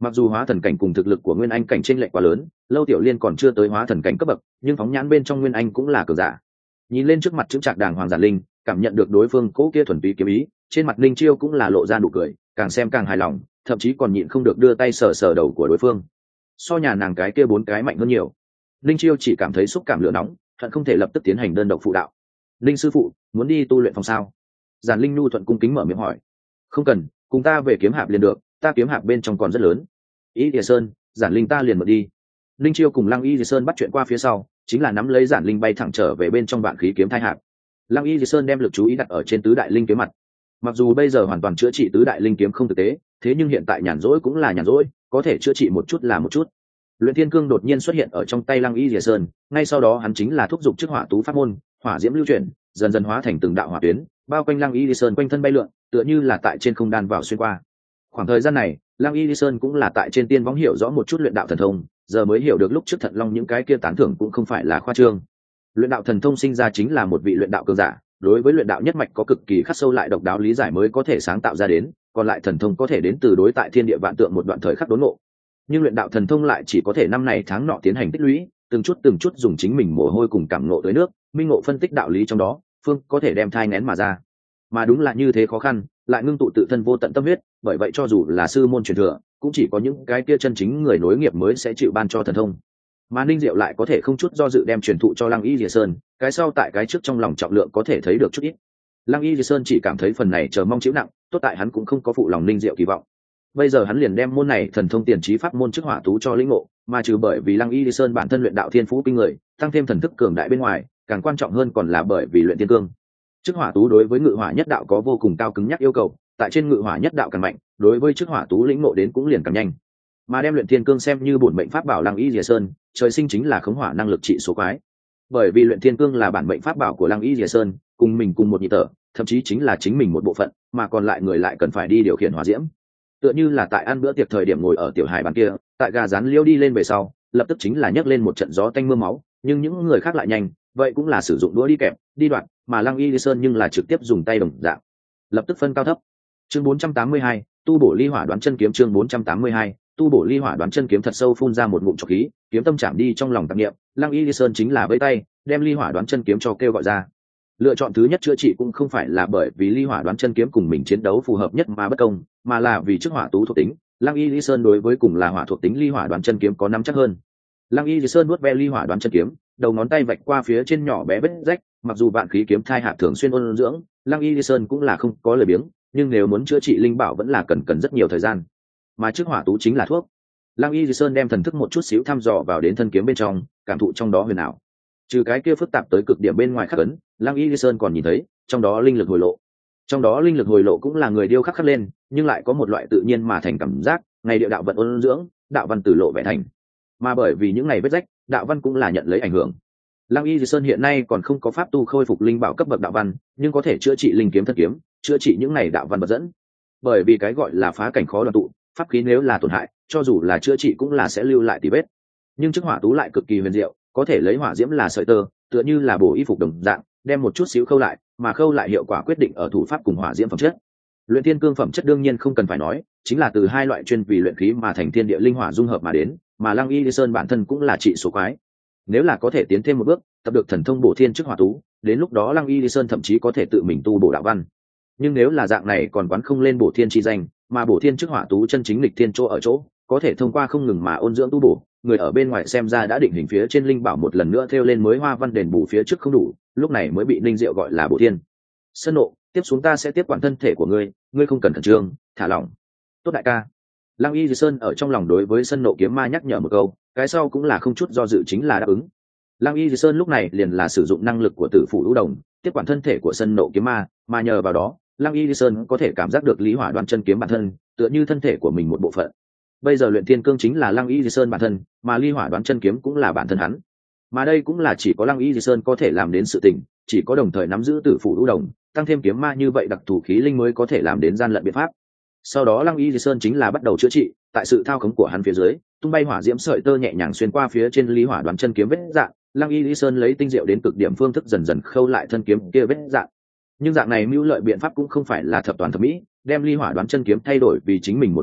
Mặc dù hóa thần cảnh cùng thực lực của nguyên anh cảnh chênh lệch quá lớn, Lâu Tiểu Liên còn chưa tới hóa thần cảnh cấp bậc, nhưng phóng nhãn bên trong nguyên anh cũng là cường giả. Nhìn lên trước mặt chững chạc đàng hoàng giản linh, cảm nhận được đối phương cố kia thuần túy kiếm ý, trên mặt Linh Chiêu cũng là lộ ra nụ cười, càng xem càng hài lòng, thậm chí còn nhịn không được đưa tay sờ sờ đầu của đối phương. So nhà nàng cái kia bốn cái mạnh hơn nhiều. Linh Chiêu chỉ cảm thấy xúc cảm lửa nóng, hận không thể lập tức tiến hành đơn độc phụ đạo. Linh sư phụ, muốn đi tu luyện phòng sao? Giản Linh nhu thuận cung kính mở miệng hỏi. Không cần, cùng ta về kiếm hạp liền được, ta kiếm hạp bên trong còn rất lớn. Ý Địa Sơn, Giản Linh ta liền mở đi. Linh Chiêu cùng Lăng Y Địa Sơn bắt chuyện qua phía sau, chính là nắm lấy Giản Linh bay thẳng trở về bên trong vạn khí kiếm thai hạp. Lăng Y Địa Sơn đem lực chú ý đặt ở trên tứ đại linh kiếm mặt. Mặc dù bây giờ hoàn toàn chữa trị tứ đại linh kiếm không thực tế, thế nhưng hiện tại nhàn rỗi cũng là nhàn rỗi, có thể chữa trị một chút là một chút. Luyện Thiên Cương đột nhiên xuất hiện ở trong tay Lăng Y Địa Sơn, ngay sau đó hắn chính là thúc giục trước hỏa tú pháp môn, hỏa diễm lưu chuyển, dần dần hóa thành từng đạo hỏa tuyến, bao quanh Lăng Y Địa Sơn quanh thân bay lượn, tựa như là tại trên không đan vào xuyên qua. Khoảng thời gian này, Lăng Y Địa Sơn cũng là tại trên tiên võng hiểu rõ một chút luyện đạo thần thông, giờ mới hiểu được lúc trước Thận Long những cái kia tán thưởng cũng không phải là khoa trương. Luyện đạo thần thông sinh ra chính là một vị luyện đạo cường giả, đối với luyện đạo nhất mạch có cực kỳ khắc sâu lại độc đáo lý giải mới có thể sáng tạo ra đến, còn lại thần thông có thể đến từ đối tại thiên địa vạn tượng một đoạn thời khắc đốn ngộ. Nhưng luyện đạo thần thông lại chỉ có thể năm này tháng nọ tiến hành tích lũy, từng chút từng chút dùng chính mình mồ hôi cùng cảm ngộ tới nước, minh ngộ phân tích đạo lý trong đó, phương có thể đem thai nén mà ra. Mà đúng là như thế khó khăn, lại ngưng tụ tự thân vô tận tâm huyết, bởi vậy cho dù là sư môn truyền thừa, cũng chỉ có những cái kia chân chính người nối nghiệp mới sẽ chịu ban cho thần thông. Mà Ninh Diệu lại có thể không chút do dự đem truyền thụ cho Lăng Y Diệp Sơn, cái sau tại cái trước trong lòng trọng lượng có thể thấy được chút ít. Lăng Y Diệp Sơn chỉ cảm thấy phần này chờ mong chịu nặng, tốt tại hắn cũng không có phụ lòng Ninh Diệu kỳ vọng. Bây giờ hắn liền đem môn này thần thông tiền trí pháp môn chức hỏa tú cho lĩnh ngộ, mà trừ bởi vì Lăng Y Diệp Sơn bản thân luyện đạo thiên phú kinh người, tăng thêm thần thức cường đại bên ngoài, càng quan trọng hơn còn là bởi vì luyện tiên cương. Chức hỏa tú đối với ngự hỏa nhất đạo có vô cùng cao cứng nhắc yêu cầu, tại trên ngự hỏa nhất đạo càng mạnh, đối với chức hỏa tú lĩnh ngộ đến cũng liền càng nhanh. Mà đem luyện thiên cương xem như bổn mệnh pháp bảo Lăng Y Diệp Sơn, trời sinh chính là khống hỏa năng lực trị số quái. Bởi vì luyện thiên cương là bản mệnh pháp bảo của Lăng Y Diệp Sơn, cùng mình cùng một nhị tở, thậm chí chính là chính mình một bộ phận, mà còn lại người lại cần phải đi điều khiển hỏa diễm. Tựa như là tại ăn bữa tiệc thời điểm ngồi ở tiểu hài bàn kia, tại gà rán liêu đi lên về sau, lập tức chính là nhấc lên một trận gió tanh mưa máu, nhưng những người khác lại nhanh, vậy cũng là sử dụng đũa đi kẹp, đi đoạn, mà Lăng Y Diệp Sơn nhưng là trực tiếp dùng tay đồng dạng. Lập tức phân cao thấp. Chương bốn trăm tám mươi hai, tu bổ ly hỏa đoán chân kiếm chương bốn trăm tám mươi hai, tu bổ ly hỏa đoán chân kiếm thật sâu phun ra một ngụm trọc khí, kiếm tâm chạm đi trong lòng tạp niệm, Lăng Y Diệp Sơn chính là vẫy tay, đem ly hỏa đoán chân kiếm cho kêu gọi ra. Lựa chọn thứ nhất chữa trị cũng không phải là bởi vì ly hỏa đoán chân kiếm cùng mình chiến đấu phù hợp nhất mà bất công, mà là vì trước hỏa tú thuộc tính, Lăng Y Diệp Sơn đối với cùng là hỏa thuộc tính ly hỏa đoán chân kiếm có nắm chắc hơn. Lăng Y Diệp Sơn nuốt ve ly hỏa đoán chân kiếm, đầu ngón tay vạch qua phía trên nhỏ bé vết rách, mặc dù vạn khí kiếm thai hạp thường xuyên ôn dưỡng, Lăng Y Diệp Sơn cũng là không có lời biếng, nhưng nếu muốn chữa trị linh bảo vẫn là cần cần rất nhiều thời gian. Mà trước hỏa tú chính là thuốc. Lăng Y Diệp Sơn đem thần thức một chút xíu thăm dò vào đến thân kiếm bên trong, cảm thụ trong đó huyền ảo. Trừ cái kia phức tạp tới cực điểm bên ngoài khắc ấn, Lăng Y Diệp Sơn còn nhìn thấy, trong đó linh lực hồi lộ. Trong đó linh lực hồi lộ cũng là người điêu khắc khắc lên, nhưng lại có một loại tự nhiên mà thành cảm giác, ngày địa đạo vận ôn dưỡng, đạo văn tử lộ vẽ thành. Mà bởi vì những ngày vết rách, đạo văn cũng là nhận lấy ảnh hưởng. Lăng Y Diệp Sơn hiện nay còn không có pháp tu khôi phục linh bảo cấp bậc đạo văn, nhưng có thể chữa trị linh kiếm thân kiếm, chữa trị những ngày đạo văn vật dẫn. Bởi vì cái gọi là phá cảnh khó đoàn tụ, pháp khí nếu là tổn hại, cho dù là chữa trị cũng là sẽ lưu lại tỉ vết. Nhưng chức hỏa tú lại cực kỳ huyền diệu, có thể lấy hỏa diễm là sợi tơ, tựa như là bổ y phục đồng dạng, đem một chút xíu khâu lại, mà khâu lại hiệu quả quyết định ở thủ pháp cùng hỏa diễm phẩm chất. Luyện thiên cương phẩm chất đương nhiên không cần phải nói, chính là từ hai loại chuyên vì luyện khí mà thành thiên địa linh hỏa dung hợp mà đến, mà Lăng Y Diệp Sơn bản thân cũng là trị số quái. Nếu là có thể tiến thêm một bước, tập được thần thông bổ thiên chức hỏa tú, đến lúc đó Lăng Y Diệp Sơn thậm chí có thể tự mình tu bổ đạo văn. Nhưng nếu là dạng này còn quán không lên bổ thiên chi danh, mà bổ thiên chức hỏa tú chân chính lịch thiên chỗ ở chỗ, có thể thông qua không ngừng mà ôn dưỡng tu bổ, người ở bên ngoài xem ra đã định hình phía trên linh bảo một lần nữa thêu lên mới hoa văn đền bù phía trước không đủ, lúc này mới bị Ninh Diệu gọi là bổ thiên. Sơn nộ, tiếp xuống ta sẽ tiếp quản thân thể của ngươi, ngươi không cần khẩn trương, thả lỏng. Tốt đại ca. Lăng Y Diệp Sơn ở trong lòng đối với Sơn nộ kiếm ma nhắc nhở một câu, cái sau cũng là không chút do dự chính là đáp ứng. Lăng Y Diệp Sơn lúc này liền là sử dụng năng lực của Tử Phủ Lũ Đồng, tiếp quản thân thể của Sơn nộ kiếm ma, mà nhờ vào đó, Lăng Y Diệp Sơn có thể cảm giác được lý hỏa đoan chân kiếm bản thân, tựa như thân thể của mình một bộ phận. Bây giờ luyện thiên cương chính là Lăng Y Diệp Sơn bản thân, mà ly hỏa đoán chân kiếm cũng là bản thân hắn. Mà đây cũng là chỉ có Lăng Y Diệp Sơn có thể làm đến sự tình, chỉ có đồng thời nắm giữ Tử Phủ Lũ Đồng, tăng thêm kiếm ma như vậy đặc thù khí linh mới có thể làm đến gian lận biện pháp. Sau đó Lăng Y Diệp Sơn chính là bắt đầu chữa trị, tại sự thao khống của hắn phía dưới, tung bay hỏa diễm sợi tơ nhẹ nhàng xuyên qua phía trên lý hỏa đoán chân kiếm vết dạng, Lăng Y Diệp Sơn lấy tinh diệu đến cực điểm phương thức dần dần khâu lại thân kiếm kia vết dạng. Nhưng dạng này mưu lợi biện pháp cũng không phải là thập toàn thập mỹ, đem ly hỏa đoán chân kiếm thay đổi vì chính mình một bộ phận,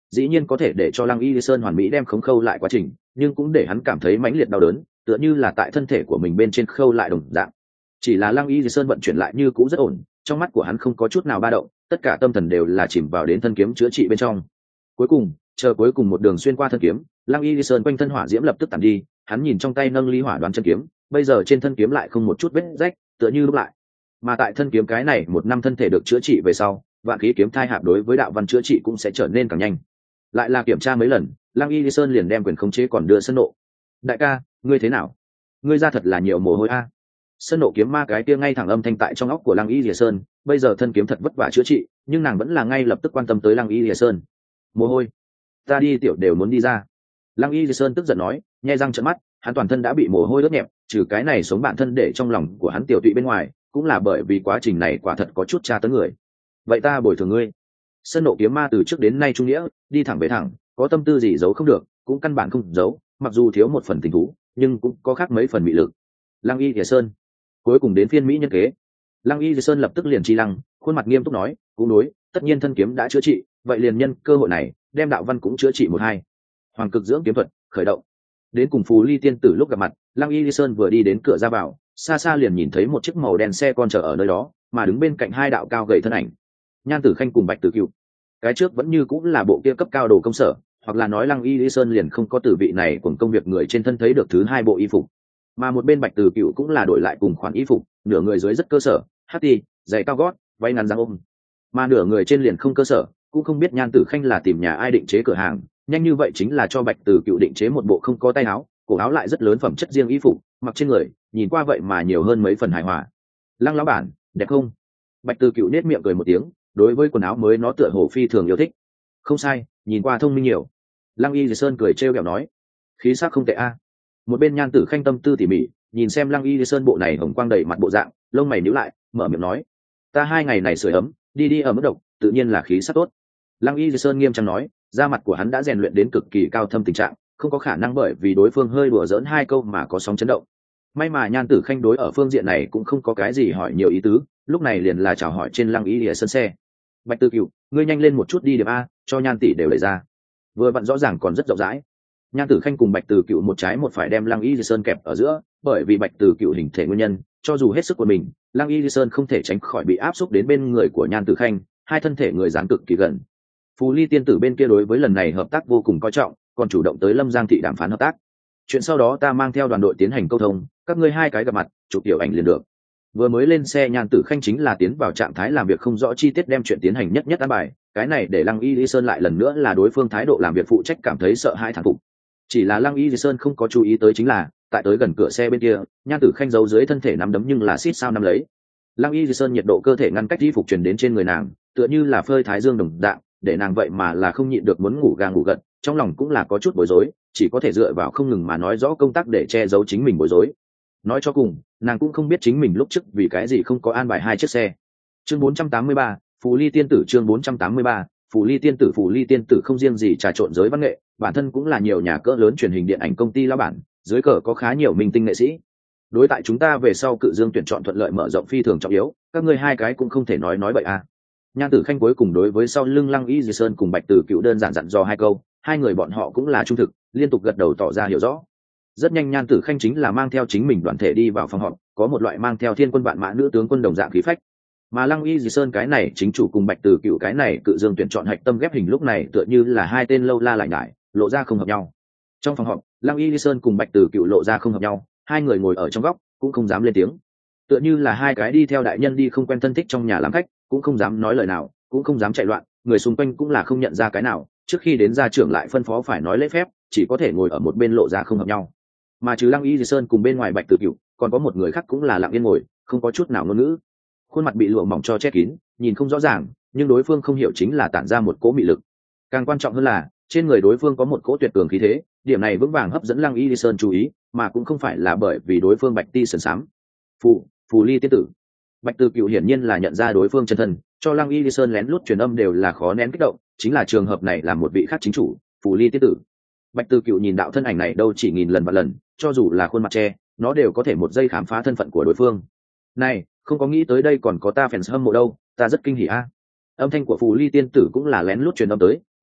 dĩ nhiên có thể để cho Lăng Y Sơn hoàn mỹ đem khống khâu lại quá trình, nhưng cũng để hắn cảm thấy mãnh liệt đau đớn, tựa như là tại thân thể của mình bên trên khâu lại đồng dạng. Chỉ là Lăng Y Sơn vận chuyển lại như cũ rất ổn, trong mắt của hắn không có chút nào ba động, tất cả tâm thần đều là chìm vào đến thân kiếm chữa trị bên trong. Cuối cùng, chờ cuối cùng một đường xuyên qua thân kiếm, Lăng Y Sơn quanh thân hỏa diễm lập tức tàn đi, hắn nhìn trong tay nâng ly hỏa đoán chân kiếm, bây giờ trên thân kiếm lại không một chút vết rách, tựa như lúc lại. Mà tại thân kiếm cái này một năm thân thể được chữa trị về sau, vạn khí kiếm thai hạp đối với đạo văn chữa trị cũng sẽ trở nên càng nhanh. Lại là kiểm tra mấy lần, Lăng Y Sơn liền đem quyền khống chế còn đưa Sơn Nộ. Đại ca, ngươi thế nào? Ngươi ra thật là nhiều mồ hôi a. Sơn Nộ kiếm ma cái kia ngay thẳng âm thanh tại trong óc của Lăng Y Sơn, bây giờ thân kiếm thật vất vả chữa trị, nhưng nàng vẫn là ngay lập tức quan tâm tới Lăng Y Sơn. Mồ hôi, ta đi tiểu đều muốn đi ra. Lăng Y Sơn tức giận nói, nhe răng trợn mắt, hắn toàn thân đã bị mồ hôi ướt nhẹp, trừ cái này sống bản thân để trong lòng của hắn tiểu tụy bên ngoài, cũng là bởi vì quá trình này quả thật có chút tra tấn người. Vậy ta bồi thường ngươi. Sơn Nộ kiếm ma từ trước đến nay trung nghĩa, đi thẳng về thẳng, có tâm tư gì giấu không được, cũng căn bản không giấu, mặc dù thiếu một phần tình thú, nhưng cũng có khác mấy phần mị lực. Lăng Y Sơn, cuối cùng đến phiên mỹ nhân kế. Lăng Y Sơn lập tức liền chi lăng, khuôn mặt nghiêm túc nói, cũng đối, tất nhiên thân kiếm đã chữa trị, vậy liền nhân cơ hội này, đem đạo văn cũng chữa trị một hai. Hoàng cực dưỡng kiếm thuật khởi động. Đến cùng Phù Ly tiên tử lúc gặp mặt, Lăng Y Sơn vừa đi đến cửa ra vào, xa xa liền nhìn thấy một chiếc màu đen xe con chờ ở nơi đó, mà đứng bên cạnh hai đạo cao gầy thân ảnh, Nhan Tử Khanh cùng Bạch Tử Cựu. Cái trước vẫn như cũng là bộ kia cấp cao đồ công sở, hoặc là nói Lăng Y Sơn liền không có tử vị này cùng công việc người trên thân thấy được thứ hai bộ y phục, mà một bên Bạch Tử Cựu cũng là đổi lại cùng khoản y phục, nửa người dưới rất cơ sở, hắt ti, giày cao gót, váy ngắn dáng ôm, mà nửa người trên liền không cơ sở, cũng không biết Nhan Tử Khanh là tìm nhà ai định chế cửa hàng, nhanh như vậy chính là cho Bạch Tử Cựu định chế một bộ không có tay áo, cổ áo lại rất lớn phẩm chất riêng y phục, mặc trên người, nhìn qua vậy mà nhiều hơn mấy phần hài hòa. Lăng lão bản, đẹp không? Bạch Tử Cựu nét miệng cười một tiếng, đối với quần áo mới nó tựa hồ phi thường yêu thích. Không sai, nhìn qua thông minh nhiều. Lăng Y Sơn cười trêu ghẹo nói, khí sắc không tệ a. Một bên Nhan Tử Khanh tâm tư tỉ mỉ, nhìn xem Lăng Y Sơn bộ này hồng quang đầy mặt bộ dạng, lông mày nhíu lại, mở miệng nói, ta hai ngày này sưởi ấm, đi đi ở mức độc, tự nhiên là khí sắc tốt. Lăng Y Sơn nghiêm trang nói, da mặt của hắn đã rèn luyện đến cực kỳ cao thâm tình trạng, không có khả năng bởi vì đối phương hơi đùa giỡn hai câu mà có sóng chấn động. May mà Nhan Tử Khanh đối ở phương diện này cũng không có cái gì hỏi nhiều ý tứ, lúc này liền là chào hỏi trên Lăng Y Sơn xe. Bạch Tử Cựu, ngươi nhanh lên một chút đi điểm a, cho Nhan tỷ đều đẩy ra. Vừa vặn rõ ràng còn rất rộng rãi. Nhan Tử Khanh cùng Bạch Tử Cựu một trái một phải đem Lăng Y Sơn kẹp ở giữa, bởi vì Bạch Tử Cựu hình thể nguyên nhân, cho dù hết sức của mình, Lăng Y Sơn không thể tránh khỏi bị áp xúc đến bên người của Nhan Tử Khanh, hai thân thể người dán cực kỳ gần. Phù Ly tiên tử bên kia đối với lần này hợp tác vô cùng coi trọng, còn chủ động tới Lâm Giang thị đàm phán hợp tác. Chuyện sau đó ta mang theo đoàn đội tiến hành câu thông, các ngươi hai cái gặp mặt, chụp tiểu ảnh liền được. Vừa mới lên xe Nhan Tử Khanh chính là tiến vào trạng thái làm việc không rõ chi tiết đem chuyện tiến hành nhất nhất an bài, cái này để Lăng Y Sơn lại lần nữa là đối phương thái độ làm việc phụ trách cảm thấy sợ hãi thán phục. Chỉ là Lăng Y Sơn không có chú ý tới chính là, tại tới gần cửa xe bên kia, Nhan Tử Khanh giấu dưới thân thể nắm đấm nhưng là xít sao nắm lấy. Lăng Y Sơn nhiệt độ cơ thể ngăn cách y phục truyền đến trên người nàng, tựa như là phơi thái dương đồng dạng, để nàng vậy mà là không nhịn được muốn ngủ gà ngủ gật, trong lòng cũng là có chút bối rối, chỉ có thể dựa vào không ngừng mà nói rõ công tác để che giấu chính mình bối rối. Nói cho cùng, nàng cũng không biết chính mình lúc trước vì cái gì không có an bài hai chiếc xe. Chương bốn trăm tám mươi ba, Phù Ly tiên tử. Chương bốn trăm tám mươi ba, Phù Ly tiên tử. Phù Ly tiên tử không riêng gì trà trộn giới văn nghệ, bản thân cũng là nhiều nhà cỡ lớn truyền hình điện ảnh công ty lão bản, dưới cờ có khá nhiều minh tinh nghệ sĩ. Đối tại chúng ta về sau Cự Dương tuyển chọn thuận lợi mở rộng phi thường trọng yếu, các ngươi hai cái cũng không thể nói nói bậy à. Nhan Tử Khanh cuối cùng đối với sau lưng Lăng Y Sơn cùng Bạch Tử Cựu đơn giản dặn dò hai câu, hai người bọn họ cũng là trung thực, liên tục gật đầu tỏ ra hiểu rõ. Rất nhanh Nhan Tử Khanh chính là mang theo chính mình đoàn thể đi vào phòng họp, có một loại mang theo thiên quân vạn mã nữ tướng quân đồng dạng khí phách. Mà Lăng Y Sơn cái này chính chủ cùng Bạch Tử Cựu cái này Cự Dương tuyển chọn hạch tâm ghép hình lúc này tựa như là hai tên lâu la lại nhải, lộ ra không hợp nhau. Trong phòng họp, Lăng Y Sơn cùng Bạch Tử Cựu lộ ra không hợp nhau, hai người ngồi ở trong góc, cũng không dám lên tiếng. Tựa như là hai cái đi theo đại nhân đi không quen thân thích trong nhà làm khách, cũng không dám nói lời nào, cũng không dám chạy loạn, người xung quanh cũng là không nhận ra cái nào, trước khi đến gia trưởng lại phân phó phải nói lễ phép, chỉ có thể ngồi ở một bên lộ ra không hợp nhau. Mà trừ Lăng Y Sơn cùng bên ngoài Bạch Tử Cựu, còn có một người khác cũng là lặng yên ngồi, không có chút nào ngôn ngữ. Khuôn mặt bị lụa mỏng cho che kín, nhìn không rõ ràng, nhưng đối phương không hiểu chính là tản ra một cỗ mị lực. Càng quan trọng hơn là, trên người đối phương có một cỗ tuyệt cường khí thế, điểm này vững vàng hấp dẫn Lăng Y Sơn chú ý, mà cũng không phải là bởi vì đối phương Bạch Ti sần sám. Phù, Phù Ly tiên tử. Bạch Tử Cựu hiển nhiên là nhận ra đối phương chân thân, cho Lăng Y Sơn lén lút truyền âm đều là khó nén kích động, chính là trường hợp này là một vị khác chính chủ, Phù Ly tiên tử. Bạch Tử Cựu nhìn đạo thân ảnh này đâu chỉ nghìn lần và lần, cho dù là khuôn mặt che, nó đều có thể một giây khám phá thân phận của đối phương. Này, không có nghĩ tới đây còn có ta fans hâm mộ đâu, ta rất kinh hỉ a. Âm thanh của Phù Ly tiên tử cũng là lén lút truyền âm tới,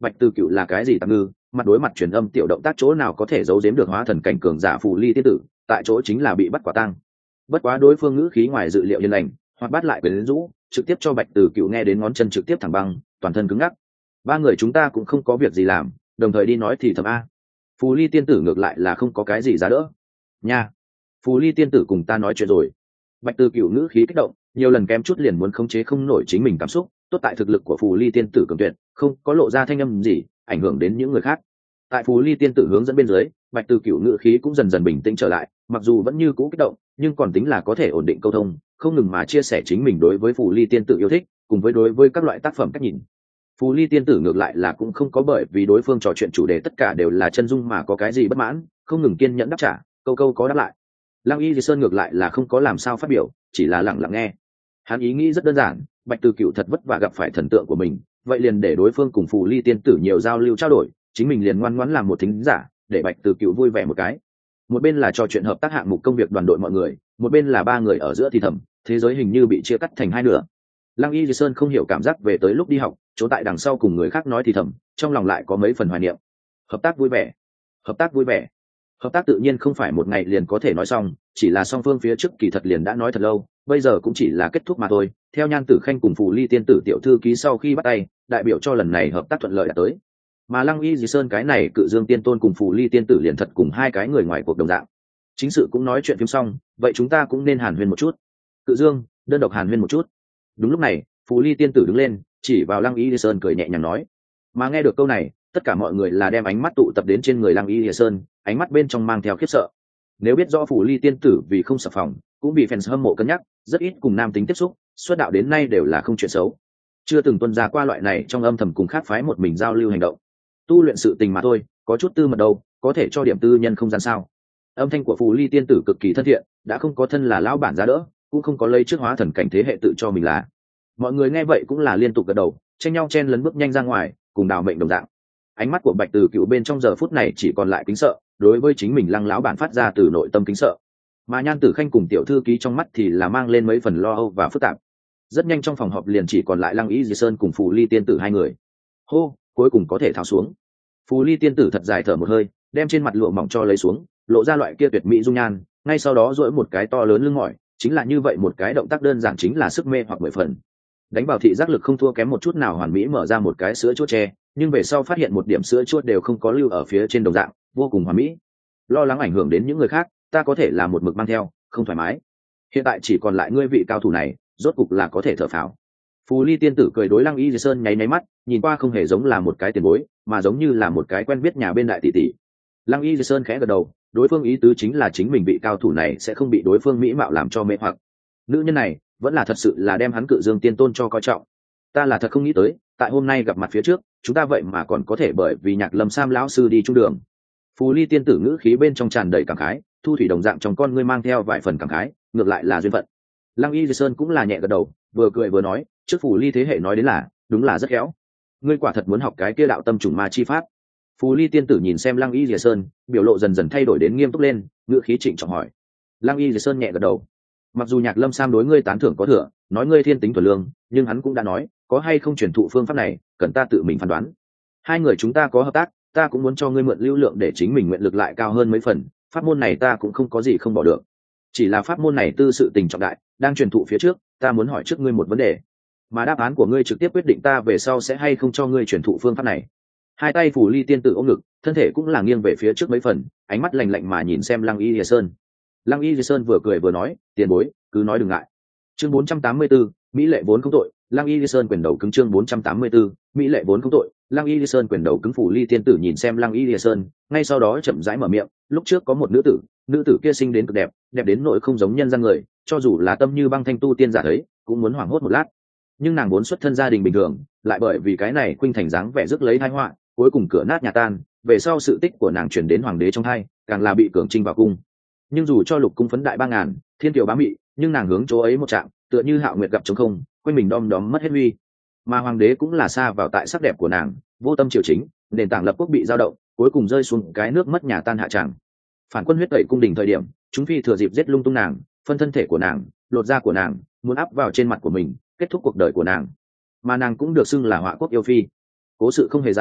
Bạch Từ Cựu là cái gì tạm ngư, mặt đối mặt truyền âm tiểu động tác chỗ nào có thể giấu giếm được hóa thần cảnh cường giả Phù Ly tiên tử, tại chỗ chính là bị bắt quả tang. Bất quá đối phương ngữ khí ngoài dự liệu hiền lành, hoặc bắt lại quyến rũ, trực tiếp cho Bạch Từ Cựu nghe đến ngón chân trực tiếp thẳng băng, toàn thân cứng ngắc. Ba người chúng ta cũng không có việc gì làm, đồng thời đi nói thì thầm a. Phù Ly tiên tử ngược lại là không có cái gì giá đỡ. Nha, Phù Ly tiên tử cùng ta nói chuyện rồi. Bạch Từ Cựu ngữ khí kích động, nhiều lần kém chút liền muốn khống chế không nổi chính mình cảm xúc, tốt tại thực lực của Phù Ly tiên tử cường tuyệt, không có lộ ra thanh âm gì ảnh hưởng đến những người khác. Tại Phù Ly tiên tử hướng dẫn bên dưới, Bạch Từ Cựu ngữ khí cũng dần dần bình tĩnh trở lại, mặc dù vẫn như cũ kích động, nhưng còn tính là có thể ổn định câu thông, không ngừng mà chia sẻ chính mình đối với Phù Ly tiên tử yêu thích, cùng với đối với các loại tác phẩm cách nhìn. Phù Ly tiên tử ngược lại là cũng không có bởi vì đối phương trò chuyện chủ đề tất cả đều là chân dung mà có cái gì bất mãn, không ngừng kiên nhẫn đáp trả, câu câu có đáp lại. Lăng Y Di Sơn ngược lại là không có làm sao phát biểu, chỉ là lặng lặng nghe. Hắn ý nghĩ rất đơn giản, Bạch Từ Cựu thật vất vả gặp phải thần tượng của mình, vậy liền để đối phương cùng Phù Ly tiên tử nhiều giao lưu trao đổi, chính mình liền ngoan ngoãn làm một thính giả, để Bạch Từ Cựu vui vẻ một cái. Một bên là trò chuyện hợp tác hạng mục công việc đoàn đội mọi người, một bên là ba người ở giữa thì thầm, thế giới hình như bị chia cắt thành hai nửa. Lăng Y Di Sơn không hiểu cảm giác về tới lúc đi học, chỗ tại đằng sau cùng người khác nói thì thầm, trong lòng lại có mấy phần hoài niệm. Hợp tác vui vẻ, hợp tác vui vẻ. Hợp tác tự nhiên không phải một ngày liền có thể nói xong, chỉ là song phương phía trước kỳ thật liền đã nói thật lâu, bây giờ cũng chỉ là kết thúc mà thôi. Theo Nhan Tử Khanh cùng Phù Ly tiên tử tiểu thư ký sau khi bắt tay, đại biểu cho lần này hợp tác thuận lợi đã tới. Mà Lăng Y Di Sơn cái này Cự Dương tiên tôn cùng Phù Ly tiên tử liền thật cùng hai cái người ngoài cuộc đồng dạng. Chính sự cũng nói chuyện phim xong, vậy chúng ta cũng nên hàn huyên một chút. Cự Dương, đơn độc hàn huyên một chút. Đúng lúc này, Phù Ly tiên tử đứng lên, chỉ vào Lăng Y Di Sơn cười nhẹ nhàng nói. Mà nghe được câu này, tất cả mọi người là đem ánh mắt tụ tập đến trên người Lăng Y Di Sơn, ánh mắt bên trong mang theo khiếp sợ. Nếu biết rõ Phù Ly tiên tử vì không sập phòng, cũng bị fans hâm mộ cân nhắc, rất ít cùng nam tính tiếp xúc, xuất đạo đến nay đều là không chuyện xấu, chưa từng tuân ra qua loại này trong âm thầm cùng khác phái một mình giao lưu hành động. Tu luyện sự tình mà thôi, có chút tư mật đâu, có thể cho điểm tư nhân không gian sao? Âm thanh của Phù Ly tiên tử cực kỳ thân thiện, đã không có thân là lão bản giá đỡ, cũng không có lấy trước hóa thần cảnh thế hệ tự cho mình là. Mọi người nghe vậy cũng là liên tục gật đầu, tranh nhau chen lấn bước nhanh ra ngoài, cùng đào mệnh đồng dạng. Ánh mắt của Bạch Từ Cựu bên trong giờ phút này chỉ còn lại kính sợ, đối với chính mình Lăng lão bản phát ra từ nội tâm kính sợ. Mà Nhan Tử Khanh cùng tiểu thư ký trong mắt thì là mang lên mấy phần lo âu và phức tạp. Rất nhanh trong phòng họp liền chỉ còn lại Lăng Y Di Sơn cùng Phù Ly tiên tử hai người. Hô, cuối cùng có thể tháo xuống. Phù Ly tiên tử thật dài thở một hơi, đem trên mặt lụa mỏng cho lấy xuống, lộ ra loại kia tuyệt mỹ dung nhan, ngay sau đó duỗi một cái to lớn lưng mỏi, chính là như vậy một cái động tác đơn giản chính là sức mê hoặc mười phần. Đánh vào thị giác lực không thua kém một chút nào hoàn mỹ mở ra một cái sữa chua tre, nhưng về sau phát hiện một điểm sữa chua đều không có lưu ở phía trên đồng dạng, vô cùng hoàn mỹ. Lo lắng ảnh hưởng đến những người khác, ta có thể là một mực mang theo, không thoải mái. Hiện tại chỉ còn lại ngươi vị cao thủ này, rốt cục là có thể thở phào. Phù Ly tiên tử cười đối Lăng Y Di Sơn nháy nháy mắt, nhìn qua không hề giống là một cái tiền bối, mà giống như là một cái quen biết nhà bên đại tỷ tỷ. Lăng Y Di Sơn khẽ gật đầu, đối phương ý tứ chính là chính mình vị cao thủ này sẽ không bị đối phương mỹ mạo làm cho mê hoặc. Nữ nhân này vẫn là thật sự là đem hắn Cự Dương tiên tôn cho coi trọng. Ta là thật không nghĩ tới, tại hôm nay gặp mặt phía trước, chúng ta vậy mà còn có thể bởi vì Nhạc Lâm Sam lão sư đi chung đường. Phù Ly tiên tử ngữ khí bên trong tràn đầy cảm khái, thu thủy đồng dạng trong con ngươi mang theo vài phần cảm khái, ngược lại là duyên phận. Lăng Y Di Sơn cũng là nhẹ gật đầu, vừa cười vừa nói, trước Phù Ly thế hệ nói đến là, đúng là rất khéo. Ngươi quả thật muốn học cái kia đạo tâm trùng ma chi pháp. Phù Ly tiên tử nhìn xem Lăng Y Di Sơn, biểu lộ dần dần thay đổi đến nghiêm túc lên, ngữ khí trịnh trọng hỏi. Lăng Y Di Sơn nhẹ gật đầu. Mặc dù Nhạc Lâm Sam đối ngươi tán thưởng có thừa, nói ngươi thiên tính thuần lương, nhưng hắn cũng đã nói, có hay không truyền thụ phương pháp này, cần ta tự mình phán đoán. Hai người chúng ta có hợp tác, ta cũng muốn cho ngươi mượn lưu lượng để chính mình nguyện lực lại cao hơn mấy phần, pháp môn này ta cũng không có gì không bỏ được. Chỉ là pháp môn này tư sự tình trọng đại, đang truyền thụ phía trước, ta muốn hỏi trước ngươi một vấn đề. Mà đáp án của ngươi trực tiếp quyết định ta về sau sẽ hay không cho ngươi truyền thụ phương pháp này. Hai tay Phù Ly tiên tử ôm ngực, thân thể cũng là nghiêng về phía trước mấy phần, ánh mắt lạnh lạnh mà nhìn xem Lăng Y Di Sơn. Lăng Y Di Sơn vừa cười vừa nói, tiền bối, cứ nói đừng ngại. Chương bốn trăm tám mươi tư, mỹ lệ vốn không tội. Lăng Y Di Sơn quyền đầu cứng. Chương bốn trăm tám mươi tư, mỹ lệ vốn không tội. Lăng Y Di Sơn quyền đầu cứng. Phù Ly tiên tử nhìn xem Lăng Y Di Sơn, ngay sau đó chậm rãi mở miệng, lúc trước có một nữ tử, nữ tử kia sinh đến cực đẹp, đẹp đến nỗi không giống nhân gian người, cho dù là tâm như băng thanh tu tiên giả thấy, cũng muốn hoảng hốt một lát. Nhưng nàng vốn xuất thân gia đình bình thường, lại bởi vì cái này khuynh thành dáng vẻ rước lấy tai họa, cuối cùng cửa nát nhà tan, về sau sự tích của nàng truyền đến hoàng đế trong hai, càng là bị cường trinh vào cung. Nhưng dù cho lục cung phấn đại ba ngàn, thiên kiều bá mị, nhưng nàng hướng chỗ ấy một trạng, tựa như Hạo Nguyệt gặp trống không, quanh mình đom đóm mất hết huy. Mà hoàng đế cũng là xa vào tại sắc đẹp của nàng, vô tâm triều chính, nền tảng lập quốc bị dao động, cuối cùng rơi xuống cái nước mất nhà tan hạ tràng. Phản quân huyết tẩy cung đình thời điểm, chúng phi thừa dịp giết lung tung nàng, phân thân thể của nàng, lột da của nàng, muốn áp vào trên mặt của mình, kết thúc cuộc đời của nàng. Mà nàng cũng được xưng là họa quốc yêu phi. Cố sự không hề dài,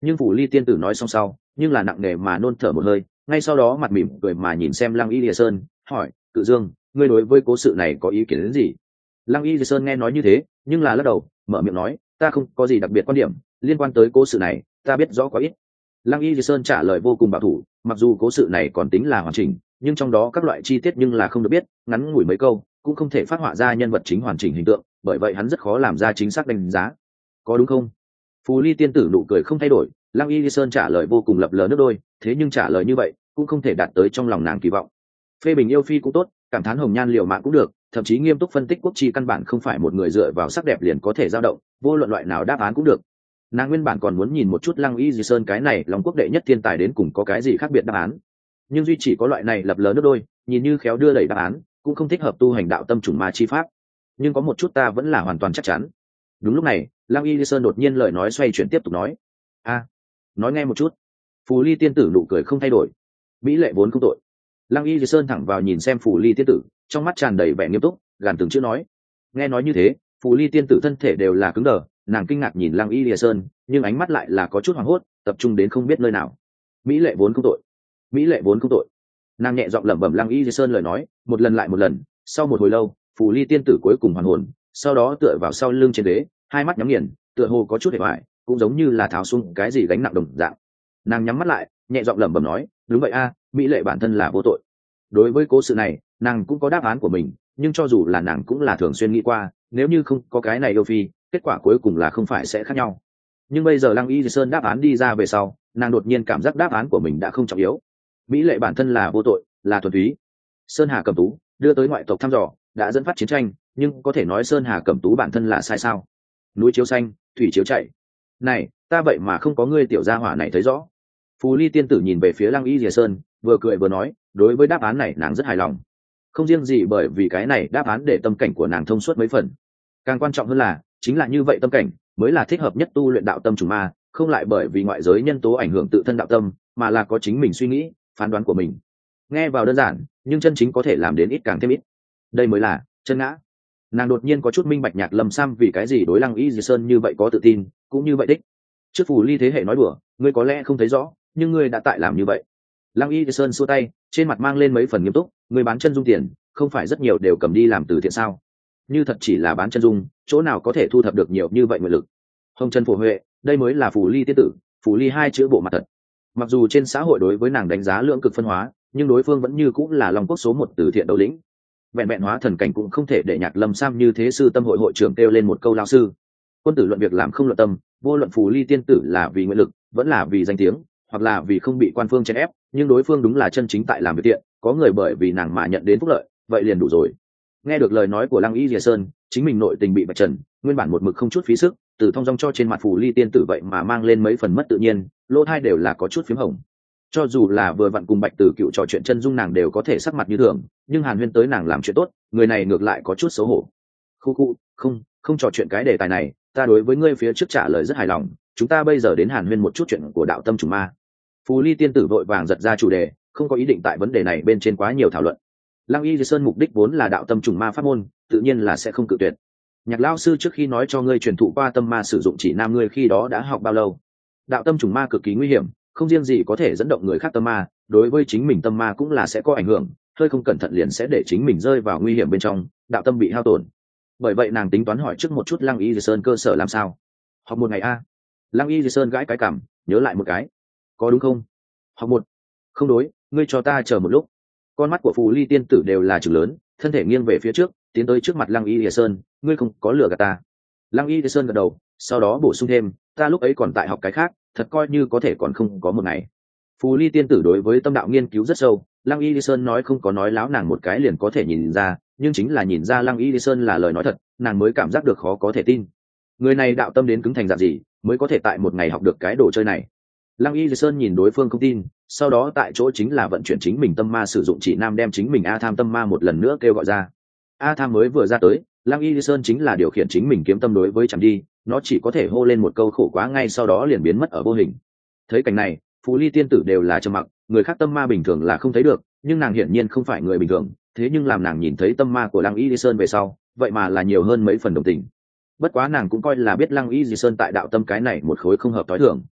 Nhưng Phù Ly tiên tử nói xong sau nhưng là nặng nề mà nôn thở một hơi, ngay sau đó mặt mỉm cười mà nhìn xem Lăng Y Lìa Sơn hỏi: Cự Dương, ngươi đối với cố sự này có ý kiến đến gì? Lăng Y Lìa Sơn nghe nói như thế nhưng là lắc đầu mở miệng nói: ta không có gì đặc biệt quan điểm liên quan tới cố sự này, ta biết rõ quá ít. Lăng Y Lìa Sơn trả lời vô cùng bảo thủ, mặc dù cố sự này còn tính là hoàn chỉnh nhưng trong đó các loại chi tiết nhưng là không được biết, ngắn ngủi mấy câu cũng không thể phát họa ra nhân vật chính hoàn chỉnh hình tượng, bởi vậy hắn rất khó làm ra chính xác đánh giá. Có đúng không? Phù Ly tiên tử nụ cười không thay đổi. Lăng Y Lìa Sơn trả lời vô cùng lập lờ nước đôi, thế nhưng trả lời như vậy cũng không thể đạt tới trong lòng nàng kỳ vọng. Phê bình yêu phi cũng tốt, cảm thán hồng nhan liều mạng cũng được, thậm chí nghiêm túc phân tích quốc chi căn bản không phải một người dựa vào sắc đẹp liền có thể dao động, vô luận loại nào đáp án cũng được. Nàng nguyên bản còn muốn nhìn một chút Lăng Y Lìa Sơn cái này lòng quốc đệ nhất thiên tài đến cùng có cái gì khác biệt đáp án, nhưng duy chỉ có loại này lập lờ nước đôi, nhìn như khéo đưa đẩy đáp án, cũng không thích hợp tu hành đạo tâm trùng ma chi pháp. Nhưng có một chút ta vẫn là hoàn toàn chắc chắn. Đúng lúc này, Lăng Y Lìa Sơn đột nhiên lời nói xoay chuyển tiếp tục nói: a nói nghe một chút. Phù Ly tiên tử nụ cười không thay đổi: mỹ lệ vốn không tội. Lăng Y Lìa Sơn thẳng vào nhìn xem Phù Ly tiên tử, trong mắt tràn đầy vẻ nghiêm túc, gàn từng chữ nói. Nghe nói như thế, Phù Ly tiên tử thân thể đều là cứng đờ, nàng kinh ngạc nhìn Lăng Y Lìa Sơn, nhưng ánh mắt lại là có chút hoảng hốt, tập trung đến không biết nơi nào. Mỹ lệ vốn không tội, mỹ lệ vốn không tội. Nàng nhẹ giọng lẩm bẩm Lăng Y Lìa Sơn lời nói, một lần lại một lần. Sau một hồi lâu, Phù Ly tiên tử cuối cùng hoàn hồn, sau đó tựa vào sau lưng trên ghế, hai mắt nhắm nghiền, tựa hồ có chút hề hoài, cũng giống như là tháo xuống cái gì gánh nặng đồng dạng. Nàng nhắm mắt lại, nhẹ giọng lẩm bẩm nói: đúng vậy a, mỹ lệ bản thân là vô tội. Đối với cố sự này, nàng cũng có đáp án của mình, nhưng cho dù là nàng cũng là thường xuyên nghĩ qua, nếu như không có cái này yêu phi, kết quả cuối cùng là không phải sẽ khác nhau. Nhưng bây giờ Lăng Y Lìa Sơn đáp án đi ra về sau, nàng đột nhiên cảm giác đáp án của mình đã không trọng yếu. Mỹ lệ bản thân là vô tội, là thuần túy. Sơn Hà Cẩm Tú đưa tới ngoại tộc thăm dò, đã dẫn phát chiến tranh, nhưng có thể nói Sơn Hà Cẩm Tú bản thân là sai sao? Núi chiếu xanh, thủy chiếu chạy. Này, ta vậy mà không có ngươi tiểu gia hỏa này thấy rõ. Phù Ly tiên tử nhìn về phía Lăng Y Lìa Sơn, vừa cười vừa nói, đối với đáp án này nàng rất hài lòng. Không riêng gì bởi vì cái này đáp án để tâm cảnh của nàng thông suốt mấy phần, càng quan trọng hơn là chính là như vậy tâm cảnh mới là thích hợp nhất tu luyện đạo tâm trùng ma, không lại bởi vì ngoại giới nhân tố ảnh hưởng tự thân đạo tâm, mà là có chính mình suy nghĩ, phán đoán của mình. Nghe vào đơn giản, nhưng chân chính có thể làm đến ít càng thêm ít. Đây mới là chân ngã. Nàng đột nhiên có chút minh bạch Nhạc Lâm Sam vì cái gì đối Lăng Y Lìa Sơn như vậy có tự tin, cũng như vậy đích. Trước Phù Ly thế hệ nói đùa, ngươi có lẽ không thấy rõ, nhưng ngươi đã tại làm như vậy. Lăng Y Lìa Sơn xua tay, trên mặt mang lên mấy phần nghiêm túc, ngươi bán chân dung tiền, không phải rất nhiều đều cầm đi làm từ thiện sao? Như thật chỉ là bán chân dung, chỗ nào có thể thu thập được nhiều như vậy nguyện lực? Hồng Trần Phổ Huệ, đây mới là Phù Ly tiên tử, Phù Ly hai chữ bộ mặt thật. Mặc dù trên xã hội đối với nàng đánh giá lưỡng cực phân hóa, nhưng đối phương vẫn như cũng là Long Quốc số một từ thiện đầu lĩnh. Vẹn vẹn hóa thần cảnh cũng không thể để Nhạc Lâm Sam như thế sư tâm hội hội trưởng kêu lên một câu lao sư. Quân tử luận việc làm không luận tâm, vô luận Phù Ly tiên tử là vì nguyện lực, vẫn là vì danh tiếng, hoặc là vì không bị quan phương chèn ép, nhưng đối phương đúng là chân chính tại làm việc tiện, có người bởi vì nàng mà nhận đến phúc lợi, vậy liền đủ rồi. Nghe được lời nói của Lăng Y Lìa Sơn, chính mình nội tình bị bạch trần, nguyên bản một mực không chút phí sức, từ thong dong cho trên mặt Phù Ly tiên tử vậy mà mang lên mấy phần mất tự nhiên, lỗ hai đều là có chút phím hồng. Cho dù là vừa vặn cùng Bạch Tử Cựu trò chuyện chân dung nàng đều có thể sắc mặt như thường, nhưng Hàn Huyên tới nàng làm chuyện tốt, người này ngược lại có chút xấu hổ. Khu khu, không, không trò chuyện cái đề tài này, ta đối với ngươi phía trước trả lời rất hài lòng, chúng ta bây giờ đến Hàn Huyên một chút chuyện của đạo tâm trùng ma. Phù Ly tiên tử vội vàng giật ra chủ đề, không có ý định tại vấn đề này bên trên quá nhiều thảo luận. Lăng Y Lìa Sơn mục đích vốn là đạo tâm trùng ma pháp môn, tự nhiên là sẽ không cự tuyệt. Nhạc lão sư trước khi nói cho ngươi truyền thụ qua tâm ma sử dụng chỉ nam ngươi khi đó đã học bao lâu? Đạo tâm trùng ma cực kỳ nguy hiểm, không riêng gì có thể dẫn động người khác tâm ma, đối với chính mình tâm ma cũng là sẽ có ảnh hưởng, hơi không cẩn thận liền sẽ để chính mình rơi vào nguy hiểm bên trong, đạo tâm bị hao tổn. Bởi vậy nàng tính toán hỏi trước một chút Lăng Y Lìa Sơn cơ sở làm sao. Học một ngày a? Lăng Y Lìa Sơn gãi cái cằm, nhớ lại một cái. Có đúng không? Học một. Không đối, ngươi cho ta chờ một lúc. Con mắt của Phù Ly tiên tử đều là trừng lớn, thân thể nghiêng về phía trước, tiến tới trước mặt Lăng Y Lìa Sơn, ngươi không có lừa gạt ta. Lăng Y Lìa Sơn gật đầu, sau đó bổ sung thêm, ta lúc ấy còn tại học cái khác, thật coi như có thể còn không có một ngày. Phù Ly tiên tử đối với tâm đạo nghiên cứu rất sâu, Lăng Y Lìa Sơn nói không có nói láo nàng một cái liền có thể nhìn ra, nhưng chính là nhìn ra Lăng Y Lìa Sơn là lời nói thật, nàng mới cảm giác được khó có thể tin. Người này đạo tâm đến cứng thành dạng gì, mới có thể tại một ngày học được cái đồ chơi này. Lăng Y Lìa Sơn nhìn đối phương không tin, sau đó tại chỗ chính là vận chuyển chính mình tâm ma sử dụng chỉ nam đem chính mình A Tham tâm ma một lần nữa kêu gọi ra. A Tham mới vừa ra tới, Lăng Y Lìa Sơn chính là điều khiển chính mình kiếm tâm đối với chẳng đi, nó chỉ có thể hô lên một câu khổ quá ngay sau đó liền biến mất ở vô hình. Thấy cảnh này, Phù Ly tiên tử đều là trầm mặc, người khác tâm ma bình thường là không thấy được, nhưng nàng hiển nhiên không phải người bình thường, thế nhưng làm nàng nhìn thấy tâm ma của Lăng Y Lìa Sơn về sau, vậy mà là nhiều hơn mấy phần đồng tình. Bất quá nàng cũng coi là biết Lăng Y Lìa Sơn tại đạo tâm cái này một khối không hợp tối thường.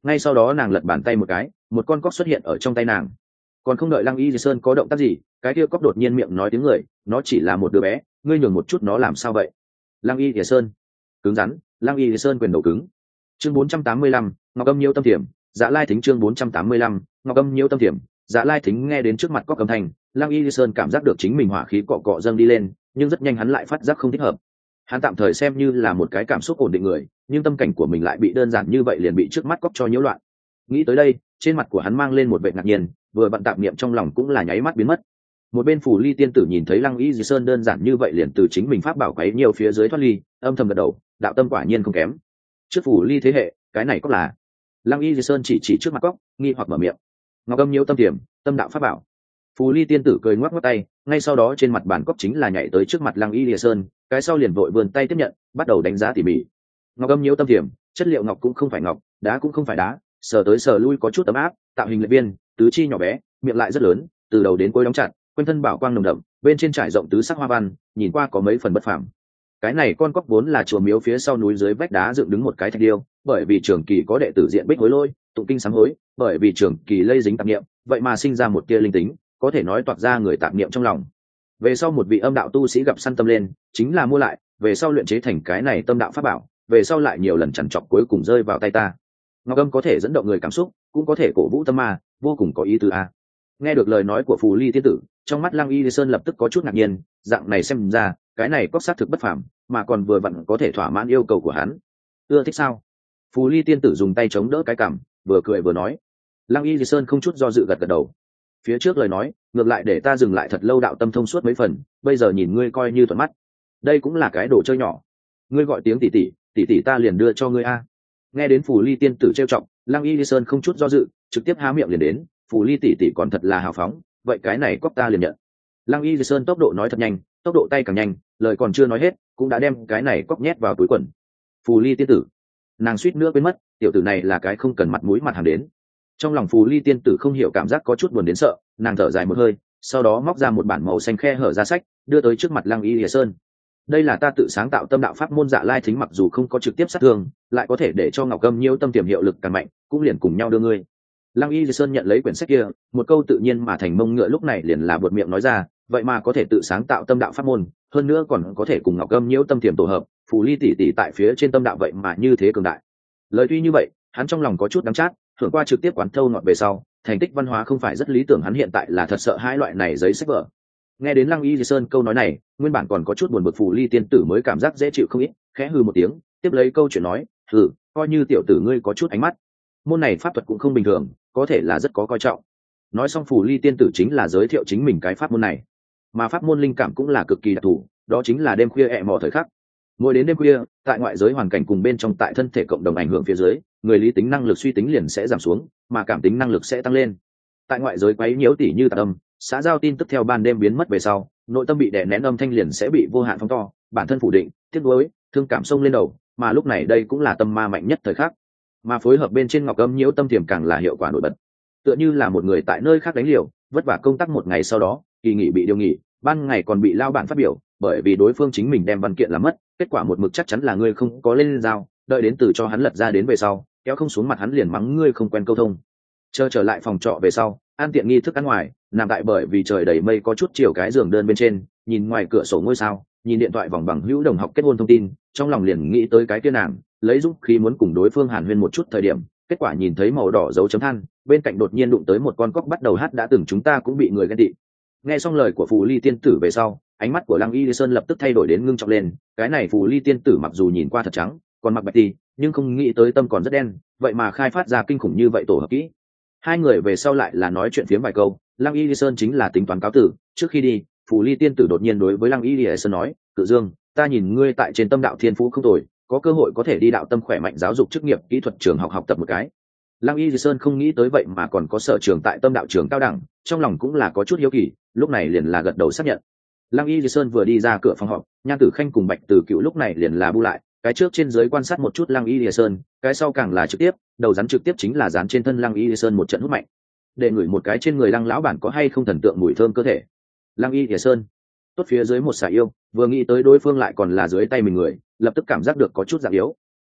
ngay sau đó nàng lật bàn tay một cái, một con cóc xuất hiện ở trong tay nàng. Còn không đợi Lăng Y Di Sơn có động tác gì, cái kia cóc đột nhiên miệng nói tiếng người, nó chỉ là một đứa bé, ngươi nhường một chút nó làm sao vậy? Lăng Y Di Sơn cứng rắn. Lăng Y Di Sơn quyền đầu cứng. Chương bốn trăm tám mươi lăm, Ngọc Âm Nhiễu Tâm Thiểm. Dạ Lai Thính. Chương bốn trăm tám mươi lăm, Ngọc Âm Nhiễu Tâm Thiểm. Dạ Lai Thính nghe đến trước mặt cóc âm thanh, Lăng Y Di Sơn cảm giác được chính mình hỏa khí cọ cọ dâng đi lên, nhưng rất nhanh hắn lại phát giác không thích hợp. Hắn tạm thời xem như là một cái cảm xúc ổn định người, nhưng tâm cảnh của mình lại bị đơn giản như vậy liền bị trước mắt cóc cho nhiễu loạn. Nghĩ tới đây, trên mặt của hắn mang lên một vẻ ngạc nhiên, vừa bận tạm niệm trong lòng cũng là nháy mắt biến mất. Một bên Phù Ly tiên tử nhìn thấy Lăng Y Di Sơn đơn giản như vậy liền từ chính mình pháp bảo quấy nhiều phía dưới thoát ly, âm thầm gật đầu, đạo tâm quả nhiên không kém. Trước Phù Ly thế hệ, cái này có là. Lăng Y Di Sơn chỉ chỉ trước mặt cóc, nghi hoặc mở miệng. Ngọc Âm Nhiễu Tâm Thiểm, tâm đạo pháp bảo. Phù Ly tiên tử cười ngoắc ngoắc tay, ngay sau đó trên mặt bàn cóc chính là nhảy tới trước mặt Lăng Y Di Sơn, cái sau liền vội vươn tay tiếp nhận, bắt đầu đánh giá tỉ mỉ. Ngọc Âm Nhiễu Tâm Thiểm, chất liệu ngọc cũng không phải ngọc, đá cũng không phải đá, sờ tới sờ lui có chút ấm áp, tạo hình lệ biên, tứ chi nhỏ bé, miệng lại rất lớn, từ đầu đến cuối đóng chặt, quanh thân bảo quang nồng đậm, bên trên trải rộng tứ sắc hoa văn, nhìn qua có mấy phần bất phàm. Cái này con cóc vốn là chùa miếu phía sau núi dưới vách đá dựng đứng một cái thạch điêu, bởi vì trường kỳ có đệ tử diện bích hối lôi, tụng kinh sám hối, bởi vì trường kỳ lây dính tạp niệm, vậy mà sinh ra một tia linh tính, có thể nói toạc ra người tạp niệm trong lòng. Về sau một vị âm đạo tu sĩ gặp săn tâm lên, chính là mua lại, về sau luyện chế thành cái này tâm đạo pháp bảo, về sau lại nhiều lần chằn chọc cuối cùng rơi vào tay ta. Ngọc âm có thể dẫn động người cảm xúc, cũng có thể cổ vũ tâm ma, vô cùng có ý tứ a. Nghe được lời nói của Phù Ly tiên tử, trong mắt Lăng Y Di Sơn lập tức có chút ngạc nhiên, dạng này xem ra, cái này có xác thực bất phàm, mà còn vừa vặn có thể thỏa mãn yêu cầu của hắn. Ưa thích sao? Phù Ly tiên tử dùng tay chống đỡ cái cằm, vừa cười vừa nói. Lăng Y Di Sơn không chút do dự gật gật đầu. Phía trước lời nói, ngược lại để ta dừng lại thật lâu, đạo tâm thông suốt mấy phần, bây giờ nhìn ngươi coi như thuận mắt. Đây cũng là cái đồ chơi nhỏ. Ngươi gọi tiếng tỷ tỷ, tỷ tỷ ta liền đưa cho ngươi a. Nghe đến Phù Ly tiên tử trêu chọc, Lăng Y Di Sơn không chút do dự, trực tiếp há miệng liền đến. Phù Ly tỷ tỷ còn thật là hào phóng, vậy cái này cóc ta liền nhận. Lăng Y Di Sơn tốc độ nói thật nhanh, tốc độ tay càng nhanh, lời còn chưa nói hết, cũng đã đem cái này cóc nhét vào túi quần. Phù Ly tiên tử, nàng suýt nữa quên mất, tiểu tử này là cái không cần mặt mũi mặt hàng đến. Trong lòng Phù Ly tiên tử không hiểu cảm giác có chút buồn đến sợ, nàng thở dài một hơi, sau đó móc ra một bản màu xanh khe hở ra sách, đưa tới trước mặt Lăng Y Di Sơn. Đây là ta tự sáng tạo tâm đạo pháp môn Dạ Lai Thính, mặc dù không có trực tiếp sát thương, lại có thể để cho Ngọc Âm Nhiễu Tâm Tiềm hiệu lực càng mạnh, cũng liền cùng nhau đưa ngươi. Lăng Y Di Sơn nhận lấy quyển sách kia, một câu tự nhiên mà thành mông ngựa lúc này liền là buột miệng nói ra, vậy mà có thể tự sáng tạo tâm đạo pháp môn, hơn nữa còn có thể cùng Ngọc Âm Nhiễu Tâm Tiềm tổ hợp, Phù Ly tỷ tỷ tại phía trên tâm đạo vậy mà như thế cường đại. Lời tuy như vậy, hắn trong lòng có chút đắng chát, thưởng qua trực tiếp quán thâu ngọt về sau, thành tích văn hóa không phải rất lý tưởng, hắn hiện tại là thật sợ hai loại này giấy sách vở. Nghe đến Lăng Y Di Sơn câu nói này, nguyên bản còn có chút buồn bực Phù Ly tiên tử mới cảm giác dễ chịu không ít, khẽ hừ một tiếng, tiếp lấy câu chuyện nói, hừ, coi như tiểu tử ngươi có chút ánh mắt. Môn này pháp thuật cũng không bình thường, có thể là rất có coi trọng. Nói xong Phù Ly tiên tử chính là giới thiệu chính mình cái pháp môn này, mà pháp môn linh cảm cũng là cực kỳ đặc thù, đó chính là đêm khuya ẹ mò thời khắc. Mỗi đến đêm khuya, tại ngoại giới hoàn cảnh cùng bên trong tại thân thể cộng đồng ảnh hưởng phía dưới, người lý tính năng lực suy tính liền sẽ giảm xuống, mà cảm tính năng lực sẽ tăng lên. Tại ngoại giới quấy nhiễu tỉ như tạc âm, xã giao tin tức theo ban đêm biến mất về sau, nội tâm bị đè nén âm thanh liền sẽ bị vô hạn phóng to, bản thân phủ định, tiếc nuối, thương cảm xông lên đầu, mà lúc này đây cũng là tâm ma mạnh nhất thời khắc. Mà phối hợp bên trên Ngọc Âm Nhiễu Tâm Tiềm càng là hiệu quả nổi bật. Tựa như là một người tại nơi khác đánh liều, vất vả công tác một ngày sau đó, kỳ nghỉ bị điều nghỉ, ban ngày còn bị lao bản phát biểu, bởi vì đối phương chính mình đem văn kiện làm mất, kết quả một mực chắc chắn là ngươi không có lên giao, đợi đến từ cho hắn lật ra đến về sau, kéo không xuống mặt hắn liền mắng ngươi không quen câu thông. Chờ trở lại phòng trọ về sau, ăn tiện nghi thức ăn ngoài, nằm tại bởi vì trời đầy mây có chút chiều cái giường đơn bên trên, nhìn ngoài cửa sổ ngôi sao, nhìn điện thoại vòng bằng hữu đồng học kết hôn thông tin, trong lòng liền nghĩ tới cái kia nàng, lấy dũng khí muốn cùng đối phương hàn huyên một chút thời điểm, kết quả nhìn thấy màu đỏ dấu chấm than, bên cạnh đột nhiên đụng tới một con cóc bắt đầu hát đã từng chúng ta cũng bị người ghen tị. Nghe xong lời của Phù Ly tiên tử về sau, ánh mắt của Lăng Y Sơn lập tức thay đổi đến ngưng trọng lên, cái này Phù Ly tiên tử mặc dù nhìn qua thật trắng, còn mặc bạch đi, nhưng không nghĩ tới tâm còn rất đen, vậy mà khai phát ra kinh khủng như vậy tổ hợp kỹ. Hai người về sau lại là nói chuyện phiếm vài câu, Lăng Y Sơn chính là tính toán cáo tử, trước khi đi, Phù Ly tiên tử đột nhiên đối với Lăng Y Sơn nói, "Cự Dương, ta nhìn ngươi tại trên tâm đạo thiên phú không tồi, có cơ hội có thể đi đạo tâm khỏe mạnh giáo dục chức nghiệp kỹ thuật trường học học tập một cái." Lăng Y Sơn không nghĩ tới vậy mà còn có sở trường tại tâm đạo trường cao đẳng, trong lòng cũng là có chút hiếu kỳ, lúc này liền là gật đầu xác nhận. Lăng Y Sơn vừa đi ra cửa phòng họp, Nhan Tử Khanh cùng Bạch Tử Cựu lúc này liền là bu lại, cái trước trên dưới quan sát một chút Lăng Y Sơn, cái sau càng là trực tiếp, đầu rắn trực tiếp chính là dán trên thân Lăng Y Sơn một trận hút mạnh, để ngửi một cái trên người Lăng lão bản có hay không thần tượng mùi thơm cơ thể. Lăng Y Sơn tốt phía dưới một xà yêu, vừa nghĩ tới đối phương lại còn là dưới tay mình người, lập tức cảm giác được có chút dạng yếu.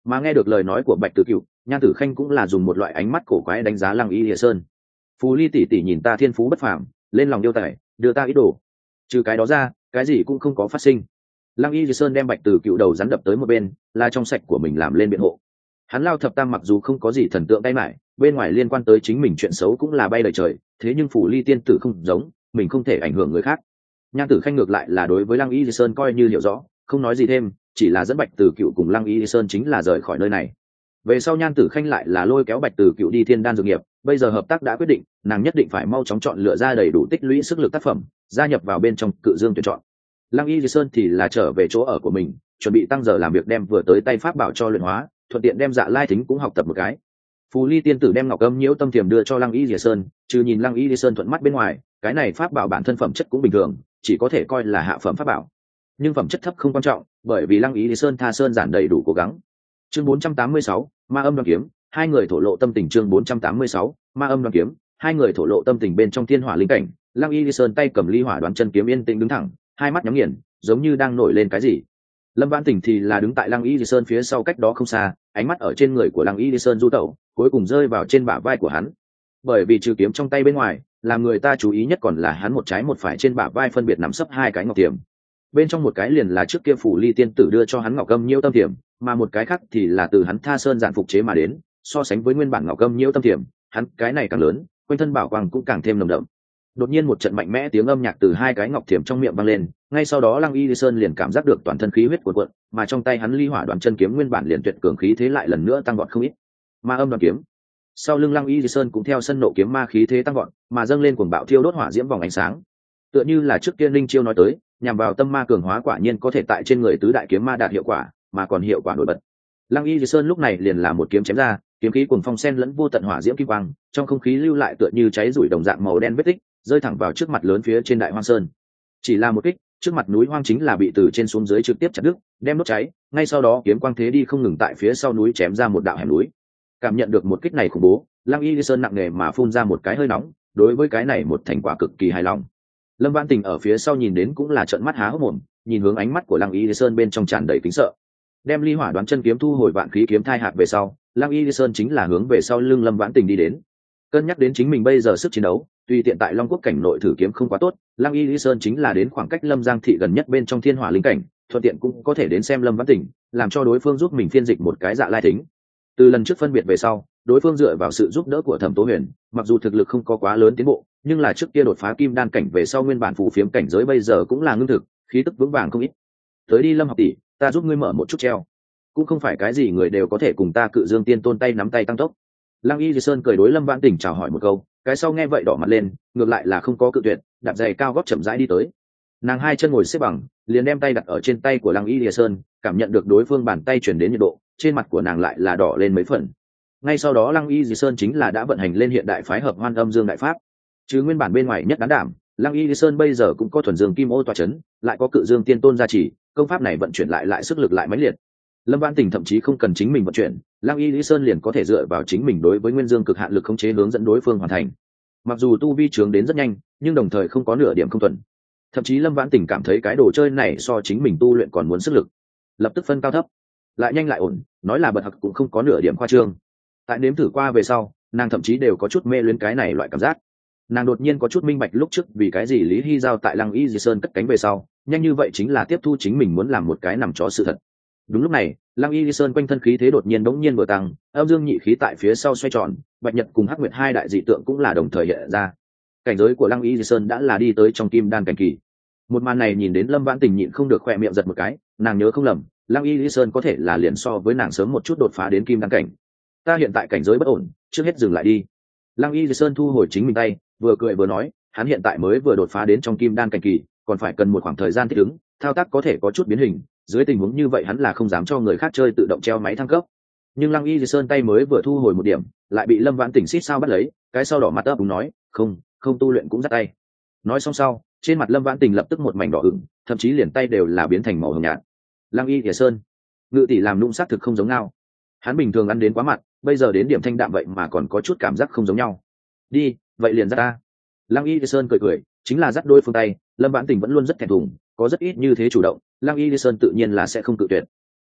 Mà nghe được lời nói của Bạch Tử Cựu, Nhan Tử Khanh cũng là dùng một loại ánh mắt cổ quái đánh giá Lăng Y Lìa Sơn. Phù Ly tỷ tỷ nhìn ta thiên phú bất phàm, lên lòng yêu tài, đưa ta ý đồ. Trừ cái đó ra, cái gì cũng không có phát sinh. Lăng Y Lìa Sơn đem Bạch Tử Cựu đầu rắn đập tới một bên, là trong sạch của mình làm lên biện hộ. Hắn Lao Thập Tam mặc dù không có gì thần tượng tay mải, bên ngoài liên quan tới chính mình chuyện xấu cũng là bay lời trời, thế nhưng Phù Ly tiên tử không giống, mình không thể ảnh hưởng người khác. Nhan Tử Khanh ngược lại là đối với Lăng Y Lìa Sơn coi như hiểu rõ, không nói gì thêm, chỉ là dẫn Bạch Tử Cựu cùng Lăng Y Lìa Sơn chính là rời khỏi nơi này. Về sau Nhan Tử Khanh lại là lôi kéo Bạch Tử Cựu đi Thiên Đan dược nghiệp, bây giờ hợp tác đã quyết định, nàng nhất định phải mau chóng chọn lựa ra đầy đủ tích lũy sức lực tác phẩm, gia nhập vào bên trong Cự Dương tuyển chọn. Lăng Y Lìa Sơn thì là trở về chỗ ở của mình, chuẩn bị tăng giờ làm việc đem vừa tới tay pháp bảo cho luyện hóa, thuận tiện đem Dạ Lai Thính cũng học tập một cái. Phù Ly tiên tử đem Ngọc Âm Nhiễu Tâm Thiềm đưa cho Lăng Y Lìa Sơn, trừ nhìn Lăng Y Lìa Sơn thuận mắt bên ngoài, cái này pháp bảo bản thân phẩm chất cũng bình thường, chỉ có thể coi là hạ phẩm pháp bảo. Nhưng phẩm chất thấp không quan trọng, bởi vì Lăng Y Lìa Sơn tha sơn giản đầy đủ cố gắng. Chương bốn trăm tám mươi sáu, Ma Âm Đoan Kiếm, hai người thổ lộ tâm tình. Chương bốn trăm tám mươi sáu, Ma Âm Đoan Kiếm, hai người thổ lộ tâm tình. Bên trong thiên hỏa linh cảnh, Lăng Y Lìa Sơn tay cầm ly hỏa đoán chân kiếm yên tĩnh đứng thẳng, hai mắt nhắm nghiền, giống như đang nổi lên cái gì. Lâm Vãn Tình thì là đứng tại Lăng Y Lìa Sơn phía sau cách đó không xa, ánh mắt ở trên người của Lăng Y Lìa Sơn du tẩu, cuối cùng rơi vào trên bả vai của hắn. Bởi vì trừ kiếm trong tay bên ngoài, làm người ta chú ý nhất còn là hắn một trái một phải trên bả vai phân biệt nắm sấp hai cái ngọc tiềm. Bên trong một cái liền là trước kia Phù Ly tiên tử đưa cho hắn Ngọc Âm Nhiễu Tâm Thiềm, mà một cái khác thì là từ hắn Tha Sơn giản phục chế mà đến, so sánh với nguyên bản Ngọc Âm Nhiễu Tâm Thiềm, hắn cái này càng lớn, quanh thân bảo quang cũng càng thêm nồng đậm. Đột nhiên một trận mạnh mẽ tiếng âm nhạc từ hai cái ngọc thiềm trong miệng vang lên, ngay sau đó Lăng Y Lìa Sơn liền cảm giác được toàn thân khí huyết cuộn cuộn, mà trong tay hắn ly hỏa đoạn chân kiếm nguyên bản liền tuyệt cường khí thế lại lần nữa tăng vọt không ít. Ma Âm Đoạn Kiếm. Sau lưng Lăng Y Lìa Sơn cũng theo sân nộ kiếm ma khí thế tăng vọt, mà dâng lên cuồng bạo thiêu đốt hỏa diễm vòng ánh sáng. Tựa như là trước kia Linh Chiêu nói tới, nhằm vào tâm ma cường hóa quả nhiên có thể tại trên người tứ đại kiếm ma đạt hiệu quả, mà còn hiệu quả nổi bật. Lăng Y Lìa Sơn lúc này liền là một kiếm chém ra, kiếm khí cuồng phong sen lẫn vô tận hỏa diễm kim quang, trong không khí lưu lại tựa như cháy rủi đồng dạng màu đen vết tích, rơi thẳng vào trước mặt lớn phía trên Đại Hoang Sơn. Chỉ là một kích, trước mặt núi hoang chính là bị từ trên xuống dưới trực tiếp chặt đứt, đem đốt cháy, ngay sau đó kiếm quang thế đi không ngừng tại phía sau núi chém ra một đạo hẻm núi. Cảm nhận được một kích này khủng bố, Lăng Y Lìa Sơn nặng nề mà phun ra một cái hơi nóng, đối với cái này một thành quả cực kỳ hài lòng. Lâm Vãn Tình ở phía sau nhìn đến cũng là trợn mắt há hốc mồm, nhìn hướng ánh mắt của Lăng Y Lìa Sơn bên trong tràn đầy kính sợ. Đem ly hỏa đoán chân kiếm thu hồi vạn khí kiếm thai hạt về sau, Lăng Y Lìa Sơn chính là hướng về sau lưng Lâm Vãn Tình đi đến. Cân nhắc đến chính mình bây giờ sức chiến đấu, tuy tiện tại Long Quốc cảnh nội thử kiếm không quá tốt, Lăng Y Lìa Sơn chính là đến khoảng cách Lâm Giang thị gần nhất bên trong thiên hỏa linh cảnh, thuận tiện cũng có thể đến xem Lâm Vãn Tình, làm cho đối phương giúp mình phiên dịch một cái Dạ Lai Thính. Từ lần trước phân biệt về sau, đối phương dựa vào sự giúp đỡ của Thẩm Tố Huyền, mặc dù thực lực không có quá lớn tiến bộ, nhưng là trước kia đột phá kim đan cảnh về sau nguyên bản phù phiếm cảnh giới bây giờ cũng là ngưng thực, khí tức vững vàng không ít. Tới đi Lâm học tỷ, ta giúp ngươi mở một chút treo. Cũng không phải cái gì người đều có thể cùng ta Cự Dương Tiên Tôn tay nắm tay tăng tốc. Lăng Y Lìa Sơn cười đối Lâm Vãn Tình chào hỏi một câu, cái sau nghe vậy đỏ mặt lên, ngược lại là không có cự tuyệt, đạp giày cao gót chậm rãi đi tới. Nàng hai chân ngồi xếp bằng, liền đem tay đặt ở trên tay của Lăng Y Lìa Sơn, cảm nhận được đối phương bàn tay truyền đến nhiệt độ, trên mặt của nàng lại là đỏ lên mấy phần. Ngay sau đó Lăng Y Lìa Sơn chính là đã vận hành lên hiện đại phái hợp Hoan Âm Dương đại pháp. Chứ nguyên bản bên ngoài nhất đán đảm, Lăng Y Lìa Sơn bây giờ cũng có thuần dương kim ô tọa chấn, lại có Cự Dương Tiên Tôn gia trì, công pháp này vận chuyển lại lại sức lực lại mãnh liệt. Lâm Vãn Tình thậm chí không cần chính mình vận chuyển, Lăng Y Lìa Sơn liền có thể dựa vào chính mình đối với nguyên dương cực hạn lực khống chế hướng dẫn đối phương hoàn thành. Mặc dù tu vi trướng đến rất nhanh, nhưng đồng thời không có nửa điểm không thuần. Thậm chí Lâm Vãn Tình cảm thấy cái đồ chơi này so chính mình tu luyện còn muốn sức lực. Lập tức phân cao thấp, lại nhanh lại ổn, nói là bật học cũng không có nửa điểm khoa trương. Tại nếm thử qua về sau, nàng thậm chí đều có chút mê luyến cái này loại cảm giác. Nàng đột nhiên có chút minh bạch lúc trước vì cái gì Lý Hy Giao tại Lăng Y Lìa Sơn cất cánh về sau, nhanh như vậy chính là tiếp thu chính mình muốn làm một cái nằm chó sự thật. Đúng lúc này, Lăng Y Lìa Sơn quanh thân khí thế đột nhiên bỗng nhiên vừa tăng, âm dương nhị khí tại phía sau xoay tròn, Bạch Nhật cùng Hắc Nguyệt hai đại dị tượng cũng là đồng thời hiện ra. Cảnh giới của Lăng Y Lìa Sơn đã là đi tới trong kim đan cảnh kỳ. Một màn này nhìn đến Lâm Vãn Tình nhịn không được khỏe miệng giật một cái, nàng nhớ không lầm, Lăng Y Lìa Sơn có thể là liền so với nàng sớm một chút đột phá đến kim đan cảnh. Ta hiện tại cảnh giới bất ổn, trước hết dừng lại đi. Lăng Y Lìa Sơn thu hồi chính mình tay, vừa cười vừa nói, hắn hiện tại mới vừa đột phá đến trong kim đan cảnh kỳ, còn phải cần một khoảng thời gian thích ứng, thao tác có thể có chút biến hình, dưới tình huống như vậy hắn là không dám cho người khác chơi tự động treo máy thăng cấp. Nhưng Lăng Y Lìa Sơn tay mới vừa thu hồi một điểm, lại bị Lâm Vãn Tình xít sao bắt lấy, cái sau đỏ mặt ấp úng nói, không, không tu luyện cũng dắt tay. Nói xong sau, trên mặt Lâm Vãn Tình lập tức một mảnh đỏ ửng, thậm chí liền tay đều là biến thành màu hồng nhạt. Lăng Y Lìa Sơn, ngự tỷ làm nũng xác thực không giống nhau. Hắn bình thường ăn đến quá mặn, bây giờ đến điểm thanh đạm vậy mà còn có chút cảm giác không giống nhau. Đi, vậy liền dắt ta. Lăng Y Lìa Sơn cười cười, chính là dắt đôi phương tay. Lâm Vãn Tình vẫn luôn rất thẹn thùng, có rất ít như thế chủ động, Lăng Y Lìa Sơn tự nhiên là sẽ không cự tuyệt.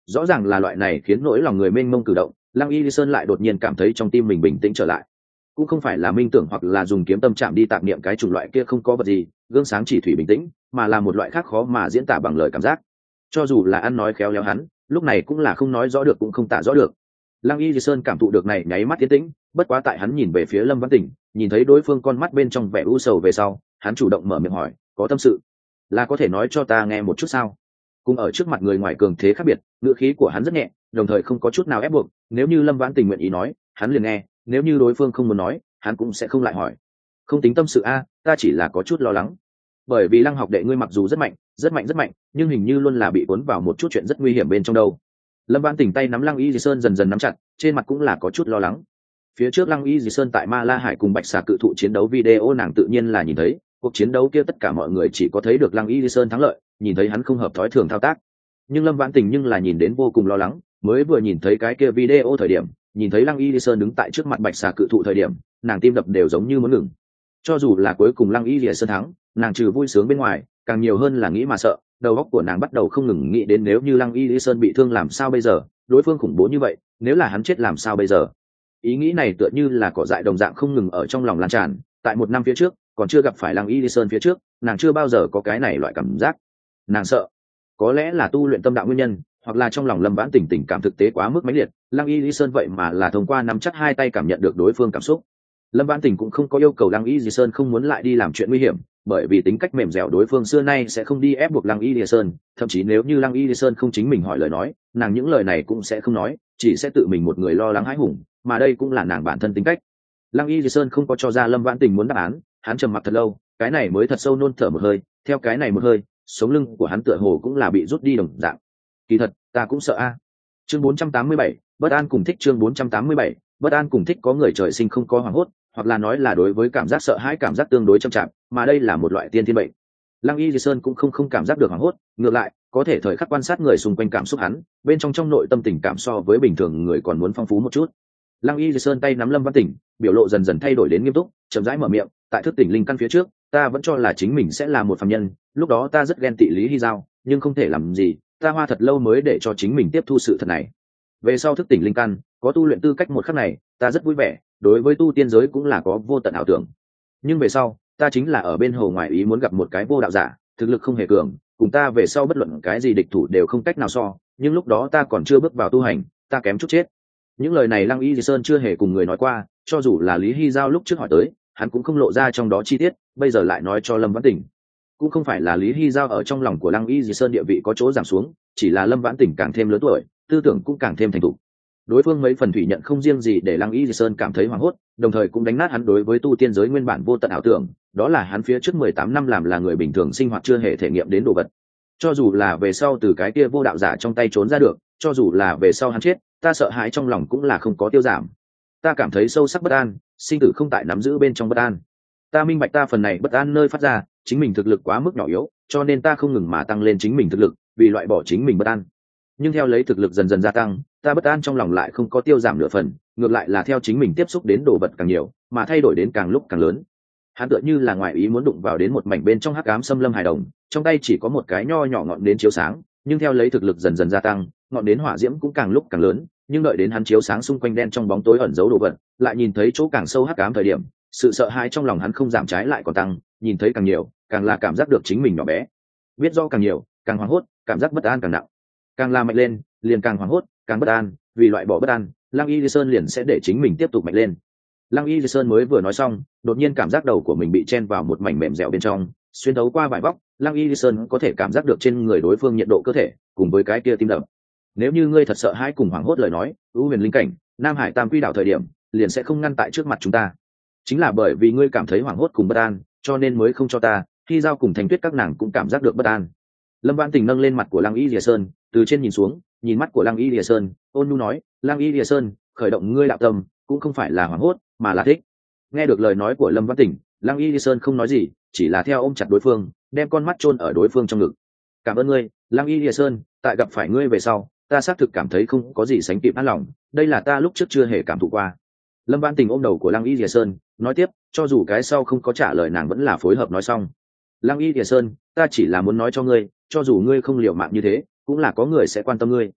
rõ ràng là loại này khiến nỗi lòng người mênh mông cử động, Lăng Y Lý Sơn lại đột nhiên cảm thấy trong tim mình bình tĩnh trở lại. Cũng không phải là minh tưởng hoặc là dùng kiếm tâm chạm đi tạp niệm cái chủng loại kia không có vật gì, gương sáng chỉ thủy bình tĩnh, mà là một loại khác khó mà diễn tả bằng lời cảm giác. Cho dù là ăn nói khéo léo hắn, lúc này cũng là không nói rõ được cũng không tả rõ được. Lăng Y Lý Sơn cảm thụ được này nháy mắt tiến tĩnh, bất quá tại hắn nhìn về phía Lâm Văn Tỉnh, nhìn thấy đối phương con mắt bên trong vẻ u sầu về sau, hắn chủ động mở miệng hỏi, có tâm sự, là có thể nói cho ta nghe một chút sao? Cùng ở trước mặt người ngoài cường thế khác biệt, ngữ khí của hắn rất nhẹ, đồng thời không có chút nào ép buộc, nếu như Lâm Vãn Tình nguyện ý nói, hắn liền nghe, nếu như đối phương không muốn nói, hắn cũng sẽ không lại hỏi. Không tính tâm sự a, ta chỉ là có chút lo lắng. Bởi vì Lăng học đệ ngươi mặc dù rất mạnh, rất mạnh rất mạnh, nhưng hình như luôn là bị cuốn vào một chút chuyện rất nguy hiểm bên trong đâu. Lâm Vãn Tình tay nắm Lăng Y Dì Sơn dần dần nắm chặt, trên mặt cũng là có chút lo lắng. Phía trước Lăng Y Dì Sơn tại Ma La Hải cùng Bạch Xà cự thụ chiến đấu video nàng tự nhiên là nhìn thấy, cuộc chiến đấu kia tất cả mọi người chỉ có thấy được Lăng Y Dì Sơn thắng lợi, nhìn thấy hắn không hợp thói thường thao tác. Nhưng Lâm Vãn Tình nhưng là nhìn đến vô cùng lo lắng, mới vừa nhìn thấy cái kia video thời điểm, nhìn thấy Lăng Y Sơn đứng tại trước mặt Bạch Xà cự thụ thời điểm, nàng tim đập đều giống như muốn ngừng. Cho dù là cuối cùng Lăng Y Sơn thắng, nàng trừ vui sướng bên ngoài, càng nhiều hơn là nghĩ mà sợ, đầu óc của nàng bắt đầu không ngừng nghĩ đến nếu như Lăng Y Sơn bị thương làm sao bây giờ, đối phương khủng bố như vậy, nếu là hắn chết làm sao bây giờ. Ý nghĩ này tựa như là cỏ dại đồng dạng không ngừng ở trong lòng lan tràn, tại một năm phía trước, còn chưa gặp phải Lăng Y Sơn phía trước, nàng chưa bao giờ có cái này loại cảm giác. Nàng sợ, có lẽ là tu luyện tâm đạo nguyên nhân, hoặc là trong lòng Lâm Vãn Tình tình cảm thực tế quá mức mãnh liệt, Lăng Y Lý Sơn vậy mà là thông qua nắm chắc hai tay cảm nhận được đối phương cảm xúc. Lâm Vãn Tình cũng không có yêu cầu Lăng Y Lý Sơn không muốn lại đi làm chuyện nguy hiểm, bởi vì tính cách mềm dẻo đối phương xưa nay sẽ không đi ép buộc Lăng Y Lý Sơn, thậm chí nếu như Lăng Y Lý Sơn không chính mình hỏi lời nói, nàng những lời này cũng sẽ không nói, chỉ sẽ tự mình một người lo lắng hãi hùng, mà đây cũng là nàng bản thân tính cách. Lăng Y Lý Sơn không có cho ra Lâm Vãn Tình muốn đáp án, hắn trầm mặc thật lâu, cái này mới thật sâu nôn thở một hơi, theo cái này một hơi, sống lưng của hắn tựa hồ cũng là bị rút đi đồng dạng. Kỳ thật, ta cũng sợ a. Chương bốn trăm tám mươi bảy, bất an cùng thích chương bốn trăm tám mươi bảy, bất an cùng thích có người trời sinh không có hoảng hốt, hoặc là nói là đối với cảm giác sợ hãi cảm giác tương đối chậm chạp, mà đây là một loại tiên thiên bệnh. Lăng Y Di Sơn cũng không không cảm giác được hoảng hốt, ngược lại, có thể thời khắc quan sát người xung quanh cảm xúc hắn, bên trong trong nội tâm tình cảm so với bình thường người còn muốn phong phú một chút. Lăng Y Di Sơn tay nắm Lâm Văn Tỉnh, biểu lộ dần dần thay đổi đến nghiêm túc, chậm rãi mở miệng, tại thức tỉnh linh căn phía trước, ta vẫn cho là chính mình sẽ là một phàm nhân, lúc đó ta rất ghen tị Lý Hy Giao, nhưng không thể làm gì, ta hoa thật lâu mới để cho chính mình tiếp thu sự thật này. Về sau thức tỉnh linh căn, có tu luyện tư cách một khắc này, ta rất vui vẻ, đối với tu tiên giới cũng là có vô tận ảo tưởng. Nhưng về sau, ta chính là ở bên hồ ngoại ý muốn gặp một cái vô đạo giả, thực lực không hề cường, cùng ta về sau bất luận cái gì địch thủ đều không cách nào so, nhưng lúc đó ta còn chưa bước vào tu hành, ta kém chút chết. Những lời này Lăng Y Di Sơn chưa hề cùng người nói qua, cho dù là Lý Hy Giao lúc trước hỏi tới, hắn cũng không lộ ra trong đó chi tiết, bây giờ lại nói cho Lâm Vãn Tỉnh. Cũng không phải là Lý Hy Giao ở trong lòng của Lăng Y Di Sơn địa vị có chỗ giảm xuống, chỉ là Lâm Vãn Tỉnh càng thêm lớn tuổi, tư tưởng cũng càng thêm thành thục. Đối phương mấy phần thủy nhận không riêng gì để Lăng Y Di Sơn cảm thấy hoảng hốt, đồng thời cũng đánh nát hắn đối với tu tiên giới nguyên bản vô tận ảo tưởng, đó là hắn phía trước mười tám năm làm là người bình thường sinh hoạt chưa hề thể nghiệm đến đồ vật. Cho dù là về sau từ cái kia vô đạo giả trong tay trốn ra được, cho dù là về sau hắn chết, ta sợ hãi trong lòng cũng là không có tiêu giảm. Ta cảm thấy sâu sắc bất an, sinh tử không tại nắm giữ bên trong bất an. Ta minh bạch ta phần này bất an nơi phát ra, chính mình thực lực quá mức nhỏ yếu, cho nên ta không ngừng mà tăng lên chính mình thực lực, vì loại bỏ chính mình bất an. Nhưng theo lấy thực lực dần dần gia tăng, ta bất an trong lòng lại không có tiêu giảm nửa phần, ngược lại là theo chính mình tiếp xúc đến đồ vật càng nhiều, mà thay đổi đến càng lúc càng lớn. Hắn tựa như là ngoại ý muốn đụng vào đến một mảnh bên trong hắc ám xâm lâm hài đồng, trong tay chỉ có một cái nho nhỏ ngọn nến chiếu sáng, nhưng theo lấy thực lực dần dần gia tăng, ngọn nến hỏa diễm cũng càng lúc càng lớn, nhưng đợi đến hắn chiếu sáng xung quanh đen trong bóng tối ẩn giấu đồ vật, lại nhìn thấy chỗ càng sâu hắc ám thời điểm, sự sợ hãi trong lòng hắn không giảm trái lại còn tăng, nhìn thấy càng nhiều, càng là cảm giác được chính mình nhỏ bé. Biết do càng nhiều, càng hoảng hốt, cảm giác bất an càng nặng. Càng là mạnh lên, liền càng hoảng hốt, càng bất an, vì loại bỏ bất an, Lăng Y Di Sơn liền sẽ để chính mình tiếp tục mạnh lên. Lăng Y Di Sơn mới vừa nói xong, đột nhiên cảm giác đầu của mình bị chen vào một mảnh mềm dẻo bên trong, xuyên thấu qua vải vóc, Lăng Y Di Sơn có thể cảm giác được trên người đối phương nhiệt độ cơ thể, cùng với cái kia tim đập. Nếu như ngươi thật sợ hãi cùng hoảng hốt lời nói, ưu huyền linh cảnh, Nam Hải Tam Quy đảo thời điểm, liền sẽ không ngăn tại trước mặt chúng ta. Chính là bởi vì ngươi cảm thấy hoảng hốt cùng bất an, cho nên mới không cho ta. Khi giao cùng Thanh Tuyết các nàng cũng cảm giác được bất an. Lâm Vãn Tình nâng lên mặt của Lăng Y Lìa Sơn, từ trên nhìn xuống, nhìn mắt của Lăng Y Lìa Sơn, ôn nhu nói, Lăng Y Lìa Sơn, khởi động ngươi đạo tâm, cũng không phải là hoảng hốt, mà là thích. Nghe được lời nói của Lâm Vãn Tình, Lăng Y Lìa Sơn không nói gì, chỉ là theo ôm chặt đối phương, đem con mắt chôn ở đối phương trong ngực. Cảm ơn ngươi, Lăng Y Lìa Sơn, tại gặp phải ngươi về sau, ta xác thực cảm thấy không có gì sánh kịp an lòng, đây là ta lúc trước chưa hề cảm thụ qua. Lâm Vãn Tình ôm đầu của Lăng Y Lìa Sơn, nói tiếp, cho dù cái sau không có trả lời nàng vẫn là phối hợp nói xong. Lăng Y Lìa Sơn, ta chỉ là muốn nói cho ngươi, cho dù ngươi không liều mạng như thế, cũng là có người sẽ quan tâm ngươi.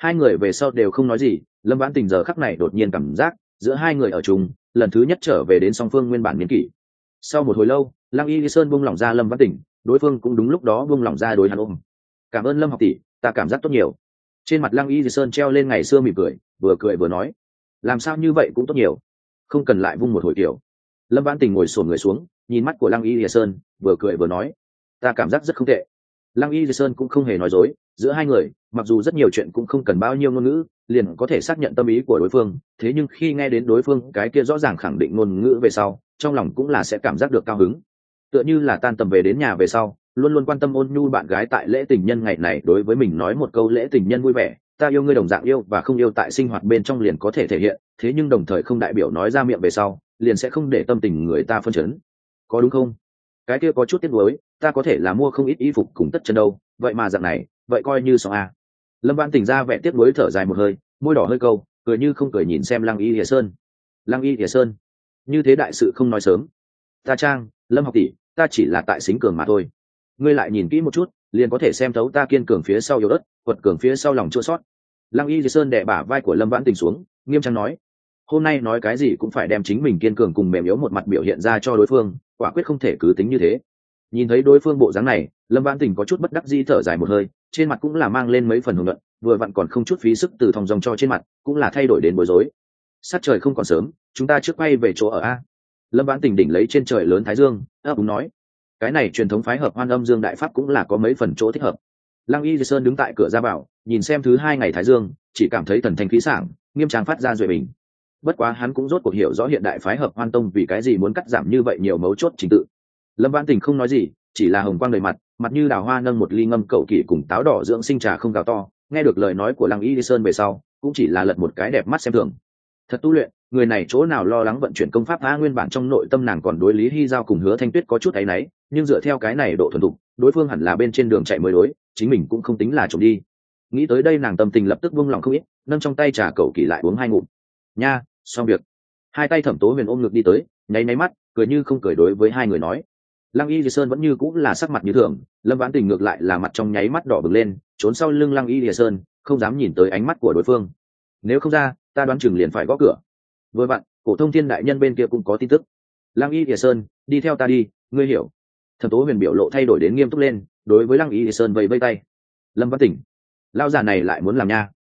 Hai người về sau đều không nói gì. Lâm Vãn Tình giờ khắc này đột nhiên cảm giác giữa hai người ở chung lần thứ nhất trở về đến song phương nguyên bản niên kỷ. Sau một hồi lâu, Lăng Y Lý Sơn buông lỏng ra Lâm Vãn Tình, đối phương cũng đúng lúc đó buông lỏng ra đối hắn ôm. Cảm ơn Lâm học tỷ, ta cảm giác tốt nhiều. Trên mặt Lăng Y Lý Sơn treo lên ngày xưa mỉm cười, vừa cười vừa nói, làm sao như vậy cũng tốt nhiều, không cần lại vung một hồi tiểu. Lâm Vãn Tình ngồi xổm người xuống, nhìn mắt của Lăng Y Lý Sơn, vừa cười vừa nói, ta cảm giác rất không tệ. Lăng Y Lý Sơn cũng không hề nói dối, giữa hai người mặc dù rất nhiều chuyện cũng không cần bao nhiêu ngôn ngữ liền có thể xác nhận tâm ý của đối phương, thế nhưng khi nghe đến đối phương cái kia rõ ràng khẳng định ngôn ngữ về sau, trong lòng cũng là sẽ cảm giác được cao hứng. Tựa như là tan tầm về đến nhà về sau, luôn luôn quan tâm ôn nhu bạn gái tại lễ tình nhân ngày này đối với mình nói một câu lễ tình nhân vui vẻ, ta yêu ngươi đồng dạng yêu và không yêu tại sinh hoạt bên trong liền có thể thể hiện, thế nhưng đồng thời không đại biểu nói ra miệng về sau liền sẽ không để tâm tình người ta phân chấn, có đúng không? Cái kia có chút tiếc nuối, ta có thể là mua không ít y phục cùng tất chân đâu, vậy mà dạng này vậy coi như xong à. Lâm Vãn Tình ra vẻ tiếc nuối thở dài một hơi, môi đỏ hơi câu, cười như không cười nhìn xem Lăng Y Lìa Sơn. Lăng Y Lìa Sơn, như thế đại sự không nói sớm. Ta trang, Lâm học tỷ, ta chỉ là tại xính cường mà thôi. Ngươi lại nhìn kỹ một chút, liền có thể xem thấu ta kiên cường phía sau yếu ớt, quật cường phía sau lòng chua sót. Lăng Y Lìa Sơn đè bả vai của Lâm Vãn Tình xuống, nghiêm trang nói, hôm nay nói cái gì cũng phải đem chính mình kiên cường cùng mềm yếu một mặt biểu hiện ra cho đối phương, quả quyết không thể cứ tính như thế. Nhìn thấy đối phương bộ dáng này, Lâm Vãn Tình có chút bất đắc dĩ thở dài một hơi, trên mặt cũng là mang lên mấy phần hồng luận, vừa vặn còn không chút phí sức từ thòng dòng cho trên mặt, cũng là thay đổi đến bối rối. Sát trời không còn sớm, chúng ta trước quay về chỗ ở a. Lâm Vãn Tình đỉnh lấy trên trời lớn thái dương, ấp úng nói, cái này truyền thống phái hợp Hoan Âm Dương Đại Pháp cũng là có mấy phần chỗ thích hợp. Lăng Y Di Sơn đứng tại cửa ra vào, nhìn xem thứ hai ngày thái dương, chỉ cảm thấy thần thanh khí sảng, nghiêm trang phát ra duệ bình. Bất quá hắn cũng rốt cuộc hiểu rõ hiện đại phái hợp Hoan Tông vì cái gì muốn cắt giảm như vậy nhiều mấu chốt trình tự. Lâm Vãn Tình không nói gì, chỉ là hồng quang đầy mặt, mặt như đào hoa nâng một ly ngâm cẩu kỷ cùng táo đỏ dưỡng sinh trà không gào to, nghe được lời nói của Lăng Y Di Sơn về sau, cũng chỉ là lật một cái đẹp mắt xem thường. Thật tu luyện, người này chỗ nào lo lắng vận chuyển công pháp a, nguyên bản trong nội tâm nàng còn đối Lý Hy Giao cùng Hứa Thanh Tuyết có chút áy náy, nhưng dựa theo cái này độ thuần thục, đối phương hẳn là bên trên đường chạy mới đối, chính mình cũng không tính là trộm đi. Nghĩ tới đây nàng tâm tình lập tức buông lòng không ít, nâng trong tay trà cẩu kỷ lại uống hai ngụm. Nha, xong việc. Hai tay Thẩm Tố Huyền ôm ngực đi tới, nháy nháy mắt, cười như không cười đối với hai người nói. Lăng Y Di Sơn vẫn như cũng là sắc mặt như thường, Lâm Vãn Tình ngược lại là mặt trong nháy mắt đỏ bừng lên, trốn sau lưng Lăng Y Di Sơn, không dám nhìn tới ánh mắt của đối phương. Nếu không ra, ta đoán chừng liền phải gõ cửa. Vừa vặn, Cổ Thông Thiên đại nhân bên kia cũng có tin tức. Lăng Y Di Sơn, đi theo ta đi, ngươi hiểu. Thẩm Tố Huyền biểu lộ thay đổi đến nghiêm túc lên, đối với Lăng Y Di Sơn vẫy vẫy tay. Lâm Vãn Tình, lão già này lại muốn làm nha.